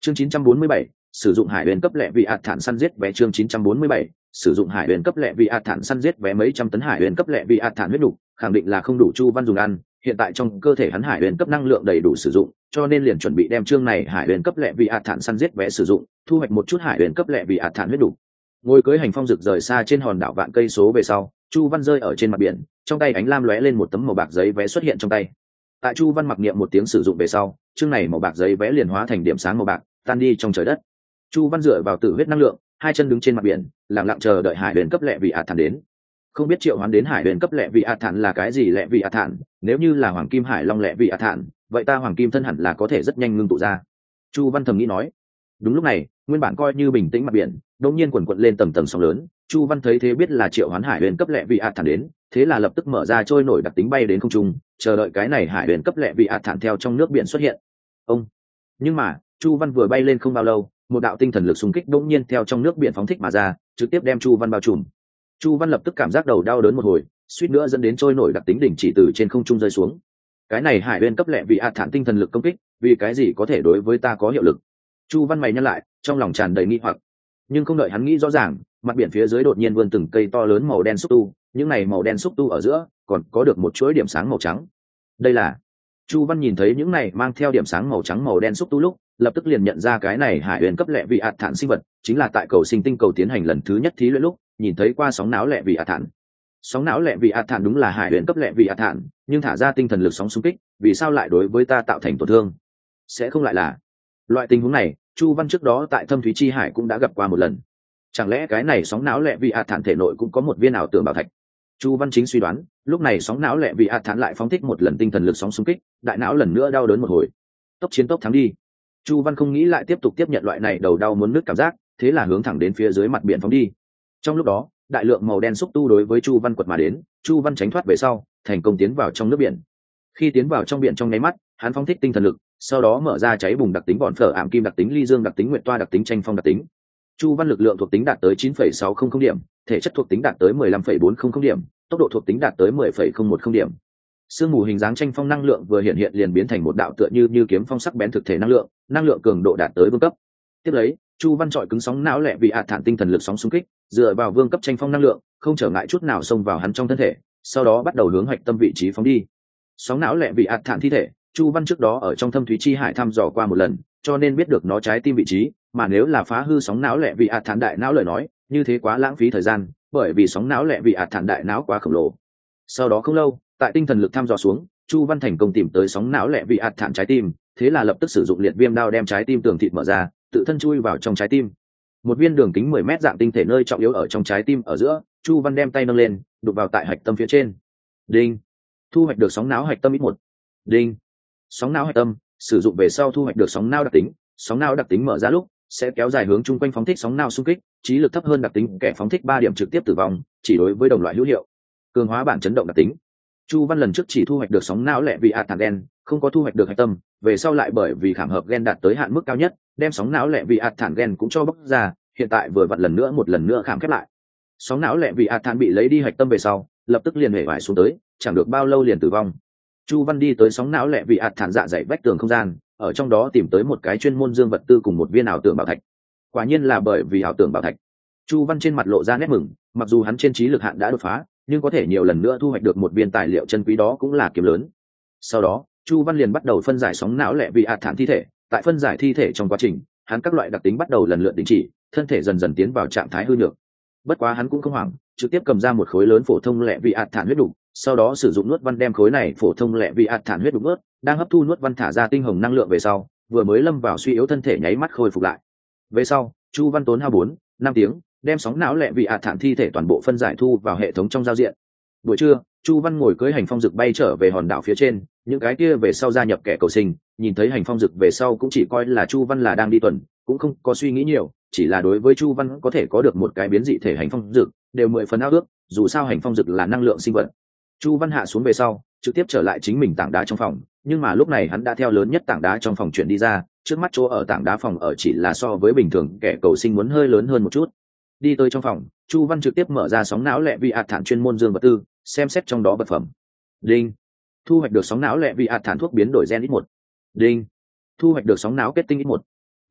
Chương 947, sử dụng hải huyền cấp lệ vị ạt thản săn giết vé. Chương 947, sử dụng hải huyền cấp lệ vị ạt thản săn giết vé. Mấy trăm tấn hải huyền cấp lệ vị ạt thản huyết đủ, khẳng định là không đủ Chu Văn dùng ăn, hiện tại trong cơ thể hắn hải huyền cấp năng lượng đầy đủ sử dụng, cho nên liền chuẩn bị đem chương này hải huyền cấp lệ vị ạt thản săn giết vé sử dụng, thu hoạch một chút hải huyền cấp lệ vị ạt thản huyết đủ. Ngồi cưỡi hành phong rực rời xa trên hòn đảo vạn cây số về sau, Chu Văn rơi ở trên mặt biển, trong tay ánh lam lóe lên một tấm màu bạc giấy vé xuất hiện trong tay. Tại Chu Văn mặc niệm một tiếng sử dụng về sau, chương này màu bạc giấy vé liền hóa thành điểm sáng màu bạc, tan đi trong trời đất. Chu Văn dựa vào tử huyết năng lượng, hai chân đứng trên mặt biển, lặng lặng chờ đợi hải huyền cấp lệ vị ạt thản đến. Không biết triệu hoán đến hải huyền cấp lệ vị ạt thản là cái gì lệ vị ạt thản, nếu như là hoàng kim hải long lệ vị ạt thản, vậy ta hoàng kim thân hẳn là có thể rất nhanh ngưng tụ ra. Chu Văn thầm nghĩ nói. Đúng lúc này, nguyên bản coi như bình tĩnh mặt biển, đột nhiên quần quật lên tầng tầng sóng lớn. Chu Văn thấy thế biết là triệu hoán hải huyền cấp lệ vị ạt thản đến, thế là lập tức mở ra trôi nổi đặc tính bay đến không trung, chờ đợi cái này hải huyền cấp lệ vị ạt thản theo trong nước biển xuất hiện. Ông. Nhưng mà, Chu Văn vừa bay lên không bao lâu, một đạo tinh thần lực xung kích đột nhiên theo trong nước biển phóng thích mà ra, trực tiếp đem Chu Văn bao trùm. Chu Văn lập tức cảm giác đầu đau đớn một hồi, suýt nữa dẫn đến trôi nổi đặc tính đỉnh chỉ từ trên không trung rơi xuống. Cái này hải huyền cấp lệ vị ạt thản tinh thần lực công kích, vì cái gì có thể đối với ta có hiệu lực? Chu Văn mày nhăn lại, trong lòng tràn đầy nghi hoặc. Nhưng không đợi hắn nghĩ rõ ràng, mặt biển phía dưới đột nhiên vươn từng cây to lớn màu đen xúc tu, những này màu đen xúc tu ở giữa còn có được một chuỗi điểm sáng màu trắng. Đây là Chu Văn nhìn thấy những này mang theo điểm sáng màu trắng màu đen xúc tu lúc, lập tức liền nhận ra cái này hải huyền cấp lệ vị ạt thản sinh vật, chính là tại cầu sinh tinh cầu tiến hành lần thứ nhất thí luyện lúc, nhìn thấy qua sóng não lệ vị ạt thản. Sóng não lệ vị ạt thản đúng là hải huyền cấp lệ vị ạt thản, nhưng thả ra tinh thần lực sóng xung kích, vì sao lại đối với ta tạo thành tổn thương? Sẽ không lại là loại tình huống này, Chu Văn trước đó tại Thâm Thúy Chi Hải cũng đã gặp qua một lần. Chẳng lẽ cái này sóng não lệ vị ạt thản thể nội cũng có một viên ảo tưởng bảo thạch? Chu Văn chính suy đoán, lúc này sóng não lệ vị ạt thản lại phóng thích một lần tinh thần lực sóng xung kích, đại não lần nữa đau đớn một hồi. Tốc chiến tốc thắng đi. Chu Văn không nghĩ lại tiếp tục tiếp nhận loại này đầu đau muốn nứt cảm giác, thế là hướng thẳng đến phía dưới mặt biển phóng đi. Trong lúc đó, đại lượng màu đen xúc tu đối với Chu Văn quật mà đến, Chu Văn tránh thoát về sau, thành công tiến vào trong nước biển. Khi tiến vào trong biển trong nháy mắt, hắn phóng thích tinh thần lực, sau đó mở ra cháy bùng đặc tính bọn phở ảm kim đặc tính ly dương đặc tính nguyệt toa đặc tính tranh phong đặc tính. Chu Văn lực lượng thuộc tính đạt tới 9,600 điểm, thể chất thuộc tính đạt tới 15,400 điểm, tốc độ thuộc tính đạt tới 10,010 điểm. Sương mù hình dáng tranh phong năng lượng vừa hiện hiện liền biến thành một đạo tựa như kiếm phong sắc bén thực thể năng lượng cường độ đạt tới vương cấp. Tiếp lấy, Chu Văn chọi cứng sóng não lệ vị ạt thản tinh thần lực sóng xung kích, dựa vào vương cấp tranh phong năng lượng, không trở ngại chút nào xông vào hắn trong thân thể, sau đó bắt đầu hướng hạch tâm vị trí phóng đi. Sóng não lệ vị ạt thản thi thể, Chu Văn trước đó ở trong Thâm Thúy Chi Hải thăm dò qua một lần, cho nên biết được nó trái tim vị trí, mà nếu là phá hư sóng não lệ vị ạt thản đại não lời nói, như thế quá lãng phí thời gian, bởi vì sóng não lệ vị ạt thản đại não quá khổng lồ. Sau đó không lâu, tại tinh thần lực thăm dò xuống, Chu Văn thành công tìm tới sóng não lệ vị ạt thản trái tim, thế là lập tức sử dụng liệt viêm đao đem trái tim tường thịt mở ra, tự thân chui vào trong trái tim. Một viên đường kính 10 mét dạng tinh thể nơi trọng yếu ở trong trái tim ở giữa, Chu Văn đem tay nâng lên, đụng vào tại hạch tâm phía trên. Đinh. Thu hoạch được sóng não hạch tâm ít 1. Đinh. Sóng não hạch tâm, sử dụng về sau thu hoạch được sóng não đặc tính, sóng não đặc tính mở ra lúc sẽ kéo dài hướng chung quanh phóng thích sóng não xung kích, trí lực thấp hơn đặc tính kẻ phóng thích 3 điểm trực tiếp tử vong, chỉ đối với đồng loại hữu hiệu. Cường hóa bản chấn động đặc tính. Chu Văn lần trước chỉ thu hoạch được sóng não lệ vị ạt thản gen, không có thu hoạch được hạch tâm, về sau lại bởi vì khảm hợp gen đạt tới hạn mức cao nhất, đem sóng não lệ vị ạt thản gen cũng cho bóc ra, hiện tại vừa vặn một lần nữa khảm khép lại. Sóng não lệ vị ạt thản bị lấy đi hạch tâm về sau, lập tức liền hể vải xuống tới, chẳng được bao lâu liền tử vong. Chu Văn đi tới sóng não lệ vị ạt thản dạ dày vách tường không gian, ở trong đó tìm tới một cái chuyên môn dương vật tư cùng một viên ảo tưởng bảo thạch. Quả nhiên là bởi vì ảo tưởng bảo thạch. Chu Văn trên mặt lộ ra nét mừng, mặc dù hắn trên trí lực hạn đã đột phá, nhưng có thể nhiều lần nữa thu hoạch được một viên tài liệu chân quý đó cũng là kiếm lớn. Sau đó, Chu Văn liền bắt đầu phân giải sóng não lệ vị ạt thản thi thể, tại phân giải thi thể trong quá trình, hắn các loại đặc tính bắt đầu lần lượt đình chỉ, thân thể dần dần tiến vào trạng thái hư nhược. Bất quá hắn cũng không hoảng, trực tiếp cầm ra một khối lớn phổ thông lệ vị ạt thản huyết đủ, sau đó sử dụng nuốt văn đem khối này phổ thông lệ vị ạt thản huyết đủ nuốt, đang hấp thu nuốt văn thả ra tinh hồng năng lượng về sau, vừa mới lâm vào suy yếu thân thể nháy mắt khôi phục lại. Về sau, Chu Văn tốn hao 4-5 tiếng, đem sóng não lệ vị ạt thản thi thể toàn bộ phân giải thu vào hệ thống trong giao diện. Buổi trưa, Chu Văn ngồi cưỡi hành phong dực bay trở về hòn đảo phía trên, những cái kia về sau gia nhập kẻ cầu sinh, nhìn thấy hành phong dực về sau cũng chỉ coi là Chu Văn là đang đi tuần, cũng không có suy nghĩ nhiều, chỉ là đối với Chu Văn có thể có được một cái biến dị thể hành phong dực, đều 10 phần ao ước, dù sao hành phong dực là năng lượng sinh vật. Chu Văn hạ xuống về sau, trực tiếp trở lại chính mình tảng đá trong phòng, nhưng mà lúc này hắn đã theo lớn nhất tảng đá trong phòng chuyển đi ra, trước mắt chỗ ở tảng đá phòng ở chỉ là so với bình thường kẻ cầu sinh muốn hơi lớn hơn một chút. Đi tới trong phòng, Chu Văn trực tiếp mở ra sóng não lệ vị ạt thản chuyên môn dương vật tư, xem xét trong đó vật phẩm. Đinh. Thu hoạch được sóng não lệ vị ạt thản thuốc biến đổi gen ít 1. Đinh. Thu hoạch được sóng não kết tinh ít 1.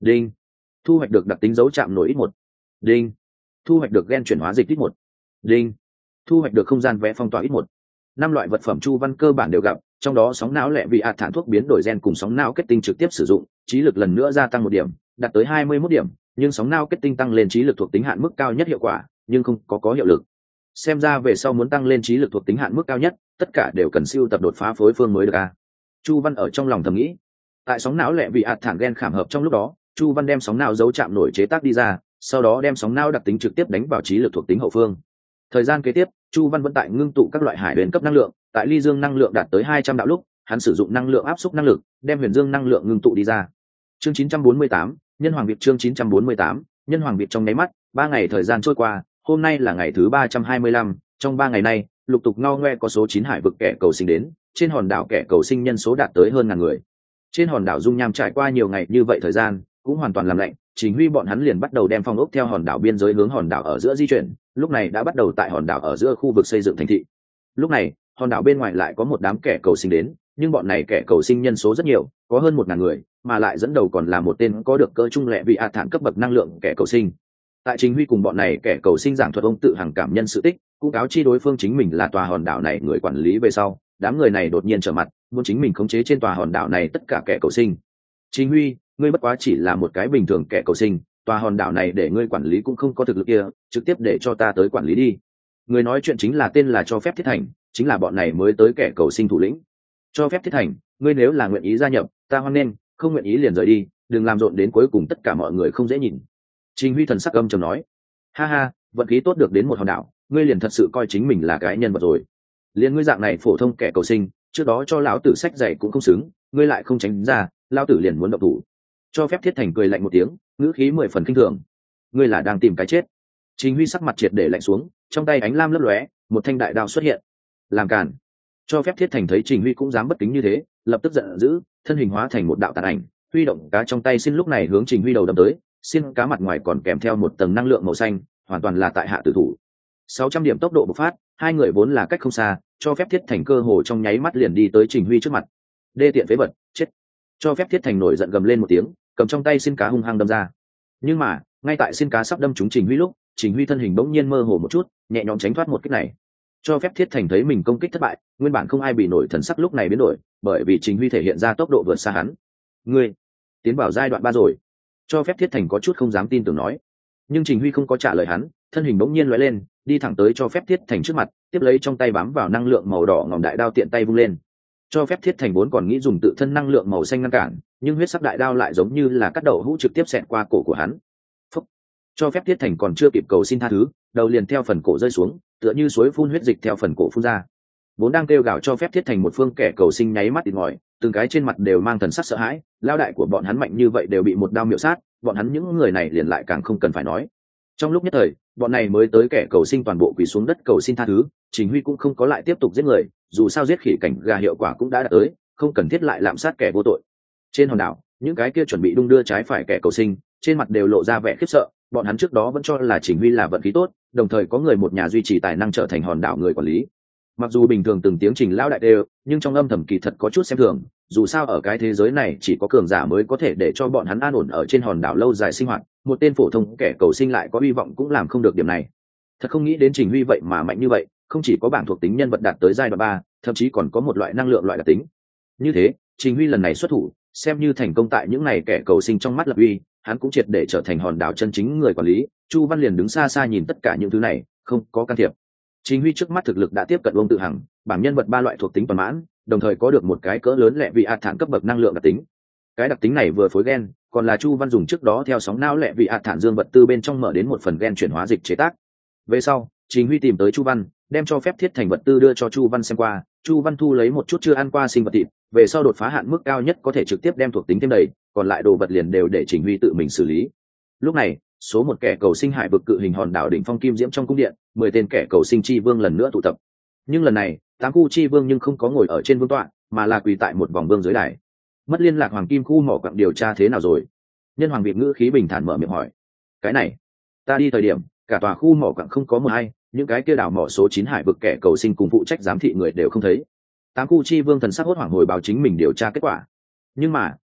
đinh, thu hoạch được đặc tính dấu chạm nổi ít một, đinh, thu hoạch được gen chuyển hóa dịch ít một, đinh, thu hoạch được không gian vẽ phong tỏa ít một. 5 loại vật phẩm Chu Văn cơ bản đều gặp, trong đó sóng não lẹ vị ạt thản thuốc biến đổi gen cùng sóng não kết tinh trực tiếp sử dụng, trí lực lần nữa gia tăng 1 điểm, đạt tới 21 điểm, nhưng sóng não kết tinh tăng lên trí lực thuộc tính hạn mức cao nhất hiệu quả, nhưng không có hiệu lực. Xem ra về sau muốn tăng lên trí lực thuộc tính hạn mức cao nhất, tất cả đều cần siêu tập đột phá phối phương mới được a. Chu Văn ở trong lòng thầm nghĩ. Tại sóng não lẹ vị ạt thản gen khảm hợp trong lúc đó, Chu Văn đem sóng não dấu chạm nổi chế tác đi ra, sau đó đem sóng não đặc tính trực tiếp đánh vào trí lực thuộc tính hậu phương. Thời gian kế tiếp, Chu Văn vẫn tại ngưng tụ các loại hải huyền cấp năng lượng, tại ly dương năng lượng đạt tới 200 đạo lúc, hắn sử dụng năng lượng áp xúc năng lực, đem huyền dương năng lượng ngưng tụ đi ra. Chương 948, Nhân Hoàng Việt chương 948, Nhân Hoàng Việt trong nháy mắt, 3 ngày thời gian trôi qua, hôm nay là ngày thứ 325, trong 3 ngày này, lục tục ngao ngoe có số 9 hải vực kẻ cầu sinh đến, trên hòn đảo kẻ cầu sinh nhân số đạt tới hơn ngàn người. Trên hòn đảo dung nham trải qua nhiều ngày như vậy thời gian, cũng hoàn toàn làm lạnh, Trình Huy bọn hắn liền bắt đầu đem phong ốc theo hòn đảo biên giới hướng hòn đảo ở giữa di chuyển, lúc này đã bắt đầu tại hòn đảo ở giữa khu vực xây dựng thành thị. Lúc này, hòn đảo bên ngoài lại có một đám kẻ cầu sinh đến, nhưng bọn này kẻ cầu sinh nhân số rất nhiều, có hơn 1000 người, mà lại dẫn đầu còn là một tên có được cơ trung lệ vị ạt thản cấp bậc năng lượng kẻ cầu sinh. Tại Trình Huy cùng bọn này kẻ cầu sinh giảng thuật ông tự hằng cảm nhân sự tích, cũng cáo chi đối phương chính mình là tòa hòn đảo này người quản lý về sau, đám người này đột nhiên trở mặt, muốn chính mình khống chế trên tòa hòn đảo này tất cả kẻ cầu sinh. Trình Huy, ngươi bất quá chỉ là một cái bình thường kẻ cầu sinh, tòa hòn đảo này để ngươi quản lý cũng không có thực lực kia, trực tiếp để cho ta tới quản lý đi. Người nói chuyện chính là tên là Cho Phép Thiết Thành, chính là bọn này mới tới kẻ cầu sinh thủ lĩnh. Cho Phép Thiết Thành, ngươi nếu là nguyện ý gia nhập, ta hoan nghênh, không nguyện ý liền rời đi, đừng làm rộn đến cuối cùng tất cả mọi người không dễ nhìn. Trình Huy thần sắc âm trầm nói, ha ha, vận khí tốt được đến một hòn đảo, ngươi liền thật sự coi chính mình là cái nhân vật rồi. Liên ngươi dạng này phổ thông kẻ cầu sinh, trước đó cho lão tử sách dạy cũng không xứng, ngươi lại không tránh ra, lão tử liền muốn động thủ. Cho Phép Thiết Thành cười lạnh một tiếng, ngữ khí 10 phần kinh thường. Ngươi là đang tìm cái chết. Trình Huy sắc mặt triệt để lạnh xuống, trong tay ánh lam lấp lóe, một thanh đại đao xuất hiện. Làm cản. Cho Phép Thiết Thành thấy Trình Huy cũng dám bất kính như thế, lập tức giận dữ, thân hình hóa thành một đạo tàn ảnh, huy động cá trong tay xin lúc này hướng Trình Huy đầu đâm tới, xin cá mặt ngoài còn kèm theo một tầng năng lượng màu xanh, hoàn toàn là tại hạ tử thủ. 600 điểm tốc độ bộc phát, hai người vốn là cách không xa, Cho Phép Thiết Thành cơ hồ trong nháy mắt liền đi tới Trình Huy trước mặt. Đê tiện phế vật, chết. Cho Phép Thiết Thành nổi giận gầm lên một tiếng, cầm trong tay xin cá hung hăng đâm ra. Nhưng mà, ngay tại xin cá sắp đâm trúng Trình Huy lúc, Trình Huy thân hình bỗng nhiên mơ hồ một chút, nhẹ nhõm tránh thoát một kích này. Cho Phép Thiết Thành thấy mình công kích thất bại, nguyên bản không ai bị nổi thần sắc lúc này biến đổi, bởi vì Trình Huy thể hiện ra tốc độ vượt xa hắn. Ngươi tiến vào giai đoạn 3 rồi. Cho Phép Thiết Thành có chút không dám tin tưởng nói. Nhưng Trình Huy không có trả lời hắn, thân hình bỗng nhiên lóe lên, đi thẳng tới Cho Phép Thiết Thành trước mặt, tiếp lấy trong tay bám vào năng lượng màu đỏ ngòm đại đao tiện tay vung lên. Cho Phép Thiết Thành vốn còn nghĩ dùng tự thân năng lượng màu xanh ngăn cản, nhưng huyết sắc đại đao lại giống như là cắt đầu hũ trực tiếp xẹt qua cổ của hắn. Phúc. Cho Phép Thiết Thành còn chưa kịp cầu xin tha thứ, đầu liền theo phần cổ rơi xuống, tựa như suối phun huyết dịch theo phần cổ phun ra. Vốn đang kêu gào Cho Phép Thiết Thành một phương kẻ cầu sinh nháy mắt tịt ngòi, từng cái trên mặt đều mang thần sắc sợ hãi, lao đại của bọn hắn mạnh như vậy đều bị một đao miểu sát, bọn hắn những người này liền lại càng không cần phải nói. Trong lúc nhất thời, bọn này mới tới kẻ cầu sinh toàn bộ quỳ xuống đất cầu xin tha thứ, Trình Huy cũng không có lại tiếp tục giết người, dù sao giết khỉ cảnh gà hiệu quả cũng đã đạt tới, không cần thiết lại lạm sát kẻ vô tội. Trên hòn đảo, những cái kia chuẩn bị đung đưa trái phải kẻ cầu sinh, trên mặt đều lộ ra vẻ khiếp sợ, bọn hắn trước đó vẫn cho là Trình Huy là vận khí tốt, đồng thời có người một nhà duy trì tài năng trở thành hòn đảo người quản lý. Mặc dù bình thường từng tiếng Trình lão đại đều, nhưng trong âm thầm kỳ thật có chút xem thường, dù sao ở cái thế giới này chỉ có cường giả mới có thể để cho bọn hắn an ổn ở trên hòn đảo lâu dài sinh hoạt, một tên phổ thông kẻ cầu sinh lại có hy vọng cũng làm không được điểm này. Thật không nghĩ đến Trình Huy vậy mà mạnh như vậy, không chỉ có bảng thuộc tính nhân vật đạt tới giai đoạn 3, thậm chí còn có một loại năng lượng loại đặc tính. Như thế, Trình Huy lần này xuất thủ, xem như thành công tại những này kẻ cầu sinh trong mắt lập uy, hắn cũng triệt để trở thành hòn đảo chân chính người quản lý. Chu Văn liền đứng xa xa nhìn tất cả những thứ này, không có can thiệp. Trình Huy trước mắt thực lực đã tiếp cận Vương Tự Hằng, bảng nhân vật 3 loại thuộc tính toàn mãn, đồng thời có được một cái cỡ lớn lẹ vị ạt thản cấp bậc năng lượng đặc tính. Cái đặc tính này vừa phối gen, còn là Chu Văn dùng trước đó theo sóng não lẹ vị ạt thản dương vật tư bên trong mở đến một phần gen chuyển hóa dịch chế tác. Về sau, Trình Huy tìm tới Chu Văn, đem Cho Phép Thiết Thành vật tư đưa cho Chu Văn xem qua, Chu Văn thu lấy một chút chưa ăn qua sinh vật thịt, về sau đột phá hạn mức cao nhất có thể trực tiếp đem thuộc tính thêm đầy, còn lại đồ vật liền đều để Trình Huy tự mình xử lý. Lúc này, số một kẻ cầu sinh hải vực cự hình hòn đảo đỉnh phong kim diễm trong cung điện, 10 tên kẻ cầu sinh chi vương lần nữa tụ tập. Nhưng lần này, 8 khu chi vương nhưng không có ngồi ở trên vương tọa, mà là quỳ tại một vòng vương dưới đài. Mất liên lạc hoàng kim khu mỏ quặng điều tra thế nào rồi? Nhân Hoàng Việt ngữ khí bình thản mở miệng hỏi. Cái này, ta đi thời điểm, cả tòa khu mỏ quặng không có một ai, những cái kia đảo mỏ số 9 hải vực kẻ cầu sinh cùng phụ trách giám thị người đều không thấy. 8 khu chi vương thần sắc hốt hoảng hồi báo chính mình điều tra kết quả. Nhưng mà,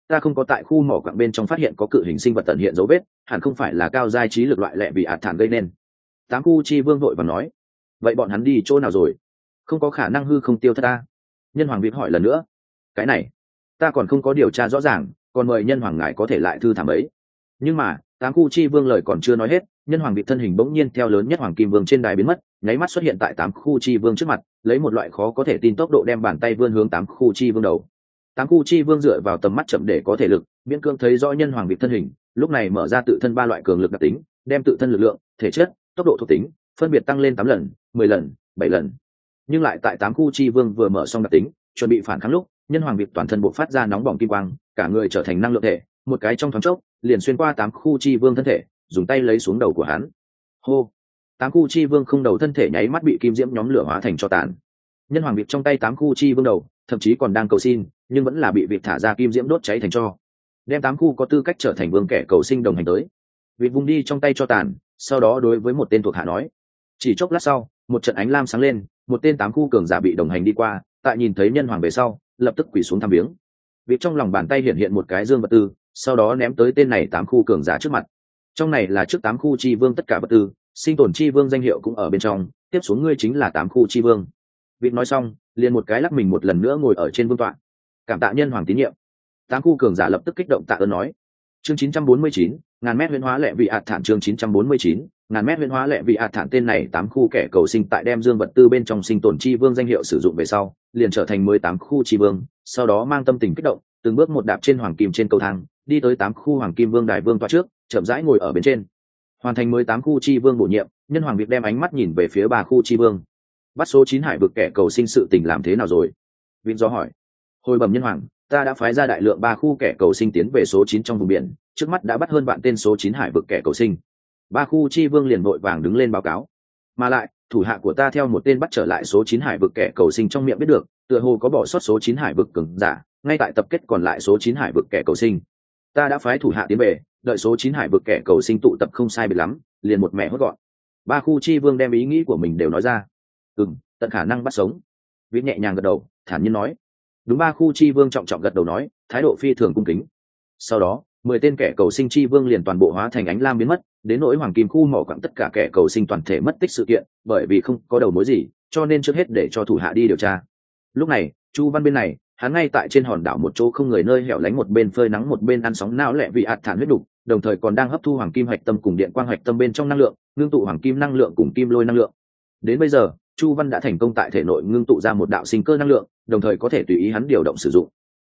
ta không có tại khu mỏ quặng bên trong phát hiện có cự hình sinh vật tận hiện dấu vết, hẳn không phải là cao giai trí lực loại lẹ vị ạt thản gây nên. Tám khu chi vương vội và nói, vậy bọn hắn đi chỗ nào rồi? Không có khả năng hư không tiêu thất ta. Nhân hoàng vịt hỏi lần nữa, cái này ta còn không có điều tra rõ ràng, còn mời nhân hoàng ngài có thể lại thư thảm ấy. Nhưng mà tám khu chi vương lời còn chưa nói hết, nhân hoàng vịt thân hình bỗng nhiên theo lớn nhất hoàng kim vương trên đài biến mất, nháy mắt xuất hiện tại tám khu chi vương trước mặt, lấy một loại khó có thể tin tốc độ đem bàn tay vươn hướng tám khu chi vương đầu. Tám khu chi vương dựa vào tầm mắt chậm để có thể lực miễn cưỡng thấy rõ nhân hoàng vịt thân hình, lúc này mở ra tự thân ba loại cường lực đặc tính, đem tự thân lực lượng, thể chất, tốc độ thuộc tính phân biệt tăng lên 8 lần, 10 lần, 7 lần. Nhưng lại tại tám khu chi vương vừa mở xong đặc tính chuẩn bị phản kháng lúc, nhân hoàng vịt toàn thân bộc phát ra nóng bỏng kim quang, cả người trở thành năng lượng thể, một cái trong thoáng chốc liền xuyên qua tám khu chi vương thân thể, dùng tay lấy xuống đầu của hắn. Hô! Tám khu chi vương không đầu thân thể nháy mắt bị kim diễm nhóm lửa hóa thành tro tàn. Nhân hoàng vịt trong tay tám khu chi vương đầu thậm chí còn đang cầu xin, nhưng vẫn là bị vịt thả ra kim diễm đốt cháy thành tro. Đem tám khu có tư cách trở thành vương kẻ cầu sinh đồng hành tới. Vịt vung đi trong tay cho tàn, sau đó đối với một tên thuộc hạ nói. Chỉ chốc lát sau, một trận ánh lam sáng lên, một tên tám khu cường giả bị đồng hành đi qua, tại nhìn thấy nhân hoàng về sau lập tức quỳ xuống thăm viếng. Vịt trong lòng bàn tay hiện hiện một cái dương vật tư, sau đó ném tới tên này tám khu cường giả trước mặt. Trong này là trước tám khu chi vương tất cả vật tư, sinh tồn chi vương danh hiệu cũng ở bên trong, tiếp xuống ngươi chính là tám khu chi vương. Vịt nói xong liền một cái lắc mình một lần nữa ngồi ở trên vương tọa. Cảm tạ nhân hoàng tín nhiệm. Tám khu cường giả lập tức kích động tạ ơn nói. Chương 949, ngàn mét huyễn hóa lệ vị ạt thản. Chương 949, ngàn mét huyễn hóa lệ vị ạt thản. Tên này tám khu kẻ cầu sinh tại đem dương vật tư bên trong sinh tồn chi vương danh hiệu sử dụng về sau, liền trở thành 18 khu chi vương, sau đó mang tâm tình kích động, từng bước một đạp trên hoàng kim trên cầu thang, đi tới tám khu hoàng kim vương đài vương tọa trước, chậm rãi ngồi ở bên trên. Hoàn thành 18 khu chi vương bổ nhiệm, nhân hoàng việc đem ánh mắt nhìn về phía ba khu chi vương. Bắt số 9 hải vực kẻ cầu sinh sự tình làm thế nào rồi? Vịnh do hỏi. Hồi bẩm nhân hoàng, ta đã phái ra đại lượng ba khu kẻ cầu sinh tiến về số 9 trong vùng biển, trước mắt đã bắt hơn bạn tên số 9 hải vực kẻ cầu sinh. Ba khu chi vương liền vội vàng đứng lên báo cáo. Mà lại, thủ hạ của ta theo một tên bắt trở lại số 9 hải vực kẻ cầu sinh trong miệng biết được, tựa hồ có bỏ sót số 9 hải vực cường giả, ngay tại tập kết còn lại số 9 hải vực kẻ cầu sinh. Ta đã phái thủ hạ tiến về, đợi số 9 hải vực kẻ cầu sinh tụ tập không sai biệt lắm, liền một mẹ hốt gọn. Ba khu chi vương đem ý nghĩ của mình đều nói ra. Tận khả năng bắt sống. Viết nhẹ nhàng gật đầu, thản nhiên nói. Đúng. Ba khu chi vương trọng trọng gật đầu nói, thái độ phi thường cung kính. Sau đó 10 tên kẻ cầu sinh chi vương liền toàn bộ hóa thành ánh lam biến mất, đến nỗi hoàng kim khu mỏ quặng tất cả kẻ cầu sinh toàn thể mất tích sự kiện, bởi vì không có đầu mối gì, cho nên trước hết để cho thủ hạ đi điều tra. Lúc này Chu Văn bên này, hắn ngay tại trên hòn đảo một chỗ không người nơi hẻo lánh, một bên phơi nắng một bên ăn sóng não lẹ vị ạt thản huyết đục, đồng thời còn đang hấp thu hoàng kim hạch tâm cùng điện quang hạch tâm bên trong năng lượng, ngưng tụ hoàng kim năng lượng cùng kim lôi năng lượng. Đến bây giờ Chu Văn đã thành công tại thể nội ngưng tụ ra một đạo sinh cơ năng lượng, đồng thời có thể tùy ý hắn điều động sử dụng.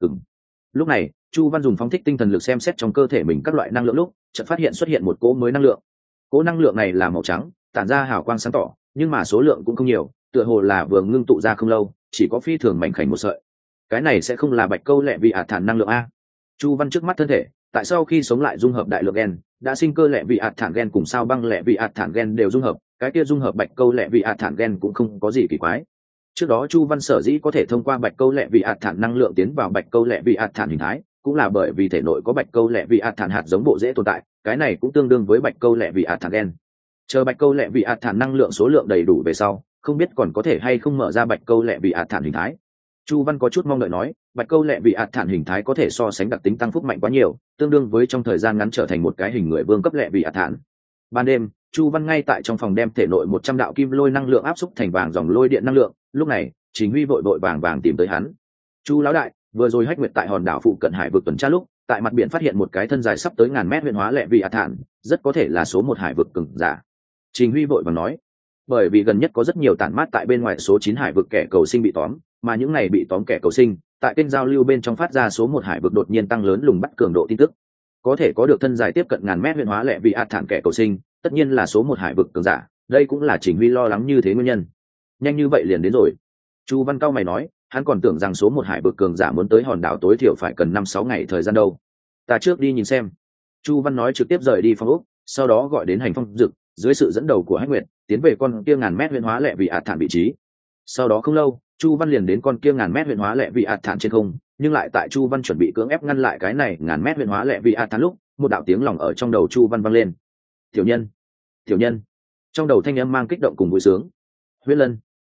Lúc này Chu Văn dùng phóng thích tinh thần lực xem xét trong cơ thể mình các loại năng lượng lúc, chợt phát hiện xuất hiện một cỗ mới năng lượng. Cỗ năng lượng này là màu trắng, tản ra hào quang sáng tỏ, nhưng mà số lượng cũng không nhiều, tựa hồ là vừa ngưng tụ ra không lâu, chỉ có phi thường mảnh khảnh một sợi. Cái này sẽ không là bạch câu lẹ vị ạt thản năng lượng a? Chu Văn trước mắt thân thể, tại sau khi sống lại dung hợp đại lượng gen, đã sinh cơ lẹ vị ạt thản gen cùng sao băng lẹ vị ạt thản gen đều dung hợp, cái kia dung hợp bạch câu lẹ vị ạt thản gen cũng không có gì kỳ quái. Trước đó Chu Văn sở dĩ có thể thông qua bạch câu lẹ vị ạt thản năng lượng tiến vào bạch câu lẹ vị ạt thản hình thái, cũng là bởi vì thể nội có bạch câu lẹ vị ạt thản hạt giống bộ rễ tồn tại, cái này cũng tương đương với bạch câu lẹ vị ạt thản gen. Chờ bạch câu lẹ vị ạt thản năng lượng số lượng đầy đủ về sau, không biết còn có thể hay không mở ra bạch câu lẹ vị ạt thản hình thái. Chu Văn có chút mong đợi nói, bạch câu lẹ vị ạt thản hình thái có thể so sánh đặc tính tăng phúc mạnh quá nhiều, tương đương với trong thời gian ngắn trở thành một cái hình người vương cấp lẹ vị ạt thản. Ban đêm Chu Văn ngay tại trong phòng đem thể nội 100 đạo kim lôi năng lượng áp xúc thành vàng dòng lôi điện năng lượng. Lúc này Trình Huy vội vội vàng vàng tìm tới hắn. Chu lão đại, vừa rồi Hách Nguyệt tại hòn đảo phụ cận hải vực tuần tra lúc, tại mặt biển phát hiện một cái thân dài sắp tới ngàn mét huyền hóa lẹ vị ạt thản, rất có thể là số 1 hải vực cường giả. Trình Huy vội vàng nói, bởi vì gần nhất có rất nhiều tản mát tại bên ngoài số 9 hải vực kẻ cầu sinh bị tóm, mà những này bị tóm kẻ cầu sinh, tại kênh giao lưu bên trong phát ra số 1 hải vực đột nhiên tăng lớn lùng bắt cường độ tin tức. Có thể có được thân dài tiếp cận ngàn mét huyền hóa lẹ vị ạt thản kẻ cầu sinh, tất nhiên là số 1 hải vực cường giả, đây cũng là Trình Huy lo lắng như thế nguyên nhân. Nhanh như vậy liền đến rồi. Chu Văn cao mày nói, hắn còn tưởng rằng số 1 hải vực cường giả muốn tới hòn đảo tối thiểu phải cần 5-6 ngày thời gian đâu. Ta trước đi nhìn xem. Chu Văn nói trực tiếp rời đi phòng ốc, sau đó gọi đến Hành Phong Dực, dưới sự dẫn đầu của Hách Nguyệt, tiến về con kia ngàn mét huyền hóa lẹ vị ạt thản vị trí. Sau đó không lâu, Chu Văn liền đến con kia ngàn mét huyền hóa lẹ vị ạt thản trên không, nhưng lại tại Chu Văn chuẩn bị cưỡng ép ngăn lại cái này ngàn mét huyền hóa lẹ vị ạt thản lúc, một đạo tiếng lòng ở trong đầu Chu Văn vang lên. Tiểu nhân, tiểu nhân. Trong đầu thanh âm mang kích động cùng vui sướng. Huyết Lân.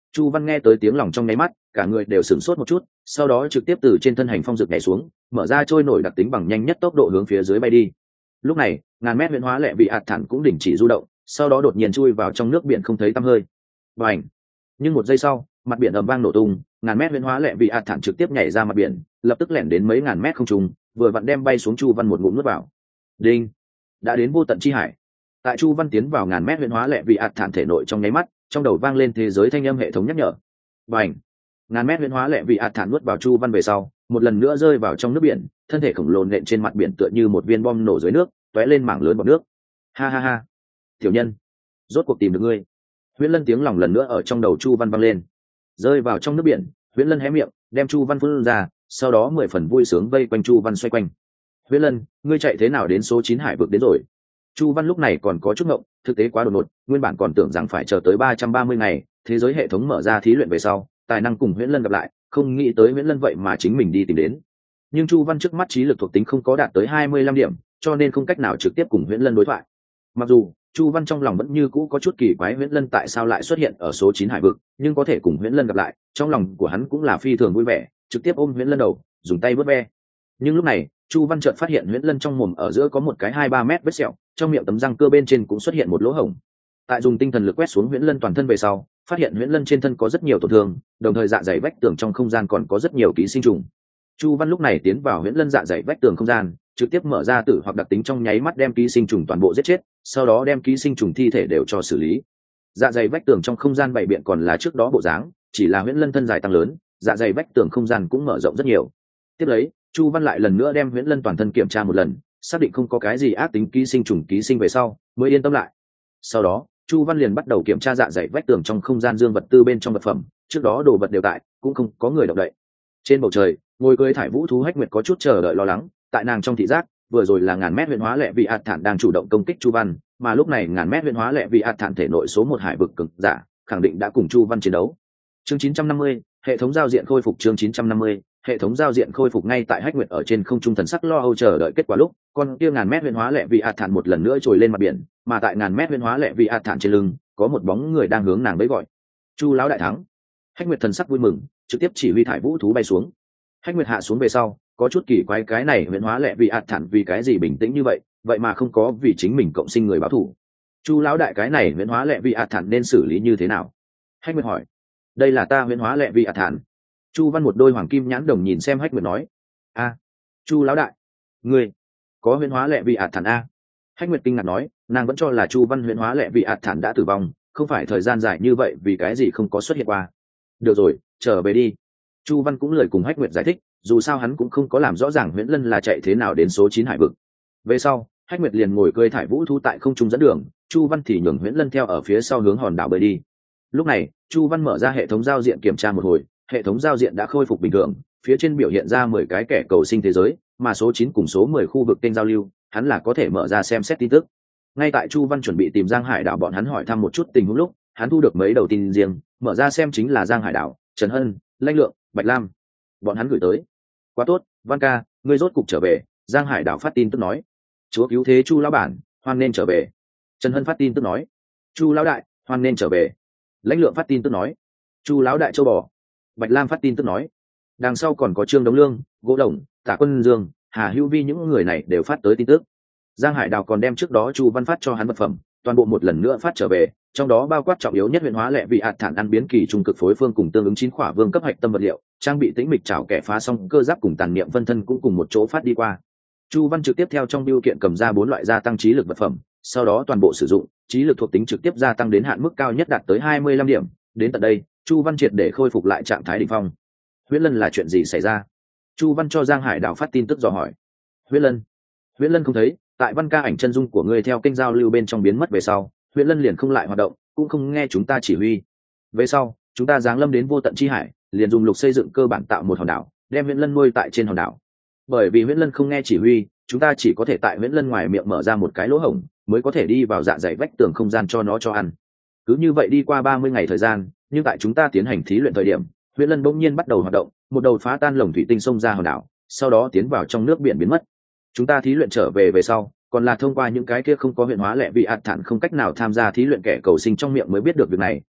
Chu Văn nghe tới tiếng lòng trong nháy mắt, cả người đều sửng sốt một chút, sau đó trực tiếp từ trên thân hành phong dược nhảy xuống, mở ra trôi nổi đặc tính bằng nhanh nhất tốc độ hướng phía dưới bay đi. Lúc này, ngàn mét huyễn hóa lệ vị ạt thản cũng đình chỉ du động, sau đó đột nhiên chui vào trong nước biển không thấy tăm hơi. Bành! Nhưng một giây sau, mặt biển ầm vang nổ tung, ngàn mét huyễn hóa lệ vị ạt thản trực tiếp nhảy ra mặt biển, lập tức lẻn đến mấy ngàn mét không trung, vừa vặn đem bay xuống Chu Văn một ngụm nuốt vào. Đinh! Đã đến vô tận chi hải. Tại Chu Văn tiến vào ngàn mét huyễn hóa lệ vị ạt thản thể nội trong nháy mắt, trong đầu vang lên thế giới thanh âm hệ thống nhắc nhở. Bành! Ngàn mét huyễn hóa lệ vị ạt thản nuốt vào Chu Văn về sau, một lần nữa rơi vào trong nước biển, thân thể khổng lồ nện trên mặt biển tựa như một viên bom nổ dưới nước, tóe lên mảng lớn bọt nước. Ha ha ha! Tiểu nhân, rốt cuộc tìm được ngươi. Huyễn Lân tiếng lòng lần nữa ở trong đầu Chu Văn vang lên. Rơi vào trong nước biển, Huyễn Lân hé miệng, đem Chu Văn phun ra, sau đó 10 phần vui sướng vây quanh Chu Văn xoay quanh. Huyễn Lân, ngươi chạy thế nào đến số 9 hải vực đến rồi? Chu Văn lúc này còn có chút ngộng, thực tế quá đột ngột, nguyên bản còn tưởng rằng phải chờ tới 330 ngày, thế giới hệ thống mở ra thí luyện về sau, tài năng cùng Huyễn Lân gặp lại, không nghĩ tới Huyễn Lân vậy mà chính mình đi tìm đến. Nhưng Chu Văn trước mắt trí lực thuộc tính không có đạt tới 25 điểm, cho nên không cách nào trực tiếp cùng Huyễn Lân đối thoại. Mặc dù Chu Văn trong lòng vẫn như cũ có chút kỳ quái Huyễn Lân tại sao lại xuất hiện ở số 9 hải vực, nhưng có thể cùng Huyễn Lân gặp lại, trong lòng của hắn cũng là phi thường vui vẻ, trực tiếp ôm Huyễn Lân đầu, dùng tay vớt ve. Nhưng lúc này, Chu Văn chợt phát hiện Huyễn Lân trong mồm ở giữa có một cái 2-3 mét vết sẹo, trong miệng tấm răng cưa bên trên cũng xuất hiện một lỗ hổng. Tại dùng tinh thần lực quét xuống Huyễn Lân toàn thân về sau, phát hiện Huyễn Lân trên thân có rất nhiều tổn thương, đồng thời dạ dày vách tường trong không gian còn có rất nhiều ký sinh trùng. Chu Văn lúc này tiến vào Huyễn Lân dạ dày vách tường không gian, trực tiếp mở ra tử hoặc đặc tính trong nháy mắt đem ký sinh trùng toàn bộ giết chết, sau đó đem ký sinh trùng thi thể đều cho xử lý. Dạ dày vách tường trong không gian bày biện còn là trước đó bộ dáng, chỉ là Huyễn Lân thân dài tăng lớn, dạ dày vách tường không gian cũng mở rộng rất nhiều. Tiếp lấy, Chu Văn lại lần nữa đem Huyễn Lân toàn thân kiểm tra một lần, xác định không có cái gì ác tính ký sinh trùng ký sinh về sau, mới yên tâm lại. Sau đó, Chu Văn liền bắt đầu kiểm tra dạ dày vách tường trong không gian dương vật tư bên trong vật phẩm, trước đó đồ vật đều tại, cũng không có người động đậy. Trên bầu trời, ngồi cưỡi thải vũ thú Hách Nguyệt có chút chờ đợi lo lắng, tại nàng trong thị giác, vừa rồi là ngàn mét huyễn hóa lệ vị ạt thản đang chủ động công kích Chu Văn, mà lúc này ngàn mét huyễn hóa lệ vị ạt thản thể nội số 1 hải vực cực giả, khẳng định đã cùng Chu Văn chiến đấu. Chương 950, hệ thống giao diện khôi phục. Chương 950, hệ thống giao diện khôi phục. Ngay tại Hách Nguyệt ở trên không trung thần sắc lo âu chờ đợi kết quả lúc, con kia ngàn mét huyễn hóa lệ vị ạt thản một lần nữa trồi lên mặt biển, mà tại ngàn mét huyễn hóa lệ vị ạt thản trên lưng, có một bóng người đang hướng nàng bẫy gọi. Chu lão đại thắng. Hách Nguyệt thần sắc vui mừng, trực tiếp chỉ huy thải vũ thú bay xuống. Hách Nguyệt hạ xuống về sau, có chút kỳ quái cái này huyễn hóa lệ vị ạt thản vì cái gì bình tĩnh như vậy, vậy mà không có vì chính mình cộng sinh người báo thù. Chu lão đại cái này huyễn hóa lệ vị ạt thản nên xử lý như thế nào? Hách Nguyệt hỏi. Đây là ta huyễn hóa lệ vị ạt thản. Chu Văn một đôi hoàng kim nhãn đồng nhìn xem Hách Nguyệt nói. A, Chu lão đại, ngươi có huyễn hóa lệ vị ạt thản a? Hách Nguyệt kinh ngạc nói, nàng vẫn cho là Chu Văn huyễn hóa lệ vị ạt thản đã tử vong, không phải thời gian dài như vậy vì cái gì không có xuất hiện qua. Được rồi, trở về đi. Chu Văn cũng lời cùng Hách Nguyệt giải thích, dù sao hắn cũng không có làm rõ ràng Huyễn Lân là chạy thế nào đến số 9 hải vực. Về sau, Hách Nguyệt liền ngồi cưỡi thải vũ thú tại không trung dẫn đường, Chu Văn thì nhường Huyễn Lân theo ở phía sau hướng hòn đảo bơi đi. Lúc này, Chu Văn mở ra hệ thống giao diện kiểm tra một hồi, hệ thống giao diện đã khôi phục bình thường, phía trên biểu hiện ra 10 cái kẻ cầu sinh thế giới, mà số 9 cùng số 10 khu vực kênh giao lưu, hắn là có thể mở ra xem xét tin tức. Ngay tại Chu Văn chuẩn bị tìm Giang Hải đảo bọn hắn hỏi thăm một chút tình huống lúc, hắn thu được mấy đầu tin riêng, mở ra xem chính là Giang Hải đảo, Trần Hân, Lãnh Lượng, Bạch Lam, bọn hắn gửi tới. Quá tốt, Văn ca, ngươi rốt cục trở về. Giang Hải đảo phát tin tức nói. Chúa cứu thế Chu lão bản, hoan nên trở về. Trần Hân phát tin tức nói. Chu lão đại, hoan nên trở về. Lãnh Lượng phát tin tức nói. Chu lão đại châu bò. Bạch Lam phát tin tức nói. Đằng sau còn có Trương Đống Lương, Gỗ Đồng, Tả Quân Dương, Hà Hữu Vi, những người này đều phát tới tin tức. Giang Hải đảo còn đem trước đó Chu Văn phát cho hắn vật phẩm, toàn bộ một lần nữa phát trở về, trong đó bao quát trọng yếu nhất huyễn hóa lệ vị ạt thản ăn biến kỳ trung cực phối phương cùng tương ứng 9 khỏa vương cấp hạch tâm vật liệu, trang bị tĩnh mịch trảo kẻ phá xong cơ giáp cùng tàn niệm phân thân cũng cùng một chỗ phát đi qua. Chu Văn trực tiếp theo trong bưu kiện cầm ra 4 loại gia tăng trí lực vật phẩm, sau đó toàn bộ sử dụng, trí lực thuộc tính trực tiếp gia tăng đến hạn mức cao nhất đạt tới 25 điểm. Đến tận đây, Chu Văn triệt để khôi phục lại trạng thái đỉnh phong. Huyễn Lân là chuyện gì xảy ra? Chu Văn cho Giang Hải đảo phát tin tức dò hỏi. Huyễn Lân không thấy, tại Văn ca ảnh chân dung của ngươi theo kênh giao lưu bên trong biến mất về sau, Huyễn Lân liền không lại hoạt động, cũng không nghe chúng ta chỉ huy. Về sau, chúng ta giáng lâm đến vô tận chi hải, liền dùng lục xây dựng cơ bản tạo một hòn đảo, đem Huyễn Lân nuôi tại trên hòn đảo. Bởi vì Huyễn Lân không nghe chỉ huy, chúng ta chỉ có thể tại Huyễn Lân ngoài miệng mở ra một cái lỗ hổng, mới có thể đi vào dạ dày vách tường không gian cho nó cho ăn. Cứ như vậy đi qua 30 ngày thời gian, nhưng tại chúng ta tiến hành thí luyện thời điểm, Huyễn Lân bỗng nhiên bắt đầu hoạt động, một đầu phá tan lồng thủy tinh xông ra hòn đảo, sau đó tiến vào trong nước biển biến mất. Chúng ta thí luyện trở về sau, còn là thông qua những cái kia không có huyễn hóa lệ vị ạt thản không cách nào tham gia thí luyện kẻ cầu sinh trong miệng mới biết được việc này,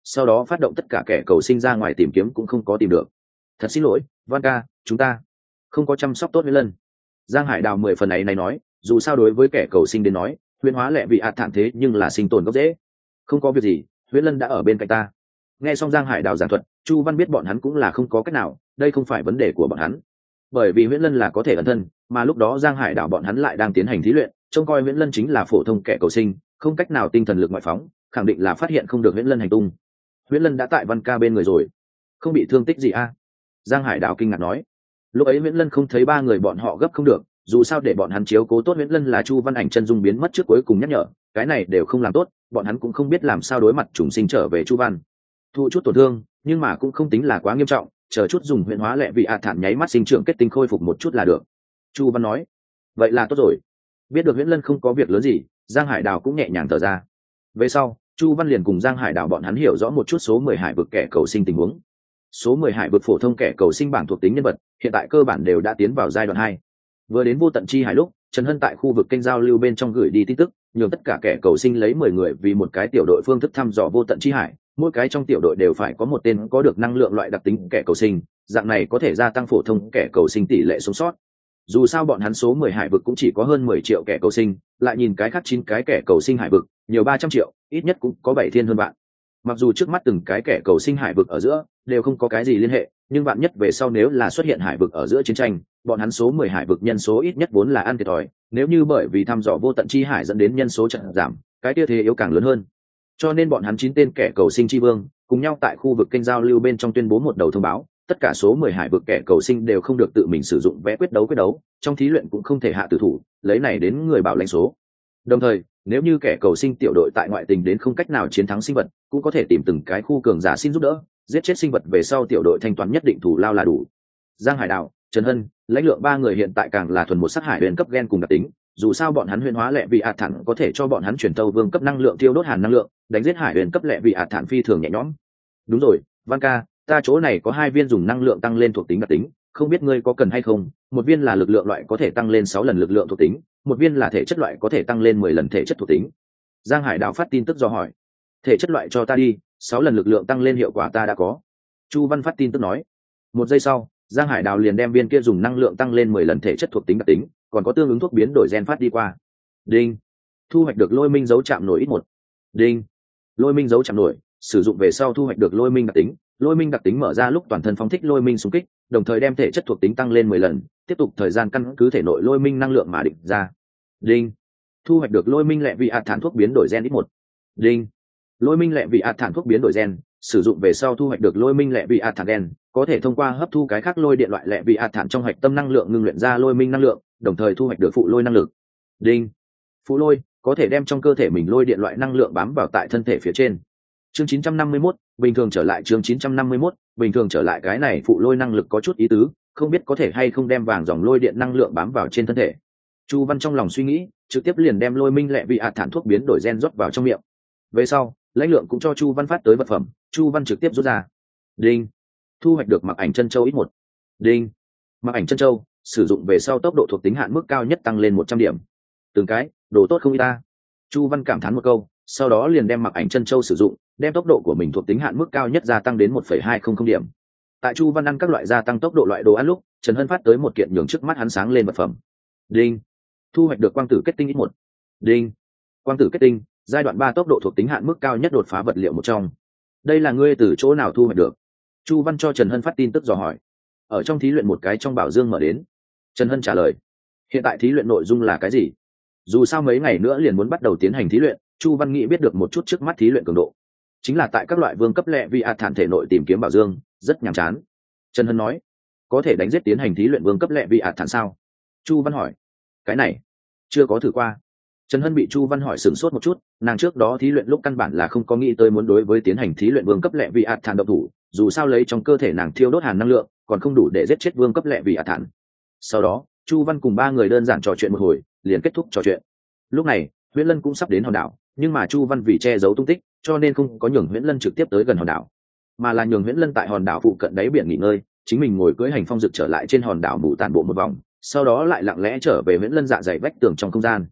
sau đó phát động tất cả kẻ cầu sinh ra ngoài tìm kiếm cũng không có tìm được. Thật xin lỗi Van ca, chúng ta không có chăm sóc tốt huyễn lân. Giang Hải Đào 10 phần ấy này nói, dù sao đối với kẻ cầu sinh đến nói, huyễn hóa lẹ vị ạt thản thế nhưng là sinh tồn gốc dễ. Không có việc gì, huyễn lân đã ở bên cạnh ta. Nghe xong Giang Hải Đào giảng thuật, Chu Văn biết bọn hắn cũng là không có cách nào, đây không phải vấn đề của bọn hắn. Bởi vì huyễn lân là có thể ẩn thân, mà lúc đó Giang Hải Đào bọn hắn lại đang tiến hành thí luyện, trông coi huyễn lân chính là phổ thông kẻ cầu sinh, không cách nào tinh thần lực ngoại phóng, khẳng định là phát hiện không được huyễn lân hành tung. Huyễn lân đã tại Văn Ca bên người rồi, không bị thương tích gì a? Giang Hải Đào kinh ngạc nói. Lúc ấy huyễn lân không thấy ba người bọn họ gấp không được, dù sao để bọn hắn chiếu cố tốt huyễn lân là Chu Văn Ảnh chân dung biến mất trước cuối cùng nhắc nhở, cái này đều không làm tốt, bọn hắn cũng không biết làm sao đối mặt trùng sinh trở về Chu Văn. Thụ chút tổn thương, nhưng mà cũng không tính là quá nghiêm trọng, chờ chút dùng huyễn hóa lẹ vị ạ thản nháy mắt sinh trưởng kết tinh khôi phục một chút là được. Chu Văn nói. Vậy là tốt rồi. Biết được huyễn lân không có việc lớn gì, Giang Hải Đào cũng nhẹ nhàng thở ra. Về sau, Chu Văn liền cùng Giang Hải Đào bọn hắn hiểu rõ một chút số 10 hải vực kẻ cầu sinh tình huống. Số 10 hải vực phổ thông kẻ cầu sinh bảng thuộc tính nhân vật, hiện tại cơ bản đều đã tiến vào giai đoạn 2. Vừa đến vô tận chi hải lúc, Trần Hân tại khu vực kênh giao lưu bên trong gửi đi tin tức, nhường tất cả kẻ cầu sinh lấy 10 người vì một cái tiểu đội phương thức thăm dò vô tận chi hải, mỗi cái trong tiểu đội đều phải có một tên có được năng lượng loại đặc tính kẻ cầu sinh, dạng này có thể gia tăng phổ thông kẻ cầu sinh tỷ lệ sống sót. Dù sao bọn hắn số 10 hải vực cũng chỉ có hơn 10 triệu kẻ cầu sinh, lại nhìn cái khác 9 cái kẻ cầu sinh hải vực, nhiều 300 triệu, ít nhất cũng có 7 thiên hơn bạn. Mặc dù trước mắt từng cái kẻ cầu sinh hải vực ở giữa đều không có cái gì liên hệ, nhưng bạn nhất về sau nếu là xuất hiện hải vực ở giữa chiến tranh, bọn hắn số 10 hải vực nhân số ít nhất vốn là ăn thiệt thòi, nếu như bởi vì thăm dò vô tận chi hải dẫn đến nhân số trận giảm, cái kia thế yếu càng lớn hơn. Cho nên bọn hắn 9 tên kẻ cầu sinh chi vương cùng nhau tại khu vực kênh giao lưu bên trong tuyên bố một đầu thông báo, tất cả số 10 hải vực kẻ cầu sinh đều không được tự mình sử dụng vẽ quyết đấu, trong thí luyện cũng không thể hạ tử thủ, lấy này đến người bảo lãnh số. Đồng thời, nếu như kẻ cầu sinh tiểu đội tại ngoại tình đến không cách nào chiến thắng sinh vật, cũng có thể tìm từng cái khu cường giả xin giúp đỡ, giết chết sinh vật về sau tiểu đội thanh toán nhất định thủ lao là đủ. Giang Hải Đào, Trần Hân, lãnh lượng ba người hiện tại càng là thuần một sát hải huyền cấp gen cùng đặc tính, dù sao bọn hắn huyền hóa lệ vị ạt thản có thể cho bọn hắn chuyển tâu vương cấp năng lượng tiêu đốt hàn năng lượng, đánh giết hải huyền cấp lệ vị ạt thản phi thường nhẹ nhõm. Đúng rồi, Văn ca, ta chỗ này có 2 viên dùng năng lượng tăng lên thuộc tính đặc tính, không biết ngươi có cần hay không? Một viên là lực lượng loại có thể tăng lên 6 lần lực lượng thuộc tính, một viên là thể chất loại có thể tăng lên 10 lần thể chất thuộc tính. Giang Hải Đào phát tin tức do hỏi. Thể chất loại cho ta đi, 6 lần lực lượng tăng lên hiệu quả ta đã có. Chu Văn phát tin tức nói. Một giây sau, Giang Hải Đào liền đem viên kia dùng năng lượng tăng lên 10 lần thể chất thuộc tính đặc tính, còn có tương ứng thuốc biến đổi gen phát đi qua. Đinh. Thu hoạch được lôi minh dấu chạm nổi ít 1. Đinh. Lôi minh dấu chạm nổi, sử dụng về sau thu hoạch được lôi minh đặc tính, lôi minh đặc tính mở ra lúc toàn thân phóng thích lôi minh xung kích, đồng thời đem thể chất thuộc tính tăng lên 10 lần, tiếp tục thời gian căn cứ thể nội lôi minh năng lượng mà định ra. Đinh. Thu hoạch được lôi minh lệ vị ạt thản thuốc biến đổi gen ít 1. Đinh. Lôi minh lệ vị ạt thản thuốc biến đổi gen, sử dụng về sau thu hoạch được lôi minh lệ vị ạt thản gen, có thể thông qua hấp thu cái khác lôi điện loại lệ vị ạt thản trong hạch tâm năng lượng ngưng luyện ra lôi minh năng lượng, đồng thời thu hoạch được phụ lôi năng lực. Đinh. Phụ lôi có thể đem trong cơ thể mình lôi điện loại năng lượng bám vào tại thân thể phía trên. Chương 951, bình thường trở lại. Chương 951, bình thường trở lại. Cái này phụ lôi năng lực có chút ý tứ, không biết có thể hay không đem vàng dòng lôi điện năng lượng bám vào trên thân thể. Chu Văn trong lòng suy nghĩ, trực tiếp liền đem lôi minh lệ vị ạt thản thuốc biến đổi gen rót vào trong miệng. Về sau, lãnh lượng cũng cho Chu Văn phát tới vật phẩm, Chu Văn trực tiếp rút ra. Đinh. Thu hoạch được mặc ảnh chân châu ít 1. Đinh. Mặc ảnh chân châu, sử dụng về sau tốc độ thuộc tính hạn mức cao nhất tăng lên 100 điểm. Từng cái, đồ tốt không ít ta. Chu Văn cảm thán một câu, sau đó liền đem mặc ảnh chân châu sử dụng, đem tốc độ của mình thuộc tính hạn mức cao nhất gia tăng đến 1,200 điểm. Tại Chu Văn ăn các loại gia tăng tốc độ loại đồ ăn lúc, Trần Hân phát tới một kiện nhường trước mắt hắn sáng lên vật phẩm. Đinh. Thu hoạch được quang tử kết tinh ít 1. Đinh. Quang tử kết tinh, giai đoạn 3 tốc độ thuộc tính hạn mức cao nhất đột phá vật liệu một trong. Đây là ngươi từ chỗ nào thu hoạch được? Chu Văn cho Trần Hân phát tin tức dò hỏi. Ở trong thí luyện một cái trong bảo dương mở đến. Trần Hân trả lời. Hiện tại thí luyện nội dung là cái gì? Dù sao mấy ngày nữa liền muốn bắt đầu tiến hành thí luyện, Chu Văn nghĩ biết được một chút trước mắt thí luyện cường độ. Chính là tại các loại vương cấp lệ vị ạt thản thể nội tìm kiếm bảo dương, rất nhàm chán. Trần Hân nói. Có thể đánh giết tiến hành thí luyện vương cấp lệ vị ạt thản sao? Chu Văn hỏi. Cái này chưa có thử qua. Trần Hân bị Chu Văn hỏi sửng sốt một chút, nàng trước đó thí luyện lúc căn bản là không có nghĩ tới muốn đối với tiến hành thí luyện vương cấp lệ vị ạt thản động thủ, dù sao lấy trong cơ thể nàng thiêu đốt hàn năng lượng, còn không đủ để giết chết vương cấp lệ vị ạt thản. Sau đó, Chu Văn cùng 3 người đơn giản trò chuyện một hồi, liền kết thúc trò chuyện. Lúc này, Huyễn Lân cũng sắp đến hòn đảo, nhưng mà Chu Văn vì che giấu tung tích, cho nên không có nhường Huyễn Lân trực tiếp tới gần hòn đảo, mà là nhường Huyễn Lân tại hòn đảo phụ cận đáy biển nghỉ ngơi, chính mình ngồi cưỡi hành phong dực trở lại trên hòn đảo mù tản bộ một vòng, sau đó lại lặng lẽ trở về Huyễn Lân dạ dày vách tường trong không gian.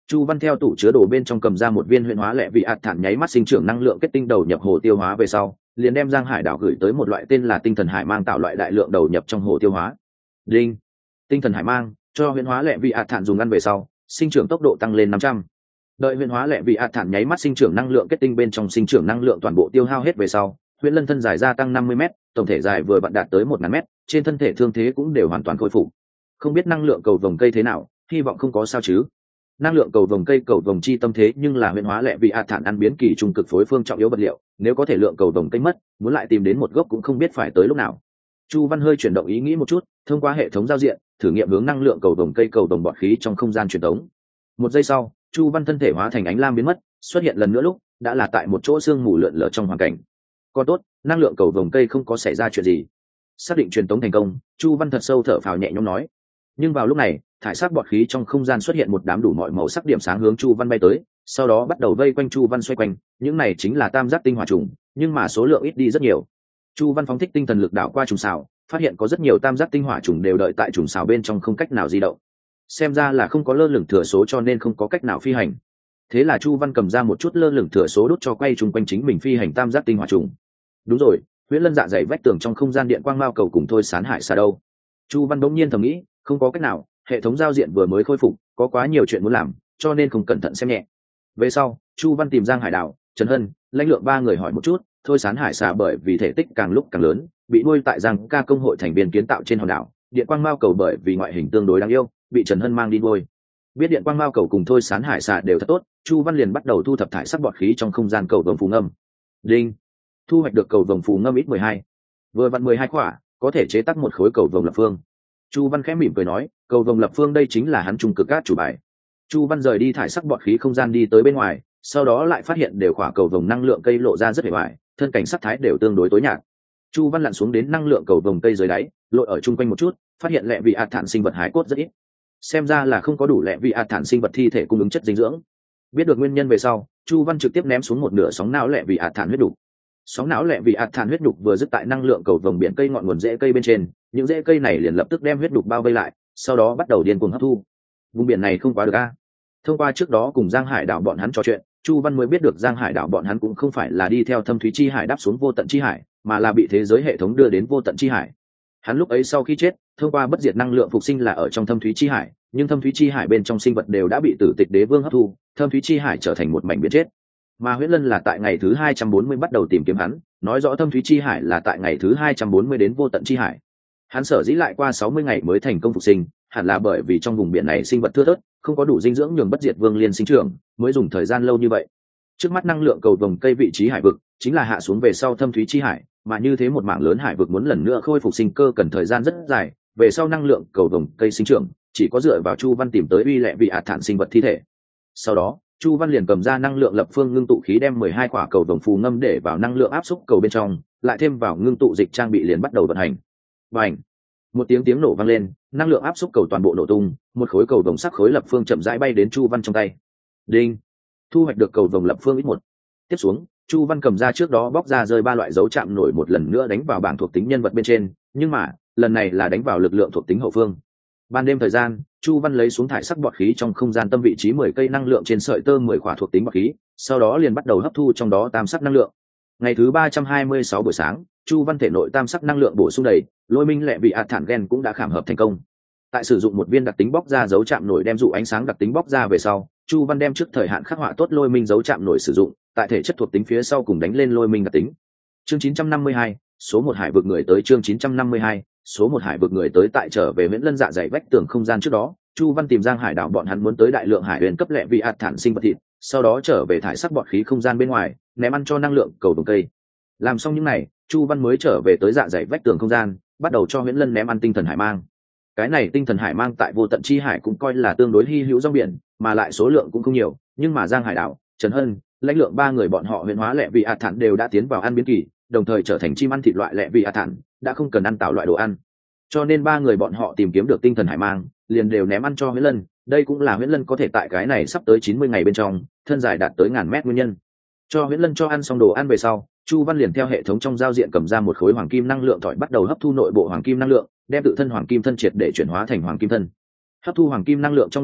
Chu Văn theo tủ chứa đồ bên trong cầm ra một viên huyễn hóa lệ vị ạt thản, nháy mắt sinh trưởng năng lượng kết tinh đầu nhập hồ tiêu hóa về sau, liền đem Giang Hải Đảo gửi tới một loại tên là tinh thần hải mang tạo loại đại lượng đầu nhập trong hồ tiêu hóa. Đinh, tinh thần hải mang cho huyễn hóa lệ vị ạt thản dùng ăn về sau, sinh trưởng tốc độ tăng lên 500. Đợi huyễn hóa lệ vị ạt thản nháy mắt sinh trưởng năng lượng kết tinh bên trong sinh trưởng năng lượng toàn bộ tiêu hao hết về sau, huyễn lân thân dài gia tăng 50m, tổng thể dài vừa vặn đạt tới 1000m, trên thân thể thương thế cũng đều hoàn toàn khôi phục. Không biết năng lượng cầu vồng cây thế nào, hy vọng không có sao chứ. Năng lượng cầu vồng cây cầu vồng chi tâm thế nhưng là huyễn hóa lệ vị ạt thản ăn biến kỳ trung cực phối phương trọng yếu vật liệu, nếu có thể lượng cầu vồng cây mất, muốn lại tìm đến một gốc cũng không biết phải tới lúc nào. Chu Văn hơi chuyển động ý nghĩ một chút, thông qua hệ thống giao diện thử nghiệm hướng năng lượng cầu vồng cây cầu vồng bọt khí trong không gian truyền tống. Một giây sau, Chu Văn thân thể hóa thành ánh lam biến mất, xuất hiện lần nữa lúc đã là tại một chỗ sương mù lượn lờ trong hoàn cảnh. Còn tốt, năng lượng cầu vồng cây không có xảy ra chuyện gì. Xác định truyền tống thành công, Chu Văn thật sâu thở phào nhẹ nhõm nói. Nhưng vào lúc này, thải sắc bọt khí trong không gian xuất hiện một đám đủ mọi màu sắc điểm sáng hướng Chu Văn bay tới, sau đó bắt đầu vây quanh Chu Văn xoay quanh, những này chính là tam giác tinh hỏa trùng, nhưng mà số lượng ít đi rất nhiều. Chu Văn phóng thích tinh thần lực đảo qua trùng xào, phát hiện có rất nhiều tam giác tinh hỏa trùng đều đợi tại trùng xào bên trong không cách nào di động. Xem ra là không có lơ lửng thừa số cho nên không có cách nào phi hành. Thế là Chu Văn cầm ra một chút lơ lửng thừa số đốt cho quay chung quanh chính mình phi hành tam giác tinh hỏa trùng. Đúng rồi, huyễn lân dạ dày vách tường trong không gian điện quang mao cầu cùng thôi sán hải xà đâu. Chu Văn bỗng nhiên thầm nghĩ, không có cách nào, hệ thống giao diện vừa mới khôi phục, có quá nhiều chuyện muốn làm, cho nên không cẩn thận xem nhẹ. Về sau, Chu Văn tìm Giang Hải Đảo, Trần Hân, Lãnh Lượng ba người hỏi một chút, thôi sán hải xà bởi vì thể tích càng lúc càng lớn, bị nuôi tại Giang Ca công hội thành viên kiến tạo trên hòn đảo. Điện quang mao cầu bởi vì ngoại hình tương đối đáng yêu, bị Trần Hân mang đi nuôi. Biết điện quang mao cầu cùng thôi sán hải xà đều thật tốt, Chu Văn liền bắt đầu thu thập thải sắc bọt khí trong không gian cầu vồng phù ngâm. Đinh, thu hoạch được cầu vồng phù ngâm ít 12, vừa vặn 12 quả, có thể chế tác một khối cầu vồng lập phương. Chu Văn khẽ mỉm cười nói, cầu vồng lập phương đây chính là hắn trung cực cát chủ bài. Chu Văn rời đi thải sắc bọt khí không gian đi tới bên ngoài, sau đó lại phát hiện đều khỏa cầu vồng năng lượng cây lộ ra rất hề hoài, thân cảnh sắc thái đều tương đối tối nhạt. Chu Văn lặn xuống đến năng lượng cầu vồng cây dưới đáy, lội ở chung quanh một chút, phát hiện lẹ vị ạt thản sinh vật hải cốt rất ít, xem ra là không có đủ lẹ vị ạt thản sinh vật thi thể cung ứng chất dinh dưỡng. Biết được nguyên nhân về sau, Chu Văn trực tiếp ném xuống một nửa sóng não lẹ vị ạt thản huyết đục. Sóng não lẹ vị ạt thản huyết đục vừa dứt tại năng lượng cầu vồng biển cây ngọn nguồn rễ cây bên trên, những rễ cây này liền lập tức đem huyết đục bao vây lại, sau đó bắt đầu điên cuồng hấp thu. Vùng biển này không quá được a. Thông qua trước đó cùng Giang Hải Đảo bọn hắn trò chuyện, Chu Văn mới biết được Giang Hải Đảo bọn hắn cũng không phải là đi theo thâm thúy chi hải đáp xuống vô tận chi hải, mà là bị thế giới hệ thống đưa đến vô tận chi hải. Hắn lúc ấy sau khi chết, thông qua bất diệt năng lượng phục sinh là ở trong thâm thúy chi hải, nhưng thâm thúy chi hải bên trong sinh vật đều đã bị Tử Tịch Đế Vương hấp thu, thâm thúy chi hải trở thành một mảnh biển chết. Mà Huyễn Lân là tại ngày thứ 240 bắt đầu tìm kiếm hắn, nói rõ thâm thúy chi hải là tại ngày thứ 240 đến vô tận chi hải. Hắn sở dĩ lại qua 60 ngày mới thành công phục sinh, hẳn là bởi vì trong vùng biển này sinh vật thưa thớt, không có đủ dinh dưỡng nhường bất diệt vương liên sinh trưởng, mới dùng thời gian lâu như vậy. Trước mắt năng lượng cầu vồng cây vị trí hải vực chính là hạ xuống về sau thâm thúy chi hải, mà như thế một mảng lớn hải vực muốn lần nữa khôi phục sinh cơ cần thời gian rất dài, về sau năng lượng cầu vồng cây sinh trưởng chỉ có dựa vào Chu Văn tìm tới uy lệ vị ạt thản sinh vật thi thể. Sau đó Chu Văn liền cầm ra năng lượng lập phương ngưng tụ khí đem 12 quả cầu vồng phù ngâm để vào năng lượng áp xúc cầu bên trong, lại thêm vào ngưng tụ dịch trang bị liền bắt đầu vận hành. Bành! Một tiếng nổ vang lên, năng lượng áp xúc cầu toàn bộ nổ tung, một khối cầu vồng sắc khối lập phương chậm rãi bay đến Chu Văn trong tay. Đinh! Thu hoạch được cầu vồng lập phương ít 1. Tiếp xuống, Chu Văn cầm ra trước đó bóc ra rơi 3 loại dấu chạm nổi một lần nữa đánh vào bảng thuộc tính nhân vật bên trên, nhưng mà lần này là đánh vào lực lượng thuộc tính hậu phương. Ban đêm thời gian, Chu Văn lấy xuống thải sắc bọt khí trong không gian tâm vị trí 10 cây năng lượng trên sợi tơ 10 khỏa thuộc tính bọt khí, sau đó liền bắt đầu hấp thu trong đó tam sắc năng lượng. Ngày thứ 326 buổi sáng, Chu Văn thể nội tam sắc năng lượng bổ sung đầy, Lôi Minh lệ vị ạt thản gen cũng đã khảm hợp thành công. Tại sử dụng một viên đặc tính bóc ra dấu chạm nổi đem dụ ánh sáng đặc tính bóc ra về sau, Chu Văn đem trước thời hạn khắc họa tốt Lôi Minh dấu chạm nổi sử dụng, tại thể chất thuộc tính phía sau cùng đánh lên Lôi Minh đặc tính. Chương 952, số 1 hải vực người tới. Chương 952, số 1 hải vực người tới. Tại trở về Huyễn Lân dạ dày vách tường không gian trước đó, Chu Văn tìm Giang Hải Đảo bọn hắn muốn tới đại lượng hải huyền cấp lệ vị ạt thản sinh vật thịt, sau đó trở về thải sắc bọt khí không gian bên ngoài, ném ăn cho năng lượng cầu vồng cây. Làm xong những này, Chu Văn mới trở về tới dạ dày vách tường không gian, bắt đầu cho Huyễn Lân ném ăn tinh thần hải mang. Cái này tinh thần hải mang tại vô tận chi hải cũng coi là tương đối hy hữu rong biển, mà lại số lượng cũng không nhiều, nhưng mà Giang Hải Đảo, Trần Hân, Lãnh Lượng ba người bọn họ huyền hóa lệ vị ạt thản đều đã tiến vào ăn biến kỳ, đồng thời trở thành chim ăn thịt loại lệ vị ạt thản, đã không cần ăn tạo loại đồ ăn. Cho nên ba người bọn họ tìm kiếm được tinh thần hải mang, liền đều ném ăn cho Huyễn Lân, đây cũng là Huyễn Lân có thể tại cái này sắp tới 90 ngày bên trong, thân dài đạt tới ngàn mét nguyên nhân. Cho Huyễn Lân cho ăn xong đồ ăn về sau, Chu Văn liền theo hệ thống trong giao diện cầm ra một khối hoàng kim năng lượng thỏi bắt đầu hấp thu nội bộ hoàng kim năng lượng, đem tự thân hoàng kim thân triệt để chuyển hóa thành hoàng kim thân. Hấp thu hoàng kim năng lượng trong lúc đó,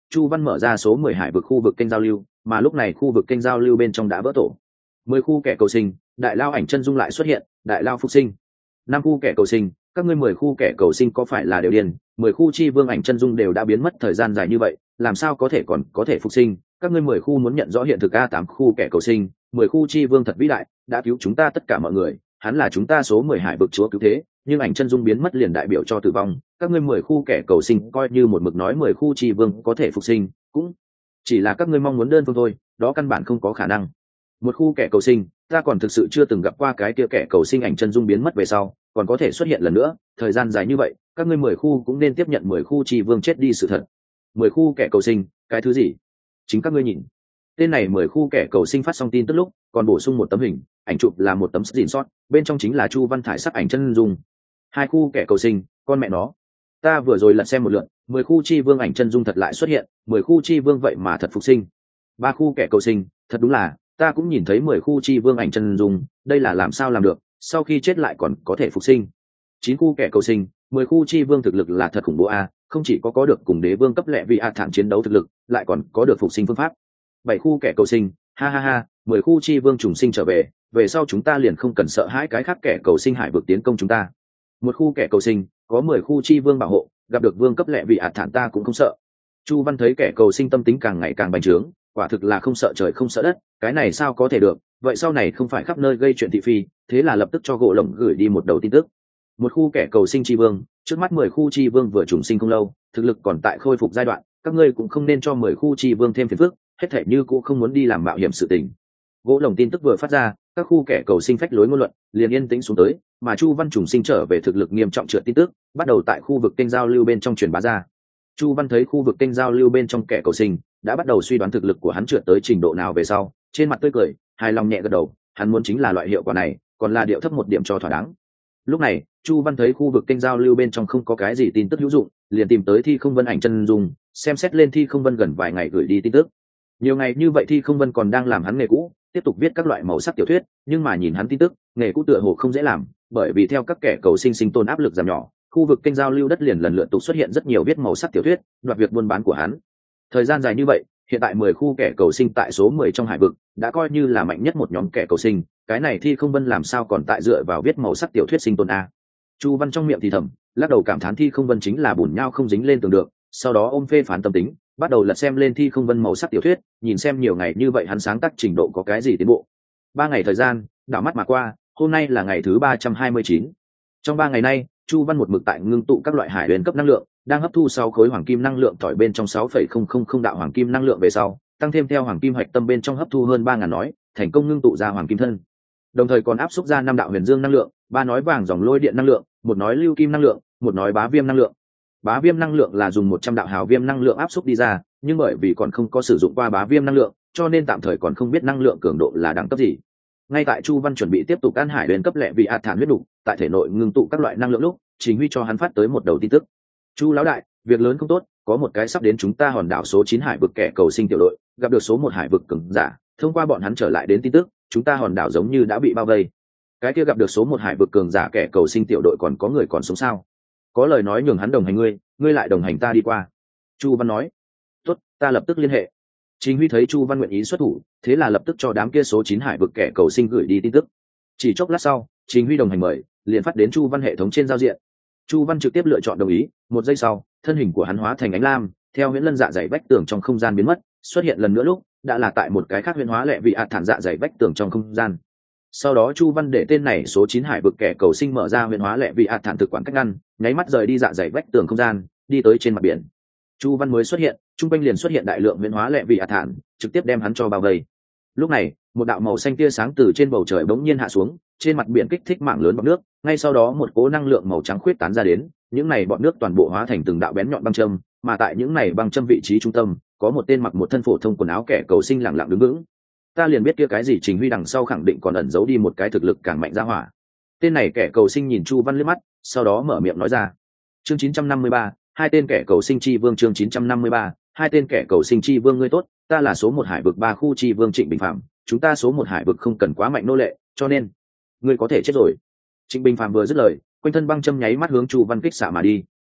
Chu Văn mở ra số 10 hải vực khu vực kênh giao lưu, mà lúc này khu vực kênh giao lưu bên trong đã vỡ tổ. 10 khu kẻ cầu sinh, đại lao ảnh chân dung lại xuất hiện, đại lao phục sinh. 5 khu kẻ cầu sinh, các ngươi 10 khu kẻ cầu sinh có phải là đều điên? 10 khu chi vương ảnh chân dung đều đã biến mất thời gian dài như vậy, làm sao có thể còn có thể phục sinh? Các ngươi 10 khu muốn nhận rõ hiện thực a. 8 khu kẻ cầu sinh, 10 khu chi vương thật vĩ đại, đã cứu chúng ta tất cả mọi người, hắn là chúng ta số 10 hải vực chúa cứu thế, nhưng ảnh chân dung biến mất liền đại biểu cho tử vong. Các ngươi 10 khu kẻ cầu sinh coi như một mực nói 10 khu chi vương có thể phục sinh, cũng chỉ là các ngươi mong muốn đơn phương thôi, đó căn bản không có khả năng. Một khu kẻ cầu sinh, ta còn thực sự chưa từng gặp qua cái kia kẻ cầu sinh ảnh chân dung biến mất về sau còn có thể xuất hiện lần nữa, thời gian dài như vậy các ngươi 10 khu cũng nên tiếp nhận 10 khu chi vương chết đi sự thật. 10 khu kẻ cầu sinh, cái thứ gì? Chính các ngươi nhìn. Tên này 10 khu kẻ cầu sinh phát xong tin tức lúc còn bổ sung một tấm hình, ảnh chụp là một tấm screenshot, bên trong chính là Chu Văn thải sắc ảnh chân dung. 2 khu kẻ cầu sinh, con mẹ nó, ta vừa rồi lật xem một lượt, 10 khu chi vương ảnh chân dung thật lại xuất hiện, 10 khu chi vương vậy mà thật phục sinh. 3 khu kẻ cầu sinh, thật đúng là, ta cũng nhìn thấy 10 khu chi vương ảnh chân dung, đây là làm sao làm được, sau khi chết lại còn có thể phục sinh. 9 khu kẻ cầu sinh, 10 khu chi vương thực lực là thật khủng bố a, không chỉ có được cùng đế vương cấp lệ vị a thản chiến đấu thực lực, lại còn có được phục sinh phương pháp. 7 khu kẻ cầu sinh, ha ha ha, 10 khu chi vương trùng sinh trở về, về sau chúng ta liền không cần sợ hãi cái khác kẻ cầu sinh hải vực tiến công chúng ta. Một khu kẻ cầu sinh, có 10 khu chi vương bảo hộ, gặp được vương cấp lệ vị a thản ta cũng không sợ. Chu Văn thấy kẻ cầu sinh tâm tính càng ngày càng bành trướng, quả thực là không sợ trời không sợ đất, cái này sao có thể được, vậy sau này không phải khắp nơi gây chuyện thị phi, thế là lập tức cho gỗ lồng gửi đi một đầu tin tức. Một khu kẻ cầu sinh chi vương, trước mắt 10 khu chi vương vừa trùng sinh không lâu, thực lực còn tại khôi phục giai đoạn, các ngươi cũng không nên cho 10 khu chi vương thêm phiền phức, hết thể như cũng không muốn đi làm mạo hiểm sự tình. Gỗ lồng tin tức vừa phát ra, các khu kẻ cầu sinh phách lối ngôn luận liền yên tĩnh xuống tới, mà Chu Văn trùng sinh trở về thực lực nghiêm trọng trượt tin tức, bắt đầu tại khu vực kênh giao lưu bên trong truyền bá ra. Chu Văn thấy khu vực kênh giao lưu bên trong kẻ cầu sinh đã bắt đầu suy đoán thực lực của hắn trượt tới trình độ nào về sau, trên mặt tươi cười, hài lòng nhẹ gật đầu, hắn muốn chính là loại hiệu quả này, còn là điệu thấp một điểm cho thỏa đáng. Lúc này, Chu Văn thấy khu vực kênh giao lưu bên trong không có cái gì tin tức hữu dụng, liền tìm tới Thi Không Vân ảnh chân dung, xem xét lên Thi Không Vân gần vài ngày gửi đi tin tức. Nhiều ngày như vậy Thi Không Vân còn đang làm hắn nghề cũ, tiếp tục viết các loại màu sắc tiểu thuyết, nhưng mà nhìn hắn tin tức, nghề cũ tựa hồ không dễ làm, bởi vì theo các kẻ cầu sinh sinh tồn áp lực giảm nhỏ, khu vực kênh giao lưu đất liền lần lượt tục xuất hiện rất nhiều viết màu sắc tiểu thuyết, đoạt việc buôn bán của hắn. Thời gian dài như vậy, hiện tại 10 khu kẻ cầu sinh tại số 10 trong hải vực đã coi như là mạnh nhất một nhóm kẻ cầu sinh, cái này Thi Không Vân làm sao còn tại dựa vào viết màu sắc tiểu thuyết sinh tồn a. Chu Văn trong miệng thì thầm, lắc đầu cảm thán Thi Không Vân chính là bùn nhão không dính lên tường được, sau đó ôm phê phán tâm tính, bắt đầu lật xem lên Thi Không Vân màu sắc tiểu thuyết, nhìn xem nhiều ngày như vậy hắn sáng tác trình độ có cái gì tiến bộ. 3 ngày thời gian, đảo mắt mà qua, hôm nay là ngày thứ 329. Trong 3 ngày nay, Chu Văn một mực tại ngưng tụ các loại hải huyền cấp năng lượng, đang hấp thu 6 khối hoàng kim năng lượng tỏi bên trong 6,000 đạo hoàng kim năng lượng về sau, tăng thêm theo hoàng kim hạch tâm bên trong hấp thu hơn 3000 nói, thành công ngưng tụ ra hoàng kim thân. Đồng thời còn áp xúc ra 5 đạo huyền dương năng lượng, 3 nói vàng dòng lôi điện năng lượng, 1 nói lưu kim năng lượng, 1 nói bá viêm năng lượng. Bá viêm năng lượng là dùng 100 đạo hào viêm năng lượng áp xúc đi ra, nhưng bởi vì còn không có sử dụng qua bá viêm năng lượng, cho nên tạm thời còn không biết năng lượng cường độ là đẳng cấp gì. Ngay tại Chu Văn chuẩn bị tiếp tục ăn hải huyền cấp lệ vị ạt thản huyết đủ, tại thể nội ngưng tụ các loại năng lượng lúc, Trình Huy cho hắn phát tới một đầu tin tức. Chu lão đại, việc lớn không tốt, có một cái sắp đến chúng ta hòn đảo số 9 hải vực kẻ cầu sinh tiểu đội, gặp được số 1 hải vực cường giả, thông qua bọn hắn trở lại đến tin tức, chúng ta hòn đảo giống như đã bị bao vây. Cái kia gặp được số 1 hải vực cường giả kẻ cầu sinh tiểu đội còn có người còn sống sao? Có lời nói nhường hắn đồng hành ngươi lại đồng hành ta đi qua. Chu Văn nói, tốt, ta lập tức liên hệ. Trình Huy thấy Chu Văn nguyện ý xuất thủ, thế là lập tức cho đám kia số 9 hải vực kẻ cầu sinh gửi đi tin tức. Chỉ chốc lát sau, Trình Huy đồng hành mời liền phát đến Chu Văn hệ thống trên giao diện. Chu Văn trực tiếp lựa chọn đồng ý, một giây sau, thân hình của hắn hóa thành ánh lam, theo huyễn lân dạ dày vách tường trong không gian biến mất, xuất hiện lần nữa lúc đã là tại một cái khác huyễn hóa lệ vị ạt thản dạ dày vách tường trong không gian. Sau đó Chu Văn để tên này số 9 hải vực kẻ cầu sinh mở ra huyễn hóa lệ vị ạt thản thực quản cách ngăn, nháy mắt rời đi dạ dày vách tường không gian, đi tới trên mặt biển. Chu Văn mới xuất hiện, trung quanh liền xuất hiện đại lượng huyễn hóa lệ vị ạt thản, trực tiếp đem hắn cho bao vây. Lúc này, một đạo màu xanh tia sáng từ trên bầu trời bỗng nhiên hạ xuống, trên mặt biển kích thích mạng lớn bọt nước, ngay sau đó một cỗ năng lượng màu trắng khuyết tán ra đến, những này bọt nước toàn bộ hóa thành từng đạo bén nhọn băng châm, mà tại những này băng châm vị trí trung tâm, có một tên mặc một thân phổ thông quần áo kẻ cầu sinh lặng lặng đứng vững. Ta liền biết kia cái gì Trình Huy đằng sau khẳng định còn ẩn giấu đi một cái thực lực càng mạnh ra hỏa. Tên này kẻ cầu sinh nhìn Chu Văn liếc mắt, sau đó mở miệng nói ra. Chương 953, hai tên kẻ cầu sinh chi vương. Chương 953, hai tên kẻ cầu sinh chi vương. Ngươi tốt, ta là số 1 hải vực 3 khu chi vương Trịnh Bình Phạm, chúng ta số 1 hải vực không cần quá mạnh nô lệ, cho nên ngươi có thể chết rồi. Trịnh Bình Phạm vừa dứt lời, quanh thân băng châm nháy mắt hướng Chu Văn kích xạ mà đi.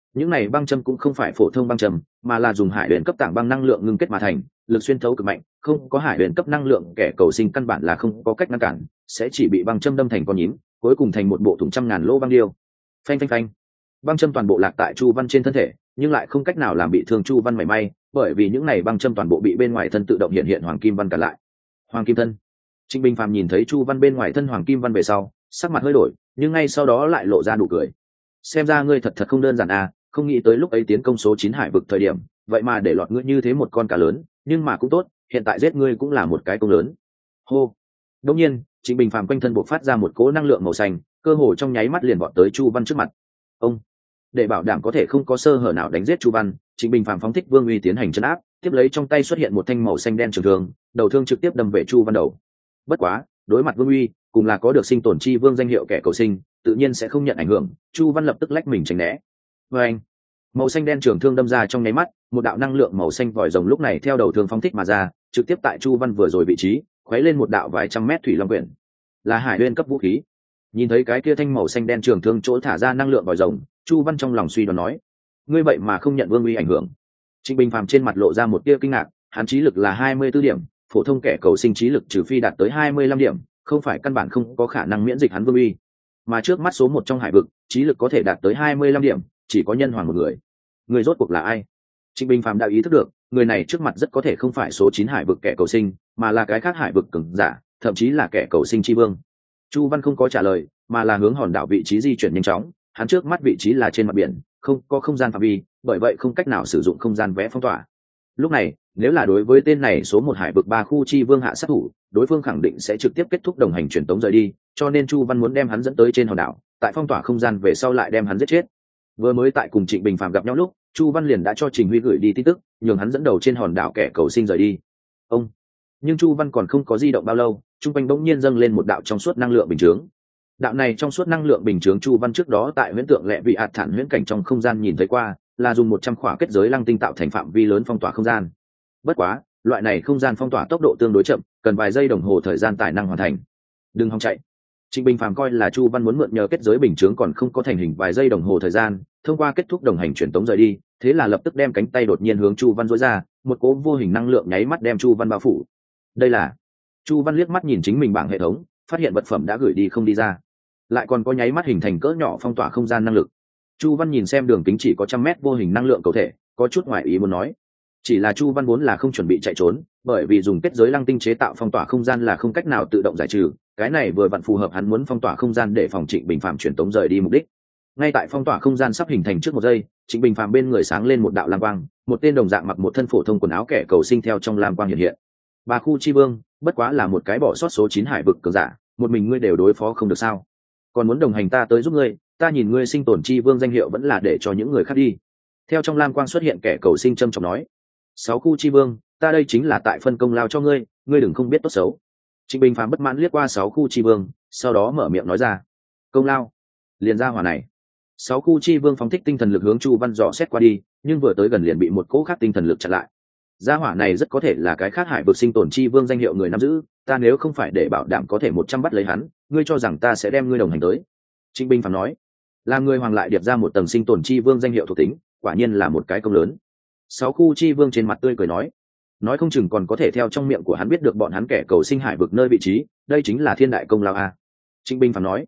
Những này băng châm cũng không phải phổ thông băng châm, mà là dùng hải huyền cấp tảng băng năng lượng ngưng kết mà thành, lực xuyên thấu cực mạnh, không có hải huyền cấp năng lượng kẻ cầu sinh căn bản là không có cách ngăn cản, sẽ chỉ bị băng châm đâm thành con nhím, cuối cùng thành một bộ thủng trăm ngàn lỗ băng điêu. Phanh phanh phanh. Băng châm toàn bộ lạc tại Chu Văn trên thân thể, nhưng lại không cách nào làm bị thương Chu Văn mảy may, bởi vì những này băng châm toàn bộ bị bên ngoài thân tự động hiện hiện hoàng kim văn cản lại. Hoàng kim thân. Trịnh Bình Phàm nhìn thấy Chu Văn bên ngoài thân hoàng kim văn về sau, sắc mặt hơi đổi, nhưng ngay sau đó lại lộ ra nụ cười. Xem ra ngươi thật thật không đơn giản à, không nghĩ tới lúc ấy tiến công số 9 hải vực thời điểm, vậy mà để lọt ngươi như thế một con cá lớn, nhưng mà cũng tốt, hiện tại giết ngươi cũng là một cái công lớn. Hô. Đột nhiên, Trịnh Bình Phàm quanh thân bộc phát ra một cỗ năng lượng màu xanh, cơ hồ trong nháy mắt liền vọt tới Chu Văn trước mặt. Ông, để bảo đảm có thể không có sơ hở nào đánh giết Chu Văn, Trịnh Bình Phàm phóng thích Vương Uy tiến hành trấn áp, tiếp lấy trong tay xuất hiện một thanh màu xanh đen trường thương, đầu thương trực tiếp đâm về Chu Văn đầu. Bất quá, đối mặt Vương Uy, cùng là có được sinh tồn chi vương danh hiệu kẻ cầu sinh, tự nhiên sẽ không nhận ảnh hưởng, Chu Văn lập tức lách mình tránh né. Và anh, màu xanh đen trường thương đâm ra trong nháy mắt, một đạo năng lượng màu xanh vòi rồng lúc này theo đầu thương phóng thích mà ra, trực tiếp tại Chu Văn vừa rồi vị trí, khuấy lên một đạo vài trăm mét thủy long quyển, là hải nguyên cấp vũ khí. Nhìn thấy cái kia thanh màu xanh đen trường thương chỗ thả ra năng lượng vòi rồng, Chu Văn trong lòng suy đoán nói: ngươi vậy mà không nhận Vương Uy ảnh hưởng. Trịnh Bình Phàm trên mặt lộ ra một tia kinh ngạc, hắn trí lực là 24 điểm, phổ thông kẻ cầu sinh trí lực trừ phi đạt tới 25 điểm, không phải căn bản không có khả năng miễn dịch hắn Vương Uy. Mà trước mắt số 1 trong hải vực, trí lực có thể đạt tới 25 điểm, chỉ có Nhân Hoàng một người. Người rốt cuộc là ai? Trịnh Bình Phàm đã ý thức được, người này trước mặt rất có thể không phải số 9 hải vực kẻ cầu sinh, mà là cái khác hải vực cường giả, thậm chí là kẻ cầu sinh chi vương. Chu Văn không có trả lời, mà là hướng hòn đảo vị trí di chuyển nhanh chóng, hắn trước mắt vị trí là trên mặt biển, không có không gian phạm vi, bởi vậy không cách nào sử dụng không gian vẽ phong tỏa. Lúc này, nếu là đối với tên này số 1 hải vực 3 khu chi vương hạ sát thủ, đối phương khẳng định sẽ trực tiếp kết thúc đồng hành truyền tống rời đi, cho nên Chu Văn muốn đem hắn dẫn tới trên hòn đảo, tại phong tỏa không gian về sau lại đem hắn giết chết. Vừa mới tại cùng Trịnh Bình Phàm gặp nhau lúc, Chu Văn liền đã cho Trình Huy gửi đi tin tức, nhường hắn dẫn đầu trên hòn đảo kẻ cầu sinh rời đi. Ông, nhưng Chu Văn còn không có di động bao lâu, trung quanh bỗng nhiên dâng lên một đạo trong suốt năng lượng bình chướng. Đạo này trong suốt năng lượng bình chướng Chu Văn trước đó tại huyễn tượng lệ vị hạt thản huyễn cảnh trong không gian nhìn thấy qua, là dùng 100 khỏa kết giới lăng tinh tạo thành phạm vi lớn phong tỏa không gian. Bất quá, loại này không gian phong tỏa tốc độ tương đối chậm, cần vài giây đồng hồ thời gian tài năng hoàn thành. Đừng hòng chạy. Trịnh Bình Phàm coi là Chu Văn muốn mượn nhờ kết giới bình chướng còn không có thành hình vài giây đồng hồ thời gian, thông qua kết thúc đồng hành truyền tống rời đi, thế là lập tức đem cánh tay đột nhiên hướng Chu Văn duỗi ra, một cỗ vô hình năng lượng nháy mắt đem Chu Văn bao phủ. Đây là... Chu Văn liếc mắt nhìn chính mình bảng hệ thống, phát hiện vật phẩm đã gửi đi không đi ra, lại còn có nháy mắt hình thành cỡ nhỏ phong tỏa không gian năng lực. Chu Văn nhìn xem đường kính chỉ có 100 mét vô hình năng lượng cầu thể, có chút ngoài ý muốn nói. Chỉ là Chu Văn vốn là không chuẩn bị chạy trốn, bởi vì dùng kết giới lăng tinh chế tạo phong tỏa không gian là không cách nào tự động giải trừ, cái này vừa vặn phù hợp hắn muốn phong tỏa không gian để phòng Trịnh Bình Phàm chuyển tống rời đi mục đích. Ngay tại phong tỏa không gian sắp hình thành trước một giây, Trịnh Bình Phàm bên người sáng lên một đạo lam quang, một tên đồng dạng mặc một thân phổ thông quần áo kẻ cầu sinh theo trong lam quang hiện hiện. Bà khu chi vương, bất quá là một cái bỏ sót số 9 hải vực cường giả, một mình ngươi đều đối phó không được sao? Còn muốn đồng hành ta tới giúp ngươi, ta nhìn ngươi sinh tồn chi vương danh hiệu vẫn là để cho những người khác đi. Theo trong lam quang xuất hiện kẻ cầu sinh trầm trọng nói: 6 khu chi vương, ta đây chính là tại phân công lao cho ngươi, ngươi đừng không biết tốt xấu. Trịnh Bình Phàm bất mãn liếc qua 6 khu chi vương, sau đó mở miệng nói ra: công lao? Liền ra hỏa này. 6 khu chi vương phóng thích tinh thần lực hướng Chu Văn dò xét qua đi, nhưng vừa tới gần liền bị một cỗ khác tinh thần lực chặn lại. Gia hỏa này rất có thể là cái khác hải vực sinh tồn chi vương danh hiệu người nắm giữ, ta nếu không phải để bảo đảm có thể 100 bắt lấy hắn, ngươi cho rằng ta sẽ đem ngươi đồng hành tới? Trịnh Bình Phàm nói. Làm người hoàng lại điệp ra một tầng sinh tồn chi vương danh hiệu thuộc tính, quả nhiên là một cái công lớn. 6 khu chi vương trên mặt tươi cười nói không chừng còn có thể theo trong miệng của hắn biết được bọn hắn kẻ cầu sinh hải vực nơi vị trí, đây chính là thiên đại công lao a. Trịnh Bình Phàm nói.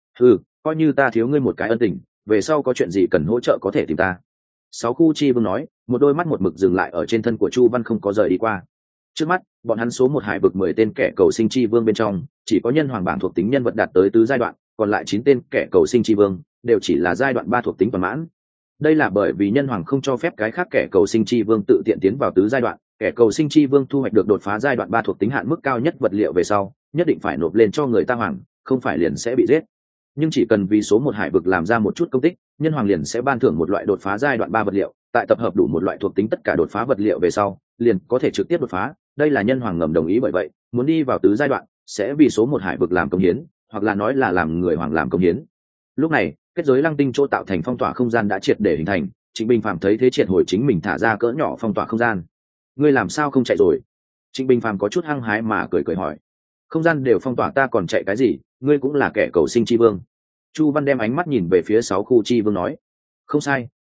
Coi như ta thiếu ngươi một cái ân tình, về sau có chuyện gì cần hỗ trợ có thể tìm ta. 6 khu chi vương nói, một đôi mắt một mực dừng lại ở trên thân của Chu Văn không có rời đi qua. Trước mắt, bọn hắn số 1 hải vực 10 tên kẻ cầu sinh chi vương bên trong, chỉ có Nhân Hoàng bảng thuộc tính nhân vật đạt tới tứ giai đoạn, còn lại 9 tên kẻ cầu sinh chi vương đều chỉ là giai đoạn 3 thuộc tính toàn mãn. Đây là bởi vì Nhân Hoàng không cho phép cái khác kẻ cầu sinh chi vương tự tiện tiến vào tứ giai đoạn, kẻ cầu sinh chi vương thu hoạch được đột phá giai đoạn 3 thuộc tính hạn mức cao nhất vật liệu về sau, nhất định phải nộp lên cho người ta hoàng, không phải liền sẽ bị giết. Nhưng chỉ cần vì số 1 hải vực làm ra một chút công tích, Nhân Hoàng liền sẽ ban thưởng một loại đột phá giai đoạn 3 vật liệu, tại tập hợp đủ một loại thuộc tính tất cả đột phá vật liệu về sau, liền có thể trực tiếp đột phá. Đây là Nhân Hoàng ngầm đồng ý, bởi vậy, muốn đi vào tứ giai đoạn, sẽ vì số 1 hải vực làm công hiến, hoặc là nói là làm người hoàng làm công hiến. Lúc này, kết giới lăng tinh chỗ tạo thành phong tỏa không gian đã triệt để hình thành, Trịnh Bình Phàm thấy thế triệt hồi chính mình thả ra cỡ nhỏ phong tỏa không gian. Ngươi làm sao không chạy rồi? Trịnh Bình Phàm có chút hăng hái mà cười hỏi. Không gian đều phong tỏa ta còn chạy cái gì, ngươi cũng là kẻ cầu sinh chi vương. Chu Văn đem ánh mắt nhìn về phía 6 khu chi vương nói. Không sai,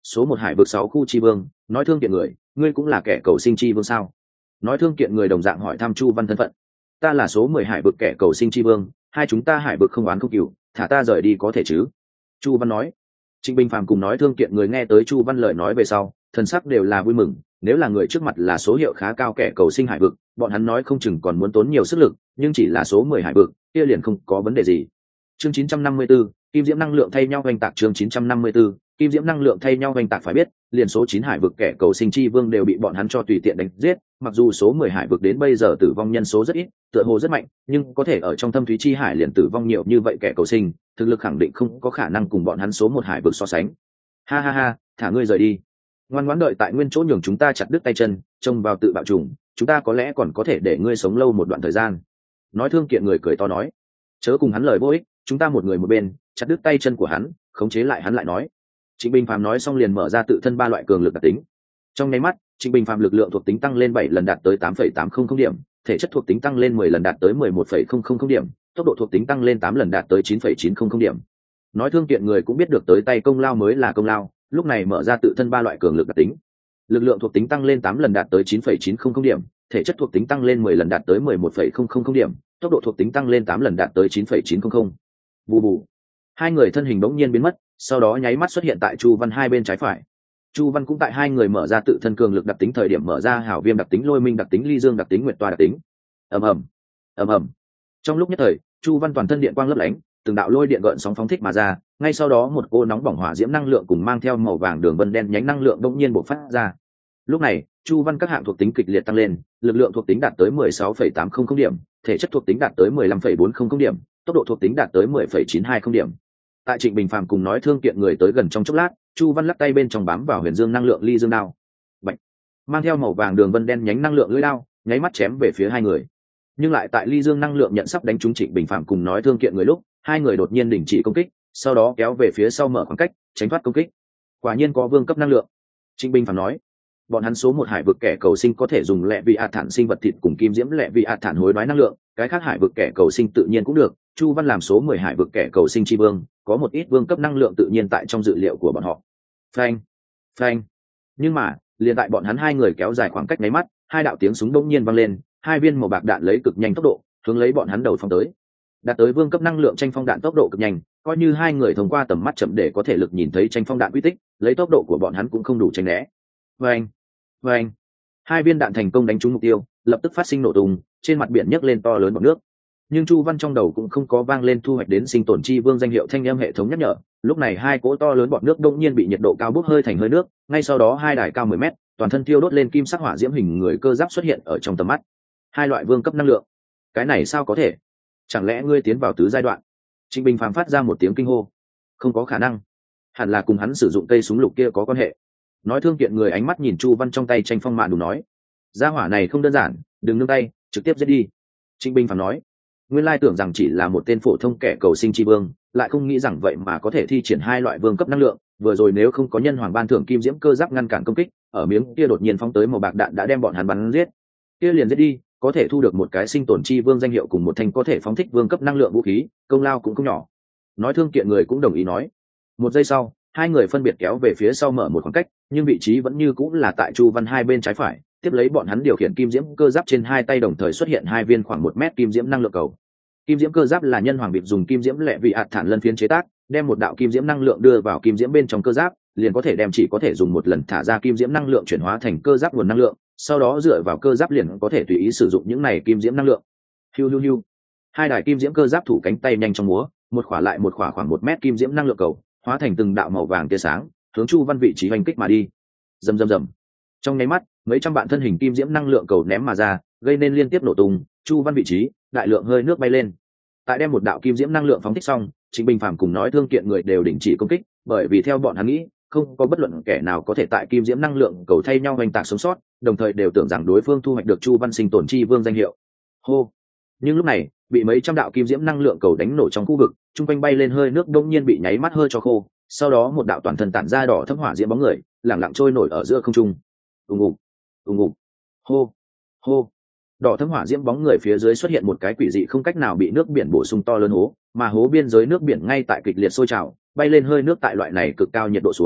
số một hải vực 6 khu tri vương, nói thương kiện người, ngươi cũng là kẻ cầu sinh tri vương sao? Nói thương kiện người đồng dạng hỏi thăm Chu Văn thân phận. Ta là số 10 hải vực kẻ cầu sinh tri vương, hai chúng ta hải vực không oán không cừu, thả ta rời đi có thể chứ? Chu Văn nói. Trịnh Bình Phàm cùng nói thương kiện người nghe tới Chu Văn lời nói về sau, thần sắc đều là vui mừng, nếu là người trước mặt là số hiệu khá cao kẻ cầu sinh hải vực, bọn hắn nói không chừng còn muốn tốn nhiều sức lực, nhưng chỉ là số 10 hải vực, kia liền không có vấn đề gì. Chương 954, kim diễm năng lượng thay nhau hoành tạc. Chương 954, kim diễm năng lượng thay nhau hoành tạc. Phải biết, liền số 9 hải vực kẻ cầu sinh chi vương đều bị bọn hắn cho tùy tiện đánh giết, mặc dù số 10 hải vực đến bây giờ tử vong nhân số rất ít, tựa hồ rất mạnh, nhưng có thể ở trong thâm thúy chi hải liền tử vong nhiều như vậy kẻ cầu sinh, thực lực khẳng định không có khả năng cùng bọn hắn số 1 hải vực so sánh. Ha ha ha, thả ngươi rời đi. Ngoan ngoãn đợi tại nguyên chỗ nhường chúng ta chặt đứt tay chân, trông vào tự bạo trùng, chúng ta có lẽ còn có thể để ngươi sống lâu một đoạn thời gian. Nói thương kiện người cười to nói, chớ cùng hắn lời vô ích, chúng ta một người một bên, chặt đứt tay chân của hắn, khống chế lại hắn lại nói. Trịnh Bình Phàm nói xong liền mở ra tự thân 3 loại cường lực đặc tính. Trong nháy mắt, Trịnh Bình Phàm lực lượng thuộc tính tăng lên 7 lần đạt tới 8,800 điểm, thể chất thuộc tính tăng lên 10 lần đạt tới 11,000 điểm, tốc độ thuộc tính tăng lên 8 lần đạt tới 9,900 điểm. Nói thương kiện người cũng biết được tới tay công lao mới là công lao, lúc này mở ra tự thân 3 loại cường lực đặc tính. Lực lượng thuộc tính tăng lên 8 lần đạt tới 9,900 điểm, thể chất thuộc tính tăng lên 10 lần đạt tới 11,000 điểm, tốc độ thuộc tính tăng lên 8 lần đạt tới 9,900. Bù bù. Hai người thân hình bỗng nhiên biến mất, sau đó nháy mắt xuất hiện tại Chu Văn hai bên trái phải. Chu Văn cũng tại hai người mở ra tự thân cường lực đặc tính thời điểm mở ra hảo viêm đặc tính, lôi minh đặc tính, ly dương đặc tính, nguyệt toa đặc tính. Ầm ầm, ầm ầm. Trong lúc nhất thời, Chu Văn toàn thân điện quang lấp lánh, từng đạo lôi điện gợn sóng phóng thích mà ra, ngay sau đó một cô nóng bỏng hỏa diễm năng lượng cùng mang theo màu vàng đường vân đen nhánh năng lượng bỗng nhiên bộc phát ra. Lúc này, Chu Văn các hạng thuộc tính kịch liệt tăng lên, lực lượng thuộc tính đạt tới 16,800 điểm, thể chất thuộc tính đạt tới 15,400 điểm, tốc độ thuộc tính đạt tới 10,920 điểm. Tại Trịnh Bình Phàm cùng nói thương kiện người tới gần trong chốc lát, Chu Văn lắc tay bên trong bám vào huyền dương năng lượng ly dương đao, Bạch. Mang theo màu vàng đường vân đen nhánh năng lượng lưỡi đao, nháy mắt chém về phía hai người. Nhưng lại tại ly dương năng lượng nhận sắp đánh trúng Trịnh Bình Phàm cùng nói thương kiện người lúc, hai người đột nhiên đình chỉ công kích, sau đó kéo về phía sau mở khoảng cách, tránh thoát công kích. Quả nhiên có vương cấp năng lượng. Trịnh Bình Phàm nói, bọn hắn số 1 hải vực kẻ cầu sinh có thể dùng lệ vị ạt thản sinh vật thịt cùng kim diễm lệ vị ạt thản hối đoái năng lượng, cái khác hải vực kẻ cầu sinh tự nhiên cũng được. Chu Văn làm số 10 hải vực kẻ cầu sinh chi vương, có một ít vương cấp năng lượng tự nhiên tại trong dự liệu của bọn họ. Phanh, phanh. Nhưng mà, liền tại bọn hắn hai người kéo dài khoảng cách nháy mắt, hai đạo tiếng súng đống nhiên vang lên, hai viên màu bạc đạn lấy cực nhanh tốc độ hướng lấy bọn hắn đầu phong tới. Đạt tới vương cấp năng lượng tranh phong đạn tốc độ cực nhanh, coi như hai người thông qua tầm mắt chậm để có thể lực nhìn thấy tranh phong đạn quy tích, lấy tốc độ của bọn hắn cũng không đủ tránh né. Phanh, phanh. Hai viên đạn thành công đánh trúng mục tiêu, lập tức phát sinh nổ tung, trên mặt biển nhấc lên to lớn bọt nước. Nhưng Chu Văn trong đầu cũng không có vang lên thu hoạch đến sinh tồn chi vương danh hiệu thanh âm hệ thống nhắc nhở. Lúc này hai cỗ to lớn bọt nước đột nhiên bị nhiệt độ cao bốc hơi thành hơi nước, ngay sau đó hai đài cao 10 mét, toàn thân thiêu đốt lên kim sắc hỏa diễm hình người cơ giáp xuất hiện ở trong tầm mắt. Hai loại vương cấp năng lượng, cái này sao có thể? Chẳng lẽ ngươi tiến vào tứ giai đoạn? Trịnh Bình Phàm phát ra một tiếng kinh hô. Không có khả năng, hẳn là cùng hắn sử dụng cây súng lục kia có quan hệ. Nói thương kiện người ánh mắt nhìn Chu Văn trong tay tranh phong mạn đủ nói, gia hỏa này không đơn giản, đừng nương tay, trực tiếp giết đi. Trịnh Bình Phàm nói, nguyên lai tưởng rằng chỉ là một tên phổ thông kẻ cầu sinh chi vương, lại không nghĩ rằng vậy mà có thể thi triển hai loại vương cấp năng lượng. Vừa rồi nếu không có nhân hoàng ban thưởng kim diễm cơ giáp ngăn cản công kích, ở miếng kia đột nhiên phóng tới màu bạc đạn đã đem bọn hắn bắn giết. Kia liền giết đi, có thể thu được một cái sinh tồn chi vương danh hiệu cùng một thanh có thể phóng thích vương cấp năng lượng vũ khí, công lao cũng không nhỏ. Nói thương kiện người cũng đồng ý nói. Một giây sau, hai người phân biệt kéo về phía sau mở một khoảng cách, nhưng vị trí vẫn như cũng là tại Chu Văn hai bên trái phải. Tiếp lấy bọn hắn điều khiển kim diễm cơ giáp trên hai tay đồng thời xuất hiện hai viên khoảng 1 mét kim diễm năng lượng cầu. Kim diễm cơ giáp là nhân hoàng bịp dùng kim diễm lệ vị ạt thản lân phiến chế tác, đem một đạo kim diễm năng lượng đưa vào kim diễm bên trong cơ giáp, liền có thể đem chỉ có thể dùng một lần thả ra kim diễm năng lượng chuyển hóa thành cơ giáp nguồn năng lượng, sau đó dựa vào cơ giáp liền có thể tùy ý sử dụng những này kim diễm năng lượng. Hiu hiu hiu. Hai đài kim diễm cơ giáp thủ cánh tay nhanh trong múa, một khỏa lại một khỏa khoảng 1 mét kim diễm năng lượng cầu, hóa thành từng đạo màu vàng tia sáng, hướng Chu Văn vị trí hành kích mà đi. Rầm rầm rầm. Trong nháy mắt, mấy trăm vạn thân hình kim diễm năng lượng cầu ném mà ra, gây nên liên tiếp nổ tung, Chu Văn vị trí, đại lượng hơi nước bay lên. Tại đem một đạo kim diễm năng lượng phóng thích xong, Trịnh Bình Phàm cùng nói thương kiện người đều đình chỉ công kích, bởi vì theo bọn hắn nghĩ, không có bất luận kẻ nào có thể tại kim diễm năng lượng cầu thay nhau hoành tạc sống sót, đồng thời đều tưởng rằng đối phương thu hoạch được Chu Văn sinh tồn chi vương danh hiệu. Hô! Nhưng lúc này, bị mấy trăm đạo kim diễm năng lượng cầu đánh nổ trong khu vực, trung quanh bay lên hơi nước đông nhiên bị nháy mắt hơi cho khô, sau đó một đạo toàn thân tản ra đỏ thẫm hỏa diễm bóng người, lẳng lặng trôi nổi ở giữa không trung. Ùng ục, ùng ục, hô, hô. Đỏ thẫm hỏa diễm bóng người phía dưới xuất hiện một cái quỷ dị không cách nào bị nước biển bổ sung to lớn hố, mà hố biên giới nước biển ngay tại kịch liệt sôi trào, bay lên hơi nước tại loại này cực cao nhiệt độ xuống,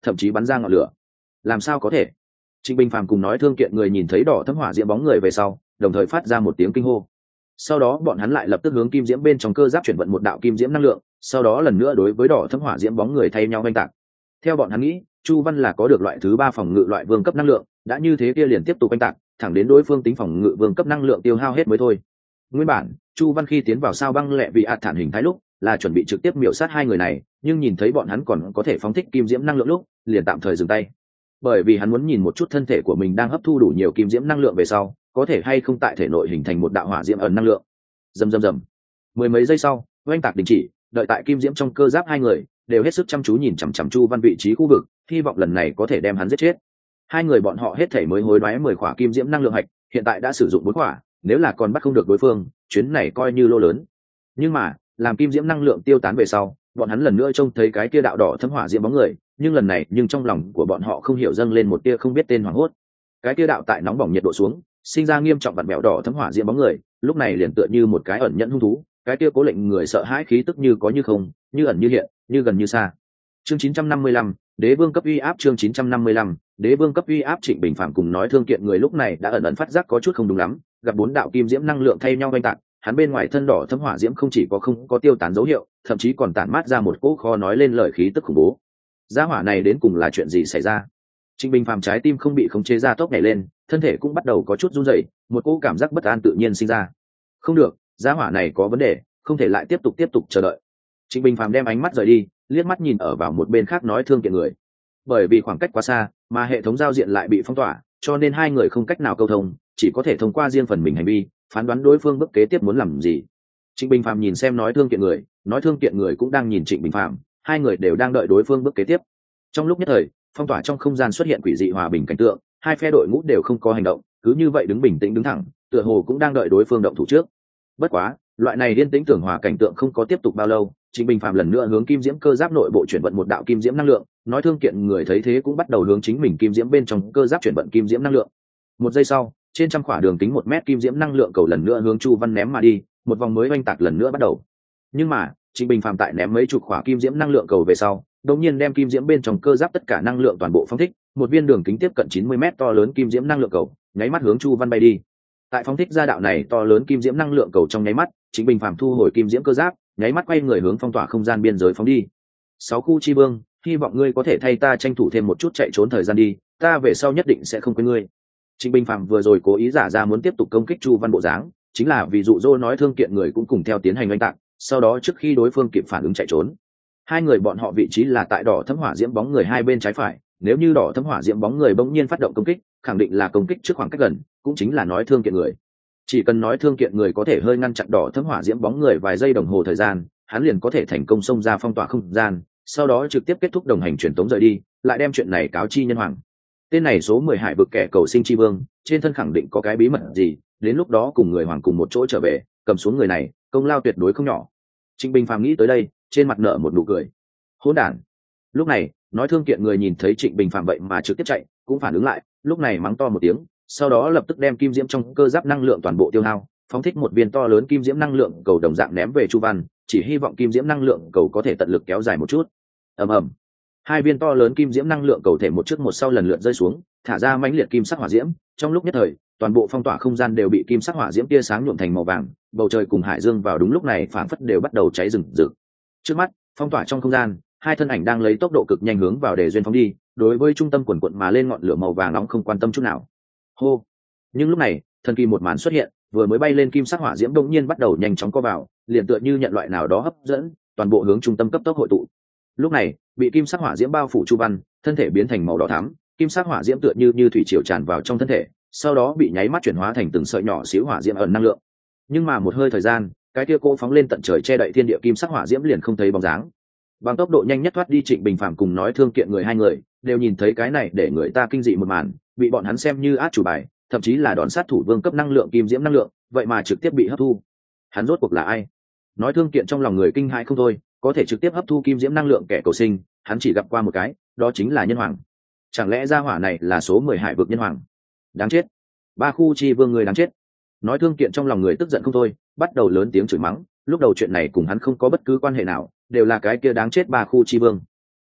thậm chí bắn ra ngọn lửa. Làm sao có thể? Trịnh Bình Phàm cùng nói thương kiện người nhìn thấy đỏ thấm hỏa diễm bóng người về sau, đồng thời phát ra một tiếng kinh hô. Sau đó bọn hắn lại lập tức hướng kim diễm bên trong cơ giáp chuyển vận một đạo kim diễm năng lượng, sau đó lần nữa đối với đỏ thấm hỏa diễm bóng người thay nhau oanh tạc. Theo bọn hắn nghĩ, Chu Văn là có được loại thứ 3 phòng ngự loại vương cấp năng lượng, đã như thế kia liền tiếp tục oanh tạc, thẳng đến đối phương tính phòng ngự vương cấp năng lượng tiêu hao hết mới thôi. Nguyên bản, Chu Văn khi tiến vào sao băng lẹ vị ạt thản hình thái lúc, là chuẩn bị trực tiếp miểu sát hai người này, nhưng nhìn thấy bọn hắn còn có thể phóng thích kim diễm năng lượng lúc, liền tạm thời dừng tay. Bởi vì hắn muốn nhìn một chút thân thể của mình đang hấp thu đủ nhiều kim diễm năng lượng về sau, có thể hay không tại thể nội hình thành một đạo hỏa diễm ẩn năng lượng. Rầm rầm rầm. Mười mấy giây sau, oanh tạc đình chỉ, đợi tại kim diễm trong cơ giáp hai người đều hết sức chăm chú nhìn chằm chằm Chu Văn vị trí khu vực, hy vọng lần này có thể đem hắn giết chết. Hai người bọn họ hết thảy mới hối đoái 10 khỏa kim diễm năng lượng hạch, hiện tại đã sử dụng 4 khỏa, nếu là còn bắt không được đối phương, chuyến này coi như lô lớn. Nhưng mà, làm kim diễm năng lượng tiêu tán về sau, bọn hắn lần nữa trông thấy cái kia đạo đỏ thấm hỏa diễm bóng người, nhưng lần này nhưng trong lòng của bọn họ không hiểu dâng lên một tia không biết tên hoảng hốt. Cái kia đạo tại nóng bỏng nhiệt độ xuống, sinh ra nghiêm trọng vặn vẹo đỏ thấm hỏa diễm bóng người, lúc này liền tựa như một cái ẩn nhẫn hung thú, cái kia cố lệnh người sợ hãi khí tức như có như không, như ẩn như hiện, như gần như xa. Chương 955, Đế vương cấp uy áp. Chương 955, Đế vương cấp uy áp. Trịnh Bình Phàm cùng nói thương kiện người lúc này đã ẩn ẩn phát giác có chút không đúng lắm, gặp 4 đạo kim diễm năng lượng thay nhau oanh tạc, hắn bên ngoài thân đỏ thấm hỏa diễm không chỉ có không có tiêu tán dấu hiệu, thậm chí còn tản mát ra một cỗ khó nói lên lời khí tức khủng bố. Gia hỏa này đến cùng là chuyện gì xảy ra? Trịnh Bình Phàm trái tim không bị khống chế ra tốc nhảy lên, thân thể cũng bắt đầu có chút run rẩy, một cỗ cảm giác bất an tự nhiên sinh ra. Không được, gia hỏa này có vấn đề, không thể lại tiếp tục chờ đợi. Trịnh Bình Phàm đem ánh mắt rời đi, liếc mắt nhìn ở vào một bên khác nói thương kiện người. Bởi vì khoảng cách quá xa, mà hệ thống giao diện lại bị phong tỏa, cho nên hai người không cách nào câu thông, chỉ có thể thông qua riêng phần mình hành vi, phán đoán đối phương bước kế tiếp muốn làm gì. Trịnh Bình Phàm nhìn xem nói thương kiện người, nói thương kiện người cũng đang nhìn Trịnh Bình Phàm, hai người đều đang đợi đối phương bước kế tiếp. Trong lúc nhất thời, phong tỏa trong không gian xuất hiện quỷ dị hòa bình cảnh tượng, hai phe đội ngũ đều không có hành động, cứ như vậy đứng bình tĩnh đứng thẳng, tựa hồ cũng đang đợi đối phương động thủ trước. Bất quá, loại này yên tĩnh tưởng hòa cảnh tượng không có tiếp tục bao lâu, Trịnh Bình Phàm lần nữa hướng kim diễm cơ giáp nội bộ chuyển vận một đạo kim diễm năng lượng, nói thương kiện người thấy thế cũng bắt đầu hướng chính mình kim diễm bên trong cơ giáp chuyển vận kim diễm năng lượng. Một giây sau, trên trăm khỏa đường kính 1 mét kim diễm năng lượng cầu lần nữa hướng Chu Văn ném mà đi, một vòng mới oanh tạc lần nữa bắt đầu. Nhưng mà, Trịnh Bình Phàm tại ném mấy chục khỏa kim diễm năng lượng cầu về sau, đột nhiên đem kim diễm bên trong cơ giáp tất cả năng lượng toàn bộ phóng thích, một viên đường kính tiếp cận 90 mét to lớn kim diễm năng lượng cầu, nháy mắt hướng Chu Văn bay đi. Tại phóng thích ra đạo này to lớn kim diễm năng lượng cầu trong nháy mắt, Trịnh Bình Phàm thu hồi kim diễm cơ giáp, nháy mắt quay người hướng phong tỏa không gian biên giới phóng đi. 6 khu chi vương, hy vọng ngươi có thể thay ta tranh thủ thêm một chút chạy trốn thời gian đi, ta về sau nhất định sẽ không quên ngươi. Trịnh Bình Phàm vừa rồi cố ý giả ra muốn tiếp tục công kích Chu Văn bộ dáng, chính là vì dụ dỗ nói thương kiện người cũng cùng theo tiến hành oanh tạc, sau đó trước khi đối phương kịp phản ứng chạy trốn. Hai người bọn họ vị trí là tại đỏ thấm hỏa diễm bóng người hai bên trái phải, nếu như đỏ thấm hỏa diễm bóng người bỗng nhiên phát động công kích, khẳng định là công kích trước khoảng cách gần, cũng chính là nói thương kiện người. Chỉ cần nói thương kiện người có thể hơi ngăn chặn đỏ thấm hỏa diễm bóng người vài giây đồng hồ thời gian, hắn liền có thể thành công xông ra phong tỏa không gian, sau đó trực tiếp kết thúc đồng hành truyền tống rời đi, lại đem chuyện này cáo chi nhân hoàng. Tên này số 10 hải vực kẻ cầu sinh chi vương, trên thân khẳng định có cái bí mật gì, đến lúc đó cùng người hoàng cùng một chỗ trở về, cầm xuống người này, công lao tuyệt đối không nhỏ. Trịnh Bình Phàm nghĩ tới đây, trên mặt nở một nụ cười. Hỗn đản. Lúc này, nói thương kiện người nhìn thấy Trịnh Bình Phàm vậy mà trực tiếp chạy, cũng phản ứng lại, lúc này mắng to một tiếng, sau đó lập tức đem kim diễm trong cơ giáp năng lượng toàn bộ tiêu hao, phóng thích một viên to lớn kim diễm năng lượng cầu đồng dạng ném về Chu Văn, chỉ hy vọng kim diễm năng lượng cầu có thể tận lực kéo dài một chút. Ầm ầm. Hai viên to lớn kim diễm năng lượng cầu thể một trước một sau lần lượt rơi xuống, thả ra mãnh liệt kim sắc hỏa diễm, trong lúc nhất thời, toàn bộ phong tỏa không gian đều bị kim sắc hỏa diễm tia sáng nhuộm thành màu vàng, bầu trời cùng hải dương vào đúng lúc này phảng phất đều bắt đầu cháy rừng rực. Trước mắt, phong tỏa trong không gian, hai thân ảnh đang lấy tốc độ cực nhanh hướng vào để duyên phóng đi, đối với trung tâm quần quận mà lên ngọn lửa màu vàng nóng không quan tâm chút nào. Hô. Nhưng lúc này, thần kỳ một màn xuất hiện, vừa mới bay lên kim sắc hỏa diễm đột nhiên bắt đầu nhanh chóng co vào, liền tựa như nhận loại nào đó hấp dẫn, toàn bộ hướng trung tâm cấp tốc hội tụ. Lúc này, bị kim sắc hỏa diễm bao phủ Chu Văn, thân thể biến thành màu đỏ thắm, kim sắc hỏa diễm tựa như thủy triều tràn vào trong thân thể, sau đó bị nháy mắt chuyển hóa thành từng sợi nhỏ xíu hỏa diễm ẩn năng lượng. Nhưng mà một hơi thời gian, cái kia cô phóng lên tận trời che đậy thiên địa kim sắc hỏa diễm liền không thấy bóng dáng. Bằng tốc độ nhanh nhất thoát đi Trịnh Bình Phàm cùng nói thương kiện người hai người, đều nhìn thấy cái này để người ta kinh dị một màn, bị bọn hắn xem như át chủ bài, thậm chí là đòn sát thủ vương cấp năng lượng kim diễm năng lượng, vậy mà trực tiếp bị hấp thu. Hắn rốt cuộc là ai? Nói thương kiện trong lòng người kinh hãi không thôi, có thể trực tiếp hấp thu kim diễm năng lượng kẻ cầu sinh, hắn chỉ gặp qua một cái, đó chính là nhân hoàng. Chẳng lẽ gia hỏa này là số 10 hải vực nhân hoàng? Đáng chết. Ba khu chi vương người đáng chết. Nói thương kiện trong lòng người tức giận không thôi, bắt đầu lớn tiếng chửi mắng, lúc đầu chuyện này cùng hắn không có bất cứ quan hệ nào, đều là cái kia đáng chết ba khu chi vương.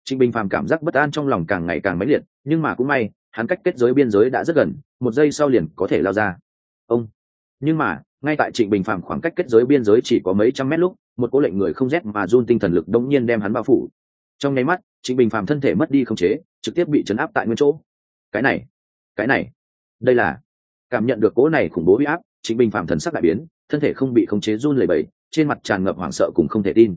Trịnh Bình Phàm cảm giác bất an trong lòng càng ngày càng mãnh liệt, nhưng mà cũng may, hắn cách kết giới biên giới đã rất gần, một giây sau liền có thể lao ra. Ông. Nhưng mà, ngay tại Trịnh Bình Phàm khoảng cách kết giới biên giới chỉ có mấy trăm mét lúc, một cỗ lệnh người không rét mà run tinh thần lực đống nhiên đem hắn bao phủ. Trong nháy mắt, Trịnh Bình Phàm thân thể mất đi khống chế, trực tiếp bị chấn áp tại nguyên chỗ. Cái này, đây là cảm nhận được cỗ này khủng bố uy áp, Trịnh Bình Phàm thần sắc đại biến, thân thể không bị khống chế run lẩy bẩy, trên mặt tràn ngập hoảng sợ cùng không thể tin.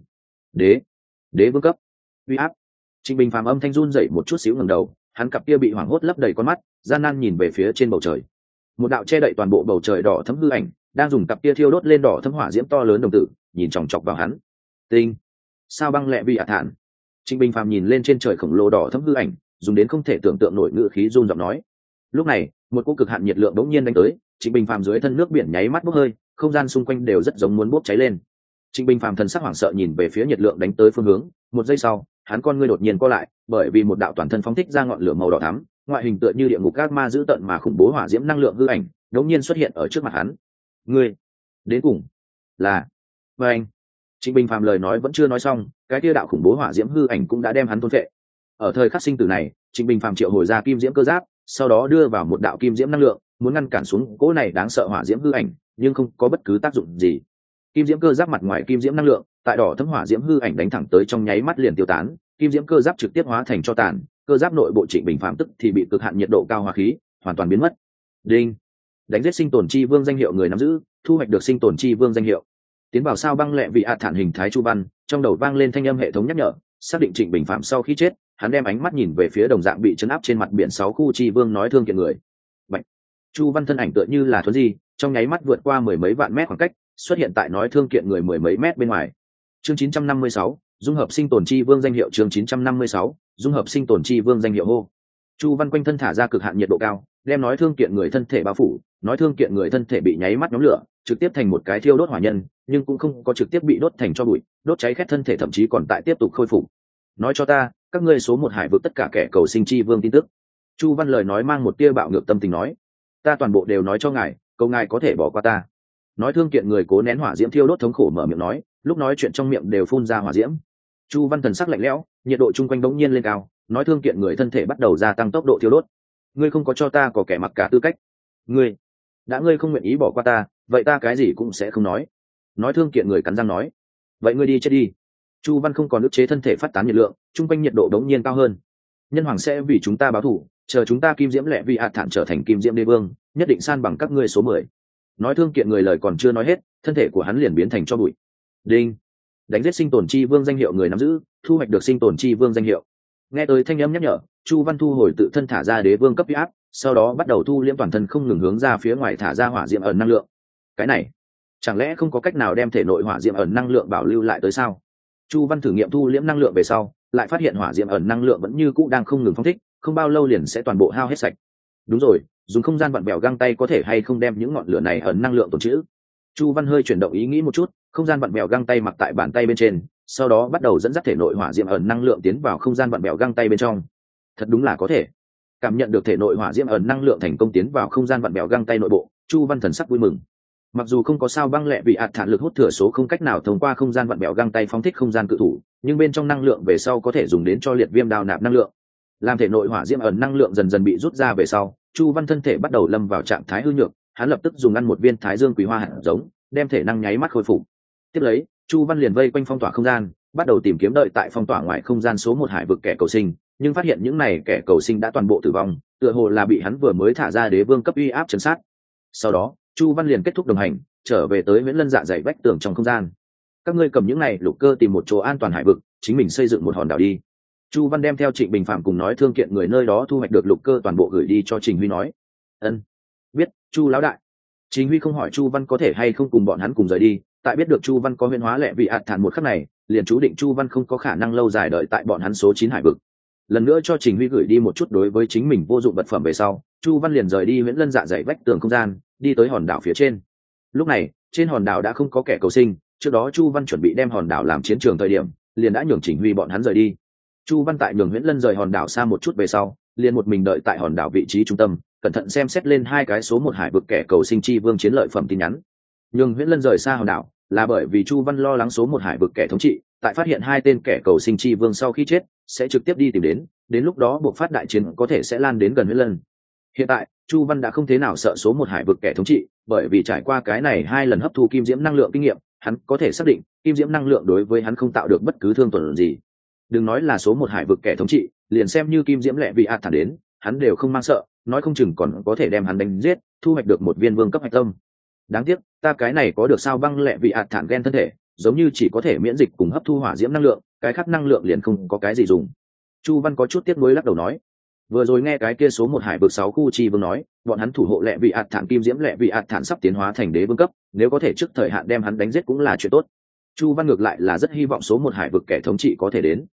Đế vương cấp uy áp. Trịnh Bình Phàm âm thanh run dậy một chút xíu ngẩng đầu, hắn cặp kia bị hoảng hốt lấp đầy con mắt, gian nan nhìn về phía trên bầu trời. Một đạo che đậy toàn bộ bầu trời đỏ thẫm hư ảnh, đang dùng cặp kia thiêu đốt lên đỏ thẫm hỏa diễm to lớn đồng tử, nhìn chòng chọc vào hắn. Tinh, sao băng lẹ vi ạ thản. Trịnh Bình Phàm nhìn lên trên trời khổng lồ đỏ thẫm hư ảnh, dùng đến không thể tưởng tượng nổi ngữ khí run giọng nói. Lúc này, một cỗ cực hạn nhiệt lượng bỗng nhiên đánh tới, Trịnh Bình Phàm dưới thân nước biển nháy mắt bốc hơi, không gian xung quanh đều rất giống muốn bốc cháy lên. Trịnh Bình Phàm thần sắc hoảng sợ nhìn về phía nhiệt lượng đánh tới phương hướng, một giây sau, hắn con ngươi đột nhiên co lại, bởi vì một đạo toàn thân phóng thích ra ngọn lửa màu đỏ thắm, ngoại hình tựa như địa ngục ác ma dữ tợn mà khủng bố hỏa diễm năng lượng hư ảnh, đột nhiên xuất hiện ở trước mặt hắn. Ngươi, đến cùng là và anh. Trịnh Bình Phàm lời nói vẫn chưa nói xong, cái kia đạo khủng bố hỏa diễm hư ảnh cũng đã đem hắn thôn phệ. Ở thời khắc sinh tử này, Trịnh Bình Phàm triệu hồi ra kim diễm cơ giáp, sau đó đưa vào một đạo kim diễm năng lượng, muốn ngăn cản xuống cỗ này đáng sợ hỏa diễm hư ảnh, nhưng không có bất cứ tác dụng gì. Kim diễm cơ giáp mặt ngoài kim diễm năng lượng, tại đỏ thấm hỏa diễm hư ảnh đánh thẳng tới trong nháy mắt liền tiêu tán, kim diễm cơ giáp trực tiếp hóa thành tro tàn, cơ giáp nội bộ Trịnh Bình Phàm tức thì bị cực hạn nhiệt độ cao hỏa khí hoàn toàn biến mất. Đinh, đánh giết sinh tồn chi vương danh hiệu người nắm giữ, thu hoạch được sinh tồn chi vương danh hiệu. Tiến vào sao băng lẹ vị ạ thản hình thái chu văn, trong đầu vang lên thanh âm hệ thống nhắc nhở, xác định Trịnh Bình Phàm sau khi chết, hắn đem ánh mắt nhìn về phía đồng dạng bị chấn áp trên mặt biển 6 khu chi vương nói thương kiện người. Bạch. Chu văn thân ảnh tựa như là thuấn di, trong nháy mắt vượt qua mười mấy vạn mét khoảng cách, xuất hiện tại nói thương kiện người mười mấy mét bên ngoài. Chương 956, dung hợp sinh tồn chi vương danh hiệu. Chương 956, dung hợp sinh tồn chi vương danh hiệu hô. Chu văn quanh thân thả ra cực hạn nhiệt độ cao, đem nói thương kiện người thân thể bao phủ, nói thương kiện người thân thể bị nháy mắt nhóm lửa, trực tiếp thành một cái thiêu đốt hỏa nhân, nhưng cũng không có trực tiếp bị đốt thành tro bụi, đốt cháy khét thân thể thậm chí còn tại tiếp tục khôi phục. Nói cho ta, các ngươi số một hải vực tất cả kẻ cầu sinh chi vương tin tức. Chu văn lời nói mang một tia bạo ngược tâm tình nói, ta toàn bộ đều nói cho ngài, cầu ngài có thể bỏ qua ta. Nói thương kiện người cố nén hỏa diễm thiêu đốt thống khổ mở miệng nói, lúc nói chuyện trong miệng đều phun ra hỏa diễm. Chu văn thần sắc lạnh lẽo, nhiệt độ chung quanh bỗng nhiên lên cao, nói thương kiện người thân thể bắt đầu gia tăng tốc độ thiêu đốt. Ngươi không có cho ta có kẻ mặc cả tư cách. Ngươi không nguyện ý bỏ qua ta, vậy ta cái gì cũng sẽ không nói. Nói thương kiện người cắn răng nói, vậy ngươi đi chết đi. Chu văn không còn ức chế thân thể phát tán nhiệt lượng, chung quanh nhiệt độ đống nhiên cao hơn. Nhân hoàng sẽ vì chúng ta báo thù, chờ chúng ta kim diễm lẹ vì hạt thản trở thành kim diễm đế vương, nhất định san bằng các ngươi số 10. Nói thương kiện người lời còn chưa nói hết, thân thể của hắn liền biến thành cho bụi. Đinh, đánh giết sinh tồn chi vương danh hiệu người nắm giữ, thu hoạch được sinh tồn chi vương danh hiệu. Nghe tới thanh âm nhắc nhở, Chu văn thu hồi tự thân thả ra đế vương cấp uy áp, sau đó bắt đầu thu liễm toàn thân không ngừng hướng ra phía ngoài thả ra hỏa diễm ẩn năng lượng. Cái này, chẳng lẽ không có cách nào đem thể nội hỏa diễm ẩn năng lượng bảo lưu lại tới sao? Chu văn thử nghiệm thu liễm năng lượng về sau, lại phát hiện hỏa diễm ẩn năng lượng vẫn như cũ đang không ngừng phóng thích, không bao lâu liền sẽ toàn bộ hao hết sạch. Đúng rồi, dùng không gian vặn bèo găng tay có thể hay không đem những ngọn lửa này ẩn năng lượng tồn trữ? Chu văn hơi chuyển động ý nghĩ một chút, không gian vặn bèo găng tay mặc tại bàn tay bên trên, sau đó bắt đầu dẫn dắt thể nội hỏa diễm ẩn năng lượng tiến vào không gian vặn bèo găng tay bên trong. Thật đúng là có thể. Cảm nhận được thể nội hỏa diễm ẩn năng lượng thành công tiến vào không gian vặn bèo găng tay nội bộ, Chu văn thần sắc vui mừng. Mặc dù không có sao băng lẹ vì ạt thản lực hút thừa số không cách nào thông qua không gian vặn bèo găng tay phóng thích không gian cự thủ, nhưng bên trong năng lượng về sau có thể dùng đến cho liệt viêm đào nạp năng lượng. Làm thể nội hỏa diễm ẩn năng lượng dần dần bị rút ra về sau, Chu văn thân thể bắt đầu lâm vào trạng thái hư nhược, hắn lập tức dùng ăn một viên thái dương quý hoa hạt giống, đem thể năng nháy mắt khôi phục. Tiếp lấy, Chu văn liền vây quanh phong tỏa không gian, bắt đầu tìm kiếm đợi tại phong tỏa ngoài không gian số 1 hải vực kẻ cầu sinh, nhưng phát hiện những này kẻ cầu sinh đã toàn bộ tử vong, tựa hồ là bị hắn vừa mới thả ra đế vương cấp uy áp chấn sát. Sau đó, Chu văn liền kết thúc đồng hành, trở về tới Viễn Lân dạ dày vách tường trong không gian. Các ngươi cầm những này lục cơ tìm một chỗ an toàn hải vực, chính mình xây dựng một hòn đảo đi. Chu văn đem theo Trịnh Bình Phạm cùng nói thương kiện người nơi đó thu hoạch được lục cơ toàn bộ gửi đi cho Trình Huy nói. Ân, biết, Chu lão đại. Trình Huy không hỏi Chu văn có thể hay không cùng bọn hắn cùng rời đi, tại biết được Chu văn có huyễn hóa lẹ vị ạt thản một khắc này, liền chú định Chu văn không có khả năng lâu dài đợi tại bọn hắn số 9 hải vực. Lần nữa cho Trình Huy gửi đi một chút đối với chính mình vô dụng vật phẩm về sau, Chu văn liền rời đi Viễn Lân dạ dày vách tường không gian, đi tới hòn đảo phía trên. Lúc này, trên hòn đảo đã không có kẻ cầu sinh, trước đó Chu văn chuẩn bị đem hòn đảo làm chiến trường thời điểm, liền đã nhường Trình Huy bọn hắn rời đi. Chu văn tại nhường Viễn Lân rời hòn đảo xa một chút về sau, liền một mình đợi tại hòn đảo vị trí trung tâm, cẩn thận xem xét lên 2 cái số 1 hải vực kẻ cầu sinh chi vương chiến lợi phẩm tin nhắn. Nhường Viễn Lân rời xa hòn đảo là bởi vì Chu văn lo lắng số 1 hải vực kẻ thống trị, tại phát hiện 2 tên kẻ cầu sinh chi vương sau khi chết, sẽ trực tiếp đi tìm đến lúc đó buộc phát đại chiến có thể sẽ lan đến gần huyết lân. Hiện tại Chu Văn đã không thế nào sợ số một hải vực kẻ thống trị, bởi vì trải qua cái này 2 lần hấp thu kim diễm năng lượng kinh nghiệm, hắn có thể xác định kim diễm năng lượng đối với hắn không tạo được bất cứ thương tổn gì. Đừng nói là số một hải vực kẻ thống trị, liền xem như kim diễm lệ vị ạt thản đến, hắn đều không mang sợ, nói không chừng còn có thể đem hắn đánh giết, thu hoạch được một viên vương cấp hạch tâm. Đáng tiếc ta cái này có được sao băng lệ vị ạt thản gen thân thể, giống như chỉ có thể miễn dịch cùng hấp thu hỏa diễm năng lượng, cái khác năng lượng liền không có cái gì dùng. Chu Văn có chút tiếc nuối lắc đầu nói, vừa rồi nghe cái kia số một hải vực 6 khu chi vương nói, bọn hắn thủ hộ lệ vị ạt thản kim diễm lệ vị ạt thản sắp tiến hóa thành đế vương cấp, nếu có thể trước thời hạn đem hắn đánh giết cũng là chuyện tốt. Chu Văn ngược lại là rất hy vọng số một hải vực kẻ thống trị có thể đến.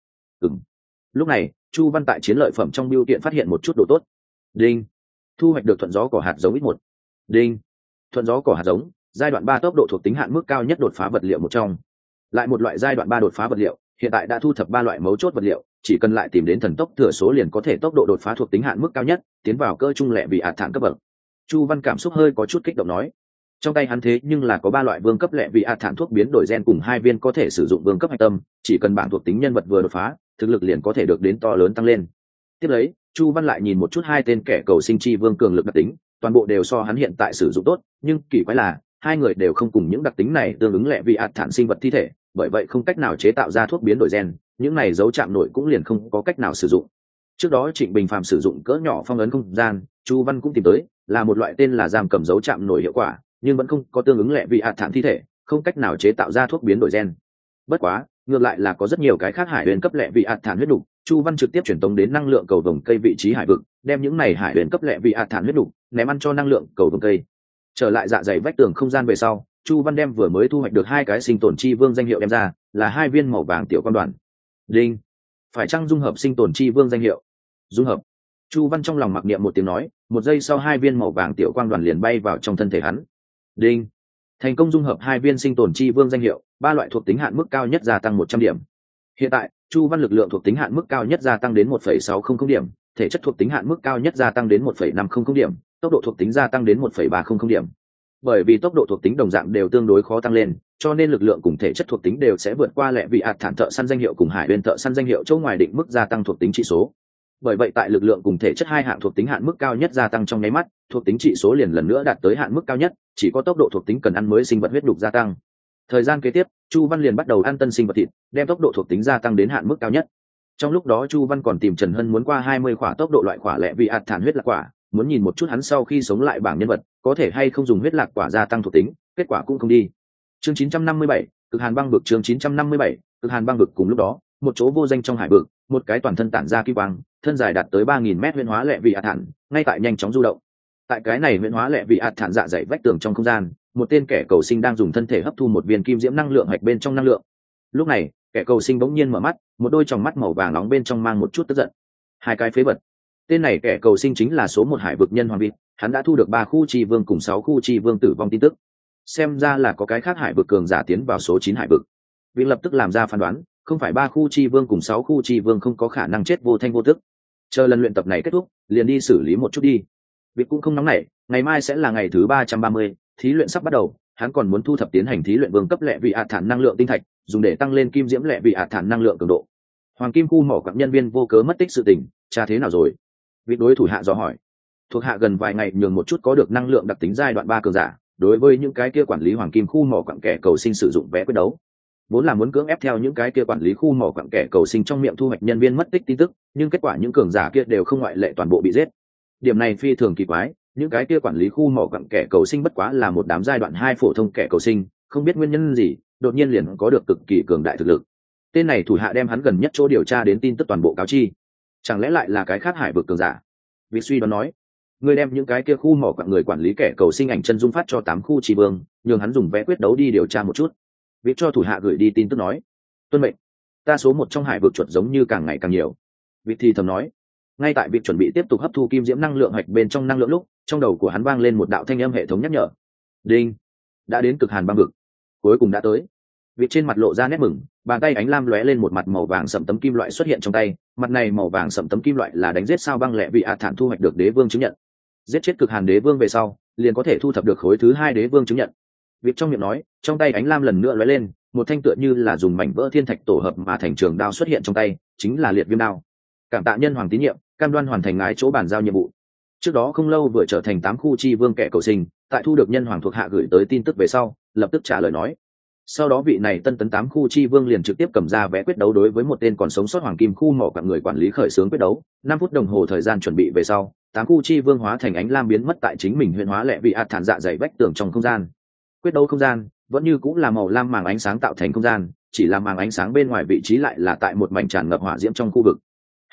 Lúc này Chu Văn tại chiến lợi phẩm trong bưu kiện phát hiện một chút đồ tốt. Đinh, thu hoạch được thuận gió cỏ hạt giống ít 1. Đinh, thuận gió cỏ hạt giống, giai đoạn 3 tốc độ thuộc tính hạn mức cao nhất đột phá vật liệu một trong. Lại một loại giai đoạn 3 đột phá vật liệu, hiện tại đã thu thập 3 loại mấu chốt vật liệu, chỉ cần lại tìm đến thần tốc thừa số liền có thể tốc độ đột phá thuộc tính hạn mức cao nhất, tiến vào cơ trung lệ bị ạt thản cấp bậc. Chu Văn cảm xúc hơi có chút kích động nói, trong tay hắn thế nhưng là có 3 loại vương cấp lệ vị ạt thản thuốc biến đổi gen cùng 2 viên có thể sử dụng vương cấp hạch tâm, chỉ cần bảng thuộc tính nhân vật vừa đột phá, thực lực liền có thể được đến to lớn tăng lên. Tiếp lấy Chu Văn lại nhìn một chút 2 tên kẻ cầu sinh chi vương cường lực đặc tính, toàn bộ đều so hắn hiện tại sử dụng tốt, nhưng kỳ quái là 2 người đều không cùng những đặc tính này tương ứng lệ vị ạt thản sinh vật thi thể, bởi vậy không cách nào chế tạo ra thuốc biến đổi gen, những này dấu chạm nổi cũng liền không có cách nào sử dụng. Trước đó Trịnh Bình Phàm sử dụng cỡ nhỏ phong ấn không gian, Chu Văn cũng tìm tới, là một loại tên là giam cầm dấu chạm nổi hiệu quả, nhưng vẫn không có tương ứng lệ vị ạt thản thi thể, không cách nào chế tạo ra thuốc biến đổi gen. Bất quá ngược lại là có rất nhiều cái khác hải huyền cấp lệ vị ạt thản huyết đục. Chu Văn trực tiếp chuyển tống đến năng lượng cầu vồng cây vị trí hải vực, đem những này hải huyền cấp lệ vị ạt thản huyết đục ném ăn cho năng lượng cầu vồng cây. Trở lại dạ dày vách tường không gian về sau, Chu Văn đem vừa mới thu hoạch được 2 cái sinh tồn chi vương danh hiệu đem ra, là 2 viên màu vàng tiểu quan đoàn. Đinh, phải chăng dung hợp sinh tồn chi vương danh hiệu? Dung hợp. Chu Văn trong lòng mặc niệm một tiếng nói, 1 giây sau 2 viên màu vàng tiểu quang đoàn liền bay vào trong thân thể hắn. Đinh, thành công dung hợp 2 viên sinh tồn chi vương danh hiệu, 3 loại thuộc tính hạn mức cao nhất gia tăng 100 điểm. Hiện tại Chu Văn lực lượng thuộc tính hạn mức cao nhất gia tăng đến 1,600 điểm, thể chất thuộc tính hạn mức cao nhất gia tăng đến 1,500 điểm, tốc độ thuộc tính gia tăng đến 1,300 điểm. Bởi vì tốc độ thuộc tính đồng dạng đều tương đối khó tăng lên, cho nên lực lượng cùng thể chất thuộc tính đều sẽ vượt qua lệ vị ạt thản thợ săn danh hiệu cùng hải huyền thợ săn danh hiệu chỗ ngoài định mức gia tăng thuộc tính trị số. Bởi vậy tại lực lượng cùng thể chất 2 hạng thuộc tính hạn mức cao nhất gia tăng trong nháy mắt, thuộc tính trị số liền lần nữa đạt tới hạn mức cao nhất, chỉ có tốc độ thuộc tính cần ăn mới sinh vật huyết đục gia tăng. Thời gian kế tiếp, Chu Văn liền bắt đầu ăn tân sinh vật thịt, đem tốc độ thuộc tính gia tăng đến hạn mức cao nhất. Trong lúc đó Chu Văn còn tìm Trần Hân muốn qua 20 khỏa tốc độ loại quả lệ vị ạt thản huyết lạc quả, muốn nhìn một chút hắn sau khi sống lại bảng nhân vật có thể hay không dùng huyết lạc quả gia tăng thuộc tính, kết quả cũng không đi. Chương 957, cực hàn băng vực. Chương 957, cực hàn băng vực. Cùng lúc đó, một chỗ vô danh trong hải vực, một cái toàn thân tản ra kim quang, thân dài đạt tới 3000 mét huyễn hóa lệ vị ạt thản, ngay tại nhanh chóng du động. Tại cái này huyễn hóa lệ vị ạt thản dạ dày vách tường trong không gian, một tên kẻ cầu sinh đang dùng thân thể hấp thu một viên kim diễm năng lượng hạch bên trong năng lượng. Lúc này, kẻ cầu sinh bỗng nhiên mở mắt, một đôi tròng mắt màu vàng nóng bên trong mang một chút tức giận. 2 cái phế vật. Tên này kẻ cầu sinh chính là số 1 hải vực nhân Hoàng Vịt, hắn đã thu được 3 khu chi vương cùng 6 khu chi vương tử vong tin tức. Xem ra là có cái khác hải vực cường giả tiến vào số 9 hải vực. Vịt lập tức làm ra phán đoán, không phải 3 khu chi vương cùng 6 khu chi vương không có khả năng chết vô thanh vô tức. Chờ lần luyện tập này kết thúc, liền đi xử lý một chút đi. Vịt cũng không nóng nảy, ngày mai sẽ là ngày thứ 330, thí luyện sắp bắt đầu, hắn còn muốn thu thập tiến hành thí luyện vương cấp lệ vị ạt thản năng lượng tinh thạch, dùng để tăng lên kim diễm lệ vị ạt thản năng lượng cường độ. Hoàng kim khu mỏ quặng nhân viên vô cớ mất tích sự tình, tra thế nào rồi? Vị đối thủ hạ dò hỏi. Thuộc hạ gần vài ngày nhường một chút có được năng lượng đặc tính giai đoạn 3 cường giả, đối với những cái kia quản lý hoàng kim khu mỏ quặng kẻ cầu sinh sử dụng vé quyết đấu. Vốn là muốn cưỡng ép theo những cái kia quản lý khu mỏ quặng kẻ cầu sinh trong miệng thu hoạch nhân viên mất tích tin tức, nhưng kết quả những cường giả kia đều không ngoại lệ toàn bộ bị giết. Điểm này phi thường kỳ quái, những cái kia quản lý khu mỏ quặng kẻ cầu sinh bất quá là một đám giai đoạn 2 phổ thông kẻ cầu sinh, không biết nguyên nhân gì, đột nhiên liền có được cực kỳ cường đại thực lực. Tên này thủ hạ đem hắn gần nhất chỗ điều tra đến tin tức toàn bộ cáo chi. Chẳng lẽ lại là cái khác hải vực cường giả? Vị suy đoán nói, người đem những cái kia khu mỏ quặng người quản lý kẻ cầu sinh ảnh chân dung phát cho 8 khu chi vương, nhường hắn dùng vé quyết đấu đi điều tra một chút. Vị cho thủ hạ gửi đi tin tức nói, tuân mệnh. Ta số 1 trong hải vực chuột giống như càng ngày càng nhiều. Vị thì thầm nói. Ngay tại việc chuẩn bị tiếp tục hấp thu kim diễm năng lượng hạch bên trong năng lượng lúc, trong đầu của hắn vang lên một đạo thanh âm hệ thống nhắc nhở. Đinh, đã đến cực hàn băng vực, cuối cùng đã tới. Vị trên mặt lộ ra nét mừng, bàn tay ánh lam lóe lên một mặt màu vàng sẫm tấm kim loại xuất hiện trong tay, mặt này màu vàng sẫm tấm kim loại là đánh giết sao băng lệ vị ạt thản thu hoạch được đế vương chứng nhận. Giết chết cực hàn đế vương về sau, liền có thể thu thập được khối thứ 2 đế vương chứng nhận. Việc trong miệng nói, trong tay ánh lam lần nữa lóe lên, một thanh tựa như là dùng mảnh vỡ thiên thạch tổ hợp mà thành trường đao xuất hiện trong tay, chính là liệt viêm đao. Cảm tạ nhân hoàng tín nhiệm, cam đoan hoàn thành ngài chỗ bàn giao nhiệm vụ. Trước đó không lâu vừa trở thành 8 khu chi vương kẻ cầu sinh, tại thu được nhân hoàng thuộc hạ gửi tới tin tức về sau, lập tức trả lời nói. Sau đó vị này tân tấn 8 khu chi vương liền trực tiếp cầm ra vé quyết đấu đối với một tên còn sống sót hoàng kim khu mỏ cả người quản lý khởi xướng quyết đấu. 5 phút đồng hồ thời gian chuẩn bị về sau, 8 khu chi vương hóa thành ánh lam biến mất tại chính mình huyền hóa lệ vị ạt thản dạ dày vách tường trong không gian. Quyết đấu không gian vẫn như cũng là màu lam màng ánh sáng tạo thành không gian, chỉ là màng ánh sáng bên ngoài vị trí lại là tại một mảnh tràn ngập hỏa diễm trong khu vực.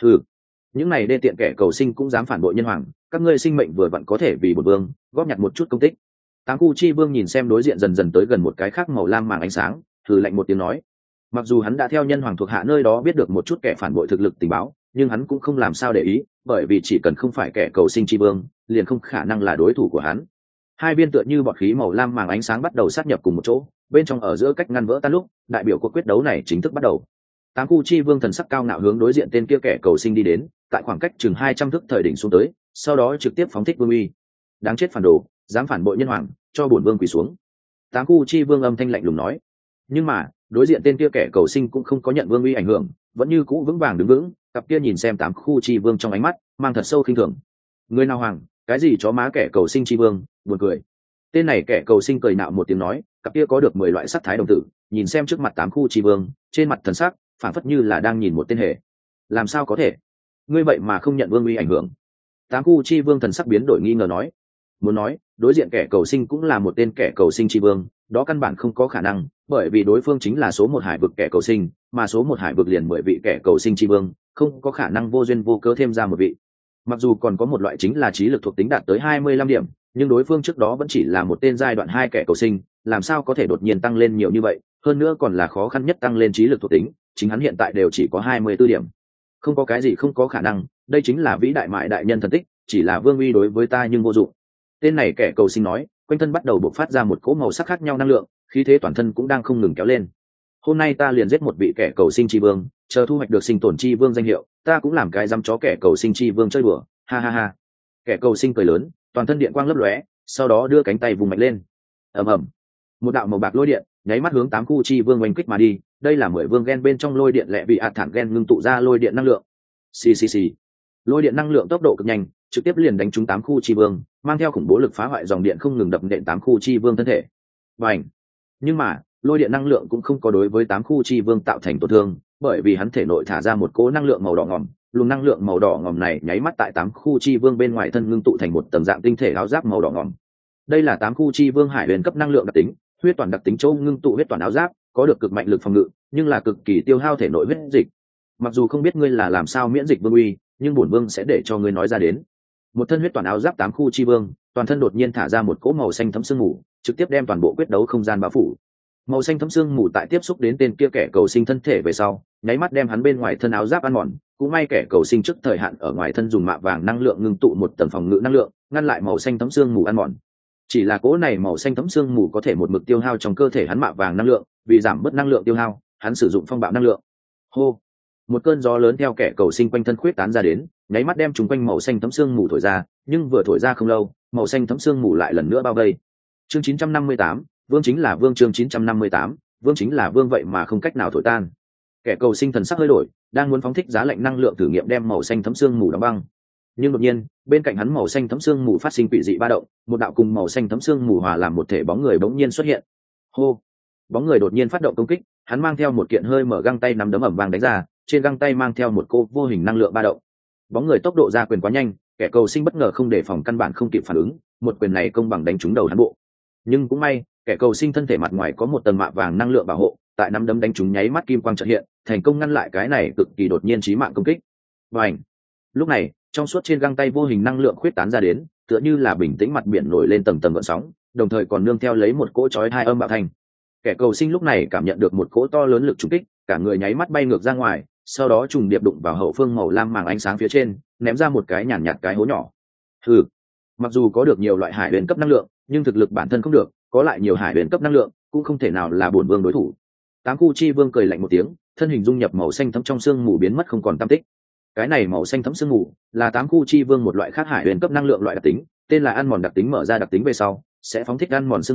Những này đê tiện kẻ cầu sinh cũng dám phản bội nhân hoàng, các ngươi sinh mệnh vừa vặn có thể vì bổn vương góp nhặt một chút công tích. Tám khu chi vương nhìn xem đối diện dần dần tới gần một cái khác màu lam màng ánh sáng, thử lạnh một tiếng nói. Mặc dù hắn đã theo nhân hoàng thuộc hạ nơi đó biết được một chút kẻ phản bội thực lực tình báo, nhưng hắn cũng không làm sao để ý, bởi vì chỉ cần không phải kẻ cầu sinh chi vương, liền không khả năng là đối thủ của hắn. Hai viên tựa như bọt khí màu lam màng ánh sáng bắt đầu sát nhập cùng một chỗ, bên trong ở giữa cách ngăn vỡ tan lúc, đại biểu cuộc quyết đấu này chính thức bắt đầu. Tám khu chi vương thần sắc cao ngạo hướng đối diện tên kia kẻ cầu sinh đi đến, tại khoảng cách chừng 200 thước thời đỉnh xuống tới, sau đó trực tiếp phóng thích vương uy. Đáng chết phản đồ, dám phản bội nhân hoàng, cho bổn vương quỳ xuống. Tám khu chi vương âm thanh lạnh lùng nói. Nhưng mà, đối diện tên kia kẻ cầu sinh cũng không có nhận vương uy ảnh hưởng, vẫn như cũ vững vàng đứng vững, cặp kia nhìn xem tám khu chi vương trong ánh mắt, mang thật sâu khinh thường. Người nào hoàng, cái gì chó má kẻ cầu sinh chi vương, buồn cười. Tên này kẻ cầu sinh cười nạo một tiếng nói, cặp kia có được 10 loại sắc thái đồng tử, nhìn xem trước mặt tám khu chi vương, trên mặt thần sắc phản phất như là đang nhìn một tên hề. Làm sao có thể? Ngươi vậy mà không nhận vương uy ảnh hưởng? Tám khu chi vương thần sắc biến đổi nghi ngờ nói. Muốn nói, đối diện kẻ cầu sinh cũng là một tên kẻ cầu sinh chi vương, đó căn bản không có khả năng, bởi vì đối phương chính là số 1 hải vực kẻ cầu sinh, mà số 1 hải vực liền 10 vị kẻ cầu sinh chi vương, không có khả năng vô duyên vô cớ thêm ra một vị. Mặc dù còn có một loại chính là trí lực thuộc tính đạt tới 25 điểm, nhưng đối phương trước đó vẫn chỉ là một tên giai đoạn 2 kẻ cầu sinh, làm sao có thể đột nhiên tăng lên nhiều như vậy, hơn nữa còn là khó khăn nhất tăng lên trí lực thuộc tính, chính hắn hiện tại đều chỉ có 24 điểm. Không có cái gì không có khả năng, đây chính là vĩ đại mại đại nhân thần tích, chỉ là vương uy đối với ta nhưng vô dụng. Tên này kẻ cầu sinh nói, quanh thân bắt đầu bộc phát ra một cỗ màu sắc khác nhau năng lượng, khí thế toàn thân cũng đang không ngừng kéo lên. Hôm nay ta liền giết một vị kẻ cầu sinh chi vương, chờ thu hoạch được sinh tồn chi vương danh hiệu, ta cũng làm cái dăm chó kẻ cầu sinh chi vương chơi đùa, ha ha ha. Kẻ cầu sinh cười lớn, toàn thân điện quang lấp lóe, sau đó đưa cánh tay vùng mạnh lên. Ầm ầm. Một đạo màu bạc lôi điện, nháy mắt hướng tám khu chi vương oanh kích mà đi, đây là 10 vương gen bên trong lôi điện lệ bị ạt thản gen ngưng tụ ra lôi điện năng lượng. Xì xì xì. Lôi điện năng lượng tốc độ cực nhanh, trực tiếp liền đánh trúng tám khu chi vương, mang theo khủng bố lực phá hoại dòng điện không ngừng đập nện tám khu chi vương thân thể. Bành! Nhưng mà, lôi điện năng lượng cũng không có đối với tám khu chi vương tạo thành tổn thương, bởi vì hắn thể nội thả ra một cỗ năng lượng màu đỏ ngòm, luồng năng lượng màu đỏ ngòm này nháy mắt tại tám khu chi vương bên ngoài thân ngưng tụ thành một tầng dạng tinh thể áo giáp màu đỏ ngòm. Đây là tám khu chi vương hải huyền cấp năng lượng đặc tính, huyết toàn đặc tính châu ngưng tụ huyết toàn áo giáp, có được cực mạnh lực phòng ngự, nhưng là cực kỳ tiêu hao thể nội huyết dịch. Mặc dù không biết ngươi là làm sao miễn dịch vương uy, nhưng bổn vương sẽ để cho ngươi nói ra đến. Một thân huyết toàn áo giáp tám khu chi vương, toàn thân đột nhiên thả ra một cỗ màu xanh thấm sương mù, trực tiếp đem toàn bộ quyết đấu không gian bao phủ. Màu xanh thấm sương mù tại tiếp xúc đến tên kia kẻ cầu sinh thân thể về sau, nháy mắt đem hắn bên ngoài thân áo giáp ăn mòn. Cũng may kẻ cầu sinh trước thời hạn ở ngoài thân dùng mạ vàng năng lượng ngưng tụ một tầng phòng ngự năng lượng, ngăn lại màu xanh thấm sương mù ăn mòn. Chỉ là cỗ này màu xanh thấm sương mù có thể một mực tiêu hao trong cơ thể hắn mạ vàng năng lượng, vì giảm bớt năng lượng tiêu hao, hắn sử dụng phong bạo năng lượng. Hô! Một cơn gió lớn theo kẻ cầu sinh quanh thân khuyết tán ra đến, nháy mắt đem chúng quanh màu xanh thấm sương mù thổi ra, nhưng vừa thổi ra không lâu, màu xanh thấm sương mù lại lần nữa bao vây. Chương 958, vương chính là vương. Chương 958, vương chính là vương, vậy mà không cách nào thổi tan. Kẻ cầu sinh thần sắc hơi đổi, đang muốn phóng thích giá lạnh năng lượng thử nghiệm đem màu xanh thấm sương mù đóng băng. Nhưng đột nhiên, bên cạnh hắn màu xanh thấm sương mù phát sinh quỷ dị ba động, một đạo cùng màu xanh thấm sương mù hòa làm một thể bóng người bỗng nhiên xuất hiện. Hô! Bóng người đột nhiên phát động công kích, hắn mang theo một kiện hơi mở găng tay nắm đấm ầm vang đánh ra, trên găng tay mang theo một cô vô hình năng lượng ba động. Bóng người tốc độ ra quyền quá nhanh, kẻ cầu sinh bất ngờ không đề phòng căn bản không kịp phản ứng, một quyền này công bằng đánh trúng đầu hắn bộ. Nhưng cũng may, kẻ cầu sinh thân thể mặt ngoài có một tầng mạ vàng năng lượng bảo hộ, tại nắm đấm đánh trúng nháy mắt kim quang chợt hiện, thành công ngăn lại cái này cực kỳ đột nhiên chí mạng công kích. Bành! Lúc này, trong suốt trên găng tay vô hình năng lượng khuyết tán ra đến, tựa như là bình tĩnh mặt biển nổi lên tầng tầng gợn sóng, đồng thời còn nương theo lấy một cỗ chói tai âm bạo thanh. Kẻ cầu sinh lúc này cảm nhận được một cỗ to lớn lực trùng kích, cả người nháy mắt bay ngược ra ngoài, sau đó trùng điệp đụng vào hậu phương màu lam màng ánh sáng phía trên, ném ra một cái nhàn nhạt cái hố nhỏ. Hừ, mặc dù có được nhiều loại hải huyền cấp năng lượng, nhưng thực lực bản thân không được, có lại nhiều hải huyền cấp năng lượng cũng không thể nào là bổn vương đối thủ. Tám khu chi vương cười lạnh một tiếng, thân hình dung nhập màu xanh thấm trong sương mù biến mất không còn tăm tích. Cái này màu xanh thấm sương mù là tám khu chi vương một loại khác hải huyền cấp năng lượng loại đặc tính, tên là ăn mòn đặc tính, mở ra đặc tính về sau sẽ phóng thích ăn mòn sương mù,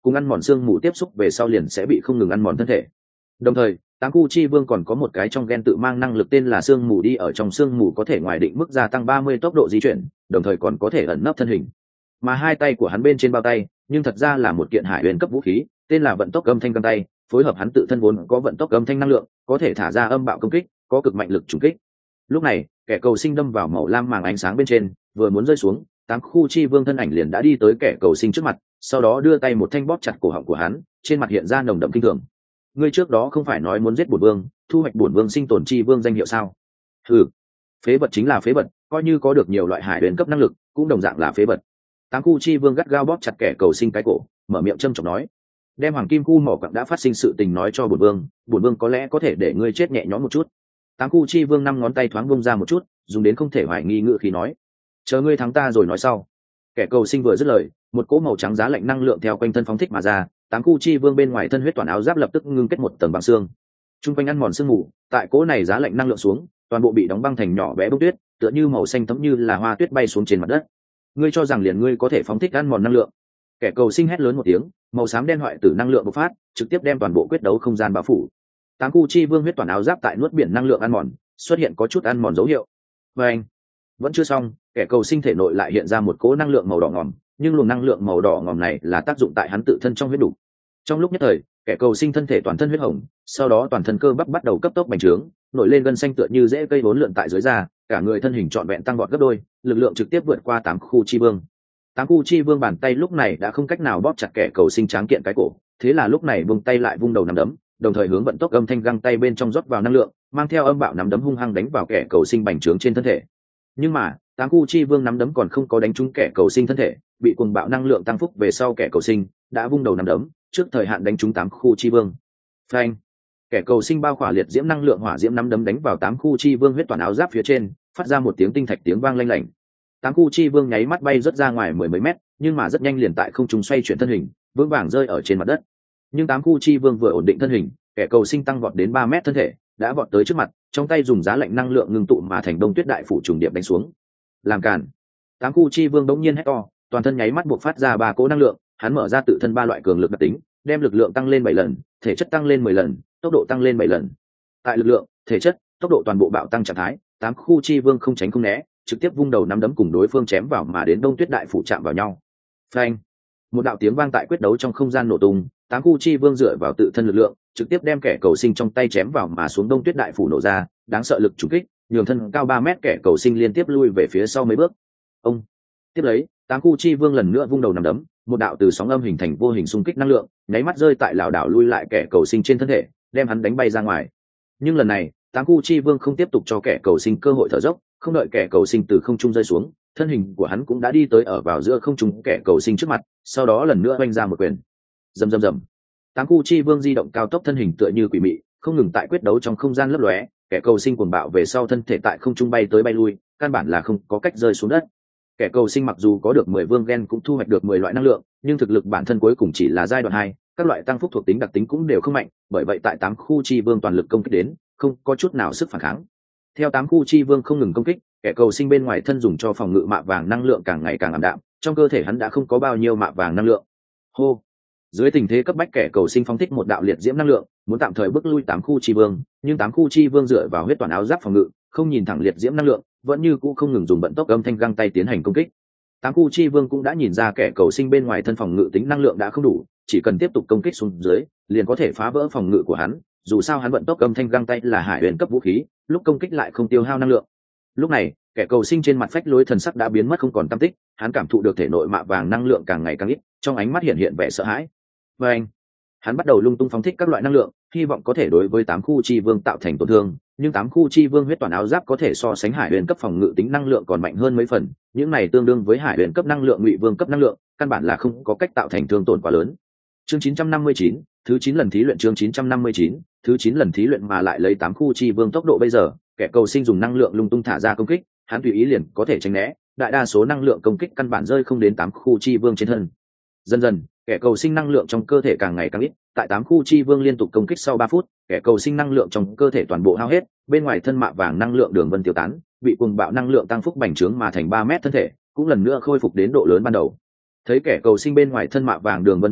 cùng ăn mòn xương mù tiếp xúc về sau liền sẽ bị không ngừng ăn mòn thân thể. Đồng thời tám khu chi vương còn có một cái trong gen tự mang năng lực tên là xương mù, đi ở trong xương mù có thể ngoài định mức gia tăng 30 tốc độ di chuyển, đồng thời còn có thể ẩn nấp thân hình. Mà hai tay của hắn bên trên bao tay nhưng thật ra là một kiện hải huyền cấp vũ khí, tên là vận tốc âm thanh găng tay, phối hợp hắn tự thân vốn có vận tốc âm thanh năng lượng, có thể thả ra âm bạo công kích, có cực mạnh lực trùng kích. Lúc này kẻ cầu sinh đâm vào màu lam màng ánh sáng bên trên, vừa muốn rơi xuống, tám khu chi vương thân ảnh liền đã đi tới kẻ cầu sinh trước mặt, sau đó đưa tay một thanh bóp chặt cổ họng của hắn, trên mặt hiện ra nồng đậm kinh thường. Ngươi trước đó không phải nói muốn giết bổn vương, thu hoạch bổn vương sinh tồn chi vương danh hiệu sao? Ừ, phế vật chính là phế vật, coi như có được nhiều loại hải huyền cấp năng lực cũng đồng dạng là phế vật. Tám khu chi vương gắt gao bóp chặt kẻ cầu sinh cái cổ, mở miệng châm chọc nói: đem hoàng kim khu mỏ quặng đã phát sinh sự tình nói cho bổn vương có lẽ có thể để ngươi chết nhẹ nhõm một chút. Tám khu chi vương năm ngón tay thoáng bông ra một chút, dùng đến không thể hoài nghi ngữ khí nói: chờ ngươi thắng ta rồi nói sau. Kẻ cầu sinh vừa dứt lời, một cỗ màu trắng giá lạnh năng lượng theo quanh thân phóng thích mà ra, tám khu chi vương bên ngoài thân huyết toàn áo giáp lập tức ngưng kết một tầng băng xương. Trung quanh ăn mòn sương mù, tại cỗ này giá lạnh năng lượng xuống, toàn bộ bị đóng băng thành nhỏ bé bông tuyết, tựa như màu xanh thẫm như là hoa tuyết bay xuống trên mặt đất. Ngươi cho rằng liền ngươi có thể phóng thích ăn mòn năng lượng? Kẻ cầu sinh hét lớn một tiếng, màu xám đen hoại tử năng lượng bộc phát, trực tiếp đem toàn bộ quyết đấu không gian bao phủ. Tám khu chi vương huyết toàn áo giáp tại nuốt biển năng lượng ăn mòn, xuất hiện có chút ăn mòn dấu hiệu. Và anh, vẫn chưa xong, kẻ cầu sinh thể nội lại hiện ra một cỗ năng lượng màu đỏ ngòm, nhưng luồng năng lượng màu đỏ ngòm này là tác dụng tại hắn tự thân trong huyết đủ. Trong lúc nhất thời, kẻ cầu sinh thân thể toàn thân huyết hồng, sau đó toàn thân cơ bắp bắt đầu cấp tốc bành trướng, nổi lên gân xanh tựa như rễ cây vốn lượn tại dưới da, cả người thân hình trọn vẹn tăng vọt gấp đôi, lực lượng trực tiếp vượt qua tám khu chi vương. Tám khu chi vương bàn tay lúc này đã không cách nào bóp chặt kẻ cầu sinh tráng kiện cái cổ, thế là lúc này vung tay lại vung đầu nắm đấm, đồng thời hướng vận tốc âm thanh găng tay bên trong rót vào năng lượng, mang theo âm bạo nắm đấm hung hăng đánh vào kẻ cầu sinh bành trướng trên thân thể. Nhưng mà tám khu chi vương nắm đấm còn không có đánh trúng kẻ cầu sinh thân thể, bị cuồng bạo năng lượng tăng phúc về sau kẻ cầu sinh đã vung đầu nắm đấm trước thời hạn đánh trúng tám khu chi vương. Phanh! Kẻ cầu sinh bao khỏa liệt diễm năng lượng hỏa diễm nắm đấm đánh vào tám khu chi vương huyết toàn áo giáp phía trên, phát ra một tiếng tinh thạch tiếng vang lanh lảnh. Tám khu chi vương nháy mắt bay rất ra ngoài mười mấy mét, nhưng mà rất nhanh liền tại không trung xoay chuyển thân hình, vững vàng rơi ở trên mặt đất. Nhưng tám khu chi vương vừa ổn định thân hình, kẻ cầu sinh tăng vọt đến 3 mét thân thể đã vọt tới trước mặt, trong tay dùng giá lạnh năng lượng ngưng tụ mà thành đông tuyết đại phủ trùng điệp đánh xuống. Làm cản! Tám khu chi vương đống nhiên hét to, toàn thân nháy mắt buộc phát ra 3 cỗ năng lượng, hắn mở ra tự thân 3 loại cường lực đặc tính, đem lực lượng tăng lên 7 lần, thể chất tăng lên 10 lần, tốc độ tăng lên 7 lần. Tại lực lượng, thể chất, tốc độ toàn bộ bạo tăng trạng thái, tám khu chi vương không tránh không né, trực tiếp vung đầu nắm đấm cùng đối phương chém vào mà đến đông tuyết đại phủ chạm vào nhau. Phanh! Một đạo tiếng vang tại quyết đấu trong không gian nổ tung, tám khu chi vương dựa vào tự thân lực lượng, trực tiếp đem kẻ cầu sinh trong tay chém vào mà xuống đông tuyết đại phủ nổ ra, đáng sợ lực trùng kích, nhường thân cao 3 mét kẻ cầu sinh liên tiếp lui về phía sau mấy bước. Ông! Tiếp lấy, tám khu chi vương lần nữa vung đầu nắm đấm, một đạo từ sóng âm hình thành vô hình xung kích năng lượng, nháy mắt rơi tại lảo đảo lui lại kẻ cầu sinh trên thân thể, đem hắn đánh bay ra ngoài. Nhưng lần này, tám khu chi vương không tiếp tục cho kẻ cầu sinh cơ hội thở dốc, không đợi kẻ cầu sinh từ không trung rơi xuống, thân hình của hắn cũng đã đi tới ở vào giữa không trung kẻ cầu sinh trước mặt, sau đó lần nữa oanh ra một quyền. Rầm rầm rầm. Tám khu chi vương di động cao tốc thân hình tựa như quỷ mị, không ngừng tại quyết đấu trong không gian lấp lóe, kẻ cầu sinh cuồng bạo về sau thân thể tại không trung bay tới bay lui, căn bản là không có cách rơi xuống đất. Kẻ cầu sinh mặc dù có được 10 vương gen cũng thu hoạch được 10 loại năng lượng, nhưng thực lực bản thân cuối cùng chỉ là giai đoạn 2, các loại tăng phúc thuộc tính đặc tính cũng đều không mạnh, bởi vậy tại 8 khu chi vương toàn lực công kích đến, không có chút nào sức phản kháng. Theo 8 khu chi vương không ngừng công kích, kẻ cầu sinh bên ngoài thân dùng cho phòng ngự mạ vàng năng lượng càng ngày càng ảm đạm, trong cơ thể hắn đã không có bao nhiêu mạ vàng năng lượng. Hô! Dưới tình thế cấp bách, kẻ cầu sinh phóng thích một đạo liệt diễm năng lượng, muốn tạm thời bước lui 8 khu chi vương, nhưng 8 khu chi vương dựa vào huyết toàn áo giáp phòng ngự, không nhìn thẳng liệt diễm năng lượng, vẫn như cũ không ngừng dùng vận tốc âm thanh găng tay tiến hành công kích. Tám khu chi vương cũng đã nhìn ra kẻ cầu sinh bên ngoài thân phòng ngự tính năng lượng đã không đủ, chỉ cần tiếp tục công kích xuống dưới, liền có thể phá vỡ phòng ngự của hắn. Dù sao hắn vận tốc âm thanh găng tay là hải huyền cấp vũ khí, lúc công kích lại không tiêu hao năng lượng. Lúc này, kẻ cầu sinh trên mặt phách lối thần sắc đã biến mất không còn tăm tích, hắn cảm thụ được thể nội mạ vàng năng lượng càng ngày càng ít, trong ánh mắt hiện hiện vẻ sợ hãi. Và anh, hắn bắt đầu lung tung phóng thích các loại năng lượng, hy vọng có thể đối với 8 khu chi vương tạo thành tổn thương, nhưng 8 khu chi vương huyết toàn áo giáp có thể so sánh hải huyền cấp phòng ngự tính năng lượng còn mạnh hơn mấy phần, những này tương đương với hải huyền cấp năng lượng ngụy vương cấp năng lượng, căn bản là không có cách tạo thành thương tổn quá lớn. Chương 959, thứ 9 lần thí luyện. Chương 959, thứ 9 lần thí luyện mà lại lấy 8 khu chi vương tốc độ bây giờ, kẻ cầu sinh dùng năng lượng lung tung thả ra công kích, hắn tùy ý liền có thể tránh né, đại đa số năng lượng công kích căn bản rơi không đến 8 khu chi vương trên thân. Dần dần, kẻ cầu sinh năng lượng trong cơ thể càng ngày càng ít, tại 8 khu chi vương liên tục công kích sau 3 phút, kẻ cầu sinh năng lượng trong cơ thể toàn bộ hao hết, bên ngoài thân mạ vàng năng lượng đường vân tiêu tán, bị cuồng bạo năng lượng tăng phúc bành trướng mà thành 3 mét thân thể, cũng lần nữa khôi phục đến độ lớn ban đầu. Thấy kẻ cầu sinh bên ngoài thân mạ vàng đường vân biến mất,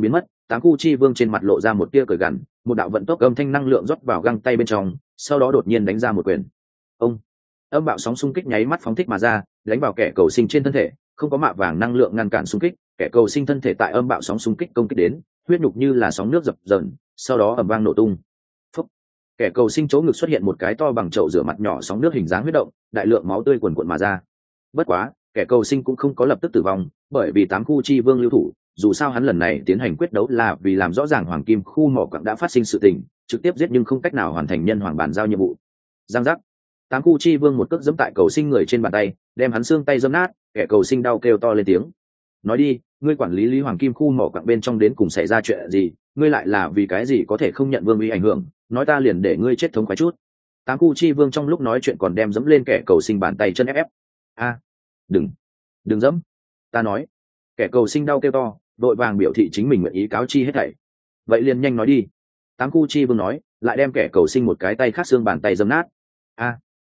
tám khu chi vương trên mặt lộ ra một tia cười gằn, một đạo vận tốc âm thanh năng lượng rót vào găng tay bên trong, sau đó đột nhiên đánh ra một quyền. Ông, âm bạo sóng xung kích nháy mắt phóng thích mà ra, đánh vào kẻ cầu sinh trên thân thể, không có mạ vàng năng lượng ngăn cản xung kích, kẻ cầu sinh thân thể tại âm bạo sóng xung kích công kích đến, huyết nhục như là sóng nước dập dờn, sau đó ầm vang nổ tung. Phúc. Kẻ cầu sinh chỗ ngực xuất hiện một cái to bằng chậu rửa mặt nhỏ sóng nước hình dáng huyết động, đại lượng máu tươi cuồn cuộn mà ra. Bất quá, kẻ cầu sinh cũng không có lập tức tử vong, bởi vì tám khu chi vương lưu thủ, dù sao hắn lần này tiến hành quyết đấu là vì làm rõ ràng hoàng kim khu mỏ quặng đã phát sinh sự tình, trực tiếp giết nhưng không cách nào hoàn thành nhân hoàng bàn giao nhiệm vụ. Giang giác. Tám khu chi vương một cước giẫm tại cầu sinh người trên bàn tay, đem hắn xương tay giẫm nát, kẻ cầu sinh đau kêu to lên tiếng. Nói đi, ngươi quản lý lý hoàng kim khu mỏ quặng bên trong đến cùng xảy ra chuyện gì, ngươi lại là vì cái gì có thể không nhận vương uy ảnh hưởng, nói ta liền để ngươi chết thống khoái chút. Tám khu chi vương trong lúc nói chuyện còn đem giẫm lên kẻ cầu sinh bàn tay chân ép. A, đừng giẫm, ta nói. Kẻ cầu sinh đau kêu to, đội vàng biểu thị chính mình nguyện ý cáo chi hết thảy. Vậy liền nhanh nói đi. Tám khu chi vương nói, lại đem kẻ cầu sinh một cái tay khác xương bàn tay giẫm nát. A,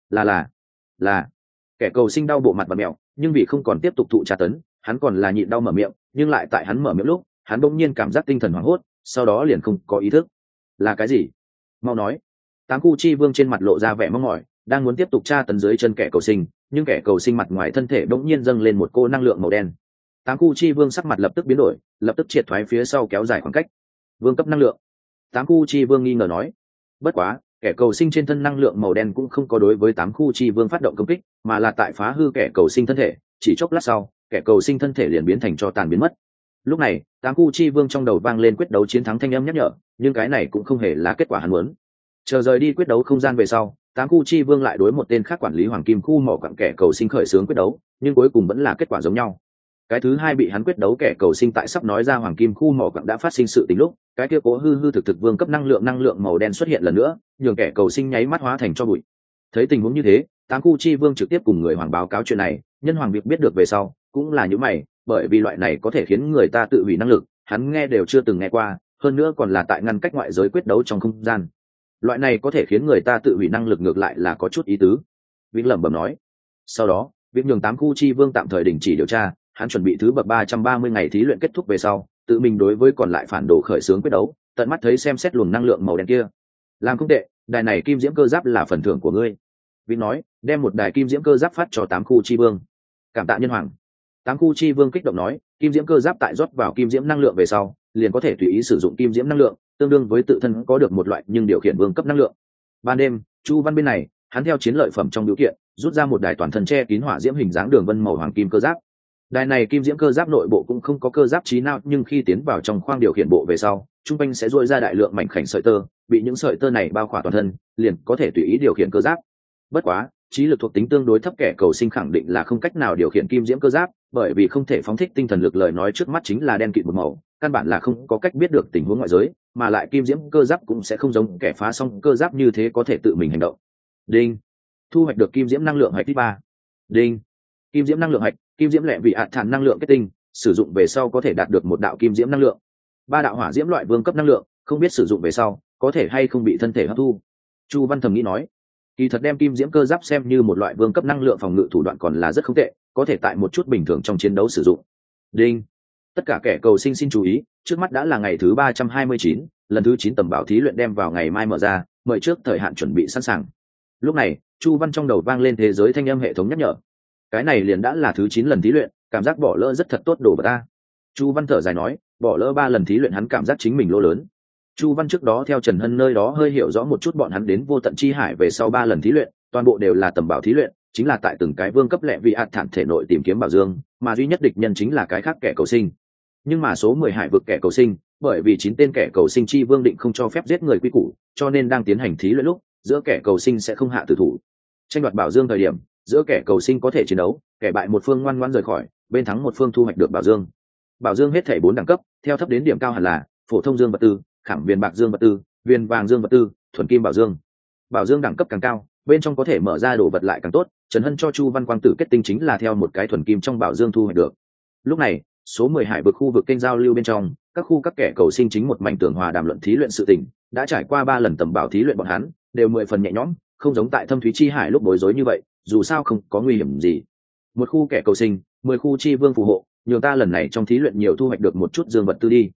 là kẻ cầu sinh đau bộ mặt và mẹo, nhưng vì không còn tiếp tục thụ tra tấn, hắn còn là nhịn đau mở miệng, nhưng lại tại hắn mở miệng lúc, hắn bỗng nhiên cảm giác tinh thần hoảng hốt, sau đó liền không có ý thức. Là cái gì? Mau nói. Tám khu chi vương trên mặt lộ ra vẻ mong mỏi, đang muốn tiếp tục tra tấn dưới chân kẻ cầu sinh, nhưng kẻ cầu sinh mặt ngoài thân thể bỗng nhiên dâng lên một cô năng lượng màu đen. Tám khu chi vương sắc mặt lập tức biến đổi, lập tức triệt thoái phía sau kéo dài khoảng cách. Vương cấp năng lượng. Tám khu chi vương nghi ngờ nói. Bất quá, kẻ cầu sinh trên thân năng lượng màu đen cũng không có đối với tám khu chi vương phát động công kích, mà là tại phá hư kẻ cầu sinh thân thể. Chỉ chốc lát sau, kẻ cầu sinh thân thể liền biến thành tro tàn biến mất. Lúc này, tám khu chi vương trong đầu vang lên quyết đấu chiến thắng thanh âm nhắc nhở, nhưng cái này cũng không hề là kết quả hắn muốn. Chờ rời đi quyết đấu không gian về sau, tám khu chi vương lại đối một tên khác quản lý hoàng kim khu mỏ quặng kẻ cầu sinh khởi xướng quyết đấu, nhưng cuối cùng vẫn là kết quả giống nhau. Cái thứ hai bị hắn quyết đấu kẻ cầu sinh tại sắp nói ra hoàng kim khu mỏ quặng đã phát sinh sự tình lúc, cái kia cố hư thực vương cấp năng lượng màu đen xuất hiện lần nữa, nhường kẻ cầu sinh nháy mắt hóa thành cho bụi. Thấy tình huống như thế, tám khu chi vương trực tiếp cùng người hoàng báo cáo chuyện này, nhân hoàng việc biết được về sau cũng là những mày, bởi vì loại này có thể khiến người ta tự hủy năng lực, hắn nghe đều chưa từng nghe qua, hơn nữa còn là tại ngăn cách ngoại giới quyết đấu trong không gian. Loại này có thể khiến người ta tự hủy năng lực ngược lại là có chút ý tứ. Vĩnh lẩm bẩm nói. Sau đó, việc nhường tám khu chi vương tạm thời đình chỉ điều tra, hắn chuẩn bị thứ bậc 330 ngày thí luyện kết thúc về sau, tự mình đối với còn lại phản đồ khởi xướng quyết đấu, tận mắt thấy xem xét luồng năng lượng màu đen kia. Làm không tệ, đài này kim diễm cơ giáp là phần thưởng của ngươi. Vĩnh nói, đem một đài kim diễm cơ giáp phát cho tám khu chi vương. Cảm tạ nhân hoàng. Tám khu chi vương kích động nói, kim diễm cơ giáp tại rót vào kim diễm năng lượng về sau, liền có thể tùy ý sử dụng kim diễm năng lượng, tương đương với tự thân có được một loại nhưng điều khiển vương cấp năng lượng. Ban đêm, Chu Văn bên này, hắn theo chiến lợi phẩm trong biểu kiện, rút ra một đài toàn thân che kín hỏa diễm hình dáng đường vân màu hoàng kim cơ giáp. Đài này kim diễm cơ giáp nội bộ cũng không có cơ giáp trí nào, nhưng khi tiến vào trong khoang điều khiển bộ về sau, trung quanh sẽ rôi ra đại lượng mảnh khảnh sợi tơ, bị những sợi tơ này bao khỏa toàn thân, liền có thể tùy ý điều khiển cơ giáp. Bất quá, trí lực thuộc tính tương đối thấp kẻ cầu sinh khẳng định là không cách nào điều khiển kim diễm cơ giáp, bởi vì không thể phóng thích tinh thần lực, lời nói trước mắt chính là đen kịt một màu, căn bản là không có cách biết được tình huống ngoại giới, mà lại kim diễm cơ giáp cũng sẽ không giống kẻ phá xong cơ giáp như thế có thể tự mình hành động. Đinh, thu hoạch được kim diễm năng lượng hạch thứ 3. Đinh, kim diễm năng lượng hạch, kim diễm lẹ vị ạt thản năng lượng kết tinh, sử dụng về sau có thể đạt được một đạo kim diễm năng lượng. 3 đạo hỏa diễm loại vương cấp năng lượng, không biết sử dụng về sau có thể hay không bị thân thể hấp thu. Chu Văn thầm nghĩ nói, kỳ thật đem kim diễm cơ giáp xem như một loại vương cấp năng lượng phòng ngự thủ đoạn còn là rất không tệ, có thể tại một chút bình thường trong chiến đấu sử dụng. Đinh, tất cả kẻ cầu sinh xin chú ý, trước mắt đã là ngày thứ 329, lần thứ 9 tầm bảo thí luyện đem vào ngày mai mở ra, mời trước thời hạn chuẩn bị sẵn sàng. Lúc này, Chu Văn trong đầu vang lên thế giới thanh âm hệ thống nhắc nhở. Cái này liền đã là thứ 9 lần thí luyện, cảm giác bỏ lỡ rất thật tốt đồ vật ta. Chu Văn thở dài nói, bỏ lỡ 3 lần thí luyện hắn cảm giác chính mình lỗ lớn. Chu Văn trước đó theo Trần Hân nơi đó hơi hiểu rõ một chút bọn hắn đến vô tận chi hải về sau 3 lần thí luyện, toàn bộ đều là tầm bảo thí luyện, chính là tại từng cái vương cấp lẹ vị ạt thản thể nội tìm kiếm bảo dương, mà duy nhất địch nhân chính là cái khác kẻ cầu sinh. Nhưng mà số 10 hải vực kẻ cầu sinh, bởi vì 9 tên kẻ cầu sinh chi vương định không cho phép giết người quy củ, cho nên đang tiến hành thí luyện lúc, giữa kẻ cầu sinh sẽ không hạ tử thủ. Tranh đoạt bảo dương thời điểm, giữa kẻ cầu sinh có thể chiến đấu, kẻ bại một phương ngoan ngoãn rời khỏi, bên thắng một phương thu hoạch được bảo dương. Bảo dương hết thảy 4 đẳng cấp, theo thấp đến điểm cao hẳn là phổ thông dương vật tư, khảm viền bạc dương vật tư, viền vàng dương vật tư, thuần kim bảo dương. Bảo dương đẳng cấp càng cao, bên trong có thể mở ra đồ vật lại càng tốt. Trần Hân cho Chu Văn quang tử kết tinh chính là theo một cái thuần kim trong bảo dương thu hoạch được. Lúc này, số 10 hải vực khu vực kênh giao lưu bên trong, các khu các kẻ cầu sinh chính một mảnh tường hòa đàm luận thí luyện sự tình, đã trải qua 3 lần tầm bảo thí luyện bọn hắn, đều 10 phần nhẹ nhõm, không giống tại Thâm Thúy Chi Hải lúc bối rối như vậy, dù sao không có nguy hiểm gì. Một khu kẻ cầu sinh, 10 khu chi vương phù hộ, nhường ta lần này trong thí luyện nhiều thu hoạch được một chút dương vật tư đi.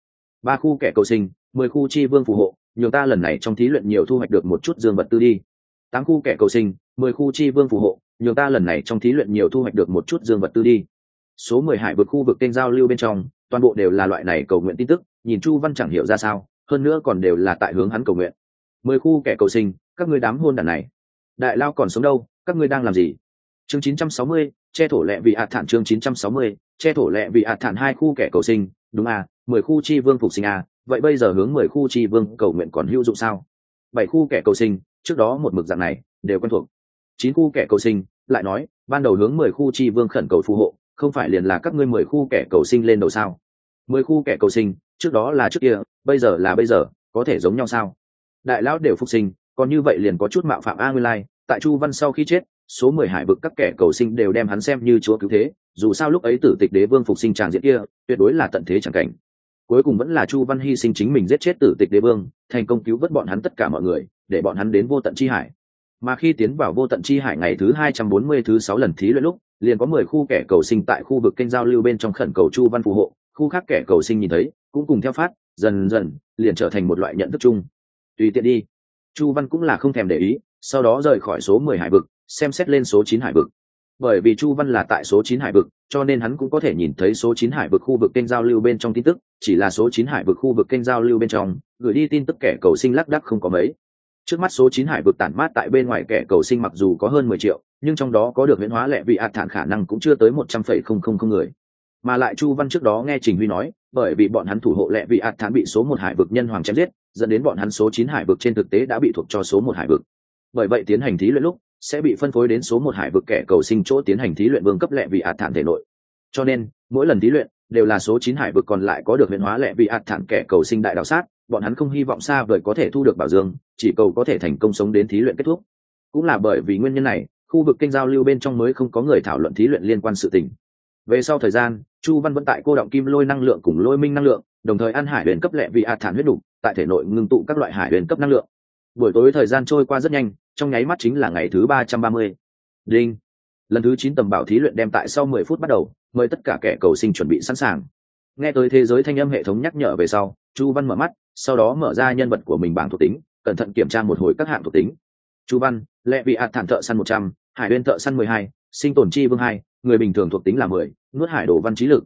3 khu kẻ cầu sinh, 10 khu chi vương phù hộ, nhường ta lần này trong thí luyện nhiều thu hoạch được một chút dương vật tư đi. 8 khu kẻ cầu sinh, 10 khu chi vương phù hộ, nhường ta lần này trong thí luyện nhiều thu hoạch được một chút dương vật tư đi. Số 10 hải vực khu vực kênh giao lưu bên trong, toàn bộ đều là loại này cầu nguyện tin tức, nhìn Chu Văn chẳng hiểu ra sao, hơn nữa còn đều là tại hướng hắn cầu nguyện. 10 khu kẻ cầu sinh, các ngươi đám hôn đản này. Đại lao còn sống đâu, các ngươi đang làm gì? Chương 960, che thổ lệ vị ạt thản chương 960, che thổ lệ vị ạt thản 2 khu kẻ cầu sinh, đúng à, 10 khu chi vương phục sinh à, vậy bây giờ hướng 10 khu chi vương cầu nguyện còn hữu dụng sao? 7 khu kẻ cầu sinh, trước đó một mực dạng này, đều quen thuộc. 9 khu kẻ cầu sinh, lại nói, ban đầu hướng 10 khu chi vương khẩn cầu phù hộ, không phải liền là các ngươi 10 khu kẻ cầu sinh lên đầu sao? 10 khu kẻ cầu sinh, trước đó là trước kia, bây giờ là bây giờ, có thể giống nhau sao? Đại lão đều phục sinh, còn như vậy liền có chút mạo phạm a nguyên lai, tại Chu Văn sau khi chết, số 10 hải vực các kẻ cầu sinh đều đem hắn xem như chúa cứu thế, dù sao lúc ấy Tử Tịch Đế Vương phục sinh tràng diện kia, tuyệt đối là tận thế chẳng cảnh. Cuối cùng vẫn là Chu Văn hy sinh chính mình giết chết Tử Tịch Đế Vương, thành công cứu vớt bọn hắn tất cả mọi người, để bọn hắn đến vô tận chi hải. Mà khi tiến vào vô tận chi hải ngày thứ 240 thứ 6 lần thí luyện lúc, liền có 10 khu kẻ cầu sinh tại khu vực kênh giao lưu bên trong khẩn cầu Chu Văn phù hộ, khu khác kẻ cầu sinh nhìn thấy, cũng cùng theo phát, dần dần liền trở thành một loại nhận thức chung. Tùy tiện đi. Chu Văn cũng là không thèm để ý, sau đó rời khỏi số 10 hải vực, xem xét lên số 9 hải vực. Bởi vì Chu Văn là tại số 9 hải vực, cho nên hắn cũng có thể nhìn thấy số 9 hải vực khu vực kênh giao lưu bên trong tin tức, chỉ là số 9 hải vực khu vực kênh giao lưu bên trong, gửi đi tin tức kẻ cầu sinh lác đác không có mấy. Trước mắt số 9 hải vực tản mát tại bên ngoài kẻ cầu sinh mặc dù có hơn 10 triệu, nhưng trong đó có được huyễn hóa lệ vị ạt thản khả năng cũng chưa tới 100,000 người. Mà lại Chu Văn trước đó nghe Trình Huy nói, bởi vì bọn hắn thủ hộ lệ vị ạt thản bị số 1 hải vực nhân hoàng chém giết, dẫn đến bọn hắn số 9 hải vực trên thực tế đã bị thuộc cho số 1 hải vực. Bởi vậy tiến hành thí luyện lúc sẽ bị phân phối đến số 1 hải vực kẻ cầu sinh chỗ tiến hành thí luyện vương cấp lệ vị ạt thản thể nội. Cho nên, mỗi lần thí luyện đều là số 9 hải vực còn lại có được huyễn hóa lệ vị ạt thản kẻ cầu sinh đại đạo sát, bọn hắn không hy vọng xa vời có thể thu được bảo dương, chỉ cầu có thể thành công sống đến thí luyện kết thúc. Cũng là bởi vì nguyên nhân này, khu vực kênh giao lưu bên trong mới không có người thảo luận thí luyện liên quan sự tình. Về sau thời gian, Chu Văn vẫn tại cô động kim lôi năng lượng cùng lôi minh năng lượng, đồng thời ăn hải huyền cấp lệ vị ạt thản huyết đủ, tại thể nội ngưng tụ các loại hải huyền cấp năng lượng. Buổi tối thời gian trôi qua rất nhanh, trong nháy mắt chính là ngày thứ 330. Đinh. Lần thứ 9 tầm bảo thí luyện đem tại sau 10 phút bắt đầu, mời tất cả kẻ cầu sinh chuẩn bị sẵn sàng. Nghe tới thế giới thanh âm hệ thống nhắc nhở về sau, Chu Văn mở mắt, sau đó mở ra nhân vật của mình bảng thuộc tính, cẩn thận kiểm tra một hồi các hạng thuộc tính. Chu Văn, lệ vị ạt thản thợ săn 100, hải uyên thợ săn 12, sinh tồn chi vương 2, người bình thường thuộc tính là 10, nuốt hải đồ văn trí lực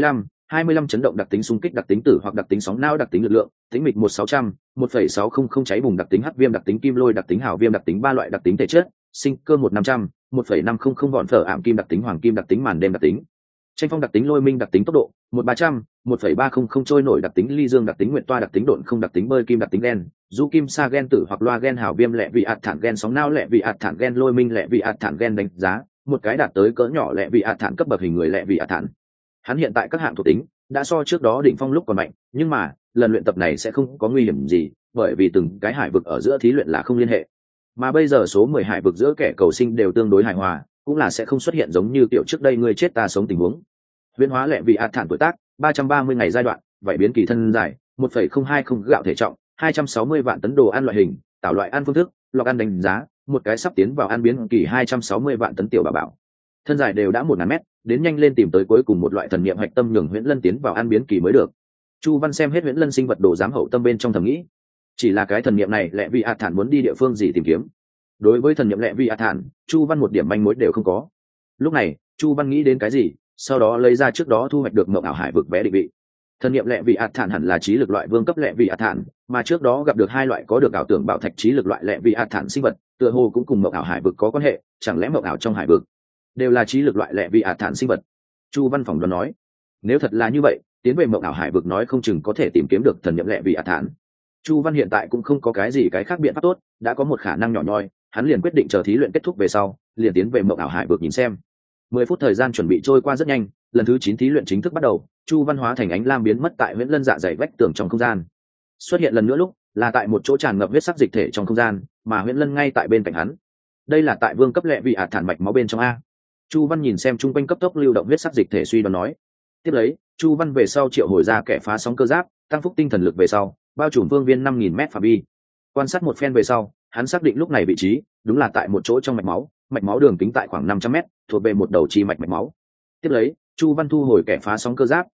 25 chấn động đặc tính xung kích đặc tính tử hoặc đặc tính sóng não đặc tính lực lượng, tính mịch 1600, 1,600 cháy vùng đặc tính hắc viêm đặc tính kim lôi đặc tính hào viêm đặc tính 3 loại đặc tính thể chất, sinh cơ 1500, 1,500 vọn phở ảm kim đặc tính hoàng kim đặc tính màn đêm đặc tính. Tranh phong đặc tính lôi minh đặc tính tốc độ 1300, 1,300 trôi nổi đặc tính ly dương đặc tính nguyện toa đặc tính độn không đặc tính bơi kim đặc tính đen, du kim sa gen tử hoặc loa gen hào viêm lệ vị ạt thản gen sóng não lệ vị ạt thản gen lôi minh lệ vị ạt thản gen đánh giá, một cái đạt tới cỡ nhỏ lệ vị ạt thản cấp bậc hình người lệ vị ạt thản. Hắn hiện tại các hạng thuộc tính đã so trước đó đỉnh phong lúc còn mạnh, nhưng mà lần luyện tập này sẽ không có nguy hiểm gì, bởi vì từng cái hải vực ở giữa thí luyện là không liên hệ. Mà bây giờ số 10 hải vực giữa kẻ cầu sinh đều tương đối hài hòa, cũng là sẽ không xuất hiện giống như kiểu trước đây người chết ta sống tình huống. Huyễn hóa lệ vị ạt thản tuổi tác 330 ngày giai đoạn, vậy biến kỳ thân dài 1,020 gạo thể trọng, 260 vạn tấn đồ ăn loại hình, tạo loại ăn phương thức, lọc ăn đánh giá, một cái sắp tiến vào ăn biến kỳ 260 vạn tấn tiểu bà bảo. Thân dài đều đã 1000 mét, đến nhanh lên tìm tới cuối cùng một loại thần niệm hạch tâm nhường Huyễn Lân tiến vào ăn biến kỳ mới được. Chu Văn xem hết Huyễn Lân sinh vật đồ giám hậu tâm bên trong thầm nghĩ, chỉ là cái thần niệm này lệ vị ạt thản muốn đi địa phương gì tìm kiếm. Đối với thần niệm lệ vị ạt thản, Chu Văn một điểm manh mối đều không có. Lúc này, Chu Văn nghĩ đến cái gì, sau đó lấy ra trước đó thu hoạch được mộng ảo hải vực vé định vị. Thần niệm lệ vị ạt thản hẳn là trí lực loại vương cấp lệ vị ạt thản, mà trước đó gặp được 2 loại có được ảo tưởng bảo thạch trí lực loại lệ vị ạt thản sinh vật, tựa hồ cũng cùng mộng ảo hải vực có quan hệ, chẳng lẽ mộng ảo trong hải vực đều là trí lực loại lệ vị ạt thản sinh vật? Chu Văn phỏng đoán nói, nếu thật là như vậy, tiến về mộng ảo hải vực nói không chừng có thể tìm kiếm được thần niệm lệ vị ạt thản. Chu Văn hiện tại cũng không có cái gì cái khác biện pháp tốt, đã có một khả năng nhỏ nhoi, hắn liền quyết định chờ thí luyện kết thúc về sau, liền tiến về mộng ảo hải vực nhìn xem. 10 phút thời gian chuẩn bị trôi qua rất nhanh, lần thứ 9 thí luyện chính thức bắt đầu, Chu Văn hóa thành ánh lam biến mất tại Huyễn Lân dạ dày vách tường trong không gian. Xuất hiện lần nữa lúc, là tại một chỗ tràn ngập huyết sắc dịch thể trong không gian, mà Huyễn Lân ngay tại bên cạnh hắn. Đây là tại vương cấp lệ vị ạt thản mạch máu bên trong a. Chu Văn nhìn xem chung quanh cấp tốc lưu động huyết sắc dịch thể suy đoán nói. Tiếp lấy, Chu Văn về sau triệu hồi ra kẻ phá sóng cơ giáp, tăng phúc tinh thần lực về sau, bao trùm vương viên 5000m phạm vi. Quan sát một phen về sau, hắn xác định lúc này vị trí đúng là tại một chỗ trong mạch máu đường kính tại khoảng 500m, thuộc về một đầu chi mạch máu. Tiếp lấy, Chu Văn thu hồi kẻ phá sóng cơ giáp,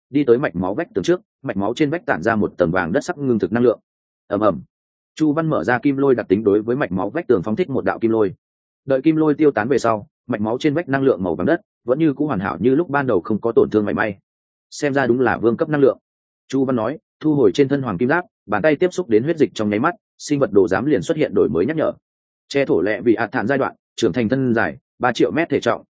đi tới mạch máu vách tường trước, mạch máu trên vách tản ra một tầng vàng đất sắc ngưng thực năng lượng. Ầm ầm. Chu Văn mở ra kim lôi đặc tính đối với mạch máu vách tường phóng thích một đạo kim lôi. Đợi kim lôi tiêu tán về sau, mạch máu trên vách năng lượng màu vàng đất vẫn như cũ hoàn hảo như lúc ban đầu, không có tổn thương mảy may. Xem ra đúng là vương cấp năng lượng. Chu Văn nói, thu hồi trên thân hoàng kim giáp, bàn tay tiếp xúc đến huyết dịch trong nháy mắt, sinh vật đồ giám liền xuất hiện đổi mới nhắc nhở. Che thổ lệ vị ạt thản giai đoạn, trưởng thành thân dài 3 triệu mét, thể trọng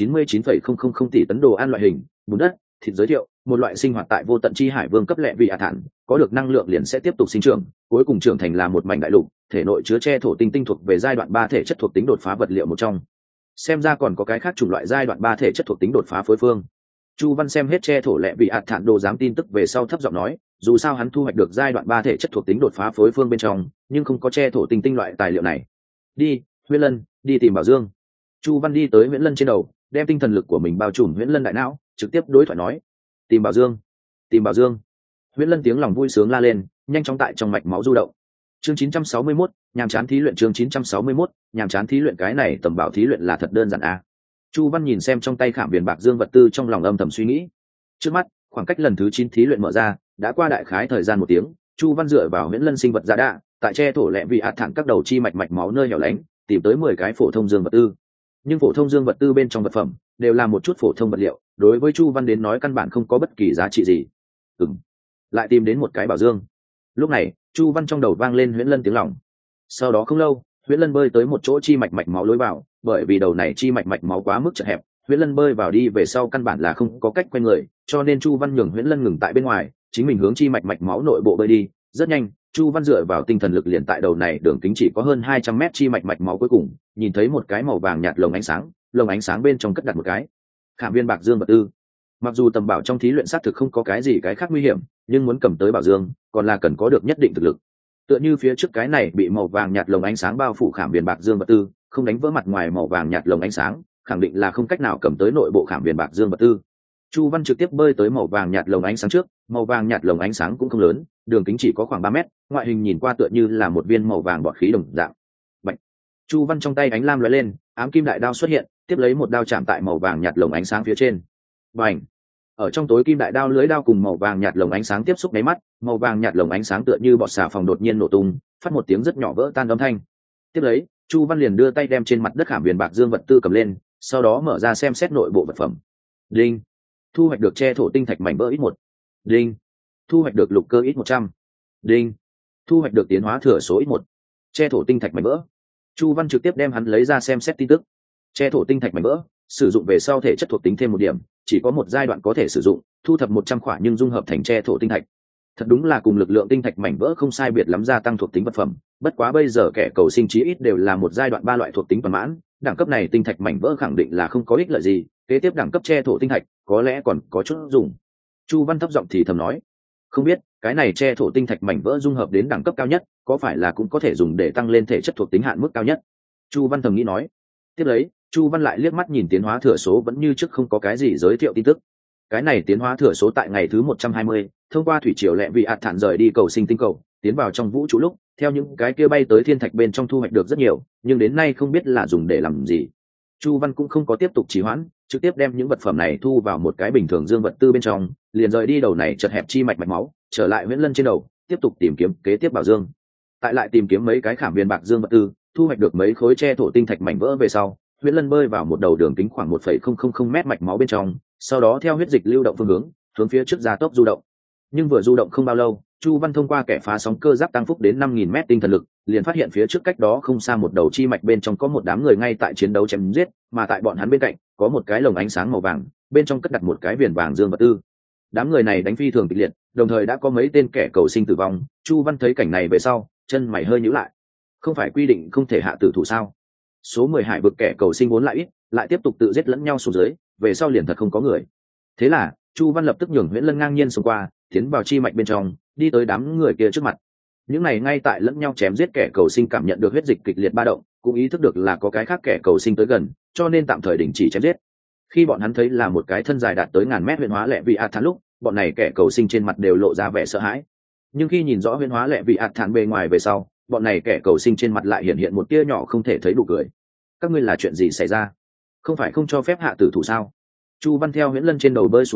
999,000 tỷ tấn, đồ ăn loại hình bùn đất thịt. Giới thiệu: một loại sinh hoạt tại vô tận chi hải vương cấp lệ vị ạt thản, có được năng lượng liền sẽ tiếp tục sinh trưởng, cuối cùng trưởng thành là một mảnh đại lục, thể nội chứa che thổ tinh tinh thuộc về giai đoạn 3 thể chất thuộc tính đột phá vật liệu một trong. Xem ra còn có cái khác chủng loại giai đoạn 3 thể chất thuộc tính đột phá phối phương. Chu Văn xem hết che thổ lệ vị ạt thản đồ giám tin tức về sau thấp giọng nói, dù sao hắn thu hoạch được giai đoạn 3 thể chất thuộc tính đột phá phối phương bên trong, nhưng không có che thổ tinh tinh loại tài liệu này. Đi, Huyễn Lân, đi tìm Bảo Dương. Chu Văn đi tới Huyễn Lân trên đầu, đem tinh thần lực của mình bao trùm Huyễn Lân đại não, trực tiếp đối thoại nói: tìm Bảo Dương, tìm Bảo Dương. Huyễn Lân tiếng lòng vui sướng la lên, nhanh chóng tại trong mạch máu du động. Chương 961, nhàm chán thí luyện. Chương 961, nhàm chán thí luyện. Cái này tầm bảo thí luyện là thật đơn giản à? Chu Văn nhìn xem trong tay khảm viền bạc dương vật tư, trong lòng âm thầm suy nghĩ. Trước mắt, khoảng cách lần thứ 9 thí luyện mở ra đã qua đại khái thời gian 1 tiếng. Chu Văn dựa vào Huyễn Lân sinh vật giả đạ, tại che thổ lệ vị ạt thản các đầu chi mạch mạch máu nơi hẻo lánh, tìm tới 10 cái phổ thông dương vật tư. Nhưng phổ thông dương vật tư bên trong vật phẩm đều là một chút phổ thông vật liệu, đối với Chu Văn đến nói căn bản không có bất kỳ giá trị gì. Lại tìm đến một cái bảo dương. Lúc này, Chu Văn trong đầu vang lên Huyễn Lân tiếng lòng. Sau đó không lâu, Huyễn Lân bơi tới một chỗ chi mạch mạch máu lối vào, bởi vì đầu này chi mạch mạch máu quá mức chật hẹp, Huyễn Lân bơi vào đi về sau căn bản là không có cách quay người, cho nên Chu Văn nhường Huyễn Lân ngừng tại bên ngoài, chính mình hướng chi mạch mạch máu nội bộ bơi đi. Rất nhanh, Chu Văn dựa vào tinh thần lực liền tại đầu này đường kính chỉ có hơn 200 mét chi mạch mạch máu cuối cùng, nhìn thấy một cái màu vàng nhạt lồng ánh sáng bên trong cất đặt một cái khảm viên bạc dương vật tư. Mặc dù tầm bảo trong thí luyện xác thực không có cái gì cái khác nguy hiểm, nhưng muốn cầm tới bảo dương còn là cần có được nhất định thực lực. Tựa như phía trước cái này bị màu vàng nhạt lồng ánh sáng bao phủ khảm viền bạc dương vật tư, không đánh vỡ mặt ngoài màu vàng nhạt lồng ánh sáng, khẳng định là không cách nào cầm tới nội bộ khảm viền bạc dương vật tư. Chu Văn trực tiếp bơi tới màu vàng nhạt lồng ánh sáng trước. Màu vàng nhạt lồng ánh sáng cũng không lớn, đường kính chỉ có khoảng 3 mét, ngoại hình nhìn qua tựa như là một viên màu vàng bọt khí đồng dạng. Bạch. Chu Văn trong tay ánh lam lóe lên, ám kim đại đao xuất hiện, tiếp lấy một đao chạm tại màu vàng nhạt lồng ánh sáng phía trên. Bành. Ở trong tối kim đại đao lưới đao cùng màu vàng nhạt lồng ánh sáng tiếp xúc nháy mắt, màu vàng nhạt lồng ánh sáng tựa như bọt xà phòng đột nhiên nổ tung, phát một tiếng rất nhỏ vỡ tan âm thanh. Tiếp lấy, Chu Văn liền đưa tay đem trên mặt đất khảm viền bạc dương vật tư cầm lên, sau đó mở ra xem xét nội bộ vật phẩm. Đinh. Thu hoạch được che thổ tinh thạch mảnh vỡ ít 1. Đinh. Thu hoạch được lục cơ ít 100. Đinh. Thu hoạch được tiến hóa thừa số ít 1. Che thổ tinh thạch mảnh vỡ. Chu Văn trực tiếp đem hắn lấy ra xem xét tin tức. Che thổ tinh thạch mảnh vỡ, sử dụng về sau thể chất thuộc tính thêm 1 điểm, chỉ có một giai đoạn có thể sử dụng, thu thập 100 khỏa nhưng dung hợp thành che thổ tinh thạch. Thật đúng là cùng lực lượng tinh thạch mảnh vỡ không sai biệt lắm, gia tăng thuộc tính vật phẩm. Bất quá bây giờ kẻ cầu sinh chí ít đều là một giai đoạn 3 loại thuộc tính toàn mãn, đẳng cấp này tinh thạch mảnh vỡ khẳng định là không có ích lợi gì, kế tiếp đẳng cấp che thổ tinh thạch có lẽ còn có chút dùng. Chu Văn thấp giọng thì thầm nói, không biết cái này che thổ tinh thạch mảnh vỡ dung hợp đến đẳng cấp cao nhất có phải là cũng có thể dùng để tăng lên thể chất thuộc tính hạn mức cao nhất. Chu Văn thầm nghĩ nói. Tiếp lấy, Chu Văn lại liếc mắt nhìn tiến hóa thừa số, vẫn như trước không có cái gì giới thiệu tin tức. Cái này tiến hóa thừa số tại ngày thứ 120, thông qua thủy triều lẹ vị ạt thản rời đi cầu sinh tinh cầu, tiến vào trong vũ trụ lúc, theo những cái kia bay tới thiên thạch bên trong thu hoạch được rất nhiều, nhưng đến nay không biết là dùng để làm gì. Chu Văn cũng không có tiếp tục trì hoãn, trực tiếp đem những vật phẩm này thu vào một cái bình thường dương vật tư bên trong, liền rời đi đầu này chật hẹp chi mạch mạch máu, trở lại Huyễn Lân trên đầu, tiếp tục tìm kiếm kế tiếp bảo dương. Tại lại tìm kiếm mấy cái khảm viên bạc dương vật tư, thu hoạch được mấy khối che thổ tinh thạch mảnh vỡ về sau, Huyễn Lân bơi vào một đầu đường kính khoảng 1,000 mét mạch máu bên trong, sau đó theo huyết dịch lưu động phương hướng phía trước gia tốc du động. Nhưng vừa du động không bao lâu, Chu Văn thông qua kẻ phá sóng cơ giáp tăng phúc đến 5000 mét tinh thần lực, liền phát hiện phía trước cách đó không xa một đầu chi mạch bên trong có một đám người ngay tại chiến đấu chém giết, mà tại bọn hắn bên cạnh có một cái lồng ánh sáng màu vàng, bên trong cất đặt một cái viền vàng dương vật tư. Đám người này đánh phi thường kịch liệt, đồng thời đã có mấy tên kẻ cầu sinh tử vong. Chu Văn thấy cảnh này về sau, chân mày hơi nhíu lại. Không phải quy định không thể hạ tử thủ sao? Số 10 hải vực kẻ cầu sinh vốn lại ít, lại tiếp tục tự giết lẫn nhau xuống dưới, về sau liền thật không có người. Thế là Chu Văn lập tức nhường Huyễn Lân ngang nhiên xông qua, tiến vào chi mạch bên trong, đi tới đám người kia trước mặt. Những này ngay tại lẫn nhau chém giết kẻ cầu sinh cảm nhận được huyết dịch kịch liệt ba động, cũng ý thức được là có cái khác kẻ cầu sinh tới gần, cho nên tạm thời đình chỉ chém giết. Khi bọn hắn thấy là một cái thân dài đạt tới ngàn mét huyễn hóa lệ vị ạt thản lúc, bọn này kẻ cầu sinh trên mặt đều lộ ra vẻ sợ hãi. Nhưng khi nhìn rõ huyễn hóa lệ vị ạt thản bề ngoài về sau, bọn này kẻ cầu sinh trên mặt lại hiện hiện một tia nhỏ không thể thấy đủ cười. Các ngươi là chuyện gì xảy ra? Không phải không cho phép hạ tử thủ sao? Chu Văn theo Huyễn Lân trên đầu bơi xuống tới,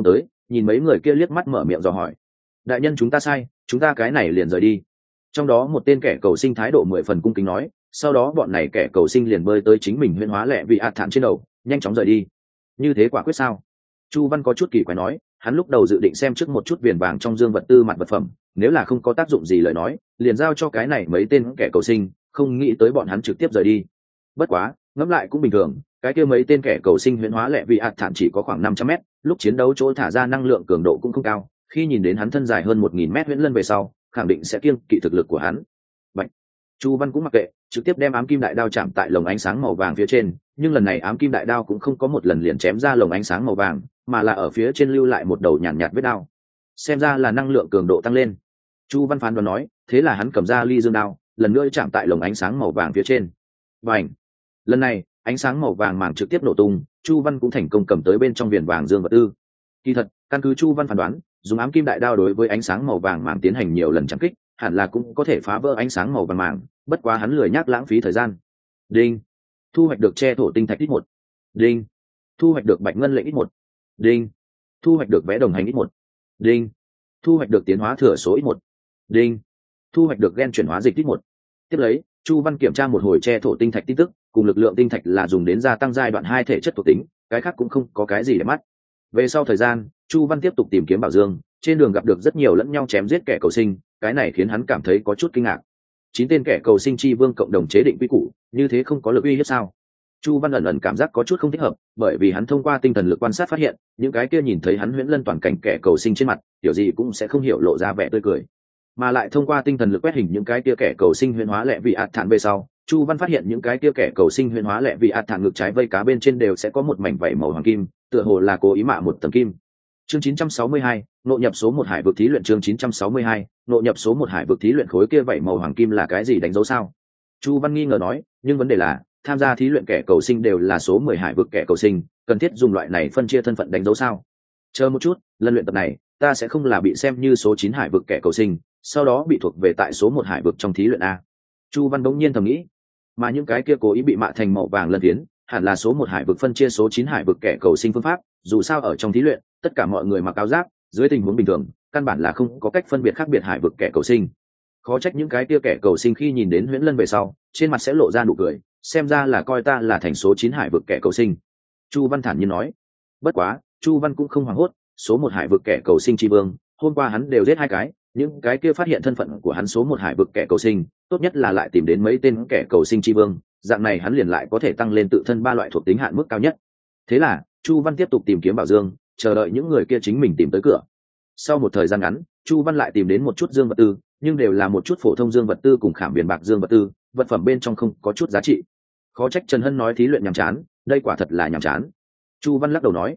nhìn mấy người kia liếc mắt mở miệng dò hỏi. Đại nhân chúng ta sai, chúng ta cái này liền rời đi. Trong đó một tên kẻ cầu sinh thái độ 10 phần cung kính nói, sau đó bọn này kẻ cầu sinh liền bơi tới chính mình huyễn hóa lẹ vị ạt thản trên đầu, nhanh chóng rời đi. Như thế quả quyết sao? Chu Văn có chút kỳ quái nói, hắn lúc đầu dự định xem trước một chút viền vàng trong dương vật tư mặt vật phẩm, nếu là không có tác dụng gì lời nói, liền giao cho cái này mấy tên kẻ cầu sinh, không nghĩ tới bọn hắn trực tiếp rời đi. Bất quá, ngẫm lại cũng bình thường, cái kia mấy tên kẻ cầu sinh huyễn hóa lẹ vị ạt thản chỉ có khoảng 500 mét, lúc chiến đấu chỗ thả ra năng lượng cường độ cũng không cao, khi nhìn đến hắn thân dài hơn 1000 mét huyễn lân về sau, khẳng định sẽ kiêng kỵ thực lực của hắn. Bạch. Chu Văn cũng mặc kệ, trực tiếp đem ám kim đại đao chạm tại lồng ánh sáng màu vàng phía trên, nhưng lần này ám kim đại đao cũng không có một lần liền chém ra lồng ánh sáng màu vàng, mà là ở phía trên lưu lại một đầu nhàn nhạt vết đao. Xem ra là năng lượng cường độ tăng lên. Chu Văn phán đoán nói, thế là hắn cầm ra ly dương đao, lần nữa chạm tại lồng ánh sáng màu vàng phía trên. Bành. Lần này, ánh sáng màu vàng màng trực tiếp nổ tung, Chu Văn cũng thành công cầm tới bên trong viền vàng dương vật tư. Kỳ thật, căn cứ Chu Văn phán đoán, dùng ám kim đại đao đối với ánh sáng màu vàng màng tiến hành nhiều lần chạm kích, hẳn là cũng có thể phá vỡ ánh sáng màu vàng màng, bất quá hắn lười nhác lãng phí thời gian. Đinh. Thu hoạch được che thổ tinh thạch ít 1. Đinh. Thu hoạch được bạch ngân lệnh ít 1. Đinh. Thu hoạch được vẽ đồng hành ít 1. Đinh. Thu hoạch được tiến hóa thừa số ít 1. Đinh. Thu hoạch được gen chuyển hóa dịch ít 1. Tiếp lấy, Chu Văn kiểm tra một hồi che thổ tinh thạch tin tức, cùng lực lượng tinh thạch là dùng đến gia tăng giai đoạn 2 thể chất thuộc tính, cái khác cũng không có cái gì để mắt. Về sau thời gian, Chu Văn tiếp tục tìm kiếm bảo dương, trên đường gặp được rất nhiều lẫn nhau chém giết kẻ cầu sinh, cái này khiến hắn cảm thấy có chút kinh ngạc. 9 tên kẻ cầu sinh chi vương cộng đồng chế định quy củ, như thế không có lực uy hiếp sao? Chu Văn ẩn ẩn cảm giác có chút không thích hợp, bởi vì hắn thông qua tinh thần lực quan sát phát hiện, những cái kia nhìn thấy hắn huyễn lân toàn cảnh kẻ cầu sinh trên mặt, kiểu gì cũng sẽ không hiểu lộ ra vẻ tươi cười. Mà lại thông qua tinh thần lực quét hình những cái kia kẻ cầu sinh huyễn hóa lẹ vị ạt thản về sau, Chu Văn phát hiện những cái kia kẻ cầu sinh huyễn hóa lẹ vị ạt thản ngực trái vây cá bên trên đều sẽ có một mảnh vảy màu hoàng kim, tựa hồ là cố ý mạ một tầng kim. Chương 962, nội nhập số 1 hải vực thí luyện. Chương 962, nội nhập số 1 hải vực thí luyện. Khối kia vảy màu hoàng kim là cái gì đánh dấu sao? Chu Văn nghi ngờ nói, nhưng vấn đề là, tham gia thí luyện kẻ cầu sinh đều là số 10 hải vực kẻ cầu sinh, cần thiết dùng loại này phân chia thân phận đánh dấu sao? Chờ một chút, lần luyện tập này, ta sẽ không là bị xem như số 9 hải vực kẻ cầu sinh, sau đó bị thuộc về tại số 1 hải vực trong thí luyện a. Chu Văn bỗng nhiên thầm nghĩ, mà những cái kia cố ý bị mạ thành màu vàng lân phiến, hẳn là số 1 hải vực phân chia số 9 hải vực kẻ cầu sinh phương pháp, dù sao ở trong thí luyện, tất cả mọi người mặc áo giáp, dưới tình huống bình thường, căn bản là không có cách phân biệt khác biệt hải vực kẻ cầu sinh. Khó trách những cái kia kẻ cầu sinh khi nhìn đến huyễn lân về sau, trên mặt sẽ lộ ra nụ cười, xem ra là coi ta là thành số 9 hải vực kẻ cầu sinh. Chu Văn thản nhiên nói. Bất quá, Chu Văn cũng không hoảng hốt, số 1 hải vực kẻ cầu sinh chi vương, hôm qua hắn đều giết 2 cái, những cái kia phát hiện thân phận của hắn số 1 hải vực kẻ cầu sinh, tốt nhất là lại tìm đến mấy tên kẻ cầu sinh chi vương, dạng này hắn liền lại có thể tăng lên tự thân 3 loại thuộc tính hạn mức cao nhất. Thế là, Chu Văn tiếp tục tìm kiếm bảo dương, chờ đợi những người kia chính mình tìm tới cửa. Sau một thời gian ngắn, Chu Văn lại tìm đến một chút dương vật tư, nhưng đều là một chút phổ thông dương vật tư cùng khảm biển bạc dương vật tư, vật phẩm bên trong không có chút giá trị. Khó trách Trần Hân nói thí luyện nhàm chán, đây quả thật là nhàm chán. Chu Văn lắc đầu nói,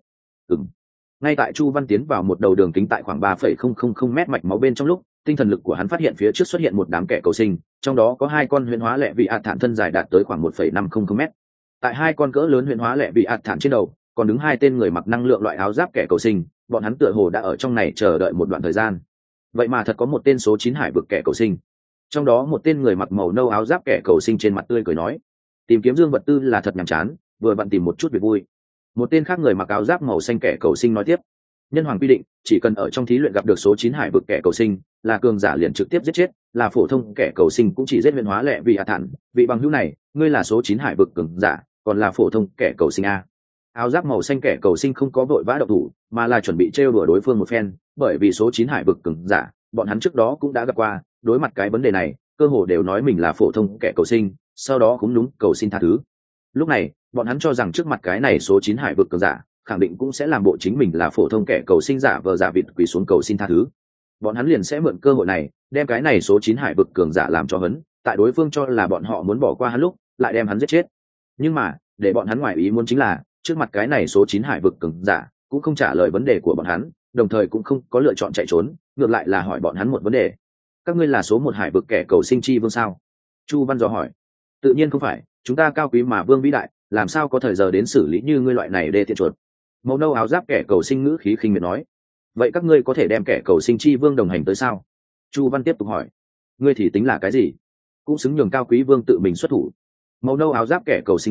ngay tại Chu Văn tiến vào một đầu đường kính tại khoảng 3,000 mét mạch máu bên trong lúc, tinh thần lực của hắn phát hiện phía trước xuất hiện một đám kẻ cầu sinh, trong đó có 2 con huyễn hóa lẹ vị ạt thản thân dài đạt tới khoảng 1,500 mét. Tại 2 con cỡ lớn huyễn hóa lẹ vị ạt thản trên đầu, còn đứng 2 tên người mặc năng lượng loại áo giáp kẻ cầu sinh, bọn hắn tựa hồ đã ở trong này chờ đợi một đoạn thời gian. Vậy mà thật có một tên số 9 hải vực kẻ cầu sinh. Trong đó một tên người mặc màu nâu áo giáp kẻ cầu sinh trên mặt tươi cười nói, tìm kiếm dương vật tư là thật nhàm chán, vừa vặn tìm một chút việc vui. Một tên khác người mặc áo giáp màu xanh kẻ cầu sinh nói tiếp, nhân hoàng quy định, chỉ cần ở trong thí luyện gặp được số 9 hải vực kẻ cầu sinh, là cường giả liền trực tiếp giết chết, là phổ thông kẻ cầu sinh cũng chỉ giết huyễn hóa lẹ vị ạt thản. Vị bằng hữu này, ngươi là số 9 hải vực cường giả, còn là phổ thông kẻ cầu sinh a? Áo giáp màu xanh kẻ cầu sinh không có vội vã động thủ, mà là chuẩn bị trêu đùa đối phương một phen, bởi vì số 9 hải vực cường giả, bọn hắn trước đó cũng đã gặp qua, đối mặt cái vấn đề này, cơ hồ đều nói mình là phổ thông kẻ cầu sinh, sau đó cũng đúng cầu xin tha thứ. Lúc này, bọn hắn cho rằng trước mặt cái này số 9 hải vực cường giả, khẳng định cũng sẽ làm bộ chính mình là phổ thông kẻ cầu sinh giả vờ giả vịt quỳ xuống cầu xin tha thứ. Bọn hắn liền sẽ mượn cơ hội này, đem cái này số 9 hải vực cường giả làm cho hấn, tại đối phương cho là bọn họ muốn bỏ qua hắn lúc, lại đem hắn giết chết. Nhưng mà, để bọn hắn ngoài ý muốn chính là, trước mặt cái này số 9 hải vực cường giả, cũng không trả lời vấn đề của bọn hắn, đồng thời cũng không có lựa chọn chạy trốn, ngược lại là hỏi bọn hắn một vấn đề. Các ngươi là số 1 hải vực kẻ cầu sinh chi vương sao? Chu Văn dò hỏi. Tự nhiên không phải, chúng ta cao quý mà vương vĩ đại, làm sao có thời giờ đến xử lý như ngươi loại này đê tiện chuột. Màu nâu áo giáp kẻ cầu sinh ngữ khí khinh miệt nói. Vậy các ngươi có thể đem kẻ cầu sinh chi vương đồng hành tới sao? Chu Văn tiếp tục hỏi. Ngươi thì tính là cái gì? Cũng xứng nhường cao quý vương tự mình xuất thủ. Màu nâu áo giáp kẻ cầu sinh nói,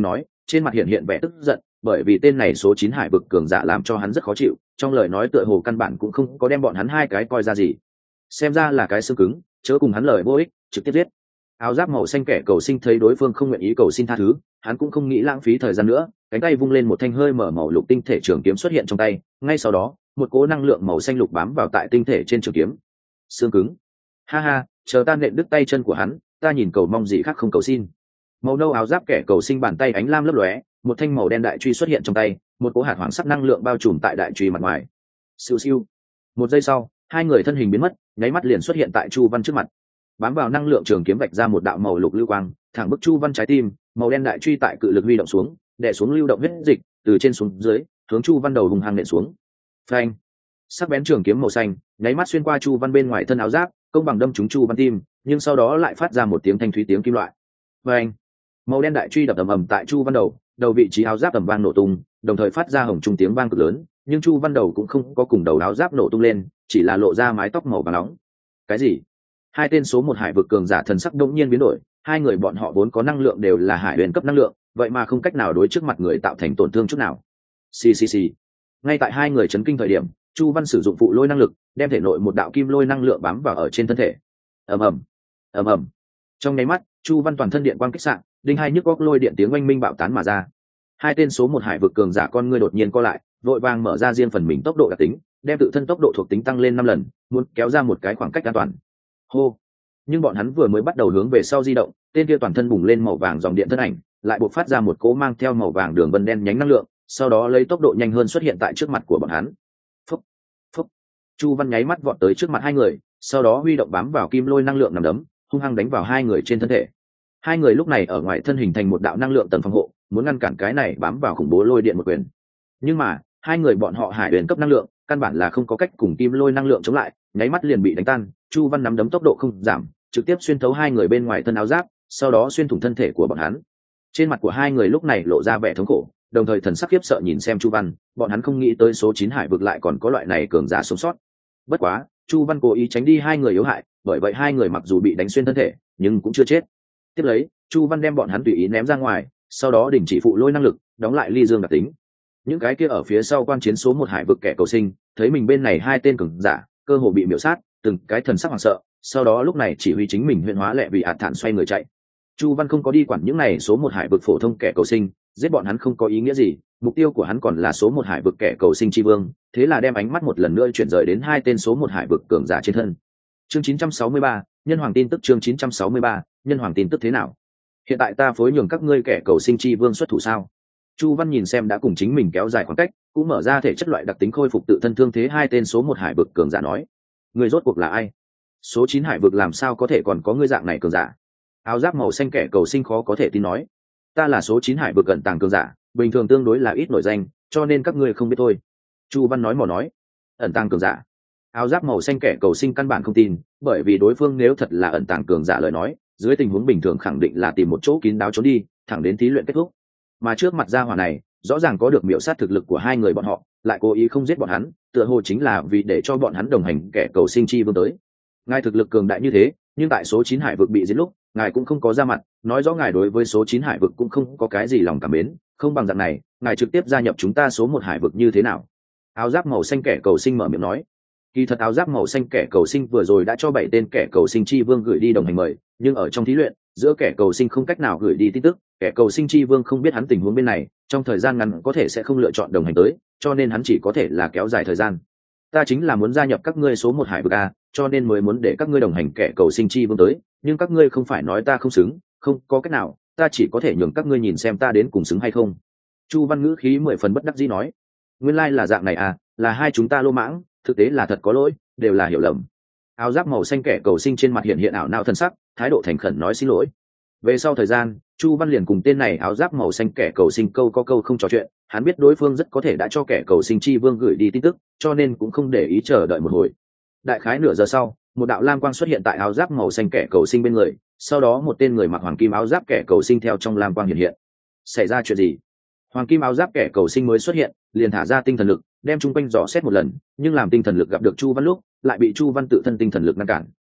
trên mặt hiện hiện vẻ tức giận, bởi vì tên này số 9 hải vực cường giả làm cho hắn rất khó chịu, trong lời nói tựa hồ căn bản cũng không có đem bọn hắn hai cái coi ra gì. Xem ra là cái xương cứng, chớ cùng hắn lời vô ích, trực tiếp giết. Áo giáp màu xanh kẻ cầu sinh thấy đối phương không nguyện ý cầu xin tha thứ, hắn cũng không nghĩ lãng phí thời gian nữa, cánh tay vung lên một thanh hơi mở màu lục tinh thể trường kiếm xuất hiện trong tay, ngay sau đó, một cỗ năng lượng màu xanh lục bám vào tại tinh thể trên trường kiếm. Xương cứng. Ha ha, chờ ta nện đứt tay chân của hắn, ta nhìn cầu mong gì khác không cầu xin. Màu nâu áo giáp kẻ cầu sinh bàn tay ánh lam lấp lóe, một thanh màu đen đại truy xuất hiện trong tay, một cỗ hạt hoàng sắc năng lượng bao trùm tại đại truy mặt ngoài. Siêu siêu. Một giây sau, hai người thân hình biến mất, nháy mắt liền xuất hiện tại Chu Văn trước mặt. Bám vào năng lượng trường kiếm vạch ra một đạo màu lục lưu quang, thẳng bức Chu Văn trái tim, màu đen đại truy tại cự lực huy động xuống, đè xuống lưu động huyết dịch, từ trên xuống dưới, hướng Chu Văn đầu hùng hăng nện xuống. Phanh. Sắc bén trường kiếm màu xanh, nháy mắt xuyên qua Chu Văn bên ngoài thân áo giáp, công bằng đâm trúng Chu Văn tim, nhưng sau đó lại phát ra một tiếng thanh thúy tiếng kim loại. Phanh. Màu đen đại truy đập ầm ầm tại Chu Văn đầu vị trí áo giáp ầm vang nổ tung, đồng thời phát ra hồng trung tiếng vang cực lớn, nhưng Chu Văn đầu cũng không có cùng đầu áo giáp nổ tung lên, chỉ là lộ ra mái tóc màu vàng nóng. Cái gì? Hai tên số 1 hải vực cường giả thần sắc đột nhiên biến đổi, hai người bọn họ vốn có năng lượng đều là hải huyền cấp năng lượng, vậy mà không cách nào đối trước mặt người tạo thành tổn thương chút nào. Xì xì xì. Ngay tại hai người chấn kinh thời điểm, Chu Văn sử dụng phụ lôi năng lực, đem thể nội một đạo kim lôi năng lượng bám vào ở trên thân thể. Ầm ầm, ầm ầm. Trong nháy mắt, Chu Văn toàn thân điện quang kích xạ, đinh hai nhức góc lôi điện tiếng oanh minh bạo tán mà ra. Hai tên số 1 hải vực cường giả con ngươi đột nhiên co lại, vội vàng mở ra riêng phần mình tốc độ đặc tính, đem tự thân tốc độ thuộc tính tăng lên 5 lần, muốn kéo ra một cái khoảng cách an toàn. Hô. Nhưng bọn hắn vừa mới bắt đầu hướng về sau di động, tên kia toàn thân bùng lên màu vàng dòng điện thân ảnh, lại bộc phát ra một cỗ mang theo màu vàng đường vân đen nhánh năng lượng, sau đó lấy tốc độ nhanh hơn xuất hiện tại trước mặt của bọn hắn. Phúc, phúc. Chu Văn nháy mắt vọt tới trước mặt hai người, sau đó huy động bám vào kim lôi năng lượng nằm đấm, hung hăng đánh vào hai người trên thân thể. Hai người lúc này ở ngoài thân hình thành một đạo năng lượng tầng phòng hộ, muốn ngăn cản cái này bám vào khủng bố lôi điện một quyền. Nhưng mà, hai người bọn họ hải huyền cấp năng lượng, căn bản là không có cách cùng kim lôi năng lượng chống lại, nháy mắt liền bị đánh tan. Chu Văn nắm đấm tốc độ không giảm, trực tiếp xuyên thấu hai người bên ngoài thân áo giáp, sau đó xuyên thủng thân thể của bọn hắn. Trên mặt của hai người lúc này lộ ra vẻ thống khổ, đồng thời thần sắc khiếp sợ nhìn xem Chu Văn, bọn hắn không nghĩ tới số 9 hải vực lại còn có loại này cường giả sống sót. Bất quá, Chu Văn cố ý tránh đi hai người yếu hại, bởi vậy hai người mặc dù bị đánh xuyên thân thể, nhưng cũng chưa chết. Tiếp lấy, Chu Văn đem bọn hắn tùy ý ném ra ngoài, sau đó đình chỉ phụ lôi năng lực, đóng lại ly dương đặc tính. Những cái kia ở phía sau quan chiến số 1 hải vực kẻ cầu sinh, thấy mình bên này hai tên cường giả, cơ hồ bị miểu sát, từng cái thần sắc hoảng sợ, sau đó lúc này chỉ huy chính mình huyện hóa lệ vì ạt thản xoay người chạy. Chu Văn không có đi quản những này số 1 hải vực phổ thông kẻ cầu sinh, giết bọn hắn không có ý nghĩa gì, mục tiêu của hắn còn là số 1 hải vực kẻ cầu sinh chi vương, thế là đem ánh mắt một lần nữa chuyển rời đến hai tên số 1 hải vực cường giả trên thân. Chương 963, nhân hoàng tin tức. Chương 963, nhân hoàng tin tức thế nào? Hiện tại ta phối nhường các ngươi kẻ cầu sinh chi vương xuất thủ sao? Chu Văn nhìn xem đã cùng chính mình kéo dài khoảng cách, cũng mở ra thể chất loại đặc tính khôi phục tự thân thương thế hai tên số 1 hải vực cường giả nói: "Người rốt cuộc là ai? Số 9 hải vực làm sao có thể còn có ngươi dạng này cường giả?" Áo giáp màu xanh kẻ cầu sinh khó có thể tin nói: "Ta là số 9 hải vực gần tàng cường giả, bình thường tương đối là ít nổi danh, cho nên các ngươi không biết thôi." Chu Văn nói mò nói: "Ẩn tàng cường giả?" Áo giáp màu xanh kẻ cầu sinh căn bản không tin, bởi vì đối phương nếu thật là ẩn tàng cường giả lời nói, dưới tình huống bình thường khẳng định là tìm một chỗ kín đáo trốn đi, thẳng đến thí luyện kết thúc. Mà trước mặt gia hỏa này, rõ ràng có được miểu sát thực lực của hai người bọn họ, lại cố ý không giết bọn hắn, tựa hồ chính là vì để cho bọn hắn đồng hành kẻ cầu sinh chi vương tới. Ngài thực lực cường đại như thế, nhưng tại số 9 hải vực bị giết lúc, ngài cũng không có ra mặt, nói rõ ngài đối với số 9 hải vực cũng không có cái gì lòng cảm mến, không bằng dạng này, ngài trực tiếp gia nhập chúng ta số 1 hải vực như thế nào? Áo giáp màu xanh kẻ cầu sinh mở miệng nói. Kỳ thật áo giáp màu xanh kẻ cầu sinh vừa rồi đã cho 7 tên kẻ cầu sinh chi vương gửi đi đồng hành mời, nhưng ở trong thí luyện, giữa kẻ cầu sinh không cách nào gửi đi tin tức, kẻ cầu sinh chi vương không biết hắn tình huống bên này, trong thời gian ngắn có thể sẽ không lựa chọn đồng hành tới, cho nên hắn chỉ có thể là kéo dài thời gian. Ta chính là muốn gia nhập các ngươi số 1 hải vực a, cho nên mới muốn để các ngươi đồng hành kẻ cầu sinh chi vương tới, nhưng các ngươi không phải nói ta không xứng, không có cách nào, ta chỉ có thể nhường các ngươi nhìn xem ta đến cùng xứng hay không. Chu Văn ngữ khí 10 phần bất đắc dĩ nói: "Nguyên lai là dạng này à, là hai chúng ta lô mãng, thực tế là thật có lỗi, đều là hiểu lầm." Áo giáp màu xanh kẻ cầu sinh trên mặt hiện ảo não thân sắc, thái độ thành khẩn nói xin lỗi. Về sau thời gian, Chu Văn liền cùng tên này áo giáp màu xanh kẻ cầu sinh câu có câu không trò chuyện, hắn biết đối phương rất có thể đã cho kẻ cầu sinh chi vương gửi đi tin tức, cho nên cũng không để ý chờ đợi một hồi. Đại khái nửa giờ sau, một đạo lam quang xuất hiện tại áo giáp màu xanh kẻ cầu sinh bên người, sau đó một tên người mặc hoàng kim áo giáp kẻ cầu sinh theo trong lam quang hiện. Xảy ra chuyện gì? Hoàng kim áo giáp kẻ cầu sinh mới xuất hiện, liền thả ra tinh thần lực, đem chung quanh dò xét một lần, nhưng làm tinh thần lực gặp được Chu Văn lúc, lại bị Chu Văn tự thân tinh thần lực ngăn cản.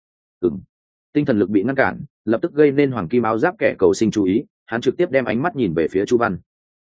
Tinh thần lực bị ngăn cản, lập tức gây nên hoàng kim áo giáp kẻ cầu sinh chú ý, hắn trực tiếp đem ánh mắt nhìn về phía Chu Văn.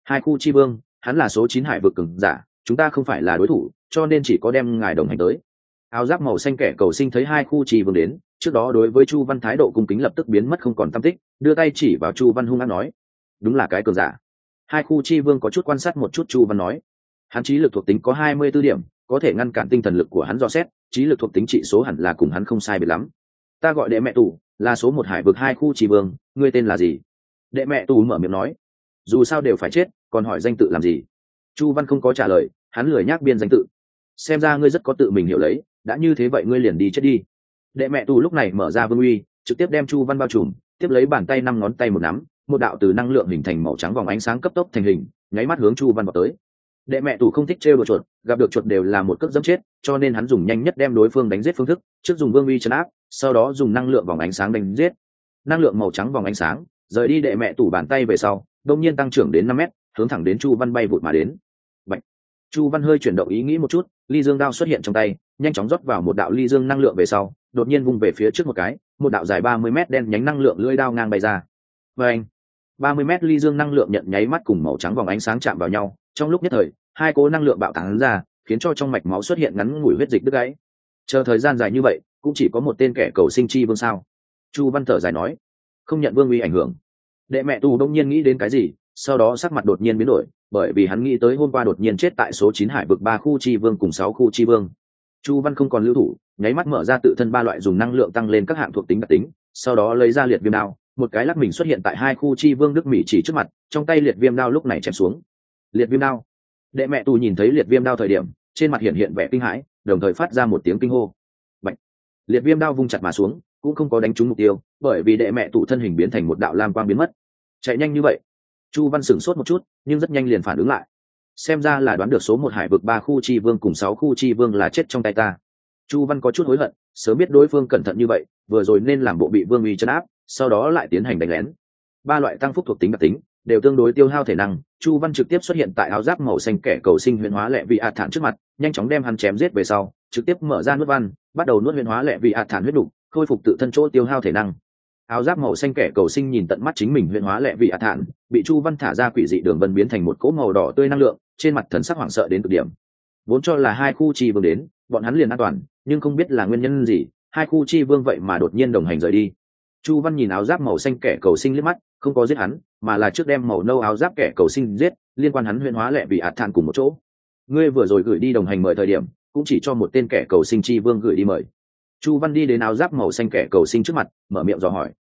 Hai khu chi vương, hắn là số 9 hải vực cường giả, chúng ta không phải là đối thủ, cho nên chỉ có đem ngài đồng hành tới. Áo giáp màu xanh kẻ cầu sinh thấy hai khu chi vương đến, trước đó đối với Chu Văn thái độ cung kính lập tức biến mất không còn tăm tích, đưa tay chỉ vào Chu Văn hung hăng nói: đúng là cái cường giả. Hai khu chi vương có chút quan sát một chút Chu Văn nói: hắn trí lực thuộc tính có 24 điểm, có thể ngăn cản tinh thần lực của hắn dò xét, trí lực thuộc tính trị số hẳn là cùng hắn không sai biệt lắm. Ta gọi đệ mẹ tù, là số 1 hải vực hai khu chi vương, ngươi tên là gì? Đệ mẹ tù mở miệng nói: dù sao đều phải chết, còn hỏi danh tự làm gì? Chu Văn không có trả lời, hắn lười nhác biên danh tự. Xem ra ngươi rất có tự mình hiểu lấy, đã như thế vậy ngươi liền đi chết đi. Đệ mẹ tù lúc này mở ra vương uy, trực tiếp đem Chu Văn bao trùm, tiếp lấy bàn tay 5 ngón tay một nắm, một đạo từ năng lượng hình thành màu trắng vòng ánh sáng cấp tốc thành hình, nháy mắt hướng Chu Văn vào tới. Đệ mẹ tù không thích trêu đùa chuột, gặp được chuột đều là một cước dẫm chết, cho nên hắn dùng nhanh nhất đem đối phương đánh giết phương thức, trước dùng vương uy trấn áp, sau đó dùng năng lượng vòng ánh sáng đánh giết. Năng lượng màu trắng vòng ánh sáng rời đi đệ mẹ tù bàn tay về sau, đột nhiên tăng trưởng đến 5 mét, hướng thẳng đến Chu Văn bay vụt mà đến. Bạch. Chu Văn hơi chuyển động ý nghĩ một chút, ly dương đao xuất hiện trong tay, nhanh chóng rót vào một đạo ly dương năng lượng về sau, đột nhiên vung về phía trước một cái, một đạo dài 30 mét đen nhánh năng lượng lưỡi đao ngang bay ra. Vâng. 30 mét ly dương năng lượng nhận nháy mắt cùng màu trắng vòng ánh sáng chạm vào nhau, trong lúc nhất thời, hai cỗ năng lượng bạo tán ra, khiến cho trong mạch máu xuất hiện ngắn ngủi huyết dịch đứt gãy. Chờ thời gian dài như vậy, cũng chỉ có một tên kẻ cầu sinh chi vương sao? Chu Văn thở dài nói, không nhận vương uy ảnh hưởng. Đệ mẹ tù đông nhiên nghĩ đến cái gì, sau đó sắc mặt đột nhiên biến đổi, bởi vì hắn nghĩ tới hôm qua đột nhiên chết tại số 9 hải vực 3 khu chi vương cùng 6 khu chi vương. Chu Văn không còn lưu thủ, nháy mắt mở ra tự thân 3 loại dùng năng lượng tăng lên các hạng thuộc tính đặc tính, sau đó lấy ra liệt viêm đao, một cái lắc mình xuất hiện tại hai khu chi vương Đức Mỹ chỉ trước mặt, trong tay liệt viêm đao lúc này chém xuống. Liệt viêm đao. Đệ mẹ tù nhìn thấy liệt viêm đao thời điểm, trên mặt hiện vẻ kinh hãi, đồng thời phát ra một tiếng kinh hô. Bạch. Liệt viêm đao vung chặt mà xuống, cũng không có đánh trúng mục tiêu, bởi vì đệ mẹ tù thân hình biến thành một đạo lam quang biến mất. Chạy nhanh như vậy? Chu Văn sửng sốt một chút, nhưng rất nhanh liền phản ứng lại. Xem ra là đoán được số 1 hải vực 3 khu chi vương cùng 6 khu chi vương là chết trong tay ta. Chu Văn có chút hối hận, sớm biết đối phương cẩn thận như vậy, vừa rồi nên làm bộ bị vương uy trấn áp, sau đó lại tiến hành đánh lén. 3 loại tăng phúc thuộc tính đặc tính đều tương đối tiêu hao thể năng. Chu Văn trực tiếp xuất hiện tại áo giáp màu xanh kẻ cầu sinh huyền hóa lệ vị ạt thản trước mặt, nhanh chóng đem hắn chém giết về sau, trực tiếp mở ra nuốt văn, bắt đầu nuốt huyền hóa lệ vị ạt thản huyết đủ, khôi phục tự thân chỗ tiêu hao thể năng. Áo giáp màu xanh kẻ cầu sinh nhìn tận mắt chính mình huyền hóa lệ vị ạt thản bị Chu Văn thả ra quỷ dị đường vân biến thành một cỗ màu đỏ tươi năng lượng, trên mặt thần sắc hoảng sợ đến cực điểm. Vốn cho là hai khu chi vương đến, bọn hắn liền an toàn, nhưng không biết là nguyên nhân gì, hai khu chi vương vậy mà đột nhiên đồng hành rời đi. Chu Văn nhìn áo giáp màu xanh kẻ cầu sinh liếc mắt, không có giết hắn, mà là trước đem màu nâu áo giáp kẻ cầu sinh giết, liên quan hắn huyền hóa lệ vị ạt thản cùng một chỗ. Ngươi vừa rồi gửi đi đồng hành mời thời điểm, cũng chỉ cho một tên kẻ cầu sinh chi vương gửi đi mời. Chu Văn đi đến áo giáp màu xanh kẻ cầu sinh trước mặt, mở miệng dò hỏi.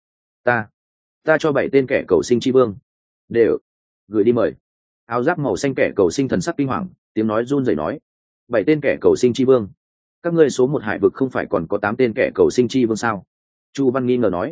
Ta cho 7 tên kẻ cầu sinh chi vương đều gửi đi mời. Áo giáp màu xanh kẻ cầu sinh thần sắc kinh hoàng, tiếng nói run rẩy nói: 7 tên kẻ cầu sinh chi vương? Các ngươi số 1 hải vực không phải còn có 8 tên kẻ cầu sinh chi vương sao? Chu Văn nghi ngờ nói: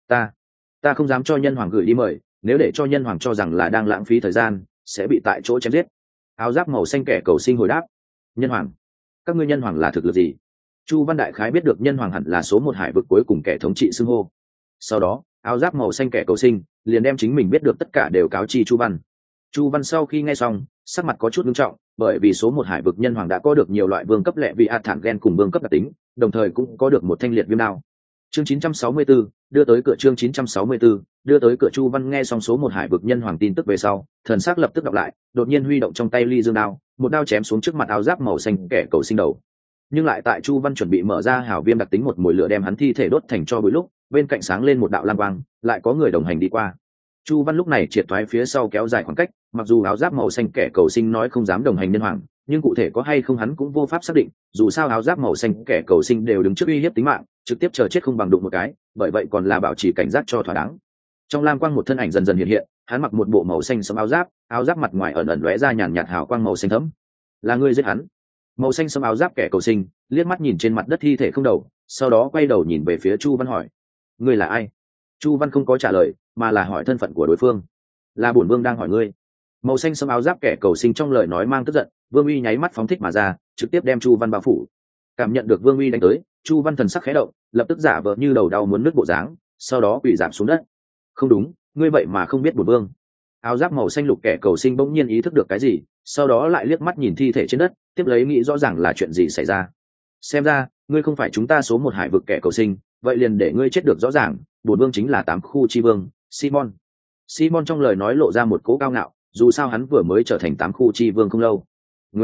ta không dám cho nhân hoàng gửi đi mời, nếu để cho nhân hoàng cho rằng là đang lãng phí thời gian, sẽ bị tại chỗ chém giết. Áo giáp màu xanh kẻ cầu sinh hồi đáp: nhân hoàng? Các ngươi nhân hoàng là thực lực gì? Chu Văn đại khái biết được nhân hoàng hẳn là số 1 hải vực cuối cùng kẻ thống trị xưng hô. Sau đó, áo giáp màu xanh kẻ cầu sinh liền đem chính mình biết được tất cả đều cáo chi Chu Văn. Chu Văn sau khi nghe xong, sắc mặt có chút nghiêm trọng, bởi vì số 1 hải vực nhân hoàng đã có được nhiều loại vương cấp lệ vị ạt thản gen cùng vương cấp đặc tính, đồng thời cũng có được một thanh liệt viêm đao. Chương 964, đưa tới cửa. Chương 964, đưa tới cửa. Chu Văn nghe xong số 1 hải vực nhân hoàng tin tức về sau, thần sắc lập tức đọc lại, đột nhiên huy động trong tay ly dương đao, một đao chém xuống trước mặt áo giáp màu xanh kẻ cầu sinh đầu. Nhưng lại tại Chu Văn chuẩn bị mở ra hào viêm đặc tính một mùi lửa đem hắn thi thể đốt thành tro bụi lúc, bên cạnh sáng lên một đạo lam quang, lại có người đồng hành đi qua. Chu Văn lúc này triệt thoái phía sau kéo dài khoảng cách, mặc dù áo giáp màu xanh kẻ cầu sinh nói không dám đồng hành nhân hoàng, nhưng cụ thể có hay không hắn cũng vô pháp xác định, dù sao áo giáp màu xanh kẻ cầu sinh đều đứng trước uy hiếp tính mạng, trực tiếp chờ chết không bằng đụng một cái, bởi vậy còn là bảo trì cảnh giác cho thỏa đáng. Trong lam quang một thân ảnh dần dần hiện hiện, hắn mặc một bộ màu xanh sẫm áo giáp mặt ngoài ẩn ẩn lóe ra nhàn nhạt hào quang màu xanh thẫm. Là ngươi giết hắn? Màu xanh sẫm áo giáp kẻ cầu sinh liếc mắt nhìn trên mặt đất thi thể không đầu, sau đó quay đầu nhìn về phía Chu Văn hỏi: ngươi là ai? Chu Văn không có trả lời, mà là hỏi thân phận của đối phương. Là bổn vương đang hỏi ngươi. Màu xanh sẫm áo giáp kẻ cầu sinh trong lời nói mang tức giận, vương uy nháy mắt phóng thích mà ra, trực tiếp đem Chu Văn bao phủ. Cảm nhận được vương uy đánh tới, Chu Văn thần sắc khẽ động, lập tức giả vờ như đầu đau muốn nứt bộ dáng, sau đó quỳ rạp xuống đất. Không đúng, ngươi vậy mà không biết bổn vương. Áo giáp màu xanh lục kẻ cầu sinh bỗng nhiên ý thức được cái gì, sau đó lại liếc mắt nhìn thi thể trên đất, tiếp lấy nghĩ rõ ràng là chuyện gì xảy ra. Xem ra ngươi không phải chúng ta số 1 hải vực kẻ cầu sinh, vậy liền để ngươi chết được rõ ràng. Bổn vương chính là 8 khu chi vương Simon. Simon trong lời nói lộ ra một cố cao ngạo, dù sao hắn vừa mới trở thành 8 khu chi vương không lâu.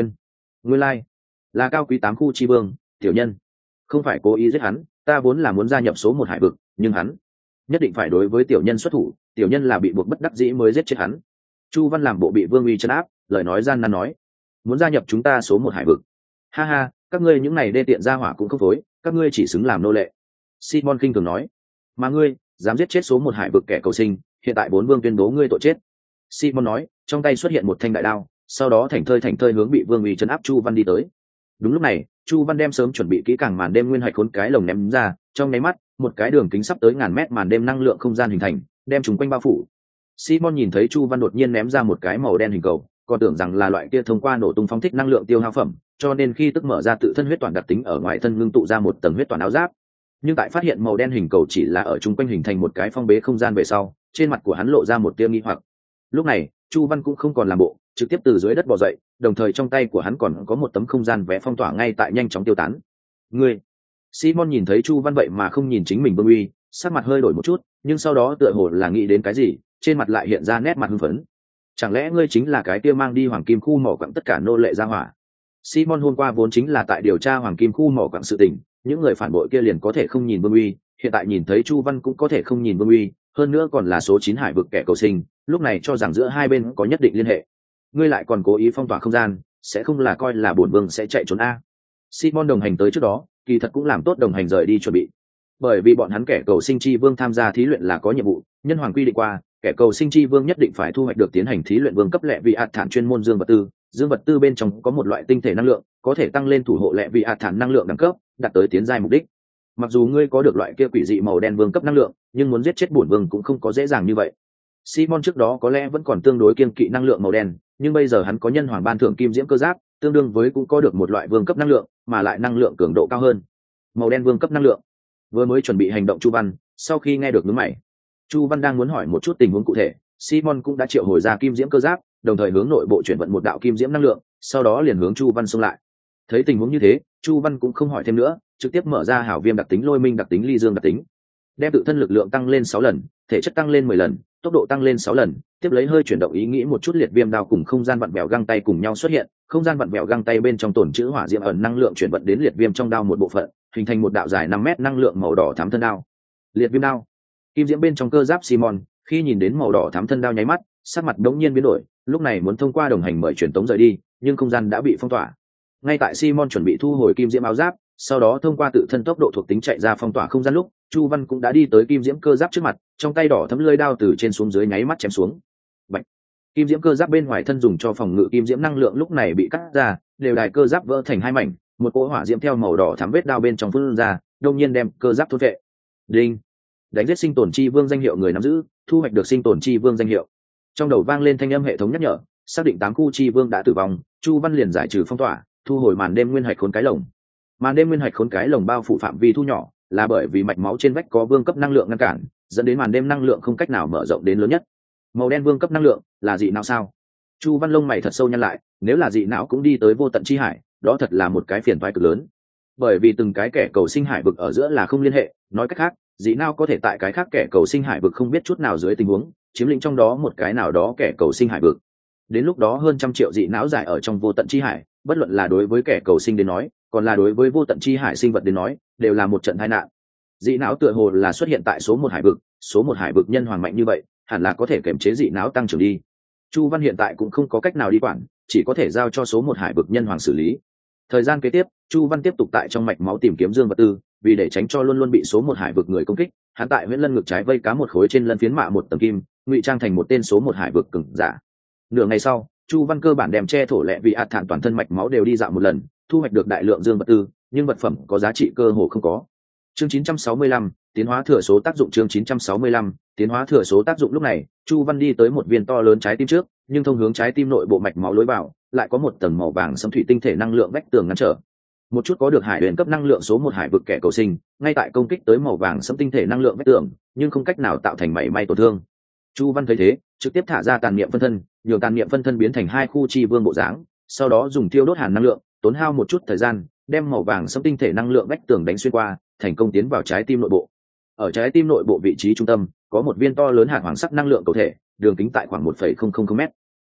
Nguyên lai là cao quý 8 khu chi vương. Tiểu nhân không phải cố ý giết hắn, ta vốn là muốn gia nhập số 1 hải vực, nhưng hắn nhất định phải đối với tiểu nhân xuất thủ, tiểu nhân là bị buộc bất đắc dĩ mới giết chết hắn. Chu Văn làm bộ bị Vương Uy trấn áp, lời nói gian nan nói: muốn gia nhập chúng ta số 1 hải vực? Ha ha, các ngươi những này đê tiện gia hỏa cũng không phối, các ngươi chỉ xứng làm nô lệ. Simon kinh thường nói: mà ngươi dám giết chết số 1 hải vực kẻ cầu sinh, hiện tại 4 vương tuyên bố ngươi tội chết. Simon nói, trong tay xuất hiện một thanh đại đao, sau đó thảnh thơi hướng bị Vương Uy trấn áp Chu Văn đi tới. Đúng lúc này, Chu Văn đem sớm chuẩn bị kỹ càng màn đêm nguyên hạch khốn cái lồng ném ra, trong nháy mắt, một cái đường kính sắp tới ngàn mét màn đêm năng lượng không gian hình thành, đem chúng quanh bao phủ. Simon nhìn thấy Chu Văn đột nhiên ném ra một cái màu đen hình cầu, còn tưởng rằng là loại kia thông qua nổ tung phóng thích năng lượng tiêu hao phẩm, cho nên khi tức mở ra tự thân huyết toàn đặc tính ở ngoài thân ngưng tụ ra một tầng huyết toàn áo giáp. Nhưng tại phát hiện màu đen hình cầu chỉ là ở chung quanh hình thành một cái phong bế không gian về sau, trên mặt của hắn lộ ra một tia nghi hoặc. Lúc này, Chu Văn cũng không còn làm bộ, trực tiếp từ dưới đất bò dậy, đồng thời trong tay của hắn còn có một tấm không gian vẽ phong tỏa ngay tại nhanh chóng tiêu tán. Ngươi! Simon nhìn thấy Chu Văn vậy mà không nhìn chính mình Vương Uy, sắc mặt hơi đổi một chút, nhưng sau đó tựa hồ là nghĩ đến cái gì, trên mặt lại hiện ra nét mặt hưng phấn. Chẳng lẽ ngươi chính là cái kia mang đi hoàng kim khu mỏ quặng tất cả nô lệ ra hỏa? Simon hôm qua vốn chính là tại điều tra hoàng kim khu mỏ quặng sự tình, những người phản bội kia liền có thể không nhìn Vương Uy, hiện tại nhìn thấy Chu Văn cũng có thể không nhìn Vương Uy, hơn nữa còn là số 9 hải vực kẻ cầu sinh, lúc này cho rằng giữa hai bên có nhất định liên hệ. Ngươi lại còn cố ý phong tỏa không gian, sẽ không là coi là bổn vương sẽ chạy trốn a? Simon đồng hành tới trước đó, kỳ thật cũng làm tốt đồng hành rời đi chuẩn bị. Bởi vì bọn hắn kẻ cầu sinh chi vương tham gia thí luyện là có nhiệm vụ, nhân hoàng quy định qua, kẻ cầu sinh chi vương nhất định phải thu hoạch được tiến hành thí luyện vương cấp lệ vị hạt thản chuyên môn dương vật tư bên trong có một loại tinh thể năng lượng, có thể tăng lên thủ hộ lệ vị hạt thản năng lượng đẳng cấp, đạt tới tiến giai mục đích. Mặc dù ngươi có được loại kia quỷ dị màu đen vương cấp năng lượng, nhưng muốn giết chết bổn vương cũng không có dễ dàng như vậy. Simon trước đó có lẽ vẫn còn tương đối kiêng kỵ năng lượng màu đen, nhưng bây giờ hắn có nhân hoàng ban thưởng kim diễm cơ giáp, tương đương với cũng có được một loại vương cấp năng lượng, mà lại năng lượng cường độ cao hơn. Màu đen vương cấp năng lượng. Vừa mới chuẩn bị hành động Chu Văn, sau khi nghe được nhướng mày. Chu Văn đang muốn hỏi một chút tình huống cụ thể, Simon cũng đã triệu hồi ra kim diễm cơ giáp, đồng thời hướng nội bộ chuyển vận một đạo kim diễm năng lượng, sau đó liền hướng Chu Văn xông lại. Thấy tình huống như thế, Chu Văn cũng không hỏi thêm nữa, trực tiếp mở ra hảo viêm đặc tính lôi minh đặc tính ly dương đặc tính, đem tự thân lực lượng tăng lên 6 lần, thể chất tăng lên 10 lần, tốc độ tăng lên 6 lần, tiếp lấy hơi chuyển động ý nghĩ một chút liệt viêm đao cùng không gian vặn vẹo găng tay cùng nhau xuất hiện, không gian vặn vẹo găng tay bên trong tổn trữ hỏa diễm ẩn năng lượng chuyển vận đến liệt viêm trong đao một bộ phận, hình thành một đạo dài 5 mét năng lượng màu đỏ thắm thân đao. Liệt viêm đao. Kim diễm bên trong cơ giáp Simon, khi nhìn đến màu đỏ thắm thân đao nháy mắt, sắc mặt đống nhiên biến đổi, lúc này muốn thông qua đồng hành mời truyền tống rời đi, nhưng không gian đã bị phong tỏa. Ngay tại Simon chuẩn bị thu hồi kim diễm áo giáp, sau đó thông qua tự thân tốc độ thuộc tính chạy ra phong tỏa không gian lúc, Chu Văn cũng đã đi tới kim diễm cơ giáp trước mặt, trong tay đỏ thấm lưỡi đao từ trên xuống dưới nháy mắt chém xuống. Bạch. Kim diễm cơ giáp bên ngoài thân dùng cho phòng ngự kim diễm năng lượng lúc này bị cắt ra, đều đài cơ giáp vỡ thành hai mảnh, một cỗ hỏa diễm theo màu đỏ thắm vết đao bên trong phun ra, đông nhiên đem cơ giáp thôn vệ. Đinh. Đánh giết sinh tồn chi vương danh hiệu người nắm giữ, thu hoạch được sinh tồn chi vương danh hiệu. Trong đầu vang lên thanh âm hệ thống nhắc nhở, xác định 8 khu chi vương đã tử vong, Chu Văn liền giải trừ phong tỏa, thu hồi màn đêm nguyên hạch khốn cái lồng. Màn đêm nguyên hạch khốn cái lồng bao phủ phạm vi thu nhỏ, là bởi vì mạch máu trên vách có vương cấp năng lượng ngăn cản, dẫn đến màn đêm năng lượng không cách nào mở rộng đến lớn nhất. Màu đen vương cấp năng lượng là dị não sao? Chu Văn lông mày thật sâu nhăn lại, nếu là dị não cũng đi tới vô tận chi hải, đó thật là một cái phiền toái cực lớn. Bởi vì từng cái kẻ cầu sinh hải vực ở giữa là không liên hệ, nói cách khác, dị não có thể tại cái khác kẻ cầu sinh hải vực không biết chút nào dưới tình huống, chiếm lĩnh trong đó một cái nào đó kẻ cầu sinh hải vực. Đến lúc đó hơn 100 triệu dị não giải ở trong vô tận chi hải, bất luận là đối với kẻ cầu sinh đến nói, còn là đối với vô tận chi hải sinh vật đến nói, đều là một trận tai nạn. Dị não tựa hồ là xuất hiện tại số 1 hải vực, số 1 hải vực nhân hoàng mạnh như vậy, hẳn là có thể kiểm chế dị não tăng trưởng đi. Chu Văn hiện tại cũng không có cách nào đi quản, chỉ có thể giao cho số 1 hải vực nhân hoàng xử lý. Thời gian kế tiếp, Chu Văn tiếp tục tại trong mạch máu tìm kiếm dương vật tư, vì để tránh cho luôn luôn bị số 1 hải vực người công kích, hắn tại Huyễn Lân ngực trái vây cá một khối trên lân phiến mạ một tầng kim, ngụy trang thành một tên số 1 hải vực cường giả. Nửa ngày sau, Chu Văn cơ bản đem che thổ lệ vị ạt thản toàn thân mạch máu đều đi dạo một lần, thu hoạch được đại lượng dương vật tư, nhưng vật phẩm có giá trị cơ hồ không có. Chương 965, tiến hóa thừa số tác dụng. Chương 965, tiến hóa thừa số tác dụng. Lúc này, Chu Văn đi tới một viên to lớn trái tim trước, nhưng thông hướng trái tim nội bộ mạch máu lối vào, lại có một tầng màu vàng sẫm thủy tinh thể năng lượng vách tường ngăn trở. Một chút có được hải huyền cấp năng lượng số 1 hải vực kẻ cầu sinh, ngay tại công kích tới màu vàng sẫm tinh thể năng lượng vách tường, nhưng không cách nào tạo thành mảy may tổn thương. Chu Văn thấy thế, trực tiếp thả ra tàn niệm phân thân, nhường tàn niệm phân thân biến thành 2 khu chi vương bộ dáng, sau đó dùng tiêu đốt hàn năng lượng, tốn hao một chút thời gian, đem màu vàng sẫm tinh thể năng lượng vách tường đánh xuyên qua, thành công tiến vào trái tim nội bộ. Ở trái tim nội bộ vị trí trung tâm, có một viên to lớn hạt hoàng sắc năng lượng cầu thể, đường kính tại khoảng 1,000 m.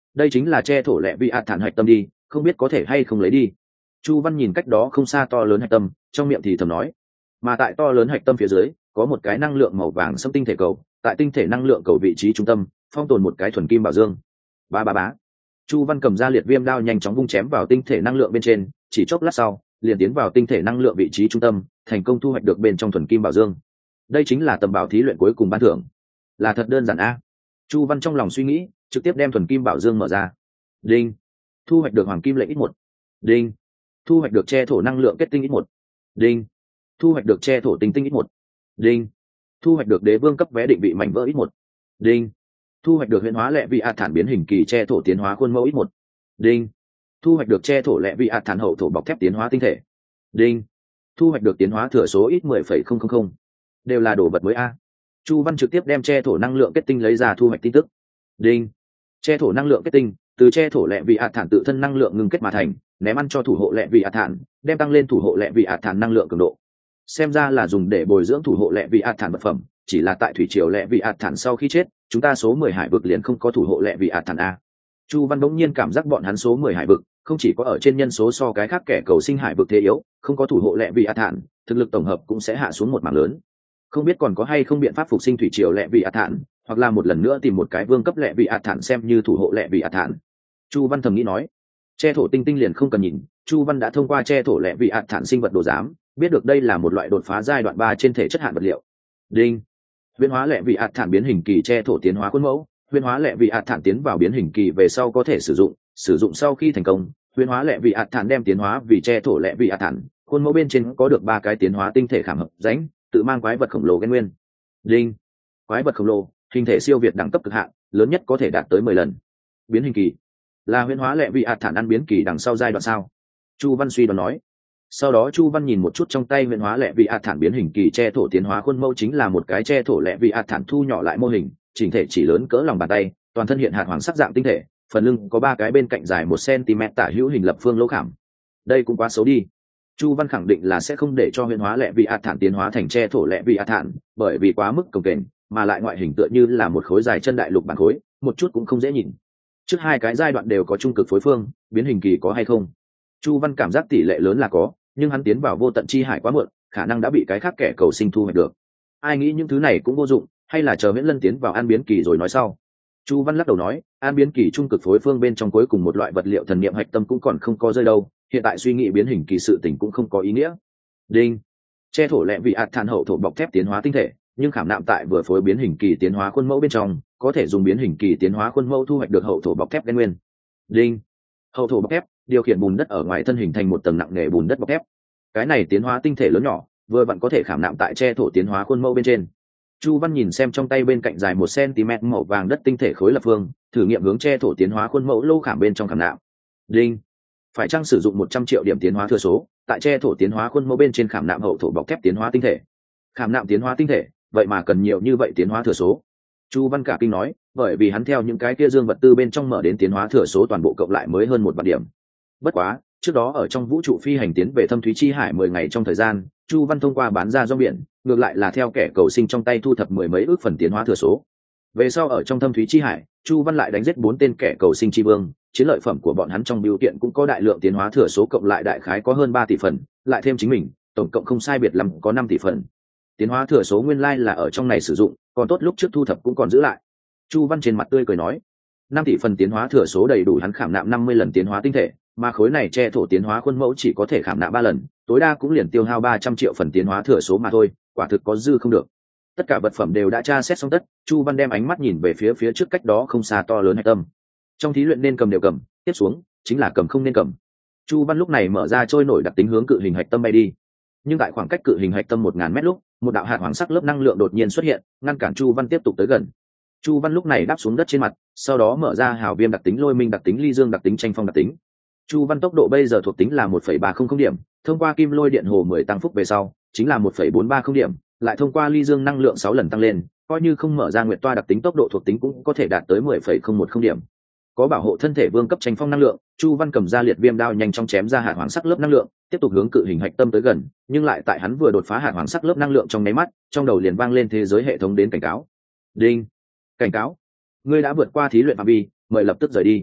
đây chính là che thổ lẹ vị ạt thản hạch tâm đi, không biết có thể hay không lấy đi. Chu Văn nhìn cách đó không xa to lớn hạch tâm, trong miệng thì thầm nói. Mà tại to lớn hạch tâm phía dưới có một cái năng lượng màu vàng xâm tinh thể cầu, tại tinh thể năng lượng cầu vị trí trung tâm phong tồn một cái thuần kim bảo dương. Ba ba bá, Chu Văn cầm ra liệt viêm đao nhanh chóng vung chém vào tinh thể năng lượng bên trên, chỉ chốc lát sau liền tiến vào tinh thể năng lượng vị trí trung tâm, thành công thu hoạch được bên trong thuần kim bảo dương. Đây chính là tầm bảo thí luyện cuối cùng ban thưởng, là thật đơn giản a. Chu Văn trong lòng suy nghĩ, trực tiếp đem thuần kim bảo dương mở ra. Đinh, thu hoạch được hoàng kim lệnh ít một. Đinh, thu hoạch được che thổ năng lượng kết tinh ít một. Đinh, thu hoạch được che thổ tinh tinh ít một. Đinh, thu hoạch được đế vương cấp vé định vị mảnh vỡ ít một. Đinh, thu hoạch được huyễn hóa lệ vị ạt thản biến hình kỳ che thổ tiến hóa khuôn mẫu ít một. Đinh, thu hoạch được che thổ lệ vị ạt thản hậu thổ bọc thép tiến hóa tinh thể. Đinh, thu hoạch được tiến hóa thừa số ít 10,000. Đều là đồ vật mới a. Chu Văn trực tiếp đem che thổ năng lượng kết tinh lấy ra thu hoạch tin tức. Đinh, che thổ năng lượng kết tinh từ che thổ lệ vị ạt thản tự thân năng lượng ngưng kết mà thành, ném ăn cho thủ hộ lệ vị ạt thản, đem tăng lên thủ hộ lệ vị ạt thản năng lượng cường độ. Xem ra là dùng để bồi dưỡng thủ hộ lệ vị ạt thản vật phẩm, chỉ là tại thủy triều lệ vị ạt thản sau khi chết, chúng ta số 10 hải vực liền không có thủ hộ lệ vị ạt thản a. Chu Văn bỗng nhiên cảm giác bọn hắn số 10 hải vực không chỉ có ở trên nhân số so cái khác kẻ cầu sinh hải vực thế yếu, không có thủ hộ lệ vị ạt thản, thực lực tổng hợp cũng sẽ hạ xuống một mảng lớn. Không biết còn có hay không biện pháp phục sinh thủy triều lệ vị ạt thản, hoặc là một lần nữa tìm một cái vương cấp lệ vị ạt thản xem như thủ hộ lệ vị ạt thản. Chu Văn thầm nghĩ nói. Che thổ tinh tinh liền không cần nhìn, Chu Văn đã thông qua che thổ lệ vị ạt thản sinh vật đồ giám, biết được đây là một loại đột phá giai đoạn 3 trên thể chất hạn vật liệu. Đinh, huyễn hóa lệ vị ạt thản biến hình kỳ che thổ tiến hóa khuôn mẫu, huyễn hóa lệ vị ạt thản tiến vào biến hình kỳ về sau có thể sử dụng sau khi thành công, huyễn hóa lệ vị ạt thản đem tiến hóa vì che thổ lệ vị ạt thản, khuôn mẫu bên trên có được 3 cái tiến hóa tinh thể khảm hợp rãnh, tự mang quái vật khổng lồ gen nguyên. Đinh, quái vật khổng lồ, hình thể siêu việt đẳng cấp cực hạn, lớn nhất có thể đạt tới 10 lần. Biến hình kỳ là huyễn hóa lệ vị ạt thản ăn biến kỳ đằng sau giai đoạn sao? Chu Văn suy đoán nói. Sau đó Chu Văn nhìn một chút trong tay huyễn hóa lệ vị ạt thản biến hình kỳ che thổ tiến hóa khuôn mẫu, chính là một cái che thổ lệ vị ạt thản thu nhỏ lại mô hình, chỉnh thể chỉ lớn cỡ lòng bàn tay, toàn thân hiện hạt hoàng sắc dạng tinh thể, phần lưng có 3 cái bên cạnh dài 1 cm tả hữu hình lập phương lỗ khảm. Đây cũng quá xấu đi. Chu Văn khẳng định là sẽ không để cho huyễn hóa lệ vị ạt thản tiến hóa thành che thổ lệ vị ạt thản, bởi vì quá mức cồng kềnh, mà lại ngoại hình tựa như là một khối dài chân đại lục bản khối, một chút cũng không dễ nhìn. Trước 2 cái giai đoạn đều có trung cực phối phương, biến hình kỳ có hay không? Chu Văn cảm giác tỷ lệ lớn là có, nhưng hắn tiến vào vô tận chi hải quá muộn, khả năng đã bị cái khác kẻ cầu sinh thu hoạch được. Ai nghĩ những thứ này cũng vô dụng, hay là chờ Viễn Lân tiến vào an biến kỳ rồi nói sau. Chu Văn lắc đầu nói, an biến kỳ trung cực phối phương bên trong cuối cùng một loại vật liệu thần niệm hạch tâm cũng còn không có rơi đâu, hiện tại suy nghĩ biến hình kỳ sự tình cũng không có ý nghĩa. Đinh, che thổ lệ vị ạt thản hậu thổ bọc thép tiến hóa tinh thể, nhưng khảm nạm tại vừa phối biến hình kỳ tiến hóa khuôn mẫu bên trong, có thể dùng biến hình kỳ tiến hóa khuôn mẫu thu hoạch được hậu thổ bọc thép gen nguyên. Đinh, hậu thổ bọc thép điều khiển bùn đất ở ngoài thân hình thành một tầng nặng nề bùn đất bọc thép. Cái này tiến hóa tinh thể lớn nhỏ, vừa vặn có thể khảm nạm tại che thổ tiến hóa khuôn mẫu bên trên. Chu Văn nhìn xem trong tay bên cạnh dài 1 cm màu vàng đất tinh thể khối lập phương, thử nghiệm hướng che thổ tiến hóa khuôn mẫu lô khảm bên trong khảm nạm. Đinh, phải chăng sử dụng 100 triệu điểm tiến hóa thừa số, tại che thổ tiến hóa khuôn mẫu bên trên khảm nạm hậu thổ bọc thép tiến hóa tinh thể. Khảm nạm tiến hóa tinh thể, vậy mà cần nhiều như vậy tiến hóa thừa số. Chu Văn cả kinh nói, bởi vì hắn theo những cái kia dương vật tư bên trong mở đến tiến hóa thừa số toàn bộ cộng lại mới hơn 1 vạn điểm. Bất quá, trước đó ở trong vũ trụ phi hành tiến về thâm thúy chi hải 10 ngày trong thời gian, Chu Văn thông qua bán ra rong biển, ngược lại là theo kẻ cầu sinh trong tay thu thập 10 mấy ước phần tiến hóa thừa số. Về sau ở trong thâm thúy chi hải, Chu Văn lại đánh giết 4 tên kẻ cầu sinh chi vương, chiến lợi phẩm của bọn hắn trong biểu kiện cũng có đại lượng tiến hóa thừa số cộng lại đại khái có hơn 3 tỷ phần, lại thêm chính mình, tổng cộng không sai biệt lắm có 5 tỷ phần. Tiến hóa thừa số nguyên lai là ở trong này sử dụng, còn tốt lúc trước thu thập cũng còn giữ lại. Chu Văn trên mặt tươi cười nói, 5 tỷ phần tiến hóa thừa số đầy đủ hắn khảm nạm 50 lần tiến hóa tinh thể, mà khối này che thổ tiến hóa khuôn mẫu chỉ có thể khảm nạm 3 lần, tối đa cũng liền tiêu hao 300 triệu phần tiến hóa thừa số mà thôi, quả thực có dư không được. Tất cả vật phẩm đều đã tra xét xong tất, Chu Văn đem ánh mắt nhìn về phía trước cách đó không xa to lớn hạch tâm. Trong thí luyện nên cầm đều cầm, tiếp xuống chính là cầm không nên cầm. Chu Văn lúc này mở ra trôi nổi đặc tính hướng cự hình hạch tâm bay đi. Nhưng tại khoảng cách cự hình hạch tâm 1000 mét lúc, một đạo hạt hoàng sắc lớp năng lượng đột nhiên xuất hiện, ngăn cản Chu Văn tiếp tục tới gần. Chu Văn lúc này đáp xuống đất trên mặt, sau đó mở ra hào viêm đặc tính lôi minh đặc tính ly dương đặc tính tranh phong đặc tính. Chu Văn tốc độ bây giờ thuộc tính là 1,300 điểm, thông qua kim lôi điện hồ 10 tăng phúc về sau, chính là 1,430 điểm, lại thông qua ly dương năng lượng 6 lần tăng lên, coi như không mở ra nguyệt toa đặc tính tốc độ thuộc tính cũng có thể đạt tới 10,010 điểm. Có bảo hộ thân thể vương cấp tranh phong năng lượng, Chu Văn cầm ra liệt viêm đao nhanh chóng chém ra hạt hoàng sắc lớp năng lượng, tiếp tục hướng cự hình hạch tâm tới gần, nhưng lại tại hắn vừa đột phá hạt hoàng sắc lớp năng lượng trong nháy mắt, trong đầu liền vang lên thế giới hệ thống đến cảnh cáo. Đinh, cảnh cáo, ngươi đã vượt qua thí luyện phạm vi, mời lập tức rời đi.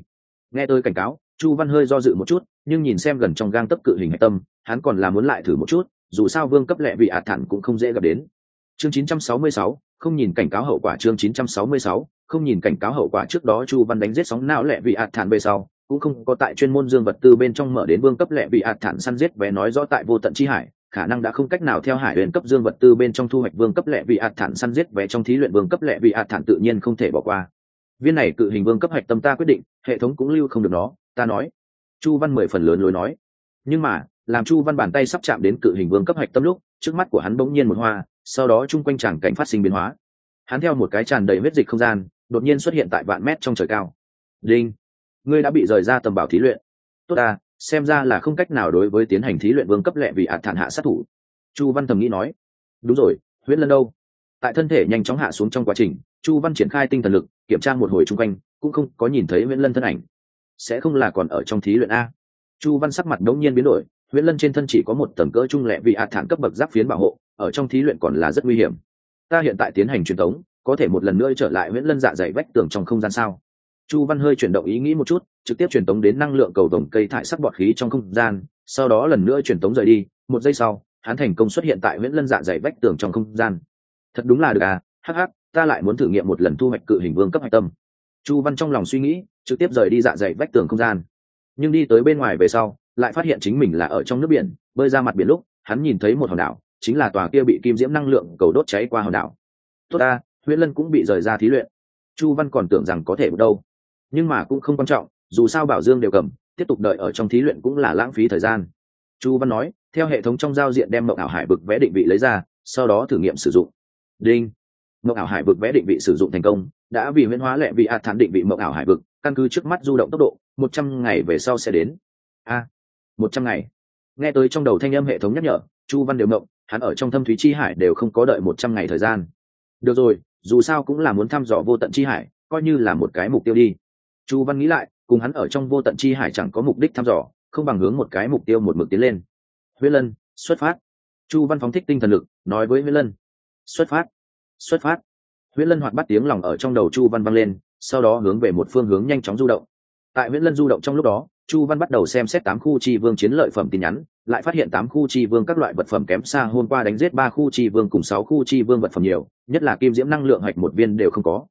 Nghe tôi cảnh cáo, Chu Văn hơi do dự một chút, nhưng nhìn xem gần trong gang tấc cự hình hạch tâm, hắn còn là muốn lại thử một chút, dù sao vương cấp lẹ vị ạt thản cũng không dễ gặp đến. Chương 966, không nhìn cảnh cáo hậu quả. Chương 966, không nhìn cảnh cáo hậu quả. Trước đó Chu Văn đánh giết sóng não lẹ vị ạt thản về sau, cũng không có tại chuyên môn dương vật tư bên trong mở đến vương cấp lẹ vị ạt thản săn giết vé, nói rõ tại vô tận chi hải khả năng đã không cách nào theo hải huyền cấp dương vật tư bên trong thu hoạch vương cấp lẹ vị ạt thản săn giết vé, trong thí luyện vương cấp lẹ vị ạt thản tự nhiên không thể bỏ qua. Viên này cự hình vương cấp hạch tâm ta quyết định, hệ thống cũng lưu không được nó, ta nói. Chu Văn 10 phần lớn lối nói. Nhưng mà làm Chu Văn bàn tay sắp chạm đến cự hình vương cấp hạch tâm lúc, trước mắt của hắn bỗng nhiên một hoa, sau đó chung quanh tràng cảnh phát sinh biến hóa. Hắn theo một cái tràn đầy huyết dịch không gian đột nhiên xuất hiện tại vạn mét trong trời cao. Đinh, ngươi đã bị rời ra tầm bảo thí luyện. Tốt à, xem ra là không cách nào đối với tiến hành thí luyện vương cấp lẹ vì ạt thản hạ sát thủ. Chu Văn thầm nghĩ nói. Đúng rồi, Huyễn Lân đâu? Tại thân thể nhanh chóng hạ xuống trong quá trình, Chu Văn triển khai tinh thần lực kiểm tra một hồi chung quanh, cũng không có nhìn thấy Huyễn Lân thân ảnh. Sẽ không là còn ở trong thí luyện a? Chu Văn sắc mặt đống nhiên biến đổi. Huyễn Lân trên thân chỉ có một tầng cỡ trung lẹ vì ạt thản cấp bậc giáp phiến bảo hộ, ở trong thí luyện còn là rất nguy hiểm. Ta hiện tại tiến hành truyền tống, có thể một lần nữa trở lại Huyễn Lân dạ dày vách tường trong không gian sao? Chu Văn hơi chuyển động ý nghĩ một chút, trực tiếp truyền tống đến năng lượng cầu vồng cây thải sắc bọt khí trong không gian, sau đó lần nữa truyền tống rời đi. Một giây sau, hắn thành công xuất hiện tại Huyễn Lân dạ dày vách tường trong không gian. Thật đúng là được à, hắc hắc, ta lại muốn thử nghiệm một lần thu hoạch cự hình vương cấp hạch tâm. Chu Văn trong lòng suy nghĩ, trực tiếp rời đi dạ dày vách tường không gian. Nhưng đi tới bên ngoài về sau, lại phát hiện chính mình là ở trong nước biển. Bơi ra mặt biển lúc, hắn nhìn thấy một hòn đảo, chính là tòa kia bị kim diễm năng lượng cầu đốt cháy qua hòn đảo. Tốt ta, Huyễn Lân cũng bị rời ra thí luyện. Chu Văn còn tưởng rằng có thể đâu, nhưng mà cũng không quan trọng, dù sao bảo dương đều cầm, tiếp tục đợi ở trong thí luyện cũng là lãng phí thời gian. Chu Văn nói, theo hệ thống trong giao diện đem mộng ảo hải vực vẽ định vị lấy ra, sau đó thử nghiệm sử dụng. Đinh, mộng ảo hải vực vẽ định vị sử dụng thành công, đã vì huyễn hóa lẹ vị ạt thản định vị mộng ảo hải vực, căn cứ trước mắt du động tốc độ 100 ngày về sau sẽ đến. 100 ngày. Nghe tới trong đầu thanh âm hệ thống nhắc nhở, Chu Văn đều mộng, hắn ở trong thâm thúy chi hải đều không có đợi 100 ngày thời gian. Được rồi, dù sao cũng là muốn thăm dò vô tận chi hải, coi như là một cái mục tiêu đi. Chu Văn nghĩ lại, cùng hắn ở trong vô tận chi hải chẳng có mục đích thăm dò, không bằng hướng một cái mục tiêu một mực tiến lên. Huyễn Lân, xuất phát. Chu Văn phóng thích tinh thần lực, nói với Huyễn Lân. Xuất phát, xuất phát. Huyễn Lân hoạt bát tiếng lòng ở trong đầu Chu Văn vang lên, sau đó hướng về một phương hướng nhanh chóng du động. Tại Huyễn Lân du động trong lúc đó, Chu Văn bắt đầu xem xét 8 khu chi vương chiến lợi phẩm tin nhắn, lại phát hiện 8 khu chi vương các loại vật phẩm kém xa hôm qua đánh giết 3 khu chi vương cùng 6 khu chi vương vật phẩm nhiều, nhất là kim diễm năng lượng hạch một viên đều không có.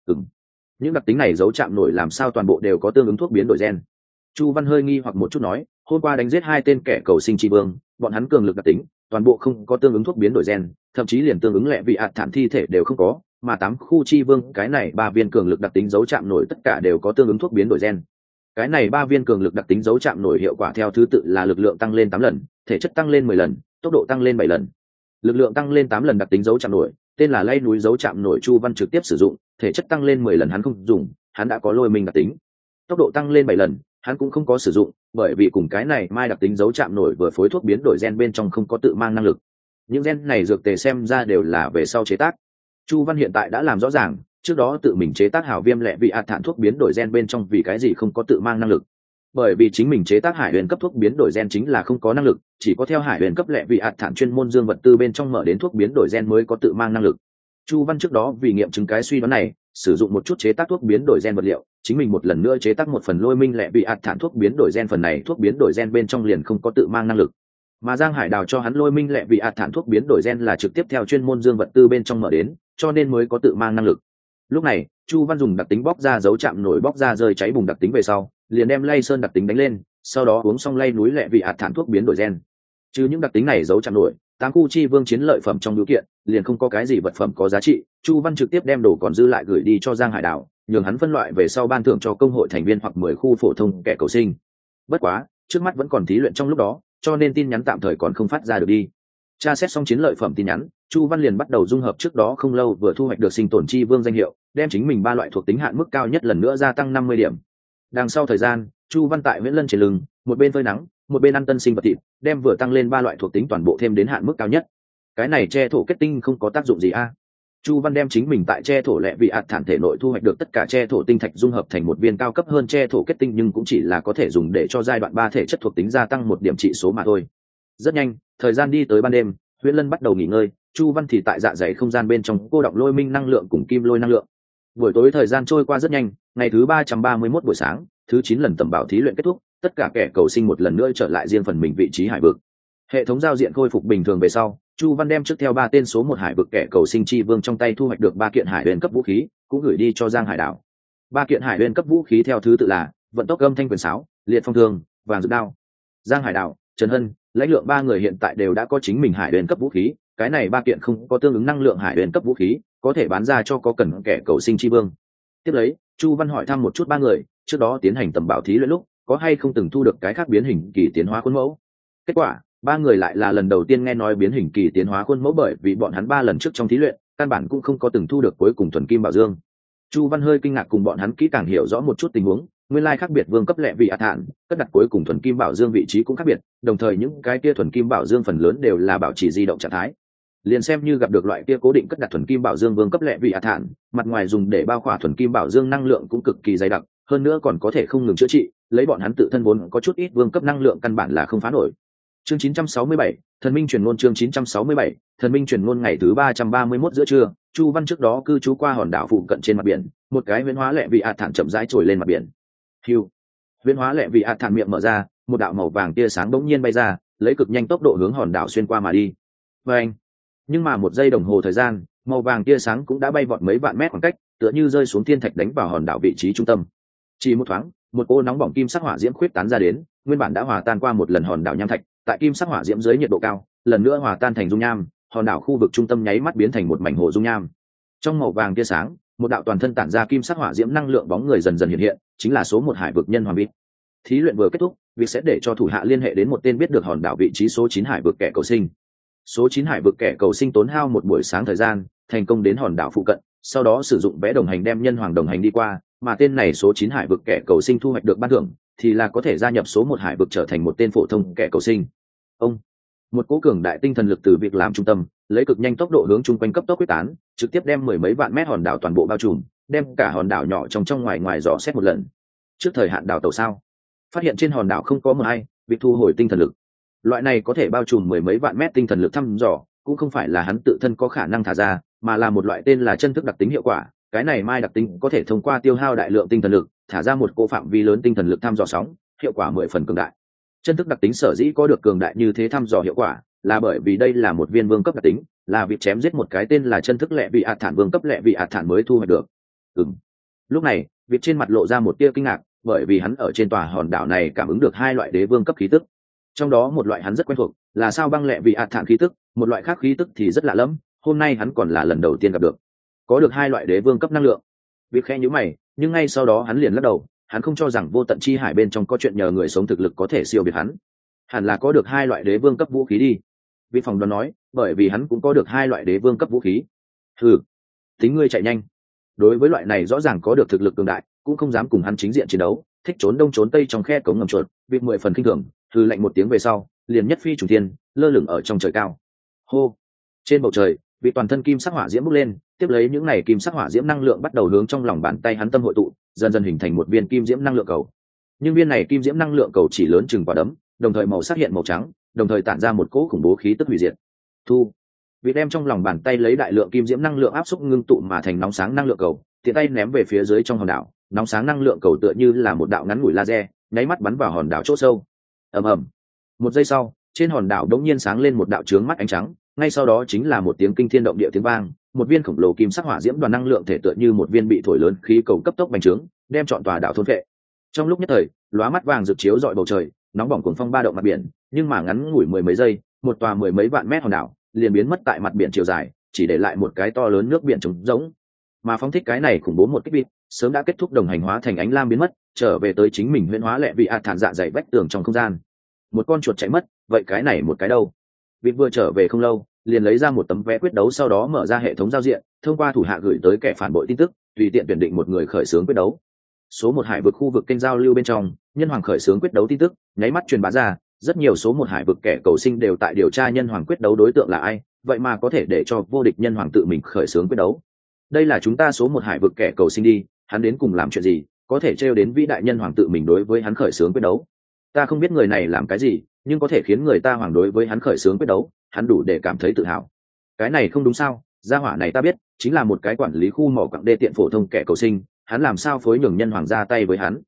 Những đặc tính này dấu chạm nổi làm sao toàn bộ đều có tương ứng thuốc biến đổi gen? Chu Văn hơi nghi hoặc một chút nói, hôm qua đánh giết 2 tên kẻ cầu sinh chi vương, bọn hắn cường lực đặc tính, toàn bộ không có tương ứng thuốc biến đổi gen, thậm chí liền tương ứng lẹ vị ạt thản thi thể đều không có, mà 8 khu chi vương cái này 3 viên cường lực đặc tính dấu chạm nổi tất cả đều có tương ứng thuốc biến đổi gen. Cái này 3 viên cường lực đặc tính dấu chạm nổi hiệu quả theo thứ tự là lực lượng tăng lên 8 lần, thể chất tăng lên 10 lần, tốc độ tăng lên 7 lần. Lực lượng tăng lên 8 lần đặc tính dấu chạm nổi, tên là lay núi dấu chạm nổi Chu Văn trực tiếp sử dụng, thể chất tăng lên 10 lần hắn không dùng, hắn đã có lôi minh đặc tính. Tốc độ tăng lên 7 lần, hắn cũng không có sử dụng, bởi vì cùng cái này mai đặc tính dấu chạm nổi vừa phối thuốc biến đổi gen bên trong không có tự mang năng lực. Những gen này dược tề xem ra đều là về sau chế tác. Chu Văn hiện tại đã làm rõ ràng, trước đó tự mình chế tác hảo viêm lẹ vị ạt thản thuốc biến đổi gen bên trong vì cái gì không có tự mang năng lực. Bởi vì chính mình chế tác hải huyền cấp thuốc biến đổi gen chính là không có năng lực, chỉ có theo hải huyền cấp lẹ vị ạt thản chuyên môn dương vật tư bên trong mở đến thuốc biến đổi gen mới có tự mang năng lực. Chu Văn trước đó vì nghiệm chứng cái suy đoán này, sử dụng một chút chế tác thuốc biến đổi gen vật liệu, chính mình một lần nữa chế tác một phần lôi minh lẹ vị ạt thản thuốc biến đổi gen, phần này thuốc biến đổi gen bên trong liền không có tự mang năng lực. Mà Giang Hải Đào cho hắn lôi minh lẹ vị ạt thản thuốc biến đổi gen là trực tiếp theo chuyên môn dương vật tư bên trong mở đến, cho nên mới có tự mang năng lực. Lúc này, Chu Văn dùng đặc tính bóc ra dấu chạm nổi bóc ra rơi cháy bùng đặc tính về sau, liền đem lay sơn đặc tính đánh lên, sau đó uống xong lay núi lẹ vị ạt thản thuốc biến đổi gen. Chứ những đặc tính này dấu chạm nổi, 8 khu chi vương chiến lợi phẩm trong điều kiện, liền không có cái gì vật phẩm có giá trị. Chu Văn trực tiếp đem đồ còn dư lại gửi đi cho Giang Hải Đào, nhường hắn phân loại về sau ban thưởng cho công hội thành viên hoặc 10 khu phổ thông kẻ cầu sinh. Bất quá, trước mắt vẫn còn thí luyện trong lúc đó, cho nên tin nhắn tạm thời còn không phát ra được đi. Tra xét xong chiến lợi phẩm tin nhắn, Chu Văn liền bắt đầu dung hợp trước đó không lâu vừa thu hoạch được sinh tồn chi vương danh hiệu, đem chính mình 3 loại thuộc tính hạn mức cao nhất lần nữa gia tăng 50 điểm. Đằng sau thời gian, Chu Văn tại Huyễn Lân trên lưng, một bên phơi nắng, một bên ăn tân sinh vật thịt, đem vừa tăng lên 3 loại thuộc tính toàn bộ thêm đến hạn mức cao nhất. Cái này che thổ kết tinh không có tác dụng gì a? Chu Văn đem chính mình tại che thổ lẹ vị ạt thản thể nội thu hoạch được tất cả che thổ tinh thạch dung hợp thành một viên cao cấp hơn che thổ kết tinh, nhưng cũng chỉ là có thể dùng để cho giai đoạn 3 thể chất thuộc tính gia tăng 1 điểm trị số mà thôi. Rất nhanh, thời gian đi tới ban đêm, Huyễn Lân bắt đầu nghỉ ngơi, Chu Văn thì tại dạ dày không gian bên trong cô động lôi minh năng lượng cùng kim lôi năng lượng. Buổi tối thời gian trôi qua rất nhanh, ngày thứ 331 buổi sáng, thứ 9 lần tầm bảo thí luyện kết thúc, tất cả kẻ cầu sinh một lần nữa trở lại riêng phần mình vị trí hải vực. Hệ thống giao diện khôi phục bình thường về sau, Chu Văn đem trước theo 3 tên số 1 hải vực kẻ cầu sinh chi vương trong tay thu hoạch được 3 kiện hải huyền cấp vũ khí, cũng gửi đi cho Giang Hải Đảo. 3 kiện hải huyền cấp vũ khí theo thứ tự là vận tốc âm thanh quyền sáo, liệt phong thương, vàng rực đao. Giang Hải Đảo, Trần Hân, Lãnh Lượng 3 người hiện tại đều đã có chính mình hải huyền cấp vũ khí, cái này 3 kiện không có tương ứng năng lượng hải huyền cấp vũ khí, có thể bán ra cho có cần kẻ cầu sinh chi vương. Tiếp lấy, Chu Văn hỏi thăm một chút 3 người, trước đó tiến hành tầm bảo thí luyện lúc, có hay không từng thu được cái khác biến hình kỳ tiến hóa khuôn mẫu. Kết quả, 3 người lại là lần đầu tiên nghe nói biến hình kỳ tiến hóa khuôn mẫu, bởi vì bọn hắn 3 lần trước trong thí luyện căn bản cũng không có từng thu được cuối cùng thuần kim bảo dương. Chu Văn hơi kinh ngạc cùng bọn hắn kỹ càng hiểu rõ một chút tình huống, nguyên lai khác biệt vương cấp lệ vị ạt hạn, cất đặt cuối cùng thuần kim bảo dương vị trí cũng khác biệt, đồng thời những cái kia thuần kim bảo dương phần lớn đều là bảo trì di động trạng thái. Liền xem như gặp được loại kia cố định cất đặt thuần kim bảo dương vương cấp lệ vị ạt hạn, mặt ngoài dùng để bao khỏa thuần kim bảo dương năng lượng cũng cực kỳ dày đặc, hơn nữa còn có thể không ngừng chữa trị, lấy bọn hắn tự thân vốn có chút ít vương cấp năng lượng căn bản là không phá nổi. Chương 967, Thần Minh truyền ngôn. Chương 967, Thần Minh truyền ngôn. Ngày thứ 331 giữa trưa, Chu Văn trước đó cư trú qua hòn đảo phụ cận trên mặt biển, một cái huyễn hóa lệ vị ạt thản chậm rãi trồi lên mặt biển. Hưu, huyễn hóa lệ vị ạt thản miệng mở ra, một đạo màu vàng tia sáng bỗng nhiên bay ra, lấy cực nhanh tốc độ hướng hòn đảo xuyên qua mà đi. Vâng, nhưng mà một giây đồng hồ thời gian, màu vàng tia sáng cũng đã bay vọt mấy vạn mét khoảng cách, tựa như rơi xuống thiên thạch đánh vào hòn đảo vị trí trung tâm. Chỉ một thoáng, một cô nóng bỏng kim sắc hỏa diễm khuyết tán ra đến, nguyên bản đã hòa tan qua một lần hòn đảo nham thạch, tại kim sắc hỏa diễm dưới nhiệt độ cao, lần nữa hòa tan thành dung nham, hòn đảo khu vực trung tâm nháy mắt biến thành một mảnh hồ dung nham. Trong màu vàng tia sáng, một đạo toàn thân tản ra kim sắc hỏa diễm năng lượng bóng người dần dần hiện hiện, chính là số 1 hải vực nhân hoàng Vịt. Thí luyện vừa kết thúc, Vịt sẽ để cho thủ hạ liên hệ đến một tên biết được hòn đảo vị trí số 9 hải vực kẻ cầu sinh. Số 9 hải vực kẻ cầu sinh tốn hao một buổi sáng thời gian, thành công đến hòn đảo phụ cận, sau đó sử dụng vé đồng hành đem nhân hoàng đồng hành đi qua, mà tên này số 9 hải vực kẻ cầu sinh thu hoạch được ban thưởng thì là có thể gia nhập số 1 hải vực trở thành một tên phổ thông kẻ cầu sinh. Ông, một cỗ cường đại tinh thần lực từ việc làm trung tâm, lấy cực nhanh tốc độ hướng chung quanh cấp tốc quyết tán, trực tiếp đem mười mấy vạn mét hòn đảo toàn bộ bao trùm, đem cả hòn đảo nhỏ trong ngoài ngoài dò xét một lần. Trước thời hạn đảo tàu sao? Phát hiện trên hòn đảo không có mờ hay, việc thu hồi tinh thần lực. Loại này có thể bao trùm mười mấy vạn mét tinh thần lực thăm dò, cũng không phải là hắn tự thân có khả năng thả ra, mà là một loại tên là chân thức đặc tính hiệu quả. Cái này mai đặc tính có thể thông qua tiêu hao đại lượng tinh thần lực, thả ra một cỗ phạm vi lớn tinh thần lực thăm dò sóng, hiệu quả 10 phần cường đại. Chân thức đặc tính sở dĩ có được cường đại như thế thăm dò hiệu quả, là bởi vì đây là một viên vương cấp đặc tính, là việc chém giết một cái tên là chân thức lệ vị ạt thản vương cấp lệ vị ạt thản mới thu hoạch được. Lúc này, việc trên mặt lộ ra một tia kinh ngạc, bởi vì hắn ở trên tòa hòn đảo này cảm ứng được 2 loại đế vương cấp khí tức. Trong đó một loại hắn rất quen thuộc, là sao băng lệ vị ạt thản khí tức, một loại khác khí tức thì rất lạ lẫm, hôm nay hắn còn là lần đầu tiên gặp được. Có được 2 loại đế vương cấp năng lượng. Việc khẽ nhíu mày, nhưng ngay sau đó hắn liền lắc đầu, hắn không cho rằng vô tận chi hải bên trong có chuyện nhờ người sống thực lực có thể siêu việt hắn. Hẳn là có được 2 loại đế vương cấp vũ khí đi. Vị phòng đoán nói, bởi vì hắn cũng có được 2 loại đế vương cấp vũ khí. Hừ, tính ngươi chạy nhanh. Đối với loại này rõ ràng có được thực lực cường đại, cũng không dám cùng hắn chính diện chiến đấu, thích trốn đông trốn tây trong khe cống ngầm chuột, việc 10 phần kinh thường, hừ lạnh một tiếng về sau, liền nhất phi trùng thiên, lơ lửng ở trong trời cao. Hô, trên bầu trời, vị toàn thân kim sắc hỏa diễm bốc lên, tiếp lấy những này kim sắc hỏa diễm năng lượng bắt đầu hướng trong lòng bàn tay hắn tâm hội tụ, dần dần hình thành một viên kim diễm năng lượng cầu. Nhưng viên này kim diễm năng lượng cầu chỉ lớn chừng quả đấm, đồng thời màu sắc hiện màu trắng, đồng thời tản ra một cỗ khủng bố khí tức hủy diệt. Thu, vị đem trong lòng bàn tay lấy đại lượng kim diễm năng lượng áp xúc ngưng tụ mà thành nóng sáng năng lượng cầu, tiện tay ném về phía dưới trong hòn đảo, nóng sáng năng lượng cầu tựa như là một đạo ngắn ngủi laser, nháy mắt bắn vào hòn đảo chỗ sâu. Ầm ầm. Một giây sau, trên hòn đảo đột nhiên sáng lên một đạo chướng mắt ánh trắng, ngay sau đó chính là một tiếng kinh thiên động địa tiếng vang, một viên khổng lồ kim sắc hỏa diễm đoàn năng lượng thể tựa như một viên bị thổi lớn khí cầu cấp tốc bành trướng, đem trọn tòa đảo thôn phệ. Trong lúc nhất thời, lóa mắt vàng rực chiếu rọi bầu trời, nóng bỏng cuồng phong ba động mặt biển, nhưng mà ngắn ngủi mười mấy giây, một tòa mười mấy vạn mét hòn đảo liền biến mất tại mặt biển chiều dài, chỉ để lại một cái to lớn nước biển trống rỗng. Mà phóng thích cái này khủng bố một kích vịt, sớm đã kết thúc đồng hành hóa thành ánh lam biến mất, trở về tới chính mình huyễn hóa lệ vị ạt thản dạ dày vách tường trong không gian. Một con chuột chạy mất, vậy cái này một cái đâu? Vịt vừa trở về không lâu, liền lấy ra một tấm vé quyết đấu, sau đó mở ra hệ thống giao diện, thông qua thủ hạ gửi tới kẻ phản bội tin tức, tùy tiện tuyển định một người khởi xướng quyết đấu. Số 1 hải vực khu vực kênh giao lưu bên trong, nhân hoàng khởi xướng quyết đấu tin tức nháy mắt truyền bá ra, rất nhiều số 1 hải vực kẻ cầu sinh đều tại điều tra nhân hoàng quyết đấu đối tượng là ai, vậy mà có thể để cho vô địch nhân hoàng tự mình khởi xướng quyết đấu. Đây là chúng ta số 1 hải vực kẻ cầu sinh đi, hắn đến cùng làm chuyện gì, có thể trêu đến vĩ đại nhân hoàng tự mình đối với hắn khởi xướng quyết đấu. Ta không biết người này làm cái gì, nhưng có thể khiến người ta hoàng đối với hắn khởi xướng quyết đấu, hắn đủ để cảm thấy tự hào. Cái này không đúng sao? Gia hỏa này ta biết, chính là một cái quản lý khu mỏ quặng đê tiện phổ thông kẻ cầu sinh, hắn làm sao phối nhường nhân hoàng ra tay với hắn?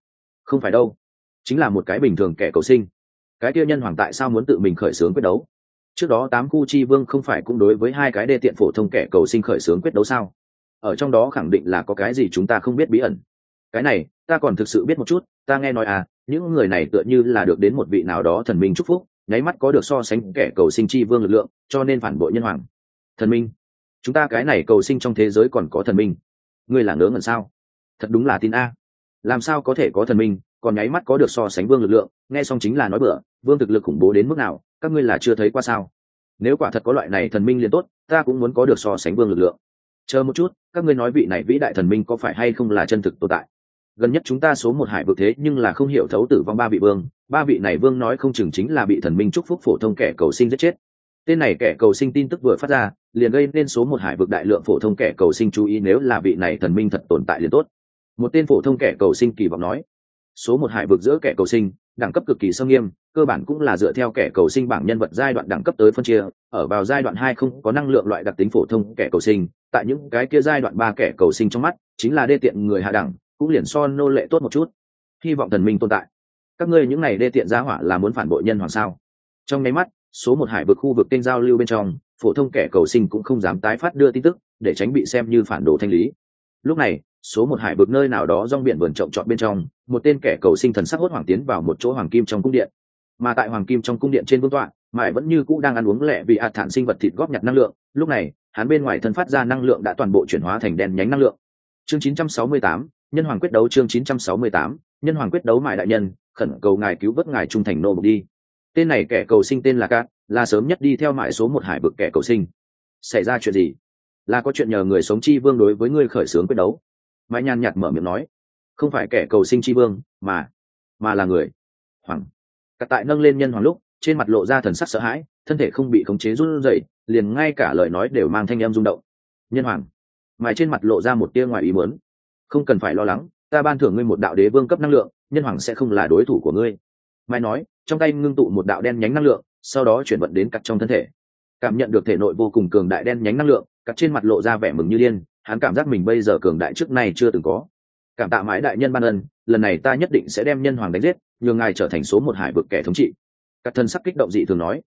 Không phải đâu, chính là một cái bình thường kẻ cầu sinh. Cái kia nhân hoàng tại sao muốn tự mình khởi xướng quyết đấu? Trước đó 8 khu chi vương không phải cũng đối với hai cái đê tiện phổ thông kẻ cầu sinh khởi xướng quyết đấu sao? Ở trong đó khẳng định là có cái gì chúng ta không biết bí ẩn. Cái này ta còn thực sự biết một chút, ta nghe nói những người này tựa như là được đến một vị nào đó thần minh chúc phúc, nháy mắt có được so sánh kẻ cầu sinh chi vương lực lượng, cho nên phản bội nhân hoàng. Thần minh? Chúng ta cái này cầu sinh trong thế giới còn có thần minh? Ngươi là ngớ ngẩn sao? Thật đúng là tin làm sao có thể có thần minh còn nháy mắt có được so sánh vương lực lượng? Nghe xong chính là nói bừa, vương thực lực khủng bố đến mức nào các ngươi là chưa thấy qua sao? Nếu quả thật có loại này thần minh liền tốt, ta cũng muốn có được so sánh vương lực lượng. Chờ một chút, các ngươi nói vị này vĩ đại thần minh có phải hay không là chân thực tồn tại? Gần nhất chúng ta số một hải vực thế nhưng là không hiểu thấu tử vong 3 vị vương, 3 vị này vương nói không chừng chính là bị thần minh chúc phúc phổ thông kẻ cầu sinh giết chết. Tên này kẻ cầu sinh tin tức vừa phát ra, liền gây nên số một hải vực đại lượng phổ thông kẻ cầu sinh chú ý, nếu là vị này thần minh thật tồn tại liền tốt. Một tên phổ thông kẻ cầu sinh kỳ vọng nói. Số một hải vực giữa kẻ cầu sinh đẳng cấp cực kỳ sâu nghiêm, cơ bản cũng là dựa theo kẻ cầu sinh bảng nhân vật giai đoạn đẳng cấp tới phân chia, ở vào giai đoạn 2 không có năng lượng loại đặc tính phổ thông kẻ cầu sinh, tại những cái kia giai đoạn 3 kẻ cầu sinh trong mắt chính là đê tiện người hạ đẳng, cũng liền so nô lệ tốt một chút. Hy vọng thần minh tồn tại. Các ngươi những này đê tiện giá hỏa là muốn phản bội nhân hoàng sao? Trong nháy mắt, số một hải vực khu vực kênh giao lưu bên trong, phổ thông kẻ cầu sinh cũng không dám tái phát đưa tin tức, để tránh bị xem như phản đồ thanh lý. Lúc này, số một hải vực nơi nào đó rong biển vườn trộm trọt bên trong, một tên kẻ cầu sinh thần sắc hốt hoảng tiến vào một chỗ hoàng kim trong cung điện. Mà tại hoàng kim trong cung điện trên vương tọa, mãi vẫn như cũ đang ăn uống lẹ vì thản sinh vật thịt góp nhặt năng lượng. Lúc này, hắn bên ngoài thân phát ra năng lượng đã toàn bộ chuyển hóa thành đen nhánh năng lượng. Chương 968, nhân hoàng quyết đấu. Chương 968, nhân hoàng quyết đấu. Mại đại nhân, khẩn cầu ngài cứu vớt ngài trung thành nô bộc đi. Tên này kẻ cầu sinh tên là Cát, là sớm nhất đi theo mại số một hải vực kẻ cầu sinh. Xảy ra chuyện gì? Là có chuyện nhờ người sống chi vương đối với ngươi khởi xướng quyết đấu. Mãi nhàn nhạt mở miệng nói, không phải kẻ cầu sinh chi vương, mà là người hoàng. Cát tại nâng lên nhân hoàng lúc, trên mặt lộ ra thần sắc sợ hãi, thân thể không bị khống chế run rẩy, liền ngay cả lời nói đều mang thanh âm rung động. Nhân hoàng. Mãi trên mặt lộ ra một tia ngoài ý muốn. Không cần phải lo lắng, ta ban thưởng ngươi một đạo đế vương cấp năng lượng, nhân hoàng sẽ không là đối thủ của ngươi. Mai nói, trong tay ngưng tụ một đạo đen nhánh năng lượng, sau đó chuyển vận đến Cát trong thân thể. Cảm nhận được thể nội vô cùng cường đại đen nhánh năng lượng, Cát trên mặt lộ ra vẻ mừng như điên, hắn cảm giác mình bây giờ cường đại trước nay chưa từng có. Cảm tạ mãi đại nhân ban ân, lần này ta nhất định sẽ đem nhân hoàng đánh giết, nhường ngài trở thành số một hải vực kẻ thống trị. Cát thân sắc kích động dị thường nói.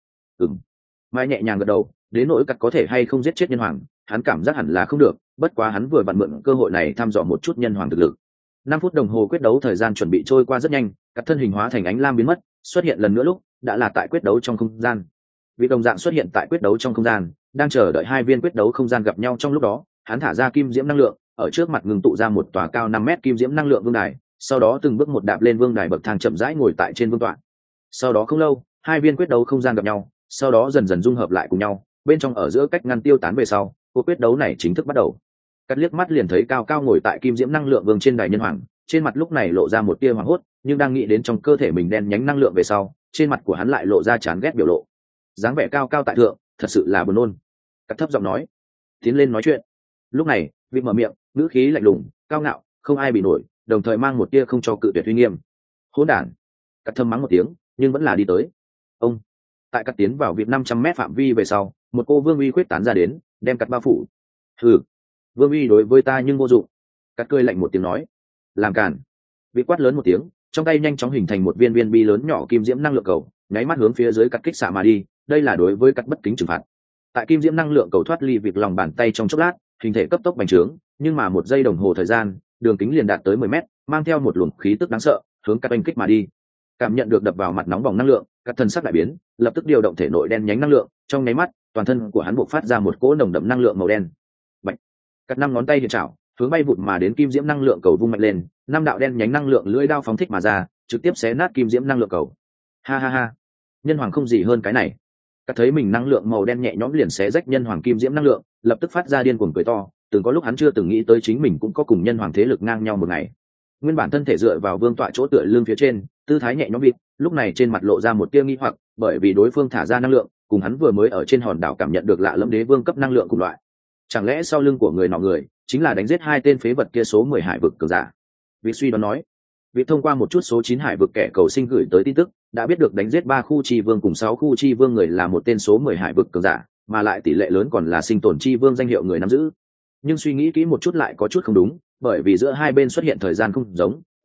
Mai nhẹ nhàng gật đầu, đến nỗi Cát có thể hay không giết chết nhân hoàng, hắn cảm giác hẳn là không được, bất quá hắn vừa vặn mượn cơ hội này thăm dò một chút nhân hoàng thực lực. 5 phút đồng hồ quyết đấu thời gian chuẩn bị trôi qua rất nhanh, Cát thân hình hóa thành ánh lam biến mất, xuất hiện lần nữa lúc đã là tại quyết đấu trong không gian. Vị đồng dạng xuất hiện tại quyết đấu trong không gian, đang chờ đợi hai viên quyết đấu không gian gặp nhau. Trong lúc đó, hắn thả ra kim diễm năng lượng, ở trước mặt ngừng tụ ra một tòa cao 5 mét kim diễm năng lượng vương đài, sau đó từng bước một đạp lên vương đài bậc thang chậm rãi ngồi tại trên vương tọa. Sau đó không lâu, hai viên quyết đấu không gian gặp nhau, sau đó dần dần dung hợp lại cùng nhau, bên trong ở giữa cách ngăn tiêu tán về sau, cuộc quyết đấu này chính thức bắt đầu. Cắt liếc mắt liền thấy cao cao ngồi tại kim diễm năng lượng vương trên đài nhân hoàng, trên mặt lúc này lộ ra một tia hoảng hốt, nhưng đang nghĩ đến trong cơ thể mình đen nhánh năng lượng về sau, trên mặt của hắn lại lộ ra chán ghét biểu lộ. Dáng vẻ cao cao tại thượng, thật sự là buồn nôn. Cắt thấp giọng nói, tiến lên nói chuyện. Lúc này, vị mở miệng, ngữ khí lạnh lùng, cao ngạo, không ai bị nổi, đồng thời mang một tia không cho cự tuyệt uy nghiêm. Hỗn đản. Cắt thâm mắng một tiếng, nhưng vẫn là đi tới. Ông. Tại Cắt tiến vào việc 500 mét phạm vi về sau, một cô vương uy quyết tán ra đến, đem Cắt bao phủ. Hừ, vương uy đối với ta nhưng vô dụng. Cắt cười lạnh một tiếng nói, làm cản. Vị quát lớn một tiếng, trong tay nhanh chóng hình thành một viên viên bi lớn nhỏ kim diễm năng lượng cầu, nháy mắt hướng phía dưới Cắt kích xạ mà đi. Đây là đối với Cắt bất kính trừng phạt. Tại kim diễm năng lượng cầu thoát ly việc lòng bàn tay trong chốc lát, hình thể cấp tốc bành trướng, nhưng mà 1 giây đồng hồ thời gian, đường kính liền đạt tới 10 mét, mang theo một luồng khí tức đáng sợ, hướng Cắt oanh kích mà đi. Cảm nhận được đập vào mặt nóng bỏng năng lượng, Cắt thân sắc đại biến, lập tức điều động thể nội đen nhánh năng lượng, trong nháy mắt, toàn thân của hắn bộc phát ra một cỗ nồng đậm năng lượng màu đen. Bạch. Cắt 5 ngón tay hiện chảo, hướng bay vụt mà đến kim diễm năng lượng cầu vung mạnh lên, 5 đạo đen nhánh năng lượng lưỡi đao phóng thích mà ra, trực tiếp xé nát kim diễm năng lượng cầu. Ha ha ha, nhân hoàng không gì hơn cái này. Cắt thấy mình năng lượng màu đen nhẹ nhõm liền xé rách nhân hoàng kim diễm năng lượng, lập tức phát ra điên cuồng cười to, từng có lúc hắn chưa từng nghĩ tới chính mình cũng có cùng nhân hoàng thế lực ngang nhau một ngày. Nguyên bản thân thể dựa vào vương tọa chỗ tựa lưng phía trên, tư thái nhẹ nhõm vịt, lúc này trên mặt lộ ra một tia nghi hoặc, bởi vì đối phương thả ra năng lượng, cùng hắn vừa mới ở trên hòn đảo cảm nhận được lạ lẫm đế vương cấp năng lượng cùng loại. Chẳng lẽ sau lưng của người nọ người chính là đánh giết hai tên phế vật kia số 10 hải vực cường giả? Vị suy đoán nói. Vị thông qua một chút số 9 hải vực kẻ cầu sinh gửi tới tin tức, đã biết được đánh giết 3 khu chi vương cùng 6 khu chi vương người là một tên số 10 hải vực cường giả, mà lại tỷ lệ lớn còn là sinh tồn chi vương danh hiệu người nắm giữ. Nhưng suy nghĩ kỹ một chút lại có chút không đúng, bởi vì giữa hai bên xuất hiện thời gian không giống,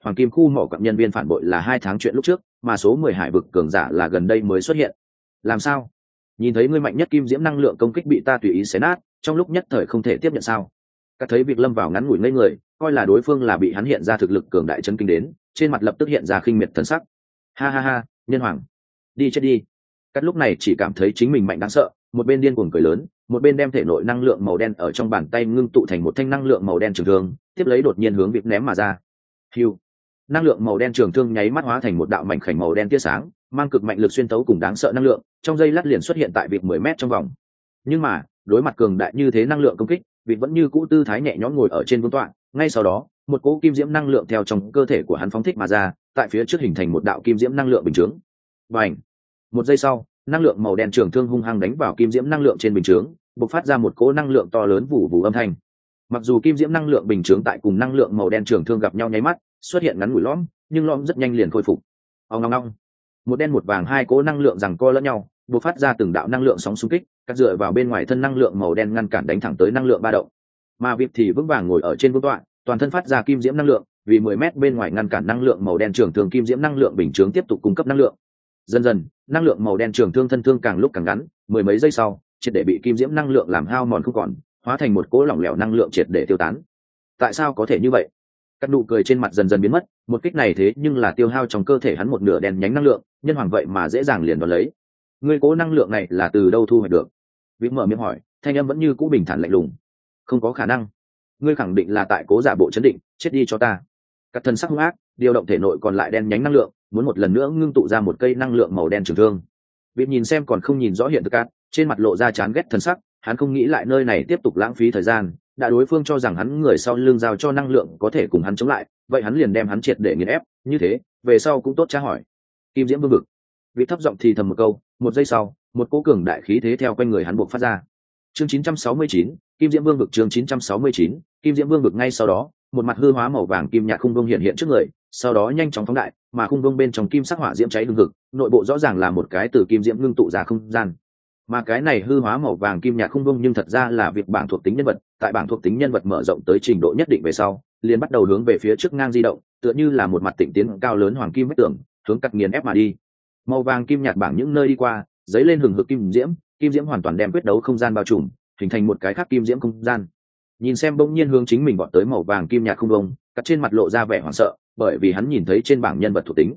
hoàng kim khu mỏ quặng nhân viên phản bội là 2 tháng chuyện lúc trước, mà số 10 hải vực cường giả là gần đây mới xuất hiện. Làm sao? Nhìn thấy ngươi mạnh nhất kim diễm năng lượng công kích bị ta tùy ý xé nát, trong lúc nhất thời không thể tiếp nhận sao? Các thấy việc lâm vào ngắn ngủi ngây người, coi là đối phương là bị hắn hiện ra thực lực cường đại chấn kinh đến, trên mặt lập tức hiện ra khinh miệt thần sắc. Ha ha ha, nhân hoàng, đi chết đi. Các lúc này chỉ cảm thấy chính mình mạnh đáng sợ, một bên điên cuồng cười lớn, một bên đem thể nội năng lượng màu đen ở trong bàn tay ngưng tụ thành một thanh năng lượng màu đen trường thương, tiếp lấy đột nhiên hướng việc ném mà ra. Hưu, năng lượng màu đen trường thương nháy mắt hóa thành một đạo mảnh khảnh màu đen tia sáng, mang cực mạnh lực xuyên tấu cùng đáng sợ năng lượng, trong giây lát liền xuất hiện tại việc 10 mét trong vòng. Nhưng mà đối mặt cường đại như thế năng lượng công kích, việc vẫn như cũ tư thái nhẹ nhõm ngồi ở trên vương tọa. Ngay sau đó một cỗ kim diễm năng lượng theo trong cơ thể của hắn phóng thích mà ra, tại phía trước hình thành một đạo kim diễm năng lượng bình chướng. Bành! Một giây sau, năng lượng màu đen trường thương hung hăng đánh vào kim diễm năng lượng trên bình chướng, bộc phát ra một cỗ năng lượng to lớn vù vù âm thanh. Mặc dù kim diễm năng lượng bình chướng tại cùng năng lượng màu đen trường thương gặp nhau nháy mắt xuất hiện ngắn ngủi lõm, nhưng lõm rất nhanh liền khôi phục. Ong ong ong! Một đen một vàng hai cỗ năng lượng giằng co lẫn nhau, bộc phát ra từng đạo năng lượng sóng xung kích, cắt dựa vào bên ngoài thân năng lượng màu đen ngăn cản đánh thẳng tới năng lượng ba động. Mà Vịp thì vững vàng ngồi ở trên vương tọa, toàn thân phát ra kim diễm năng lượng, vì 10 mét bên ngoài ngăn cản năng lượng màu đen trường thương kim diễm năng lượng bình chướng tiếp tục cung cấp năng lượng. Dần dần, năng lượng màu đen trường thương thân thương càng lúc càng ngắn, mười mấy giây sau, triệt để bị kim diễm năng lượng làm hao mòn không còn, hóa thành một cỗ lỏng lẻo năng lượng triệt để tiêu tán. Tại sao có thể như vậy? Các nụ cười trên mặt dần dần biến mất, một kích này thế nhưng là tiêu hao trong cơ thể hắn một nửa đen nhánh năng lượng, nhân hoàng vậy mà dễ dàng liền đoạt lấy. Ngươi cố năng lượng này là từ đâu thu hoạch được? Vĩ mở miệng hỏi, thanh âm vẫn như cũ bình thản lạnh lùng. Không có khả năng. Ngươi khẳng định là tại cố giả bộ chấn định, chết đi cho ta. Các thân sắc hung ác, điều động thể nội còn lại đen nhánh năng lượng, muốn một lần nữa ngưng tụ ra một cây năng lượng màu đen trường thương. Vĩ nhìn xem còn không nhìn rõ hiện thực cát, trên mặt lộ ra chán ghét thần sắc, hắn không nghĩ lại nơi này tiếp tục lãng phí thời gian, đã đối phương cho rằng hắn người sau lưng giao cho năng lượng có thể cùng hắn chống lại, vậy hắn liền đem hắn triệt để nghiền ép, như thế, về sau cũng tốt tra hỏi. Kim Diễm Vương vực. Vĩ thấp giọng thì thầm một câu, một giây sau, một cỗ cường đại khí thế theo quanh người hắn buộc phát ra. Chương 969, Kim Diễm Vương vực. Chương 969, Kim Diễm Vương vực. Ngay sau đó, một mặt hư hóa màu vàng kim nhạt khung vương hiện hiện trước người, sau đó nhanh chóng phóng đại, mà khung vương bên trong kim sắc hỏa diễm cháy hừng hực, nội bộ rõ ràng là một cái từ kim diễm ngưng tụ ra không gian. Mà cái này hư hóa màu vàng kim nhạt khung vương nhưng thật ra là việc bảng thuộc tính nhân vật, tại bảng thuộc tính nhân vật mở rộng tới trình độ nhất định về sau, liền bắt đầu hướng về phía trước ngang di động, tựa như là một mặt tịnh tiến cao lớn hoàng kim vách tường, hướng cắt nghiền ép mà đi. Màu vàng kim nhạt bảng những nơi đi qua, giấy lên hừng hực kim diễm hoàn toàn đem quyết đấu không gian bao trùm, hình thành một cái khác kim diễm không gian. Nhìn xem bỗng nhiên hướng chính mình bọn tới màu vàng kim nhạt không đông, cắt trên mặt lộ ra vẻ hoảng sợ, bởi vì hắn nhìn thấy trên bảng nhân vật thuộc tính